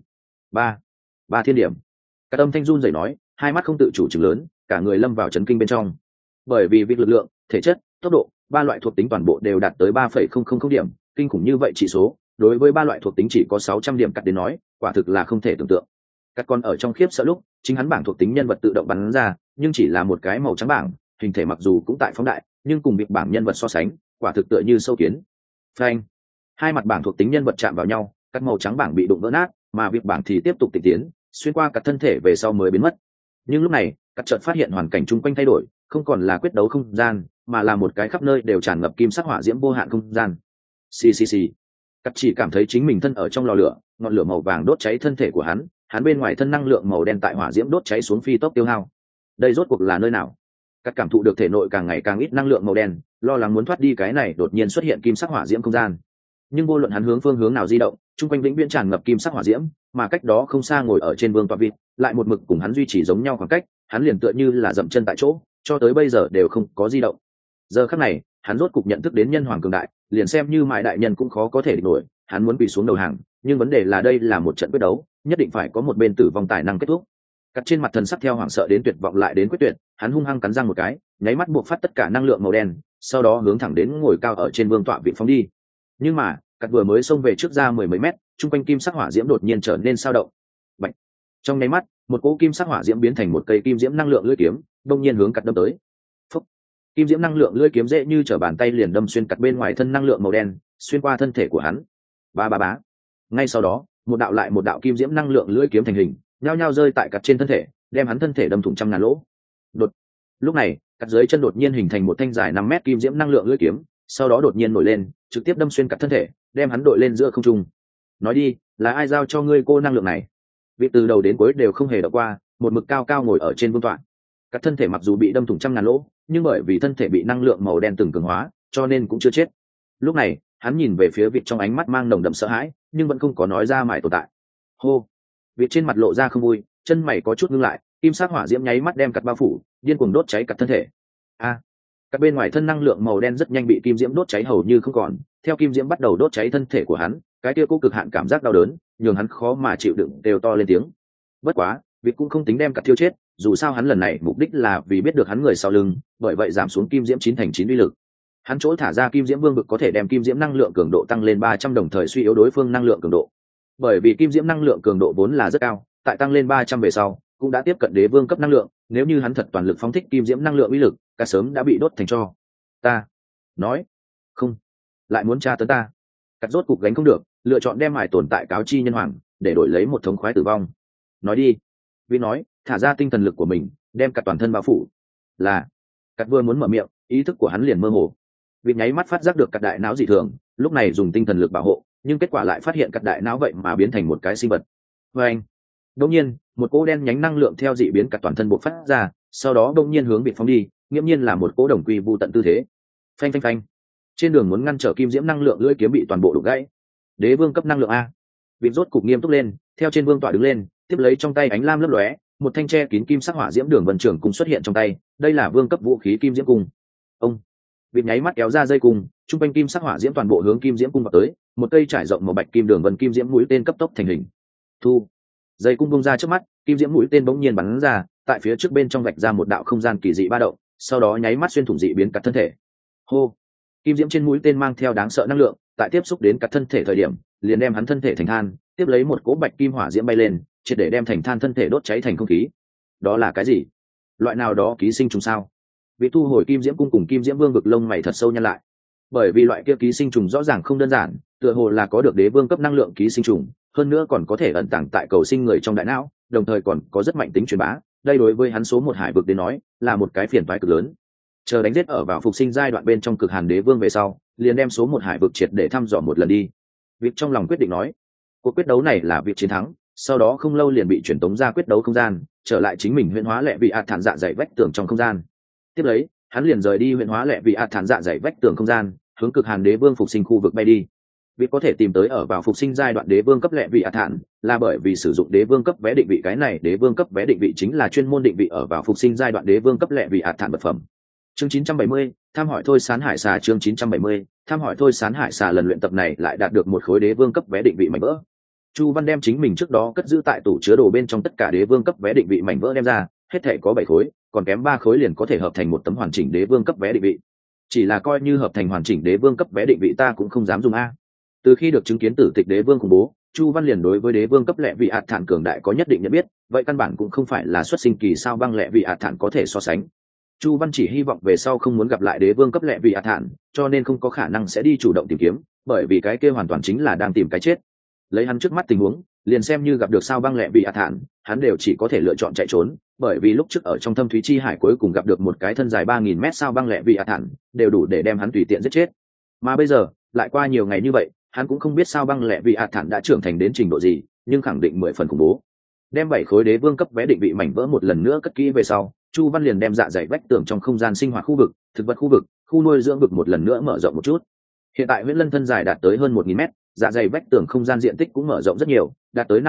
ba thiên điểm. Cắt âm thanh run rẩy nói, hai mắt không tự chủ trừng lớn, cả người lâm vào chấn kinh bên trong. Bởi vì việc lực lượng, thể chất, tốc độ, ba loại thuộc tính toàn bộ đều đạt tới 3,000 điểm, kinh khủng như vậy chỉ số, đối với ba loại thuộc tính chỉ có 600 điểm cắt đến nói, quả thực là không thể tưởng tượng. Cắt còn ở trong khiếp sợ lúc, chính hắn bảng thuộc tính nhân vật tự động bắn ra, nhưng chỉ là một cái màu trắng bảng, hình thể mặc dù cũng tại phóng đại, nhưng cùng việc bảng nhân vật so sánh, quả thực tựa như sâu kiến. Phanh! Hai mặt bảng thuộc tính nhân vật chạm vào nhau, các màu trắng bảng bị đụng vỡ nát, mà việc bảng thì tiếp tục tịnh tiến, xuyên qua các thân thể về sau mới biến mất. Nhưng lúc này, các chợt phát hiện hoàn cảnh chung quanh thay đổi, không còn là quyết đấu không gian, mà là một cái khắp nơi đều tràn ngập kim sắc hỏa diễm vô hạn không gian. Xì. Các chỉ cảm thấy chính mình thân ở trong lò lửa, ngọn lửa màu vàng đốt cháy thân thể của hắn, hắn bên ngoài thân năng lượng màu đen tại hỏa diễm đốt cháy xuống phi tốc tiêu hao. Đây rốt cuộc là nơi nào? Các cảm thụ được thể nội càng ngày càng ít năng lượng màu đen, lo lắng muốn thoát đi cái này đột nhiên xuất hiện kim sắc hỏa diễm không gian. Nhưng vô luận hắn hướng phương hướng nào di động, chung quanh vĩnh viễn tràn ngập kim sắc hỏa diễm, mà cách đó không xa ngồi ở trên vương tọa vịt, lại một mực cùng hắn duy trì giống nhau khoảng cách, hắn liền tựa như là dậm chân tại chỗ, cho tới bây giờ đều không có di động. Giờ khắc này, hắn rốt cục nhận thức đến nhân hoàng cường đại, liền xem như mại đại nhân cũng khó có thể địch nổi, hắn muốn quỳ xuống đầu hàng, nhưng vấn đề là đây là một trận quyết đấu, nhất định phải có một bên tử vong tài năng kết thúc. Cắt trên mặt thần sắc theo hoảng sợ đến tuyệt vọng lại đến quyết tuyệt, hắn hung hăng cắn răng một cái, nháy mắt buộc phát tất cả năng lượng màu đen, sau đó hướng thẳng đến ngồi cao ở trên vương tọa vị phóng đi. Nhưng mà, cắt vừa mới xông về trước ra mười mấy mét, trung quanh kim sắc hỏa diễm đột nhiên trở nên sao động. Bạch. Trong nháy mắt, một cỗ kim sắc hỏa diễm biến thành một cây kim diễm năng lượng lưỡi kiếm, đột nhiên hướng cắt đâm tới. Phúc. Kim diễm năng lượng lưỡi kiếm dễ như trở bàn tay liền đâm xuyên cắt bên ngoài thân năng lượng màu đen, xuyên qua thân thể của hắn. Bá. Ngay sau đó, một đạo lại một đạo kim diễm năng lượng lưỡi kiếm thành hình, nhao nhao rơi tại cắt trên thân thể, đem hắn thân thể đâm thủng trăm ngàn lỗ. Lúc này, cắt dưới chân đột nhiên hình thành một thanh dài 5 mét kim diễm năng lượng lưỡi kiếm, sau đó đột nhiên nổi lên, trực tiếp đâm xuyên cắt thân thể, đem hắn đội lên giữa không trung. Nói đi, là ai giao cho ngươi cô năng lượng này? Vị từ đầu đến cuối đều không hề động qua, một mực cao cao ngồi ở trên vương tọa. Cắt thân thể mặc dù bị đâm thủng trăm ngàn lỗ, nhưng bởi vì thân thể bị năng lượng màu đen từng cường hóa, cho nên cũng chưa chết. Lúc này, hắn nhìn về phía vị trong ánh mắt mang nồng đậm sợ hãi, nhưng vẫn không có nói ra mải tồn tại. Hô. Vịt trên mặt lộ ra không vui, chân mày có chút ngưng lại, kim sắc hỏa diễm nháy mắt đem cặt bao phủ, điên cuồng đốt cháy cặt thân thể. Các bên ngoài thân năng lượng màu đen rất nhanh bị kim diễm đốt cháy hầu như không còn. Theo kim diễm bắt đầu đốt cháy thân thể của hắn, cái kia cố cực hạn cảm giác đau đớn nhường hắn khó mà chịu đựng, đều to lên tiếng. Bất quá việc cũng không tính đem cặt thiêu chết, dù sao hắn lần này mục đích là vì biết được hắn người sau lưng, bởi vậy giảm xuống kim diễm 9/9 uy lực. Hắn chỗ thả ra kim diễm vương vực có thể đem kim diễm năng lượng cường độ tăng lên 300, đồng thời suy yếu đối phương năng lượng cường độ. Bởi vì kim diễm năng lượng cường độ vốn là rất cao, tại tăng lên 300 về sau cũng đã tiếp cận đế vương cấp năng lượng, nếu như hắn thật toàn lực phóng thích kim diễm năng lượng uy lực, cả sớm đã bị đốt thành tro. Ta nói không, lại muốn tra tấn ta. Cắt rốt cục gánh không được, lựa chọn đem mải tồn tại cáo chi nhân hoàng, để đổi lấy một thống khoái tử vong. Nói đi. Vi nói, thả ra tinh thần lực của mình, đem cả toàn thân bao phủ. Là. Cắt vừa muốn mở miệng, ý thức của hắn liền mơ hồ. Vì nháy mắt phát giác được cắt đại não dị thường, lúc này dùng tinh thần lực bảo hộ, nhưng kết quả lại phát hiện cắt đại não vậy mà biến thành một cái sinh vật. Và anh. Đột nhiên, một cỗ đen nhánh năng lượng theo dị biến cắt toàn thân bộc phát ra, sau đó đột nhiên hướng bị phóng đi, nghiễm nhiên là một cỗ đồng quy vu tận tư thế. Phanh phanh phanh. Trên đường muốn ngăn trở kim diễm năng lượng, lưỡi kiếm bị toàn bộ đục gãy. Đế vương cấp năng lượng a. Vịt rốt cục nghiêm túc lên, theo trên vương tọa đứng lên, tiếp lấy trong tay ánh lam lấp lóe, một thanh tre kín kim sắc hỏa diễm đường vân trưởng cùng xuất hiện trong tay, đây là vương cấp vũ khí kim diễm cung. Ông. Vịt nháy mắt kéo ra dây cung, trung quanh kim sắc hỏa diễm toàn bộ hướng kim diễm cung vào tới, một cây trải rộng màu bạch kim đường vân kim diễm mũi tên cấp tốc thành hình. Thu. Dây cung bung ra trước mắt, kim diễm mũi tên bỗng nhiên bắn ra, tại phía trước bên trong vạch ra một đạo không gian kỳ dị ba động, sau đó nháy mắt xuyên thủng dị biến cắt thân thể. Hô. Kim diễm trên mũi tên mang theo đáng sợ năng lượng, tại tiếp xúc đến cắt thân thể thời điểm, liền đem hắn thân thể thành than, tiếp lấy một cỗ bạch kim hỏa diễm bay lên, triệt để đem thành than thân thể đốt cháy thành không khí. Đó là cái gì? Loại nào đó ký sinh trùng sao? Vị thu hồi kim diễm cung cùng kim diễm vương vực, lông mày thật sâu nhăn lại. Bởi vì loại kia ký sinh trùng rõ ràng không đơn giản, tựa hồ là có được đế vương cấp năng lượng ký sinh trùng, hơn nữa còn có thể ẩn tàng tại cầu sinh người trong đại não, đồng thời còn có rất mạnh tính truyền bá. Đây đối với hắn số một hải vực đến nói, là một cái phiền toái cực lớn. Chờ đánh giết ở vào phục sinh giai đoạn bên trong cực hàn đế vương về sau, liền đem số một hải vực triệt để thăm dò một lần đi. Việc trong lòng quyết định nói, cuộc quyết đấu này là việc chiến thắng, sau đó không lâu liền bị chuyển tống ra quyết đấu không gian, trở lại chính mình huyễn hóa lệ vị ạt thản dạ dày vách tường trong không gian. Tiếp lấy, hắn liền rời đi huyễn hóa lệ vị ạt thản dạ dày vách tường không gian, hướng cực hàn đế vương phục sinh khu vực bay đi. Việc có thể tìm tới ở vào phục sinh giai đoạn đế vương cấp lệ vị ạt thản, là bởi vì sử dụng đế vương cấp vé định vị, cái này đế vương cấp vé định vị chính là chuyên môn định vị ở vào phục sinh giai đoạn đế vương cấp lệ vị ạt thản vật phẩm. Chương 970, tham hỏi thôi sán hải xà. Chương 970, tham hỏi thôi sán hải xà. Lần luyện tập này lại đạt được một khối đế vương cấp vé định vị mảnh vỡ. Chu Văn đem chính mình trước đó cất giữ tại tủ chứa đồ bên trong tất cả đế vương cấp vé định vị mảnh vỡ đem ra, hết thể có 7 khối, còn kém 3 khối liền có thể hợp thành một tấm hoàn chỉnh đế vương cấp vé định vị. Chỉ là coi như hợp thành hoàn chỉnh đế vương cấp vé định vị ta cũng không dám dùng a. Từ khi được chứng kiến tử tịch đế vương khủng bố, Chu Văn liền đối với đế vương cấp lệ vị ạt thản cường đại có nhất định nhận biết, vậy căn bản cũng không phải là xuất sinh kỳ sao băng lệ vị ạt thản có thể so sánh. Chu Văn chỉ hy vọng về sau không muốn gặp lại đế vương cấp lệ vị ạt thản, cho nên không có khả năng sẽ đi chủ động tìm kiếm, bởi vì cái kia hoàn toàn chính là đang tìm cái chết. Lấy hắn trước mắt tình huống, liền xem như gặp được sao băng lệ vị ạt thản, hắn đều chỉ có thể lựa chọn chạy trốn, bởi vì lúc trước ở trong thâm thúy chi hải cuối cùng gặp được một cái thân dài 3000 mét sao băng lệ vị ạt thản, đều đủ để đem hắn tùy tiện giết chết. Mà bây giờ, lại qua nhiều ngày như vậy, hắn cũng không biết sao băng lệ vị ạt thản đã trưởng thành đến trình độ gì, nhưng khẳng định 10 phần khủng bố. Đem 7 khối đế vương cấp vé định vị mảnh vỡ một lần nữa cất kỹ về sau, Chu Văn liền đem dạ dày vách tường trong không gian sinh hoạt khu vực, thực vật khu vực, khu nuôi dưỡng vực một lần nữa mở rộng một chút. Hiện tại Huyễn Lân thân dài đạt tới hơn 1000 mét, dạ dày vách tường không gian diện tích cũng mở rộng rất nhiều, đạt tới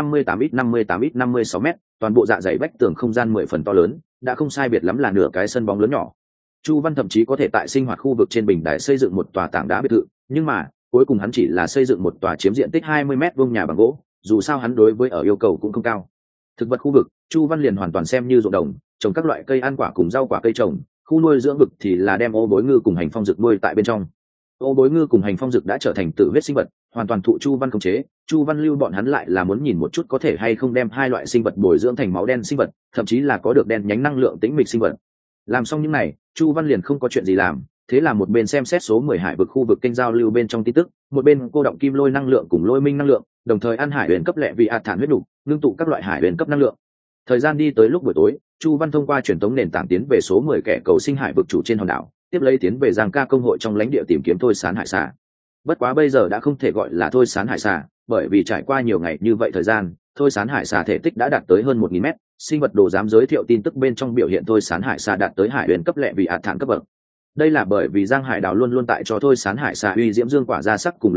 58x56 mét, toàn bộ dạ dày vách tường không gian 10 phần to lớn, đã không sai biệt lắm là nửa cái sân bóng lớn nhỏ. Chu Văn thậm chí có thể tại sinh hoạt khu vực trên bình đài xây dựng một tòa tảng đá biệt thự, nhưng mà cuối cùng hắn chỉ là xây dựng một tòa chiếm diện tích 20 mét vuông nhà bằng gỗ, dù sao hắn đối với ở yêu cầu cũng không cao. Thực vật khu vực, Chu Văn liền hoàn toàn xem như ruộng đồng, trồng các loại cây ăn quả cùng rau quả cây trồng, khu nuôi dưỡng vực thì là đem ô bối ngư cùng hành phong dực nuôi tại bên trong. Ô bối ngư cùng hành phong dực đã trở thành tự huyết sinh vật, hoàn toàn thụ Chu Văn khống chế. Chu Văn lưu bọn hắn lại là muốn nhìn một chút có thể hay không đem hai loại sinh vật bồi dưỡng thành máu đen sinh vật, thậm chí là có được đen nhánh năng lượng tĩnh mịch sinh vật. Làm xong những này, Chu Văn liền không có chuyện gì làm, thế là một bên xem xét số 10 hải vực khu vực kênh giao lưu bên trong tin tức, một bên cô động kim lôi năng lượng cùng lôi minh năng lượng, đồng thời ăn hải huyền cấp lệ vị ạt thản huyết đủ, ngưng tụ các loại hải huyền cấp năng lượng. Thời gian đi tới lúc buổi tối, Chu Văn thông qua truyền tống nền tảng tiến về số 10 kẻ cầu sinh hải vực chủ trên hòn đảo, tiếp lấy tiến về Giang Ca công hội trong lãnh địa tìm kiếm thôi sán hải xà. Bất quá bây giờ đã không thể gọi là thôi sán hải xà, bởi vì trải qua nhiều ngày như vậy thời gian, thôi sán hải xà thể tích đã đạt tới hơn 1000 mét, sinh vật đồ dám giới thiệu tin tức bên trong biểu hiện thôi sán hải xà đạt tới hải huyền cấp lệ vị ạt thản cấp bậc. Đây là bởi vì Giang Hải đảo luôn luôn tại cho thôi sán hải xà uy diễm dương quả ra sắc cùng lông tơ,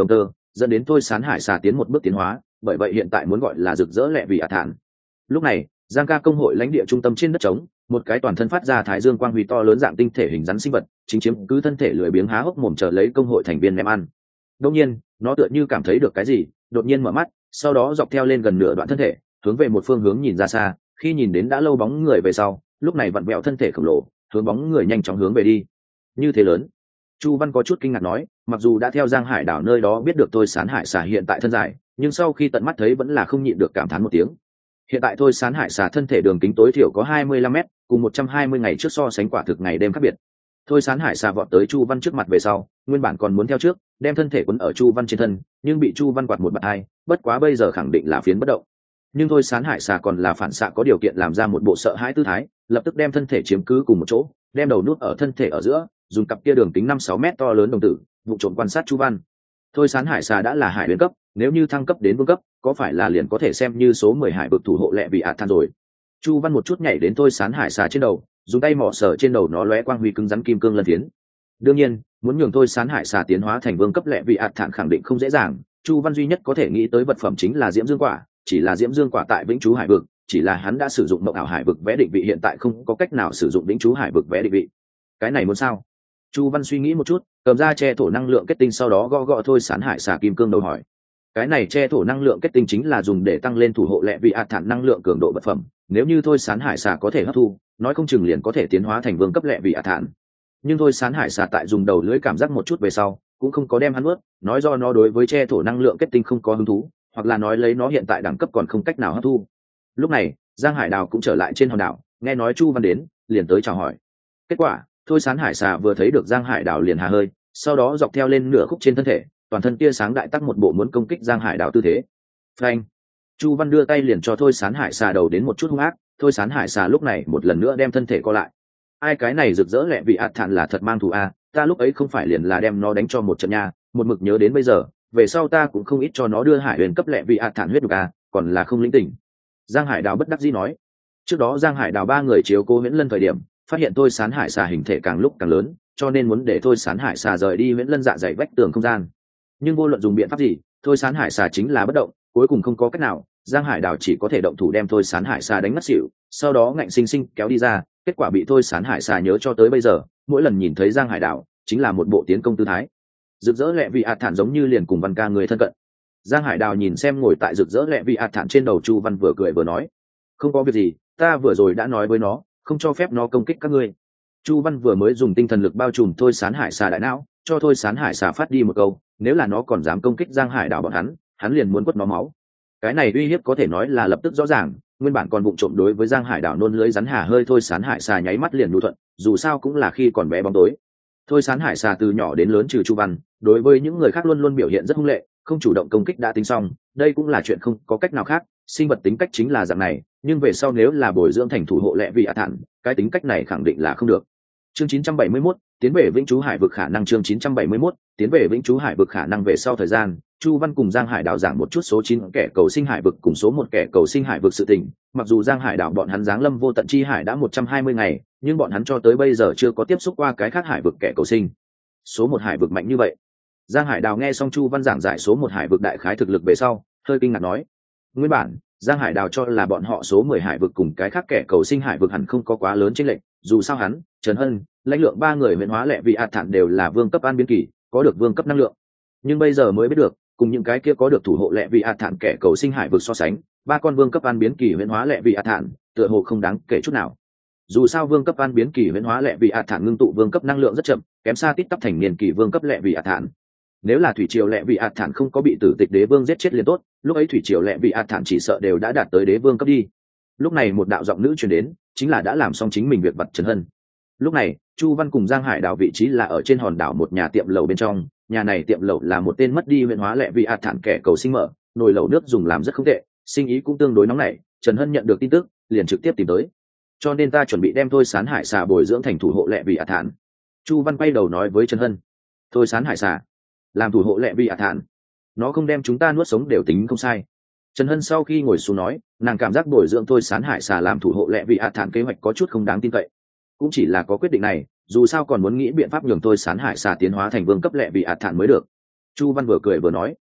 dẫn đến thôi sán hải xà tiến một bước tiến hóa, bởi vậy hiện tại muốn gọi là rực rỡ lẹ vì ạt thản. Lúc này Giang Ca công hội lãnh địa trung tâm trên đất trống, một cái toàn thân phát ra thái dương quang huy to lớn dạng tinh thể hình rắn sinh vật chính chiếm cứ thân thể lười biếng há hốc mồm chờ lấy công hội thành viên ném ăn. Đột nhiên nó tựa như cảm thấy được cái gì, đột nhiên mở mắt, sau đó dọc theo lên gần nửa đoạn thân thể hướng về một phương hướng nhìn ra xa, khi nhìn đến đã lâu bóng người về sau, lúc này vặn vẹo thân thể khổng lồ hướng bóng người nhanh chóng hướng về đi. Như thế lớn. Chu Văn có chút kinh ngạc nói, mặc dù đã theo Giang Hải đảo nơi đó biết được tôi sán hải xà hiện tại thân dài, nhưng sau khi tận mắt thấy vẫn là không nhịn được cảm thán một tiếng. Hiện tại thôi sán hải xà thân thể đường kính tối thiểu có 25 mét, cùng 120 ngày trước so sánh quả thực ngày đêm khác biệt. Thôi sán hải xà vọt tới Chu Văn trước mặt về sau, nguyên bản còn muốn theo trước, đem thân thể quấn ở Chu Văn trên thân, nhưng bị Chu Văn quạt một bạt hai, bất quá bây giờ khẳng định là phiến bất động. Nhưng thôi sán hải xà còn là phản xạ có điều kiện làm ra một bộ sợ hãi tư thái, lập tức đem thân thể chiếm cứ cùng một chỗ, đem đầu nút ở thân thể ở giữa, dùng cặp kia đường kính 5-6 mét to lớn đồng tử, vụ trộm quan sát Chu Văn. Thôi sán hải xà đã là hải huyền cấp, nếu như thăng cấp đến vương cấp, có phải là liền có thể xem như số 10 hải vực thủ hộ lệ vị ạt than rồi. Chu Văn một chút nhảy đến thôi sán hải xà trên đầu, dùng tay mỏ sờ trên đầu nó lóe quang huy cứng rắn kim cương lân phiến. Đương nhiên, muốn nhường thôi sán hải xà tiến hóa thành vương cấp lệ vị ạt thản khẳng định không dễ dàng. Chu Văn duy nhất có thể nghĩ tới vật phẩm chính là diễm dương quả, chỉ là diễm dương quả tại vĩnh trú hải vực, chỉ là hắn đã sử dụng mộng ảo hải vực vẽ định vị, hiện tại không có cách nào sử dụng vĩnh trú hải vực vẽ định vị. Cái này muốn sao? Chu Văn suy nghĩ một chút, cầm ra che thổ năng lượng kết tinh, sau đó gõ thôi sán hải xà kim cương đầu hỏi. Cái này che thổ năng lượng kết tinh chính là dùng để tăng lên thủ hộ lệ vị ạt thản năng lượng cường độ vật phẩm, nếu như thôi sán hải xà có thể hấp thu, nói không chừng liền có thể tiến hóa thành vương cấp lệ vị ạt thản. Nhưng thôi sán hải xà tại dùng đầu lưỡi cảm giác một chút về sau, cũng không có đem hắn nuốt, nói do nó đối với che thổ năng lượng kết tinh không có hứng thú, hoặc là nói lấy nó hiện tại đẳng cấp còn không cách nào hấp thu. Lúc này Giang Hải Đào cũng trở lại trên hòn đảo, nghe nói Chu Văn đến, liền tới chào hỏi. Kết quả thôi sán hải xà vừa thấy được Giang Hải Đào liền hà hơi, sau đó dọc theo lên nửa khúc trên thân thể, toàn thân tia sáng đại tắc một bộ muốn công kích Giang Hải Đào tư thế. Phanh! Chu Văn đưa tay liền cho thôi sán hải xà đầu đến một chút hung ác, thôi sán hải xà lúc này một lần nữa đem thân thể co lại. Ai cái này rực rỡ lẹ vị ạt thản là thật mang thù a, ta lúc ấy không phải liền là đem nó đánh cho một trận nha, một mực nhớ đến bây giờ, về sau ta cũng không ít cho nó đưa hải huyền cấp lẹ vị ạt thản huyết đục a, còn là không lĩnh tỉnh. Giang Hải Đào bất đắc dĩ nói. Trước đó Giang Hải Đào ba người chiếu cố Huyễn Lân thời điểm, phát hiện thôi sán hải xà hình thể càng lúc càng lớn, cho nên muốn để thôi sán hải xà rời đi Huyễn Lân dạ dày vách tường không gian. Nhưng vô luận dùng biện pháp gì, thôi sán hải xà chính là bất động, cuối cùng không có cách nào, Giang Hải Đào chỉ có thể động thủ đem thôi sán hải xà đánh ngất xỉu, sau đó ngạnh sinh sinh kéo đi ra, kết quả bị thôi sán hải xà nhớ cho tới bây giờ, mỗi lần nhìn thấy Giang Hải Đào chính là một bộ tiến công tư thái. Rực rỡ lẹ vị ạt thản giống như liền cùng Văn Ca người thân cận. Giang Hải Đào nhìn xem ngồi tại rực rỡ lẹ vị ạt thản trên đầu Chu Văn, vừa cười vừa nói, không có việc gì, ta vừa rồi đã nói với nó, không cho phép nó công kích các ngươi. Chu Văn vừa mới dùng tinh thần lực bao trùm thôi sán hải xà đại não, cho thôi sán hải xà phát đi một câu, nếu là nó còn dám công kích Giang Hải Đào bọn hắn liền muốn quất nó máu. Cái này uy hiếp có thể nói là lập tức rõ ràng, nguyên bản còn vụng trộm đối với Giang Hải Đào nôn lưới rắn hà hơi thôi sán hải xà nháy mắt liền nhu thuận, dù sao cũng là khi còn bé bóng tối. Thôi sán hải xà từ nhỏ đến lớn trừ Chu Văn, đối với những người khác luôn luôn biểu hiện rất hung lệ, không chủ động công kích đã tính xong, đây cũng là chuyện không có cách nào khác, sinh vật tính cách chính là dạng này, nhưng về sau nếu là bồi dưỡng thành thủ hộ lệ vị ạt thản, cái tính cách này khẳng định là không được. Chương 971, tiến về vĩnh trú hải vực khả năng. Chương 971, tiến về vĩnh trú hải vực khả năng. Về sau thời gian, Chu Văn cùng Giang Hải Đào giảng một chút số 9 kẻ cầu sinh hải vực cùng số 1 kẻ cầu sinh hải vực sự tình. Mặc dù Giang Hải Đào bọn hắn giáng lâm vô tận chi hải đã 120 ngày, nhưng bọn hắn cho tới bây giờ chưa có tiếp xúc qua cái khác hải vực kẻ cầu sinh. Số 1 hải vực mạnh như vậy? Giang Hải Đào nghe xong Chu Văn giảng giải số 1 hải vực đại khái thực lực về sau, hơi kinh ngạc nói. Nguyên bản Giang Hải Đào cho là bọn họ số 10 hải vực cùng cái khác kẻ cầu sinh hải vực hẳn không có quá lớn chênh lệch, dù sao hắn, Trần Hân, Lãnh Lượng ba người huyễn hóa lệ vị ạt thản đều là vương cấp an biến kỳ, có được vương cấp năng lượng. Nhưng bây giờ mới biết được, cùng những cái kia có được thủ hộ lệ vị ạt thản kẻ cầu sinh hải vực so sánh, ba con vương cấp an biến kỳ huyễn hóa lệ vị ạt thản, tựa hồ không đáng kể chút nào. Dù sao vương cấp an biến kỳ huyễn hóa lệ vị ạt thản ngưng tụ vương cấp năng lượng rất chậm, kém xa tít tắp thành niên kỳ vương cấp lệ vị ạt thản. Nếu là thủy triều lệ vị ạt thản không có bị tử tịch đế vương giết chết liền tốt, lúc ấy thủy triều lệ vị ạt thản chỉ sợ đều đã đạt tới đế vương cấp đi. Lúc này một đạo giọng nữ truyền đến, chính là đã làm xong chính mình việc vặt Trần Hân. Lúc này Chu Văn cùng Giang Hải Đào vị trí là ở trên hòn đảo một nhà tiệm lẩu bên trong, nhà này tiệm lẩu là một tên mất đi huyễn hóa lệ vị ạt thản kẻ cầu sinh mở, nồi lẩu nước dùng làm rất không tệ, sinh ý cũng tương đối nóng nảy. Trần Hân nhận được tin tức liền trực tiếp tìm tới, cho nên ta chuẩn bị đem thôi sán hải xà bồi dưỡng thành thủ hộ lệ vị ạt thản. Chu Văn quay đầu nói với Trần Hân, thôi sán hải xà làm thủ hộ lệ vị ạt thản, nó không đem chúng ta nuốt sống đều tính không sai. Trần Hân sau khi ngồi xuống nói, nàng cảm giác bồi dưỡng thôi sán hải xà làm thủ hộ lệ vị ạt thản kế hoạch có chút không đáng tin cậy. Cũng chỉ là có quyết định này, dù sao còn muốn nghĩ biện pháp nhường thôi sán hải xà tiến hóa thành vương cấp lệ vị ạt thản mới được. Chu Văn vừa cười vừa nói,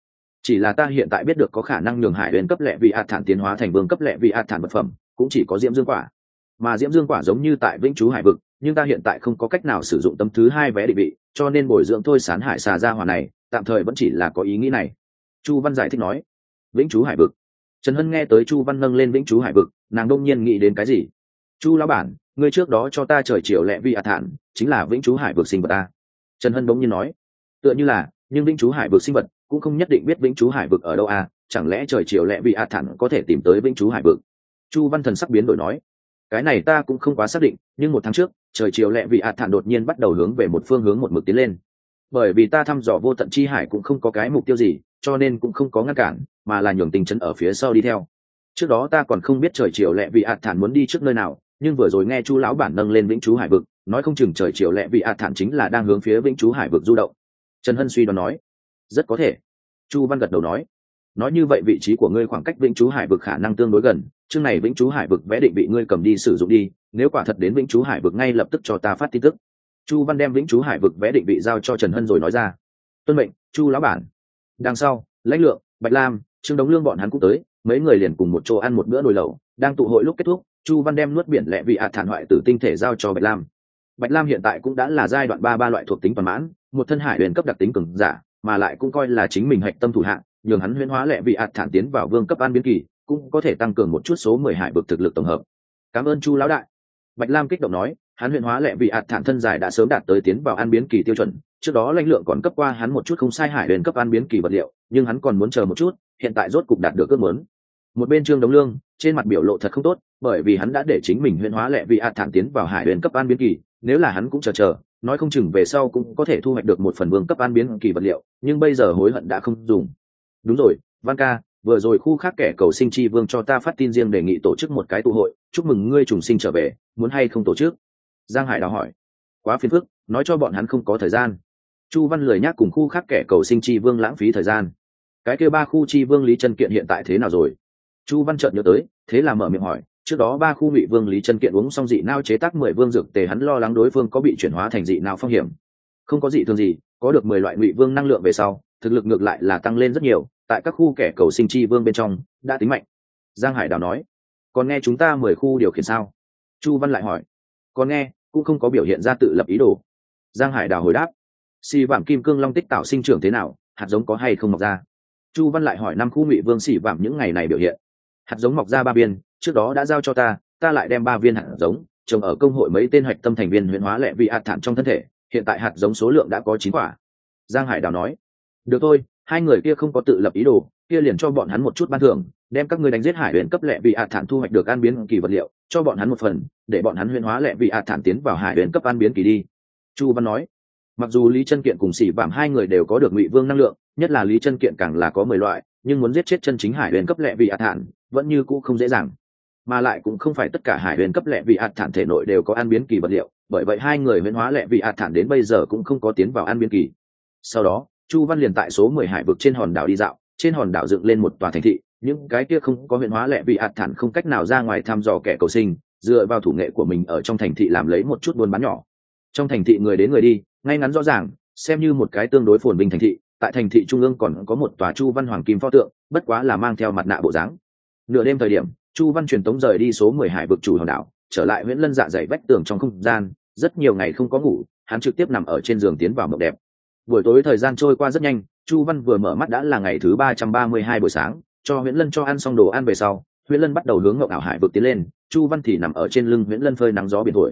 Chỉ là ta hiện tại biết được có khả năng nhường hải huyền cấp lẹ vị ạt thản tiến hóa thành vương cấp lẹ vị ạt thản vật phẩm cũng chỉ có diễm dương quả, mà diễm dương quả giống như tại vĩnh chú hải vực, nhưng ta hiện tại không có cách nào sử dụng tấm thứ hai vé định vị, cho nên bồi dưỡng thôi sán hải xà ra hỏa này tạm thời vẫn chỉ là có ý nghĩ này. Chu Văn giải thích nói. Vĩnh chú hải vực. Trần Hân nghe tới Chu Văn nâng lên vĩnh chú hải vực, nàng đông nhiên nghĩ đến cái gì. Chu lão bản, ngươi trước đó cho ta trời chiều lẹ vị ạt thản chính là vĩnh chú hải vực sinh vật ta. Trần Hân bỗng nhiên nói. Tựa như là, nhưng vĩnh chú hải vực sinh vật cũng không nhất định biết vĩnh chú hải vực ở đâu à, chẳng lẽ trời chiều lẹ vị ạt thản có thể tìm tới vĩnh chú hải vực. Chu Văn thần sắc biến đổi nói. Cái này ta cũng không quá xác định, nhưng một tháng trước trời chiều lẹ vị ạt thản đột nhiên bắt đầu hướng về một phương hướng một mực tiến lên. Bởi vì ta thăm dò vô tận chi hải cũng không có cái mục tiêu gì, cho nên cũng không có ngăn cản, mà là nhường tình chân ở phía sau đi theo. Trước đó ta còn không biết trời chiều lẹ vị ạt thản muốn đi trước nơi nào, nhưng vừa rồi nghe Chu lão bản nâng lên vĩnh chú hải vực, nói không chừng trời chiều lẹ vị ạt thản chính là đang hướng phía vĩnh chú hải vực du động. Trần Hân suy đoán nói. Rất có thể. Chu Văn gật đầu nói. Nói như vậy vị trí của ngươi khoảng cách vĩnh chú hải vực khả năng tương đối gần, chương này vĩnh chú hải vực vẽ định vị ngươi cầm đi sử dụng đi, nếu quả thật đến vĩnh chú hải vực ngay lập tức cho ta phát tin tức. Chu Văn đem vĩnh chú hải vực vẽ định vị giao cho Trần Hân rồi nói ra. Tuân mệnh, Chu lão bản. Đằng sau, Lãnh Lượng, Bạch Lam, Trương Đống Lương bọn hắn cũng tới, mấy người liền cùng một chỗ ăn một bữa nồi lẩu. Đang tụ hội lúc kết thúc, Chu Văn đem nuốt biển lẹ vị ạt thản hoại tử tinh thể giao cho Bạch Lam. Bạch Lam hiện tại cũng đã là giai đoạn ba loại thuộc tính toàn mãn, một thân hải huyền cấp đặc tính cường giả, mà lại cũng coi là chính mình hạch tâm thủ hạng, nhường hắn huyễn hóa lẹ vị ạt thản tiến vào vương cấp an biến kỳ, cũng có thể tăng cường một chút số 10 hải vực thực lực tổng hợp. Cảm ơn Chu lão đại. Bạch Lam kích động nói, hắn huyễn hóa lẹ vị ạt thản thân dài đã sớm đạt tới tiến vào an biến kỳ tiêu chuẩn, trước đó Lãnh Lượng còn cấp qua hắn một chút không sai hải huyền cấp an biến kỳ vật liệu, nhưng hắn còn muốn chờ một chút, hiện tại rốt cục đạt được ước muốn. Một bên Trương Đống Lương trên mặt biểu lộ thật không tốt, bởi vì hắn đã để chính mình huyễn hóa lẹ vị ạt thản tiến vào hải huyền cấp an biến kỳ, nếu là hắn cũng chờ, nói không chừng về sau cũng có thể thu hoạch được một phần vương cấp an biến kỳ vật liệu, nhưng bây giờ hối hận đã không dùng. Đúng rồi, Văn ca, vừa rồi khu khác kẻ cầu sinh chi vương cho ta phát tin riêng đề nghị tổ chức một cái tụ hội, chúc mừng ngươi trùng sinh trở về, muốn hay không tổ chức? Giang Hải Đào hỏi. Quá phiền phức, nói cho bọn hắn không có thời gian. Chu Văn lười nhác cùng khu khác kẻ cầu sinh chi vương lãng phí thời gian. Cái kia 3 khu chi vương Lý Chân Kiện hiện tại thế nào rồi? Chu Văn chợt nhớ tới, thế là mở miệng hỏi, trước đó 3 khu Ngụy Vương Lý Chân Kiện uống xong dị nao chế tác 10 vương dược tề, hắn lo lắng đối phương có bị chuyển hóa thành dị nao phong hiểm. Không có dị thường gì, có được 10 loại Ngụy Vương năng lượng về sau, thực lực ngược lại là tăng lên rất nhiều, tại các khu kẻ cầu sinh chi vương bên trong đã tính mạnh. Giang Hải Đào nói. Còn nghe chúng ta 10 khu điều khiển sao? Chu Văn lại hỏi. Còn nghe, cũng không có biểu hiện ra tự lập ý đồ. Giang Hải Đào hồi đáp. Xì vạm kim cương long tích tạo sinh trưởng thế nào, hạt giống có hay không mọc ra? Chu Văn lại hỏi 5 khu Ngụy Vương xì vạm những ngày này biểu hiện. Hạt giống mọc ra 3 viên, trước đó đã giao cho ta lại đem 3 viên hạt giống trồng ở công hội mấy tên hạch tâm thành viên huyễn hóa lẹ vị hạt thản trong thân thể, hiện tại hạt giống số lượng đã có 9 quả. Giang Hải Đào nói. Được thôi, 2 người kia không có tự lập ý đồ, kia liền cho bọn hắn một chút ban thưởng, đem các ngươi đánh giết hải huyền cấp lẹ vị hạt thản thu hoạch được an biến kỳ vật liệu, cho bọn hắn một phần, để bọn hắn huyễn hóa lẹ vị hạt thản tiến vào hải huyền cấp an biến kỳ đi. Chu Văn nói. Mặc dù Lý Chân Kiện cùng Sĩ Vạm 2 người đều có được Ngụy Vương năng lượng, nhất là Lý Chân Kiện càng là có 10 loại, nhưng muốn giết chết chân chính hải huyền cấp lẹ vị hạt thản vẫn như cũ không dễ dàng, mà lại cũng không phải tất cả hải huyền cấp lẹ vị hạt thản thể nội đều có an biến kỳ vật liệu, bởi vậy 2 người huyễn hóa lẹ vị hạt thản đến bây giờ cũng không có tiến vào an biến kỳ. Sau đó Chu Văn liền tại số 10 hải vực trên hòn đảo đi dạo, trên hòn đảo dựng lên một tòa thành thị, những cái kia không có huyễn hóa lẹ vị hạt thản không cách nào ra ngoài thăm dò kẻ cầu sinh, dựa vào thủ nghệ của mình ở trong thành thị làm lấy một chút buôn bán nhỏ. Trong thành thị người đến người đi, ngay ngắn rõ ràng, xem như một cái tương đối phồn vinh thành thị. Tại thành thị trung ương còn có một tòa Chu Văn hoàng kim pho tượng, bất quá là mang theo mặt nạ bộ dáng. Nửa đêm thời điểm, Chu Văn truyền tống rời đi số 10 hải vực chủ hòn đảo, trở lại Huyễn Lân dạ dày vách tường trong không gian, rất nhiều ngày không có ngủ, hắn trực tiếp nằm ở trên giường tiến vào mộng đẹp. Buổi tối thời gian trôi qua rất nhanh, Chu Văn vừa mở mắt đã là ngày thứ 332 buổi sáng, cho Huyễn Lân cho ăn xong đồ ăn về sau, Huyễn Lân bắt đầu hướng ngộng ảo hải vực tiến lên, Chu Văn thì nằm ở trên lưng Huyễn Lân phơi nắng gió biển thổi.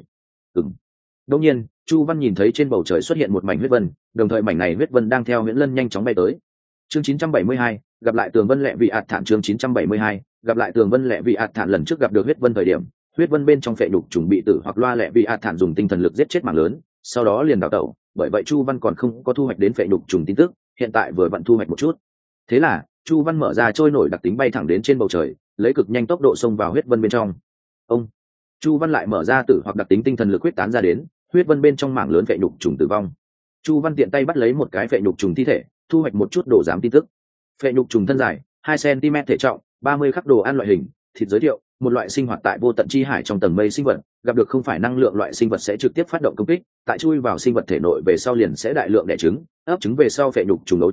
Đột nhiên, Chu Văn nhìn thấy trên bầu trời xuất hiện một mảnh huyết vân, đồng thời mảnh này huyết vân đang theo Huyễn Lân nhanh chóng bay tới. Chương 972, gặp lại Tường Vân Lệ Vị ạt thản. Chương 972, gặp lại Tường Vân Lệ Vị ạt thản. Lần trước gặp được huyết vân thời điểm, huyết vân bên trong phệ nhục trùng bị tử hoặc loa Lệ Vị ạt thản dùng tinh thần lực giết chết mảng lớn, sau đó liền đào tẩu, bởi vậy Chu Văn còn không có thu hoạch đến phệ nhục trùng tin tức, hiện tại vừa vặn thu hoạch một chút. Thế là, Chu Văn mở ra trôi nổi đặc tính bay thẳng đến trên bầu trời, lấy cực nhanh tốc độ xông vào huyết vân bên trong. Ông Chu Văn lại mở ra tử hoặc đặc tính tinh thần lực huyết tán ra đến, huyết vân bên trong mảng lớn phệ nhục trùng tử vong. Chu Văn tiện tay bắt lấy một cái phệ nhục trùng thi thể, thu hoạch một chút đồ giám tin tức. Phệ nhục trùng thân dài 2 cm thể trọng, 30 khắc đồ ăn loại hình, thịt giới thiệu, một loại sinh hoạt tại vô tận chi hải trong tầng mây sinh vật, gặp được không phải năng lượng loại sinh vật sẽ trực tiếp phát động công kích, tại chui vào sinh vật thể nội về sau liền sẽ đại lượng đẻ trứng, ấp trứng về sau phệ nhục trùng đấu trùng,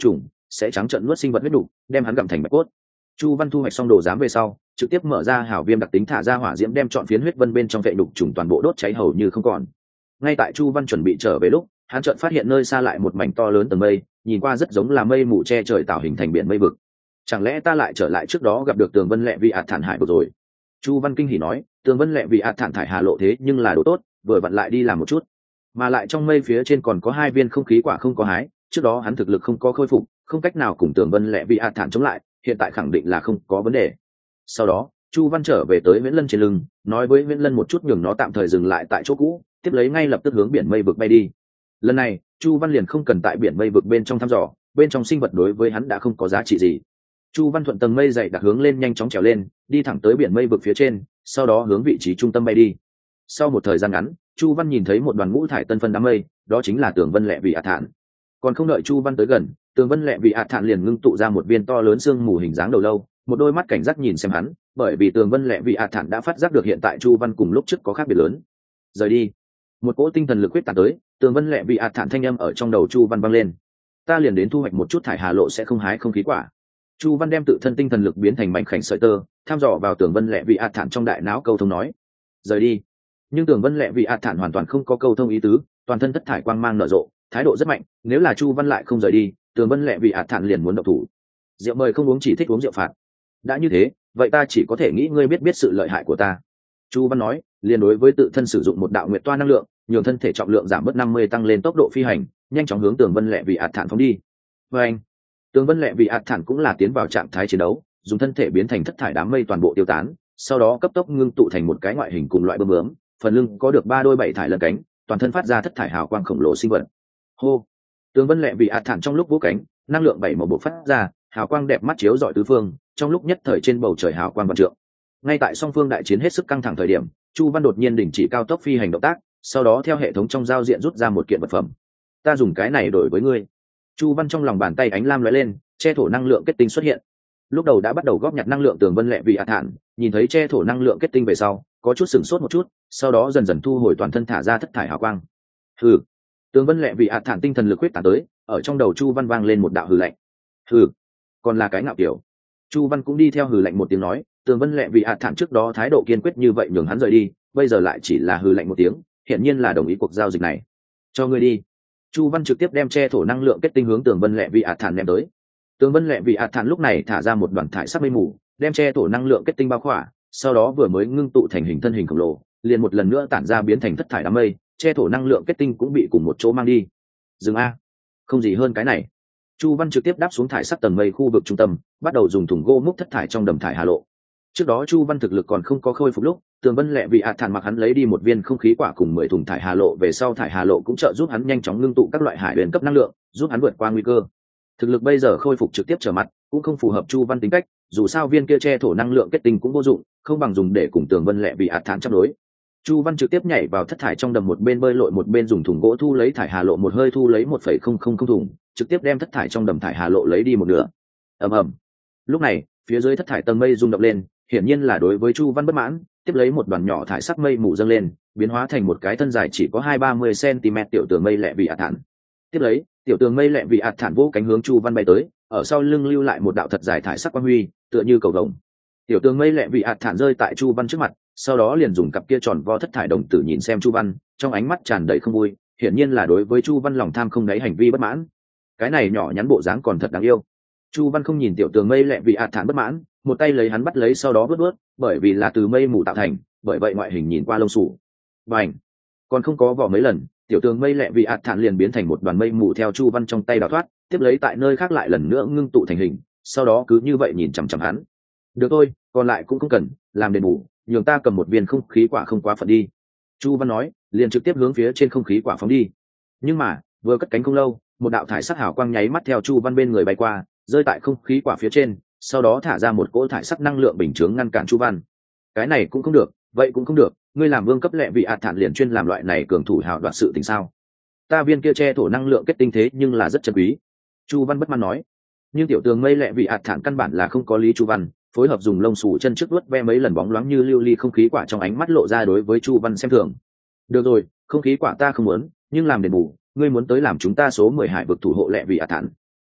sẽ trắng trợn nuốt sinh vật huyết đủ, đem hắn gặm thành bạch cốt. Chu Văn thu hoạch xong đồ giám về sau, trực tiếp mở ra hảo viêm đặc tính thả ra hỏa diễm đem trọn phiến huyết vân bên trong vệ đục trùng toàn bộ đốt cháy hầu như không còn. Ngay tại Chu Văn chuẩn bị trở về lúc, hắn chợt phát hiện nơi xa lại một mảnh to lớn tầng mây, nhìn qua rất giống là mây mù che trời tạo hình thành biển mây vực. Chẳng lẽ ta lại trở lại trước đó gặp được Tường Vân Lệ vị ạt thản hải rồi? Chu Văn kinh hỉ nói, Tường Vân Lệ vị ạt thản thải hà lộ thế nhưng là đồ tốt, vừa vặn lại đi làm một chút. Mà lại trong mây phía trên còn có 2 viên không khí quả không có hái, trước đó hắn thực lực không có khôi phục, không cách nào cùng Tường Vân Lệ vị ạt thản chống lại, hiện tại khẳng định là không có vấn đề. Sau đó, Chu Văn trở về tới Viễn Lân trên lưng, nói với Viễn Lân một chút nhường nó tạm thời dừng lại tại chỗ cũ, tiếp lấy ngay lập tức hướng biển mây vực bay đi. Lần này, Chu Văn liền không cần tại biển mây vực bên trong thăm dò, bên trong sinh vật đối với hắn đã không có giá trị gì. Chu Văn thuận tầng mây dày đặc hướng lên nhanh chóng trèo lên, đi thẳng tới biển mây vực phía trên, sau đó hướng vị trí trung tâm bay đi. Sau một thời gian ngắn, Chu Văn nhìn thấy một đoàn ngũ thải tân phân đám mây, đó chính là Tường Vân Lệ vị ạt thản. Còn không đợi Chu Văn tới gần, Tường Vân Lệ vị ạt thản liền ngưng tụ ra một viên to lớn xương mù hình dáng đầu lâu, một đôi mắt cảnh giác nhìn xem hắn, bởi vì Tường Vân Lệ vị ạt thản đã phát giác được hiện tại Chu Văn cùng lúc trước có khác biệt lớn. Rời đi. Một cỗ tinh thần lực quyết tán tới, Tường Vân Lệ vị ạt thản thanh âm ở trong đầu Chu Văn vang lên. Ta liền đến thu hoạch một chút thải hà lộ sẽ không hái không khí quả. Chu Văn đem tự thân tinh thần lực biến thành mảnh khảnh sợi tơ, thăm dò vào Tường Vân Lệ vị ạt thản trong đại não câu thông nói. Rời đi. Nhưng Tường Vân Lệ vị ạt thản hoàn toàn không có câu thông ý tứ, toàn thân thất thải quang mang nở rộ, thái độ rất mạnh, nếu là Chu Văn lại không rời đi, Tường Vân Lệ vị ạt thản liền muốn động thủ. Rượu mời không uống chỉ thích uống rượu phạt. Đã như thế, vậy ta chỉ có thể nghĩ ngươi biết sự lợi hại của ta. Chu Văn nói, liền đối với tự thân sử dụng một đạo nguyệt toa năng lượng, nhường thân thể trọng lượng giảm bớt 50 tăng lên tốc độ phi hành, nhanh chóng hướng Tường Vân Lệ vị ạt thản phóng đi. Và anh, Tường Vân Lệ vị ạt thản cũng là tiến vào trạng thái chiến đấu, dùng thân thể biến thành thất thải đám mây toàn bộ tiêu tán, sau đó cấp tốc ngưng tụ thành một cái ngoại hình cùng loại bướm bướm, phần lưng có được 3 đôi 7 thải lân cánh, toàn thân phát ra thất thải hào quang khổng lồ sinh vật. Hô. Tường Vân Lệ vị ạt thản trong lúc vỗ cánh, năng lượng 7 màu bộc phát ra, hào quang đẹp mắt chiếu rọi tứ phương, trong lúc nhất thời trên bầu trời hào quang vạn trượng. Ngay tại song phương đại chiến hết sức căng thẳng thời điểm, Chu Văn đột nhiên đình chỉ cao tốc phi hành động tác, sau đó theo hệ thống trong giao diện rút ra một kiện vật phẩm. Ta dùng cái này đổi với ngươi. Chu Văn trong lòng bàn tay ánh lam lóe lên, che thổ năng lượng kết tinh xuất hiện. Lúc đầu đã bắt đầu góp nhặt năng lượng Tường Vân Lệ vị ạt thản, nhìn thấy che thổ năng lượng kết tinh về sau, có chút sửng sốt một chút, sau đó dần dần thu hồi toàn thân thả ra thất thải hào quang. Hừ. Tường Vân Lệ vị ạt thản tinh thần lực quyết tản tới, ở trong đầu Chu Văn vang lên một đạo hừ lạnh. Hừ, còn là cái ngạo kiểu. Chu Văn cũng đi theo hừ lạnh một tiếng nói, Tường Vân Lệ vị ạt thản trước đó thái độ kiên quyết như vậy nhường hắn rời đi, bây giờ lại chỉ là hừ lạnh một tiếng, hiển nhiên là đồng ý cuộc giao dịch này. Cho ngươi đi. Chu Văn trực tiếp đem che thổ năng lượng kết tinh hướng Tường Vân Lệ vị ạt thản ném tới. Tường Vân Lệ vị ạt thản lúc này thả ra một đoàn thải sắc mây mù, đem che thổ năng lượng kết tinh bao khỏa, sau đó vừa mới ngưng tụ thành hình thân hình khổng lồ, liền một lần nữa tản ra biến thành thất thải đám mây, che thổ năng lượng kết tinh cũng bị cùng một chỗ mang đi. Dừng a, không gì hơn cái này. Chu Văn trực tiếp đáp xuống thải sắc tầng mây khu vực trung tâm, bắt đầu dùng thùng gỗ múc thất thải trong đầm thải hà lộ. Trước đó Chu Văn thực lực còn không có khôi phục lúc, Tường Vân Lệ vị ạt thản mặc hắn lấy đi một viên không khí quả cùng 10 thùng thải hà lộ về sau thải hà lộ cũng trợ giúp hắn nhanh chóng ngưng tụ các loại hải huyền cấp năng lượng, giúp hắn vượt qua nguy cơ. Thực lực bây giờ khôi phục trực tiếp trở mặt, cũng không phù hợp Chu Văn tính cách, dù sao viên kia che thổ năng lượng kết tinh cũng vô dụng, không bằng dùng để cùng Tường Vân Lệ vị ạt thản chấp đối. Chu Văn trực tiếp nhảy vào thất thải trong đầm, một bên bơi lội một bên dùng thùng gỗ thu lấy thải hà lộ, một hơi thu lấy 1,000 thùng, trực tiếp đem thất thải trong đầm thải hà lộ lấy đi một nửa. Ầm ầm. Lúc này, phía dưới thất thải tầng mây rung động lên, hiển nhiên là đối với Chu Văn bất mãn, tiếp lấy một đoàn nhỏ thải sắc mây mù dâng lên, biến hóa thành một cái thân dài chỉ có 20-30 cm tiểu tường mây lẹ vị ạt thản. Tiếp lấy, tiểu tường mây lẹ vị ạt thản vỗ cánh hướng Chu Văn bay tới, ở sau lưng lưu lại một đạo thật dài thải sắc quang huy, tựa như cầu vồng. Tiểu tường mây lẹ vị ạt thản rơi tại Chu Văn trước mặt, sau đó liền dùng cặp kia tròn vo thất thải đồng tử nhìn xem Chu Văn, trong ánh mắt tràn đầy không vui, hiển nhiên là đối với Chu Văn lòng tham không đáy hành vi bất mãn. Cái này nhỏ nhắn bộ dáng còn thật đáng yêu. Chu Văn không nhìn tiểu tường mây lẹ vị ạt thản bất mãn, một tay lấy hắn bắt lấy, sau đó vớt, bởi vì là từ mây mù tạo thành, bởi vậy ngoại hình nhìn qua lông xù. Bành, còn không có vỏ mấy lần, tiểu tường mây lẹ vị ạt thản liền biến thành một đoàn mây mù theo Chu Văn trong tay đào thoát, tiếp lấy tại nơi khác lại lần nữa ngưng tụ thành hình, sau đó cứ như vậy nhìn chằm chằm hắn. Được thôi, còn lại cũng không cần, làm đền bù, nhường ta cầm một viên không khí quả không quá phận đi. Chu Văn nói, liền trực tiếp hướng phía trên không khí quả phóng đi. Nhưng mà, vừa cất cánh không lâu, một đạo thải sắc hào quang nháy mắt theo Chu Văn bên người bay qua, rơi tại không khí quả phía trên, sau đó thả ra một cỗ thải sắc năng lượng bình chướng ngăn cản Chu Văn. Cái này cũng không được, vậy cũng không được, ngươi làm vương cấp lẹ vị ạt thản liền chuyên làm loại này cường thủ hào đoạt sự tình sao? Ta viên kia che thổ năng lượng kết tinh thế nhưng là rất chân quý. Chu Văn bất mãn nói. Nhưng tiểu tường mây lẹ vị ạt thản căn bản là không có lý Chu Văn, phối hợp dùng lông xù chân trước vuốt ve mấy lần bóng loáng như lưu ly không khí quả, trong ánh mắt lộ ra đối với Chu Văn xem thường. Được rồi, không khí quả ta không muốn, nhưng làm đền bù, ngươi muốn tới làm chúng ta số 10 hải vực thủ hộ lẹ vị ạt thản.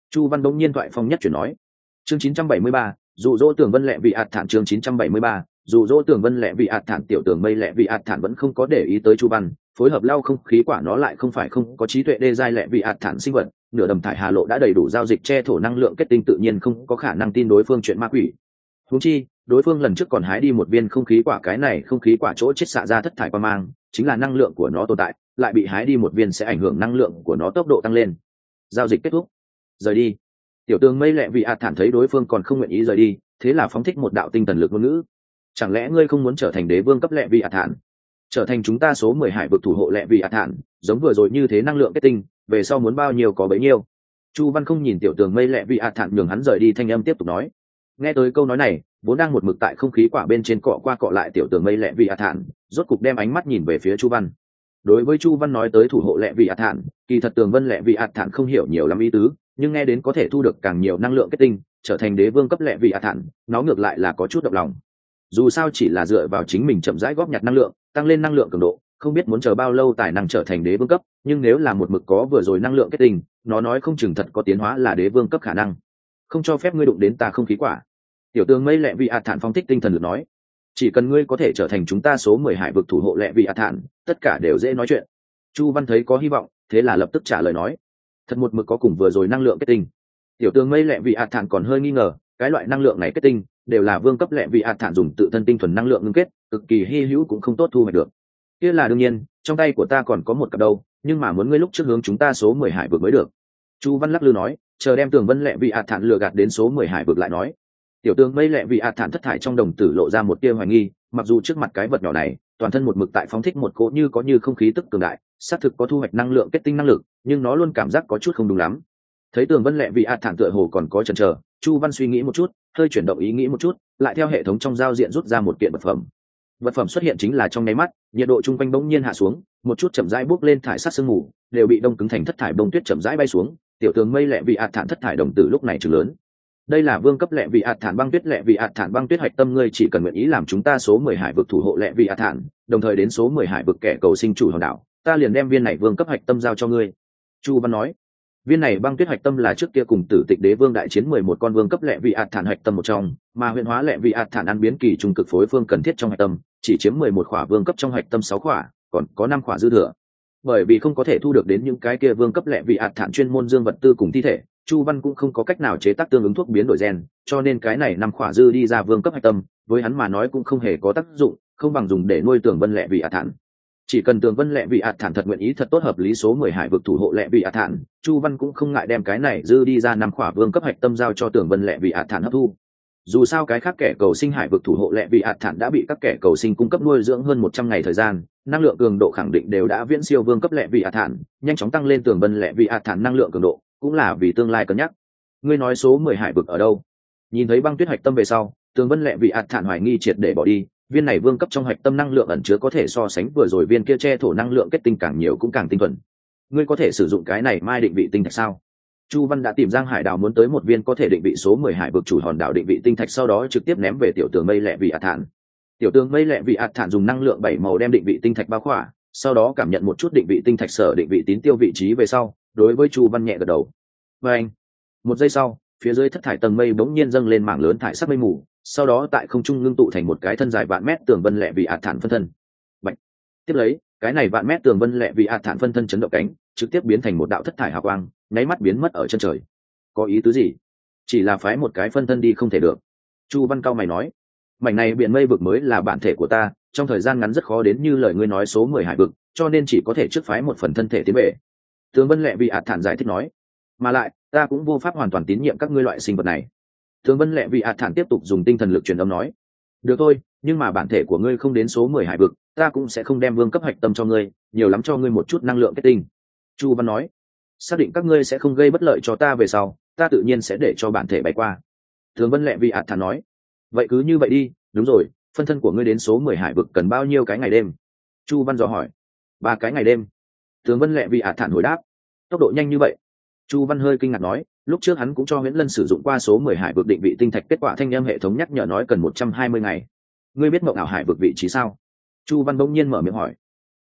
Chu Văn bỗng nhiên thoại phong nhất chuyển nói. Chương 973, dụ dỗ Tường Vân Lệ Vị ạt thản. Chương 973, dụ dỗ Tường Vân Lệ Vị ạt thản. Tiểu Tường Mây Lệ Vị ạt thản vẫn không có để ý tới Chu Văn, phối hợp lau không khí quả nó lại không phải không có trí tuệ đê giai Lệ Vị ạt thản sinh vật, nửa đầm thải hà lộ đã đầy đủ giao dịch che thổ năng lượng kết tinh, tự nhiên không có khả năng tin đối phương chuyện ma quỷ. Huống chi, đối phương lần trước còn hái đi một viên không khí quả, cái này không khí quả chỗ chết xạ ra thất thải qua mang, chính là năng lượng của nó tồn tại, lại bị hái đi một viên sẽ ảnh hưởng năng lượng của nó tốc độ tăng lên. Giao dịch kết thúc, rời đi. Tiểu Tường Mây Lệ Vị ạt thản thấy đối phương còn không nguyện ý rời đi, thế là phóng thích một đạo tinh thần lực ngôn ngữ. Chẳng lẽ ngươi không muốn trở thành đế vương cấp Lệ Vị ạt thản, trở thành chúng ta số 10 hải vực thủ hộ Lệ Vị ạt thản, giống vừa rồi như thế năng lượng kết tinh, về sau muốn bao nhiêu có bấy nhiêu. Chu Văn không nhìn Tiểu Tường Mây Lệ Vị ạt thản nhường hắn rời đi, thanh âm tiếp tục nói. Nghe tới câu nói này, vốn đang một mực tại không khí quả bên trên cọ qua cọ lại Tiểu Tường Mây Lệ Vị ạt thản, rốt cục đem ánh mắt nhìn về phía Chu Văn. Đối với Chu Văn nói tới thủ hộ Lệ Vị ạt thản, kỳ thật Tường Vân Lệ Vị ạt thản không hiểu nhiều lắm ý tứ, nhưng nghe đến có thể thu được càng nhiều năng lượng kết tinh, trở thành đế vương cấp Lệ Vị ạt thản, nó ngược lại là có chút động lòng. Dù sao chỉ là dựa vào chính mình chậm rãi góp nhặt năng lượng, tăng lên năng lượng cường độ, không biết muốn chờ bao lâu tài năng trở thành đế vương cấp, nhưng nếu là một mực có vừa rồi năng lượng kết tinh, nó nói không chừng thật có tiến hóa là đế vương cấp khả năng. Không cho phép ngươi đụng đến ta không khí quả. Tiểu Tường Mây Lệ Vị ạt thản phong thích tinh thần lực nói, chỉ cần ngươi có thể trở thành chúng ta số 10 hải vực thủ hộ Lệ Vị ạt thản, tất cả đều dễ nói chuyện. Chu Văn thấy có hy vọng, thế là lập tức trả lời nói, thật một mực có cùng vừa rồi năng lượng kết tinh. Tiểu Tường Mây Lệ Vị ạt thản còn hơi nghi ngờ, cái loại năng lượng này kết tinh đều là vương cấp Lệ Vị ạt thản dùng tự thân tinh thuần năng lượng ngưng kết, cực kỳ hy hữu cũng không tốt thu hoạch được. Kia là đương nhiên, trong tay của ta còn có một cặp đâu, nhưng mà muốn ngươi lúc trước hướng chúng ta số 10 hải vực mới được. Chu Văn lắc lư nói, chờ đem Tường Vân Lệ Vị ạt thản lừa gạt đến số 10 hải vực lại nói. Tiểu Tường Mây Lệ Vị ạt thản thất thải trong đồng tử lộ ra một tia hoài nghi, mặc dù trước mặt cái vật nhỏ này, toàn thân một mực tại phóng thích một cỗ như có như không khí tức cường đại, xác thực có thu hoạch năng lượng kết tinh năng lực, nhưng nó luôn cảm giác có chút không đúng lắm. Thấy Tường Vân Lệ Vị ạt thản tựa hồ còn có chần chờ, Chu Văn suy nghĩ một chút, hơi chuyển động ý nghĩ một chút, lại theo hệ thống trong giao diện rút ra một kiện vật phẩm. Vật phẩm xuất hiện chính là trong nháy mắt, nhiệt độ chung quanh bỗng nhiên hạ xuống, một chút chậm rãi bốc lên thải sắc sương mù, đều bị đông cứng thành thất thải bông tuyết chậm rãi bay xuống. Tiểu Tường Mây Lệ Vị ạt thản thất thải đồng tử lúc này trừng lớn. Đây là vương cấp Lệ Vị ạt thản băng tuyết. Lệ Vị ạt thản băng tuyết hạch tâm, ngươi chỉ cần nguyện ý làm chúng ta số 10 hải vực thủ hộ Lệ Vị ạt thản, đồng thời đến số 10 hải vực kẻ cầu sinh chủ hòn đảo, ta liền đem viên này vương cấp hạch tâm giao cho ngươi. Chu Văn nói, viên này băng tuyết hạch tâm là trước kia cùng Tử Tịch Đế Vương đại chiến 11 con vương cấp Lệ Vị ạt thản hạch tâm một trong, mà huyền hóa Lệ Vị ạt thản ăn biến kỳ trùng cực phối phương cần thiết trong hạch tâm, chỉ chiếm 11 khỏa vương cấp trong hạch tâm 6 khỏa, còn có 5 khỏa dư thừa. Bởi vì không có thể thu được đến những cái kia vương cấp Lệ Vị ạt thản chuyên môn dương vật tư cùng thi thể, Chu Văn cũng không có cách nào chế tác tương ứng thuốc biến đổi gen, cho nên cái này 5 khỏa dư đi ra vương cấp hạch tâm, với hắn mà nói cũng không hề có tác dụng, không bằng dùng để nuôi Tường Vân Lệ Vị ạt thản. Chỉ cần Tường Vân Lệ Vị ạt thản thật nguyện ý thật tốt hợp lý số 10 hải vực thủ hộ Lệ Vị ạt thản, Chu Văn cũng không ngại đem cái này dư đi ra 5 khỏa vương cấp hạch tâm giao cho Tường Vân Lệ Vị ạt thản hấp thu. Dù sao cái khác kẻ cầu sinh hải vực thủ hộ Lệ Vị ạt thản đã bị các kẻ cầu sinh cung cấp nuôi dưỡng hơn 100 ngày thời gian, năng lượng cường độ khẳng định đều đã viễn siêu vương cấp Lệ Vị ạt thản, nhanh chóng tăng lên Tường Vân Lệ Vị ạt thản năng lượng cường độ, cũng là vì tương lai cân nhắc. Ngươi nói số 10 hải vực ở đâu? Nhìn thấy băng tuyết hạch tâm về sau, Tường Vân Lệ Vị ạt thản hoài nghi triệt để bỏ đi, viên này vương cấp trong hạch tâm năng lượng ẩn chứa có thể so sánh vừa rồi viên kia che thổ năng lượng kết tinh càng nhiều cũng càng tinh thuần. Ngươi có thể sử dụng cái này mai định vị tinh thạch sao? Chu Văn đã tìm Giang Hải Đào muốn tới một viên có thể định vị số 10 hải vực chủ hòn đảo định vị tinh thạch, sau đó trực tiếp ném về Tiểu Tường Mây Lệ Vị ạt thản. Tiểu Tường Mây Lệ Vị ạt thản dùng năng lượng 7 màu đem định vị tinh thạch bao khỏa, sau đó cảm nhận một chút định vị tinh thạch sở định vị tín tiêu vị trí về sau, đối với Chu Văn nhẹ gật đầu. Và anh, một giây sau, phía dưới thất thải tầng mây bỗng nhiên dâng lên mảng lớn thải sắc mây mù, sau đó tại không trung ngưng tụ thành một cái thân dài vạn mét Tường Vân Lệ Vị ạt thản phân thân. Bạch. Tiếp lấy, cái này vạn mét Tường Vân Lệ Vị ạt thản phân thân chấn động cánh, trực tiếp biến thành một đạo thất thải hào quang, nháy mắt biến mất ở chân trời. Có ý tứ gì? Chỉ là phái một cái phân thân đi không thể được. Chu Văn cao mày nói, mảnh này biển mây vực mới là bản thể của ta, trong thời gian ngắn rất khó đến như lời ngươi nói số 10 hải vực, cho nên chỉ có thể trước phái một phần thân thể tiến về. Tường Vân Lệ Vị ạt thản giải thích nói, mà lại ta cũng vô pháp hoàn toàn tín nhiệm các ngươi loại sinh vật này. Tường Vân Lệ Vị ạt thản tiếp tục dùng tinh thần lực truyền âm nói, được thôi, nhưng mà bản thể của ngươi không đến số 10 hải vực, ta cũng sẽ không đem vương cấp hạch tâm cho ngươi, nhiều lắm cho ngươi một chút năng lượng kết tinh. Chu Văn nói, xác định các ngươi sẽ không gây bất lợi cho ta về sau, ta tự nhiên sẽ để cho bản thể bay qua. Tường Vân Lệ Vị ạt thản nói, vậy cứ như vậy đi. Đúng rồi, phân thân của ngươi đến số 10 hải vực cần bao nhiêu cái ngày đêm? Chu Văn dò hỏi. 3 cái ngày đêm. Tường Vân Lệ Vị ạt thản hồi đáp. Tốc độ nhanh như vậy? Chu Văn hơi kinh ngạc nói, lúc trước hắn cũng cho Huyễn Lân sử dụng qua số 10 hải vực định vị tinh thạch, kết quả thanh âm hệ thống nhắc nhở nói cần 120 ngày. Ngươi biết Mộng Ảo hải vực vị trí sao? Chu Văn bỗng nhiên mở miệng hỏi.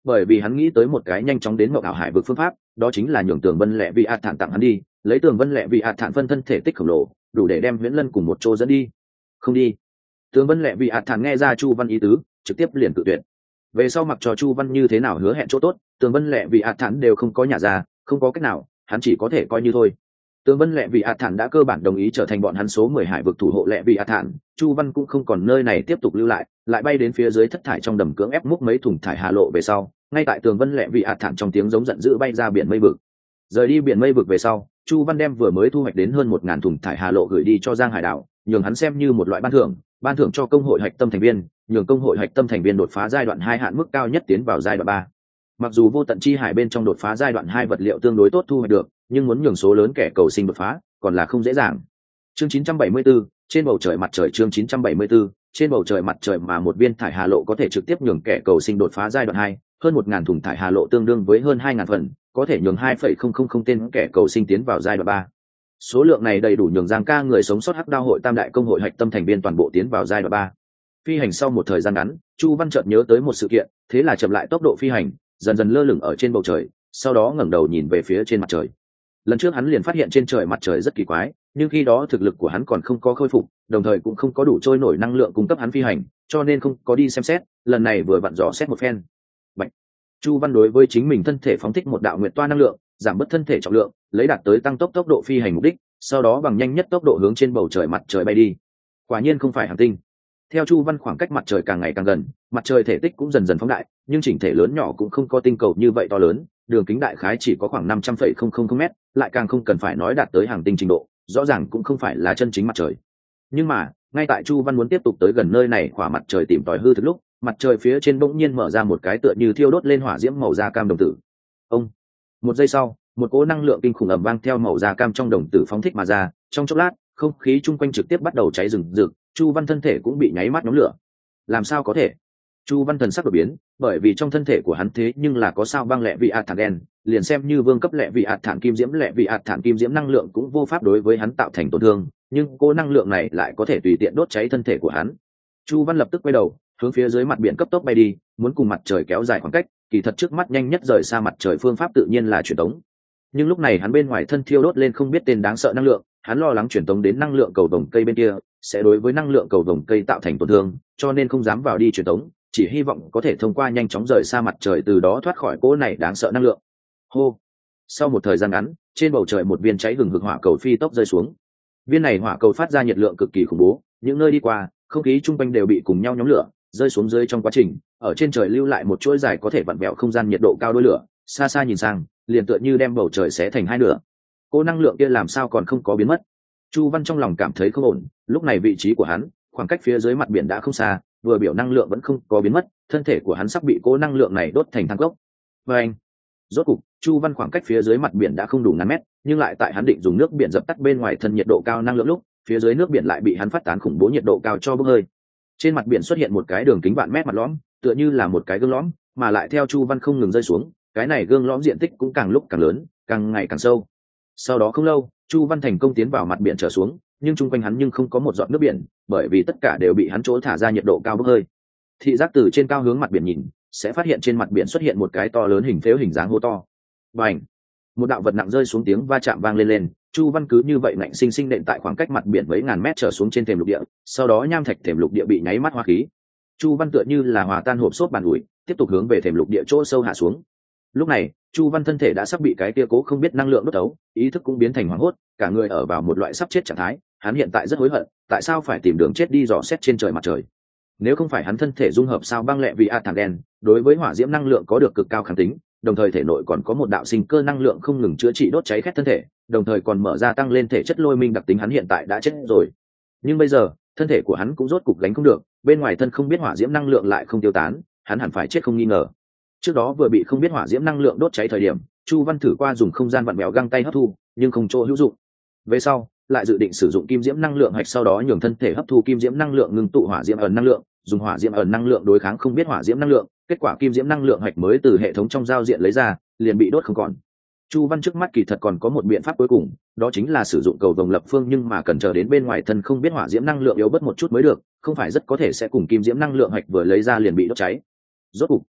bởi vì hắn nghĩ tới một cái nhanh chóng đến mộng ảo hải vực phương pháp, đó chính là nhường tường vân lẹ vị ạt thản tặng hắn đi, lấy tường vân lẹ vị ạt thản phân thân thể tích khổng lồ đủ để đem Viễn Lân cùng một chỗ dẫn đi. Không đi. Tường vân lẹ vị ạt thản nghe ra Chu Văn ý tứ, trực tiếp liền tự tuyệt. Về sau mặc cho Chu Văn như thế nào hứa hẹn chỗ tốt, tường vân lẹ vị ạt thản đều không có nhả ra, không có cách nào, hắn chỉ có thể coi như thôi. Tường vân lẹ vị ạt thản đã cơ bản đồng ý trở thành bọn hắn số 10 hải vực thủ hộ lẹ vị ạt thản, Chu Văn cũng không còn nơi này tiếp tục lưu lại bay đến phía dưới thất thải trong đầm cưỡng ép múc mấy thùng thải hà lộ về sau, ngay tại tường vân lẹ vị ạt thản trong tiếng giống giận dữ bay ra biển mây vực. Rời đi biển mây vực về sau, Chu Văn đem vừa mới thu hoạch đến hơn 1000 thùng thải hà lộ gửi đi cho Giang Hải Đảo, nhường hắn xem như một loại ban thưởng cho công hội hạch tâm thành viên, nhường công hội hạch tâm thành viên đột phá giai đoạn 2 hạn mức cao nhất tiến vào giai đoạn 3. Mặc dù vô tận chi hải bên trong đột phá giai đoạn 2 vật liệu tương đối tốt thu hoạch được, nhưng muốn nhường số lớn kẻ cầu sinh đột phá, còn là không dễ dàng. Chương 974, trên bầu trời mặt trời chương 974, trên bầu trời mặt trời mà một viên thải hà lộ có thể trực tiếp nhường kẻ cầu sinh đột phá giai đoạn 2, hơn 1000 thùng thải hà lộ tương đương với hơn 2000 phần, có thể nhường 2,000 tên kẻ cầu sinh tiến vào giai đoạn 3. Số lượng này đầy đủ nhường Giang Ca người sống sót Hắc Đao hội tam đại công hội hạch tâm thành viên toàn bộ tiến vào giai đoạn 3. Phi hành sau một thời gian ngắn, Chu Văn chợt nhớ tới một sự kiện, thế là chậm lại tốc độ phi hành, dần dần lơ lửng ở trên bầu trời, sau đó ngẩng đầu nhìn về phía trên mặt trời. Lần trước hắn liền phát hiện trên trời mặt trời rất kỳ quái, nhưng khi đó thực lực của hắn còn không có khôi phục, đồng thời cũng không có đủ trôi nổi năng lượng cung cấp hắn phi hành, cho nên không có đi xem xét, lần này vừa vặn dò xét một phen. Bạch. Chu Văn đối với chính mình thân thể phóng thích một đạo nguyệt toa năng lượng, giảm bớt thân thể trọng lượng, lấy đạt tới tăng tốc độ phi hành mục đích, sau đó bằng nhanh nhất tốc độ hướng trên bầu trời mặt trời bay đi. Quả nhiên không phải hành tinh. Theo Chu Văn khoảng cách mặt trời càng ngày càng gần, mặt trời thể tích cũng dần dần phóng đại, nhưng chỉnh thể lớn nhỏ cũng không có tinh cầu như vậy to lớn, đường kính đại khái chỉ có khoảng 500,000 mét, lại càng không cần phải nói đạt tới hành tinh trình độ, rõ ràng cũng không phải là chân chính mặt trời. Nhưng mà, ngay tại Chu Văn muốn tiếp tục tới gần nơi này khỏa mặt trời tìm tòi hư thực lúc, mặt trời phía trên bỗng nhiên mở ra một cái tựa như thiêu đốt lên hỏa diễm màu da cam đồng tử. Ông. Một giây sau, một cỗ năng lượng kinh khủng ầm vang theo màu da cam trong đồng tử phóng thích mà ra, trong chốc lát, không khí chung quanh trực tiếp bắt đầu cháy rừng rực, Chu Văn thân thể cũng bị nháy mắt nhóm lửa. Làm sao có thể? Chu Văn thần sắc đổi biến, bởi vì trong thân thể của hắn thế nhưng là có sao băng lệ vị ạt thản đen, liền xem như vương cấp lệ vị ạt thản kim diễm lệ vị ạt thản kim diễm năng lượng cũng vô pháp đối với hắn tạo thành tổn thương, nhưng cô năng lượng này lại có thể tùy tiện đốt cháy thân thể của hắn. Chu Văn lập tức quay đầu, hướng phía dưới mặt biển cấp tốc bay đi, muốn cùng mặt trời kéo dài khoảng cách, kỳ thật trước mắt nhanh nhất rời xa mặt trời phương pháp tự nhiên là truyền tống. Nhưng lúc này hắn bên ngoài thân thiêu đốt lên không biết tên đáng sợ năng lượng, hắn lo lắng truyền tống đến năng lượng cầu vồng cây bên kia sẽ đối với năng lượng cầu vồng cây tạo thành tổn thương, cho nên không dám vào đi truyền tống, chỉ hy vọng có thể thông qua nhanh chóng rời xa mặt trời từ đó thoát khỏi cỗ này đáng sợ năng lượng. Hô. Sau một thời gian ngắn, trên bầu trời một viên cháy hừng hực hỏa cầu phi tốc rơi xuống. Viên này hỏa cầu phát ra nhiệt lượng cực kỳ khủng bố, những nơi đi qua, không khí chung quanh đều bị cùng nhau nhóm lửa, rơi xuống dưới trong quá trình, ở trên trời lưu lại một chuỗi dài có thể vặn vẹo không gian nhiệt độ cao đôi lửa, xa xa nhìn sang, liền tựa như đem bầu trời xé thành hai nửa. Cô năng lượng kia làm sao còn không có biến mất? Chu Văn trong lòng cảm thấy không ổn, lúc này vị trí của hắn, khoảng cách phía dưới mặt biển đã không xa, vừa biểu năng lượng vẫn không có biến mất, thân thể của hắn sắp bị cố năng lượng này đốt thành than cốc. Và anh, rốt cục, Chu Văn khoảng cách phía dưới mặt biển đã không đủ ngàn mét, nhưng lại tại hắn định dùng nước biển dập tắt bên ngoài thân nhiệt độ cao năng lượng lúc, phía dưới nước biển lại bị hắn phát tán khủng bố nhiệt độ cao cho bốc hơi. Trên mặt biển xuất hiện một cái đường kính vạn mét mặt lõm, tựa như là một cái gương lõm, mà lại theo Chu Văn không ngừng rơi xuống, cái này gương lõm diện tích cũng càng lúc càng lớn, càng ngày càng sâu. Sau đó không lâu, Chu Văn thành công tiến vào mặt biển trở xuống, nhưng chung quanh hắn nhưng không có một giọt nước biển, bởi vì tất cả đều bị hắn chỗ thả ra nhiệt độ cao bốc hơi. Thị giác từ trên cao hướng mặt biển nhìn, sẽ phát hiện trên mặt biển xuất hiện một cái to lớn hình phếu hình dáng hố to. Bành! Một đạo vật nặng rơi xuống tiếng va chạm vang lên, Chu Văn cứ như vậy ngạnh sinh sinh nện tại khoảng cách mặt biển mấy ngàn mét trở xuống trên thềm lục địa, sau đó nham thạch thềm lục địa bị nháy mắt hóa khí. Chu Văn tựa như là hòa tan hộp xốp bàn ủi, tiếp tục hướng về thềm lục địa chỗ sâu hạ xuống. Lúc này, Chu Văn thân thể đã sắp bị cái kia cố không biết năng lượng đốt tấu, ý thức cũng biến thành hoảng hốt, cả người ở vào một loại sắp chết trạng thái. Hắn hiện tại rất hối hận, tại sao phải tìm đường chết đi dò xét trên trời mặt trời? Nếu không phải hắn thân thể dung hợp sao băng lệ vị ạt thản đen, đối với hỏa diễm năng lượng có được cực cao kháng tính, đồng thời thể nội còn có một đạo sinh cơ năng lượng không ngừng chữa trị đốt cháy khét thân thể, đồng thời còn mở ra tăng lên thể chất lôi minh đặc tính, hắn hiện tại đã chết rồi. Nhưng bây giờ, thân thể của hắn cũng rốt cục gánh không được, bên ngoài thân không biết hỏa diễm năng lượng lại không tiêu tán, hắn hẳn phải chết không nghi ngờ. Trước đó vừa bị không biết hỏa diễm năng lượng đốt cháy thời điểm, Chu Văn thử qua dùng không gian vặn bèo găng tay hấp thu, nhưng không chỗ hữu dụng. Về sau, lại dự định sử dụng kim diễm năng lượng hạch, sau đó nhường thân thể hấp thu kim diễm năng lượng ngưng tụ hỏa diễm ẩn năng lượng, dùng hỏa diễm ẩn năng lượng đối kháng không biết hỏa diễm năng lượng, kết quả kim diễm năng lượng hạch mới từ hệ thống trong giao diện lấy ra, liền bị đốt không còn. Chu Văn trước mắt kỳ thật còn có một biện pháp cuối cùng, đó chính là sử dụng cầu vồng lập phương, nhưng mà cần chờ đến bên ngoài thân không biết hỏa diễm năng lượng yếu bớt một chút mới được, không phải rất có thể sẽ cùng kim diễm năng lượng hạch vừa lấy ra liền bị đốt cháy. Rốt cục,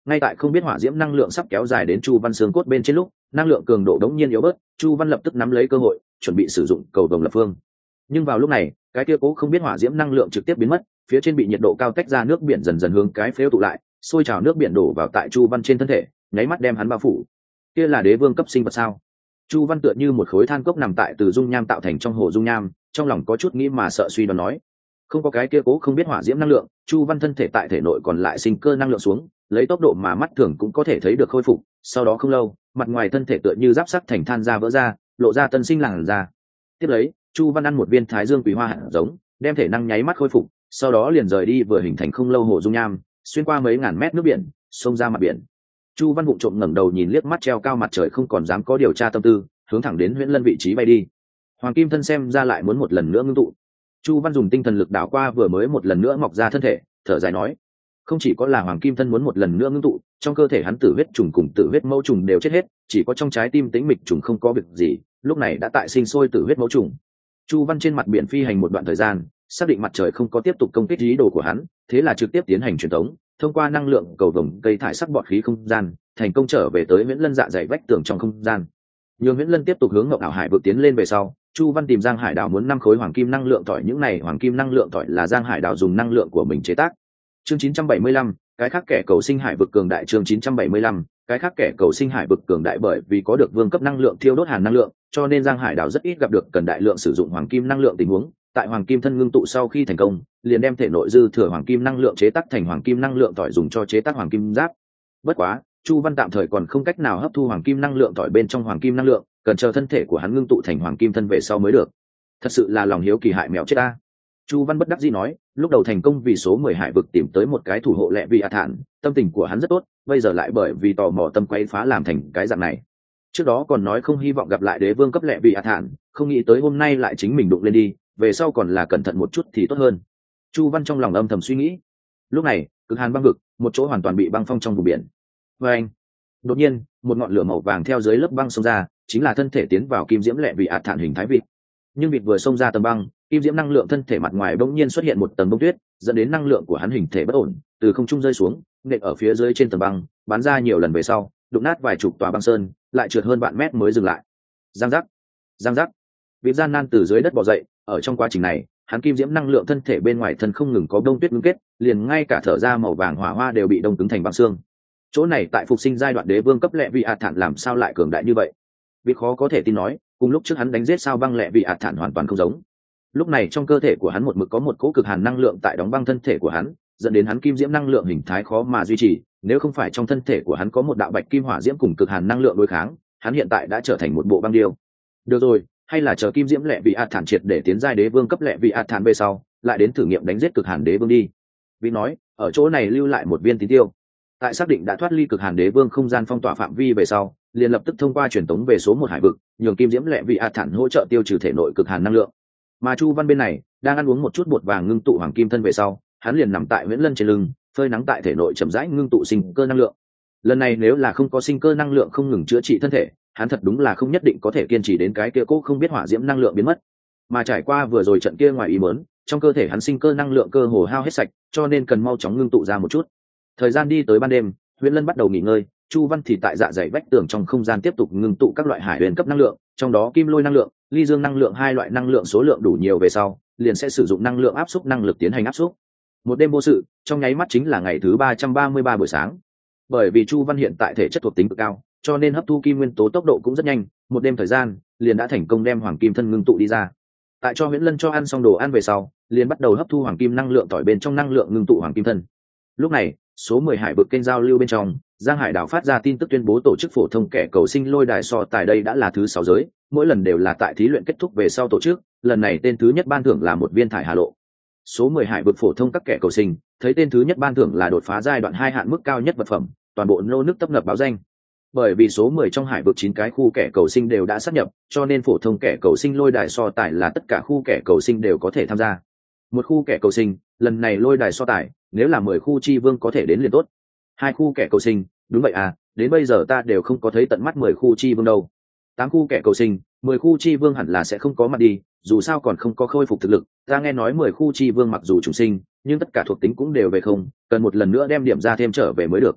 ngay tại không biết hỏa diễm năng lượng sắp kéo dài đến chu văn xương cốt bên trên lúc năng lượng cường độ đống nhiên yếu bớt, chu văn lập tức nắm lấy cơ hội chuẩn bị sử dụng cầu vồng lập phương. Nhưng vào lúc này cái kia cố không biết hỏa diễm năng lượng trực tiếp biến mất, phía trên bị nhiệt độ cao tách ra nước biển dần dần hướng cái phếu tụ lại, sôi trào nước biển đổ vào tại chu văn trên thân thể, nháy mắt đem hắn bao phủ. Kia là đế vương cấp sinh vật sao? Chu văn tựa như một khối than cốc nằm tại từ dung nham tạo thành trong hồ dung nham, trong lòng có chút nghĩ mà sợ suy đoán nói. Không có cái kia cố không biết hỏa diễm năng lượng, chu văn thân thể tại thể nội còn lại sinh cơ năng lượng xuống, lấy tốc độ mà mắt thường cũng có thể thấy được khôi phục. Sau đó không lâu, mặt ngoài thân thể tựa như giáp sắt thành than ra vỡ ra, lộ ra tân sinh làn da. Tiếp lấy chu văn ăn một viên thái dương quý hoa hạt giống, đem thể năng nháy mắt khôi phục, sau đó liền rời đi vừa hình thành không lâu hồ dung nham, xuyên qua mấy ngàn mét nước biển, xông ra mặt biển. Chu văn vụng trộm ngẩng đầu nhìn liếc mắt treo cao mặt trời, không còn dám có điều tra tâm tư, hướng thẳng đến Huyễn Lân vị trí bay đi. Hoàng kim thân xem ra lại muốn một lần nữa ngưng tụ. Chu văn dùng tinh thần lực đảo qua vừa mới một lần nữa mọc ra thân thể, thở dài nói, không chỉ có là hoàng kim thân muốn một lần nữa ngưng tụ, trong cơ thể hắn tử huyết trùng cùng tử huyết mẫu trùng đều chết hết, chỉ có trong trái tim tĩnh mịch trùng không có việc gì, lúc này đã tại sinh sôi tử huyết mẫu trùng. Chu văn trên mặt biển phi hành một đoạn thời gian, xác định mặt trời không có tiếp tục công kích ý đồ của hắn, thế là trực tiếp tiến hành truyền tống, thông qua năng lượng cầu vồng cây thải sắc bọt khí không gian, thành công trở về tới Huyễn Lân dạ dày vách tường trong không gian. Nhường Huyễn Lân tiếp tục hướng Ngọc Ảo Hải vực tiến lên về sau, Chu văn tìm Giang Hải Đảo muốn 5 khối hoàng kim năng lượng tỏi, những này hoàng kim năng lượng tỏi là Giang Hải Đảo dùng năng lượng của mình chế tác. Chương 975, cái khác kẻ cầu sinh hải vực cường đại. Chương 975, cái khác kẻ cầu sinh hải vực cường đại. Bởi vì có được vương cấp năng lượng thiêu đốt hàn năng lượng, cho nên Giang Hải Đảo rất ít gặp được cần đại lượng sử dụng hoàng kim năng lượng tình huống. Tại hoàng kim thân ngưng tụ sau khi thành công, liền đem thể nội dư thừa hoàng kim năng lượng chế tác thành hoàng kim năng lượng tỏi dùng cho chế tác hoàng kim giáp. Bất quá, Chu văn tạm thời còn không cách nào hấp thu hoàng kim năng lượng tỏi bên trong hoàng kim năng lượng, cần chờ thân thể của hắn ngưng tụ thành hoàng kim thân về sau mới được. Thật sự là lòng hiếu kỳ hại mèo chết ta. Chu văn bất đắc dĩ nói, lúc đầu thành công vì số 10 hải vực tìm tới một cái thủ hộ lẹ vị thản, tâm tình của hắn rất tốt, bây giờ lại bởi vì tò mò tâm quấy phá làm thành cái dạng này. Trước đó còn nói không hy vọng gặp lại đế vương cấp lẹ vị thản, không nghĩ tới hôm nay lại chính mình đụng lên đi, về sau còn là cẩn thận một chút thì tốt hơn. Chu văn trong lòng âm thầm suy nghĩ. Lúc này cực hàn băng vực, một chỗ hoàn toàn bị băng phong trong vùng biển. Và anh, đột nhiên một ngọn lửa màu vàng theo dưới lớp băng xông ra, chính là thân thể tiến vào kim diễm lẹ vị thản hình thái vịt. Nhưng vịt vừa xông ra tầng băng, kim diễm năng lượng thân thể mặt ngoài bỗng nhiên xuất hiện một tầng bông tuyết, dẫn đến năng lượng của hắn hình thể bất ổn, từ không trung rơi xuống, nện ở phía dưới trên tầng băng, bắn ra nhiều lần về sau, đụng nát vài chục tòa băng sơn, lại trượt hơn vạn mét mới dừng lại. Giang giác, giang giác, vịt gian nan từ dưới đất bò dậy. Ở trong quá trình này, hắn kim diễm năng lượng thân thể bên ngoài thân không ngừng có đông tuyết ngưng kết, liền ngay cả thở ra màu vàng hỏa hoa đều bị đông cứng thành băng xương. Chỗ này tại phục sinh giai đoạn đế vương cấp lẹ vị thản làm sao lại cường đại như vậy? Vịt khó có thể tin nói, cùng lúc trước hắn đánh giết sao băng lẹ vị thản hoàn toàn không giống. Lúc này trong cơ thể của hắn một mực có một cỗ cực hàn năng lượng tại đóng băng thân thể của hắn, dẫn đến hắn kim diễm năng lượng hình thái khó mà duy trì, nếu không phải trong thân thể của hắn có một đạo bạch kim hỏa diễm cùng cực hàn năng lượng đối kháng, hắn hiện tại đã trở thành một bộ băng điêu. Được rồi, hay là chờ kim diễm lẹ vị thản triệt để tiến giai đế vương cấp lẹ vị thản về sau, lại đến thử nghiệm đánh giết cực hàn đế vương đi. Vì nói, ở chỗ này lưu lại một viên tín tiêu. Tại xác định đã thoát ly cực hàn đế vương không gian phong tỏa phạm vi về sau, liền lập tức thông qua truyền tống về số 1 hải vực, nhường kim diễm lẹ vị thản hỗ trợ tiêu trừ thể nội cực hàn năng lượng. Mà Chu văn bên này đang ăn uống một chút bột vàng ngưng tụ hoàng kim thân về sau, hắn liền nằm tại Huyễn Lân trên lưng, phơi nắng tại thể nội chậm rãi ngưng tụ sinh cơ năng lượng. Lần này nếu là không có sinh cơ năng lượng không ngừng chữa trị thân thể, hắn thật đúng là không nhất định có thể kiên trì đến cái kia cố không biết hỏa diễm năng lượng biến mất. Mà trải qua vừa rồi trận kia ngoài ý muốn, trong cơ thể hắn sinh cơ năng lượng cơ hồ hao hết sạch, cho nên cần mau chóng ngưng tụ ra một chút. Thời gian đi tới ban đêm, Huyễn Lân bắt đầu nghỉ ngơi, Chu văn thì tại dạ dày vách tường trong không gian tiếp tục ngưng tụ các loại hải huyền cấp năng lượng, trong đó kim lôi năng lượng, ly dương năng lượng, hai loại năng lượng số lượng đủ nhiều về sau, liền sẽ sử dụng năng lượng áp xúc năng lực tiến hành áp xúc. Một đêm vô sự, trong nháy mắt chính là ngày thứ 333 buổi sáng. Bởi vì Chu văn hiện tại thể chất thuộc tính cực cao, cho nên hấp thu kim nguyên tố tốc độ cũng rất nhanh, một đêm thời gian, liền đã thành công đem hoàng kim thân ngưng tụ đi ra. Tại cho Huyễn Lân cho ăn xong đồ ăn về sau, liền bắt đầu hấp thu hoàng kim năng lượng tỏi bên trong năng lượng ngưng tụ hoàng kim thân. Lúc này, số 10 hải vực kênh giao lưu bên trong, Giang Hải Đảo phát ra tin tức tuyên bố tổ chức phổ thông kẻ cầu sinh lôi đài so tài, đây đã là thứ 6 giới, mỗi lần đều là tại thí luyện kết thúc về sau tổ chức, lần này tên thứ nhất ban thưởng là một viên thải hà lộ. Số 10 hải vực phổ thông các kẻ cầu sinh, thấy tên thứ nhất ban thưởng là đột phá giai đoạn 2 hạn mức cao nhất vật phẩm, toàn bộ nô nước tấp nập báo danh. Bởi vì số 10 trong hải vực 9 cái khu kẻ cầu sinh đều đã sát nhập, cho nên phổ thông kẻ cầu sinh lôi đài so tài là tất cả khu kẻ cầu sinh đều có thể tham gia. Một khu kẻ cầu sinh, lần này lôi đài so tài, nếu là 10 khu chi vương có thể đến liền tốt. 2 khu kẻ cầu sinh, đúng vậy à, đến bây giờ ta đều không có thấy tận mắt 10 khu chi vương đâu. 8 khu kẻ cầu sinh, 10 khu chi vương hẳn là sẽ không có mặt đi, dù sao còn không có khôi phục thực lực. Ta nghe nói 10 khu chi vương mặc dù trùng sinh, nhưng tất cả thuộc tính cũng đều về không, cần một lần nữa đem điểm ra thêm trở về mới được.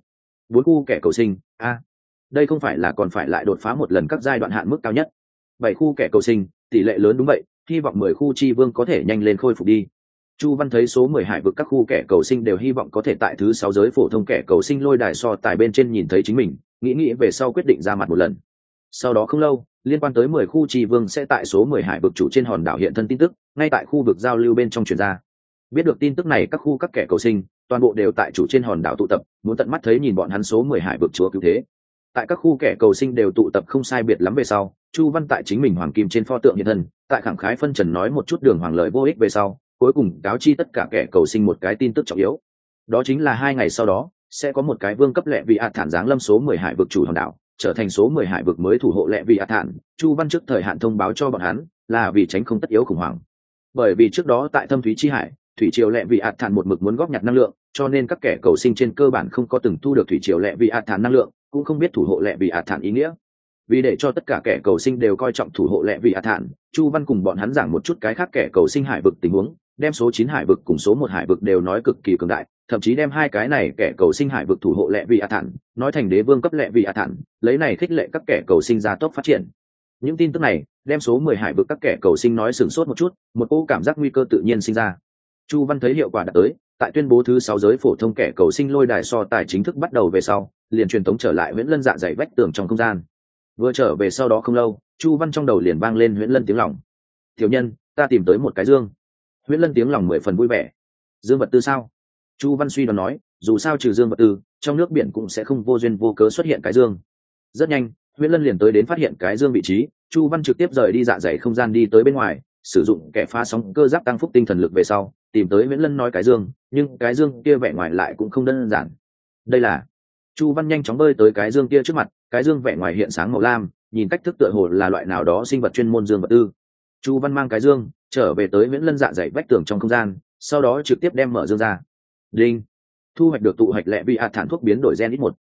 4 khu kẻ cầu sinh đây không phải là còn phải lại đột phá một lần các giai đoạn hạn mức cao nhất. 7 khu kẻ cầu sinh, tỷ lệ lớn đúng vậy, hy vọng 10 khu chi vương có thể nhanh lên khôi phục đi. Chu Văn thấy số 10 hải vực các khu kẻ cầu sinh đều hy vọng có thể tại thứ 6 giới phổ thông kẻ cầu sinh lôi đài so tài bên trên nhìn thấy chính mình, nghĩ về sau quyết định ra mặt một lần. Sau đó không lâu, liên quan tới 10 khu chi vương sẽ tại số 10 hải vực chủ trên hòn đảo hiện thân tin tức, ngay tại khu vực giao lưu bên trong truyền ra. Biết được tin tức này, các khu các kẻ cầu sinh, toàn bộ đều tại chủ trên hòn đảo tụ tập, muốn tận mắt thấy nhìn bọn hắn số 10 hải vực chúa cứu thế. Tại các khu kẻ cầu sinh đều tụ tập không sai biệt lắm về sau, Chu Văn tại chính mình hoàng kim trên pho tượng hiện thân, tại khẳng khái phân trần nói một chút đường hoàng lợi vô ích về sau, cuối cùng cáo chi tất cả kẻ cầu sinh một cái tin tức trọng yếu. Đó chính là 2 ngày sau đó sẽ có một cái vương cấp lệ vị ạt thản giáng lâm số 10 hải vực chủ hòn đảo, trở thành số 10 hải vực mới thủ hộ lệ vị ạt thản. Chu Văn trước thời hạn thông báo cho bọn hắn, là vì tránh không tất yếu khủng hoảng. Bởi vì trước đó tại Thâm Thúy Chi Hải, thủy triều lệ vị ạt thản một mực muốn góp nhặt năng lượng, cho nên các kẻ cầu sinh trên cơ bản không có từng thu được thủy triều lệ vị ạt thản năng lượng, cũng không biết thủ hộ lệ vị ạt thản ý nghĩa. Vì để cho tất cả kẻ cầu sinh đều coi trọng thủ hộ lệ vị ạt thản, Chu Văn cùng bọn hắn giảng một chút cái khác kẻ cầu sinh hải vực tình huống, đem số 9 hải vực cùng số 1 hải vực đều nói cực kỳ cường đại, thậm chí đem 2 cái này kẻ cầu sinh hải vực thủ hộ lệ vị ạt thản nói thành đế vương cấp lệ vị ạt thản, lấy này khích lệ các kẻ cầu sinh gia tốc phát triển. Những tin tức này đem số 10 hải vực các kẻ cầu sinh nói sửng sốt một chút, một cô cảm giác nguy cơ tự nhiên sinh ra. Chu Văn thấy hiệu quả đã tới, tại tuyên bố thứ 6 giới phổ thông kẻ cầu sinh lôi đài so tài chính thức bắt đầu về sau, liền truyền tống trở lại Huyễn Lân dạ dày vách tường trong không gian. Vừa trở về sau đó không lâu, Chu Văn trong đầu liền vang lên Huyễn Lân tiếng lòng. "Tiểu nhân, ta tìm tới một cái dương." Huyễn Lân tiếng lòng 10 phần vui vẻ. "Dương vật tư sao?" Chu Văn suy đoán nói, dù sao trừ dương vật tư, trong nước biển cũng sẽ không vô duyên vô cớ xuất hiện cái dương. Rất nhanh, Huyễn Lân liền tới đến phát hiện cái dương vị trí, Chu Văn trực tiếp rời đi dạ dày không gian đi tới bên ngoài, sử dụng kẻ phá sóng cơ giáp tăng phúc tinh thần lực về sau, tìm tới Huyễn Lân nói cái dương, nhưng cái dương kia vẻ ngoài lại cũng không đơn giản. Đây là Chu Văn nhanh chóng bơi tới cái dương kia trước mặt, cái dương vẻ ngoài hiện sáng màu lam, nhìn cách thức tựa hồ là loại nào đó sinh vật chuyên môn dương vật tư. Chu Văn mang cái dương trở về tới Huyễn Lân dạ dày vách tường trong không gian, sau đó trực tiếp đem mở dương ra. Đinh, thu hoạch được tụ hạch lệ vị ạt thản thuốc biến đổi gen ít 1,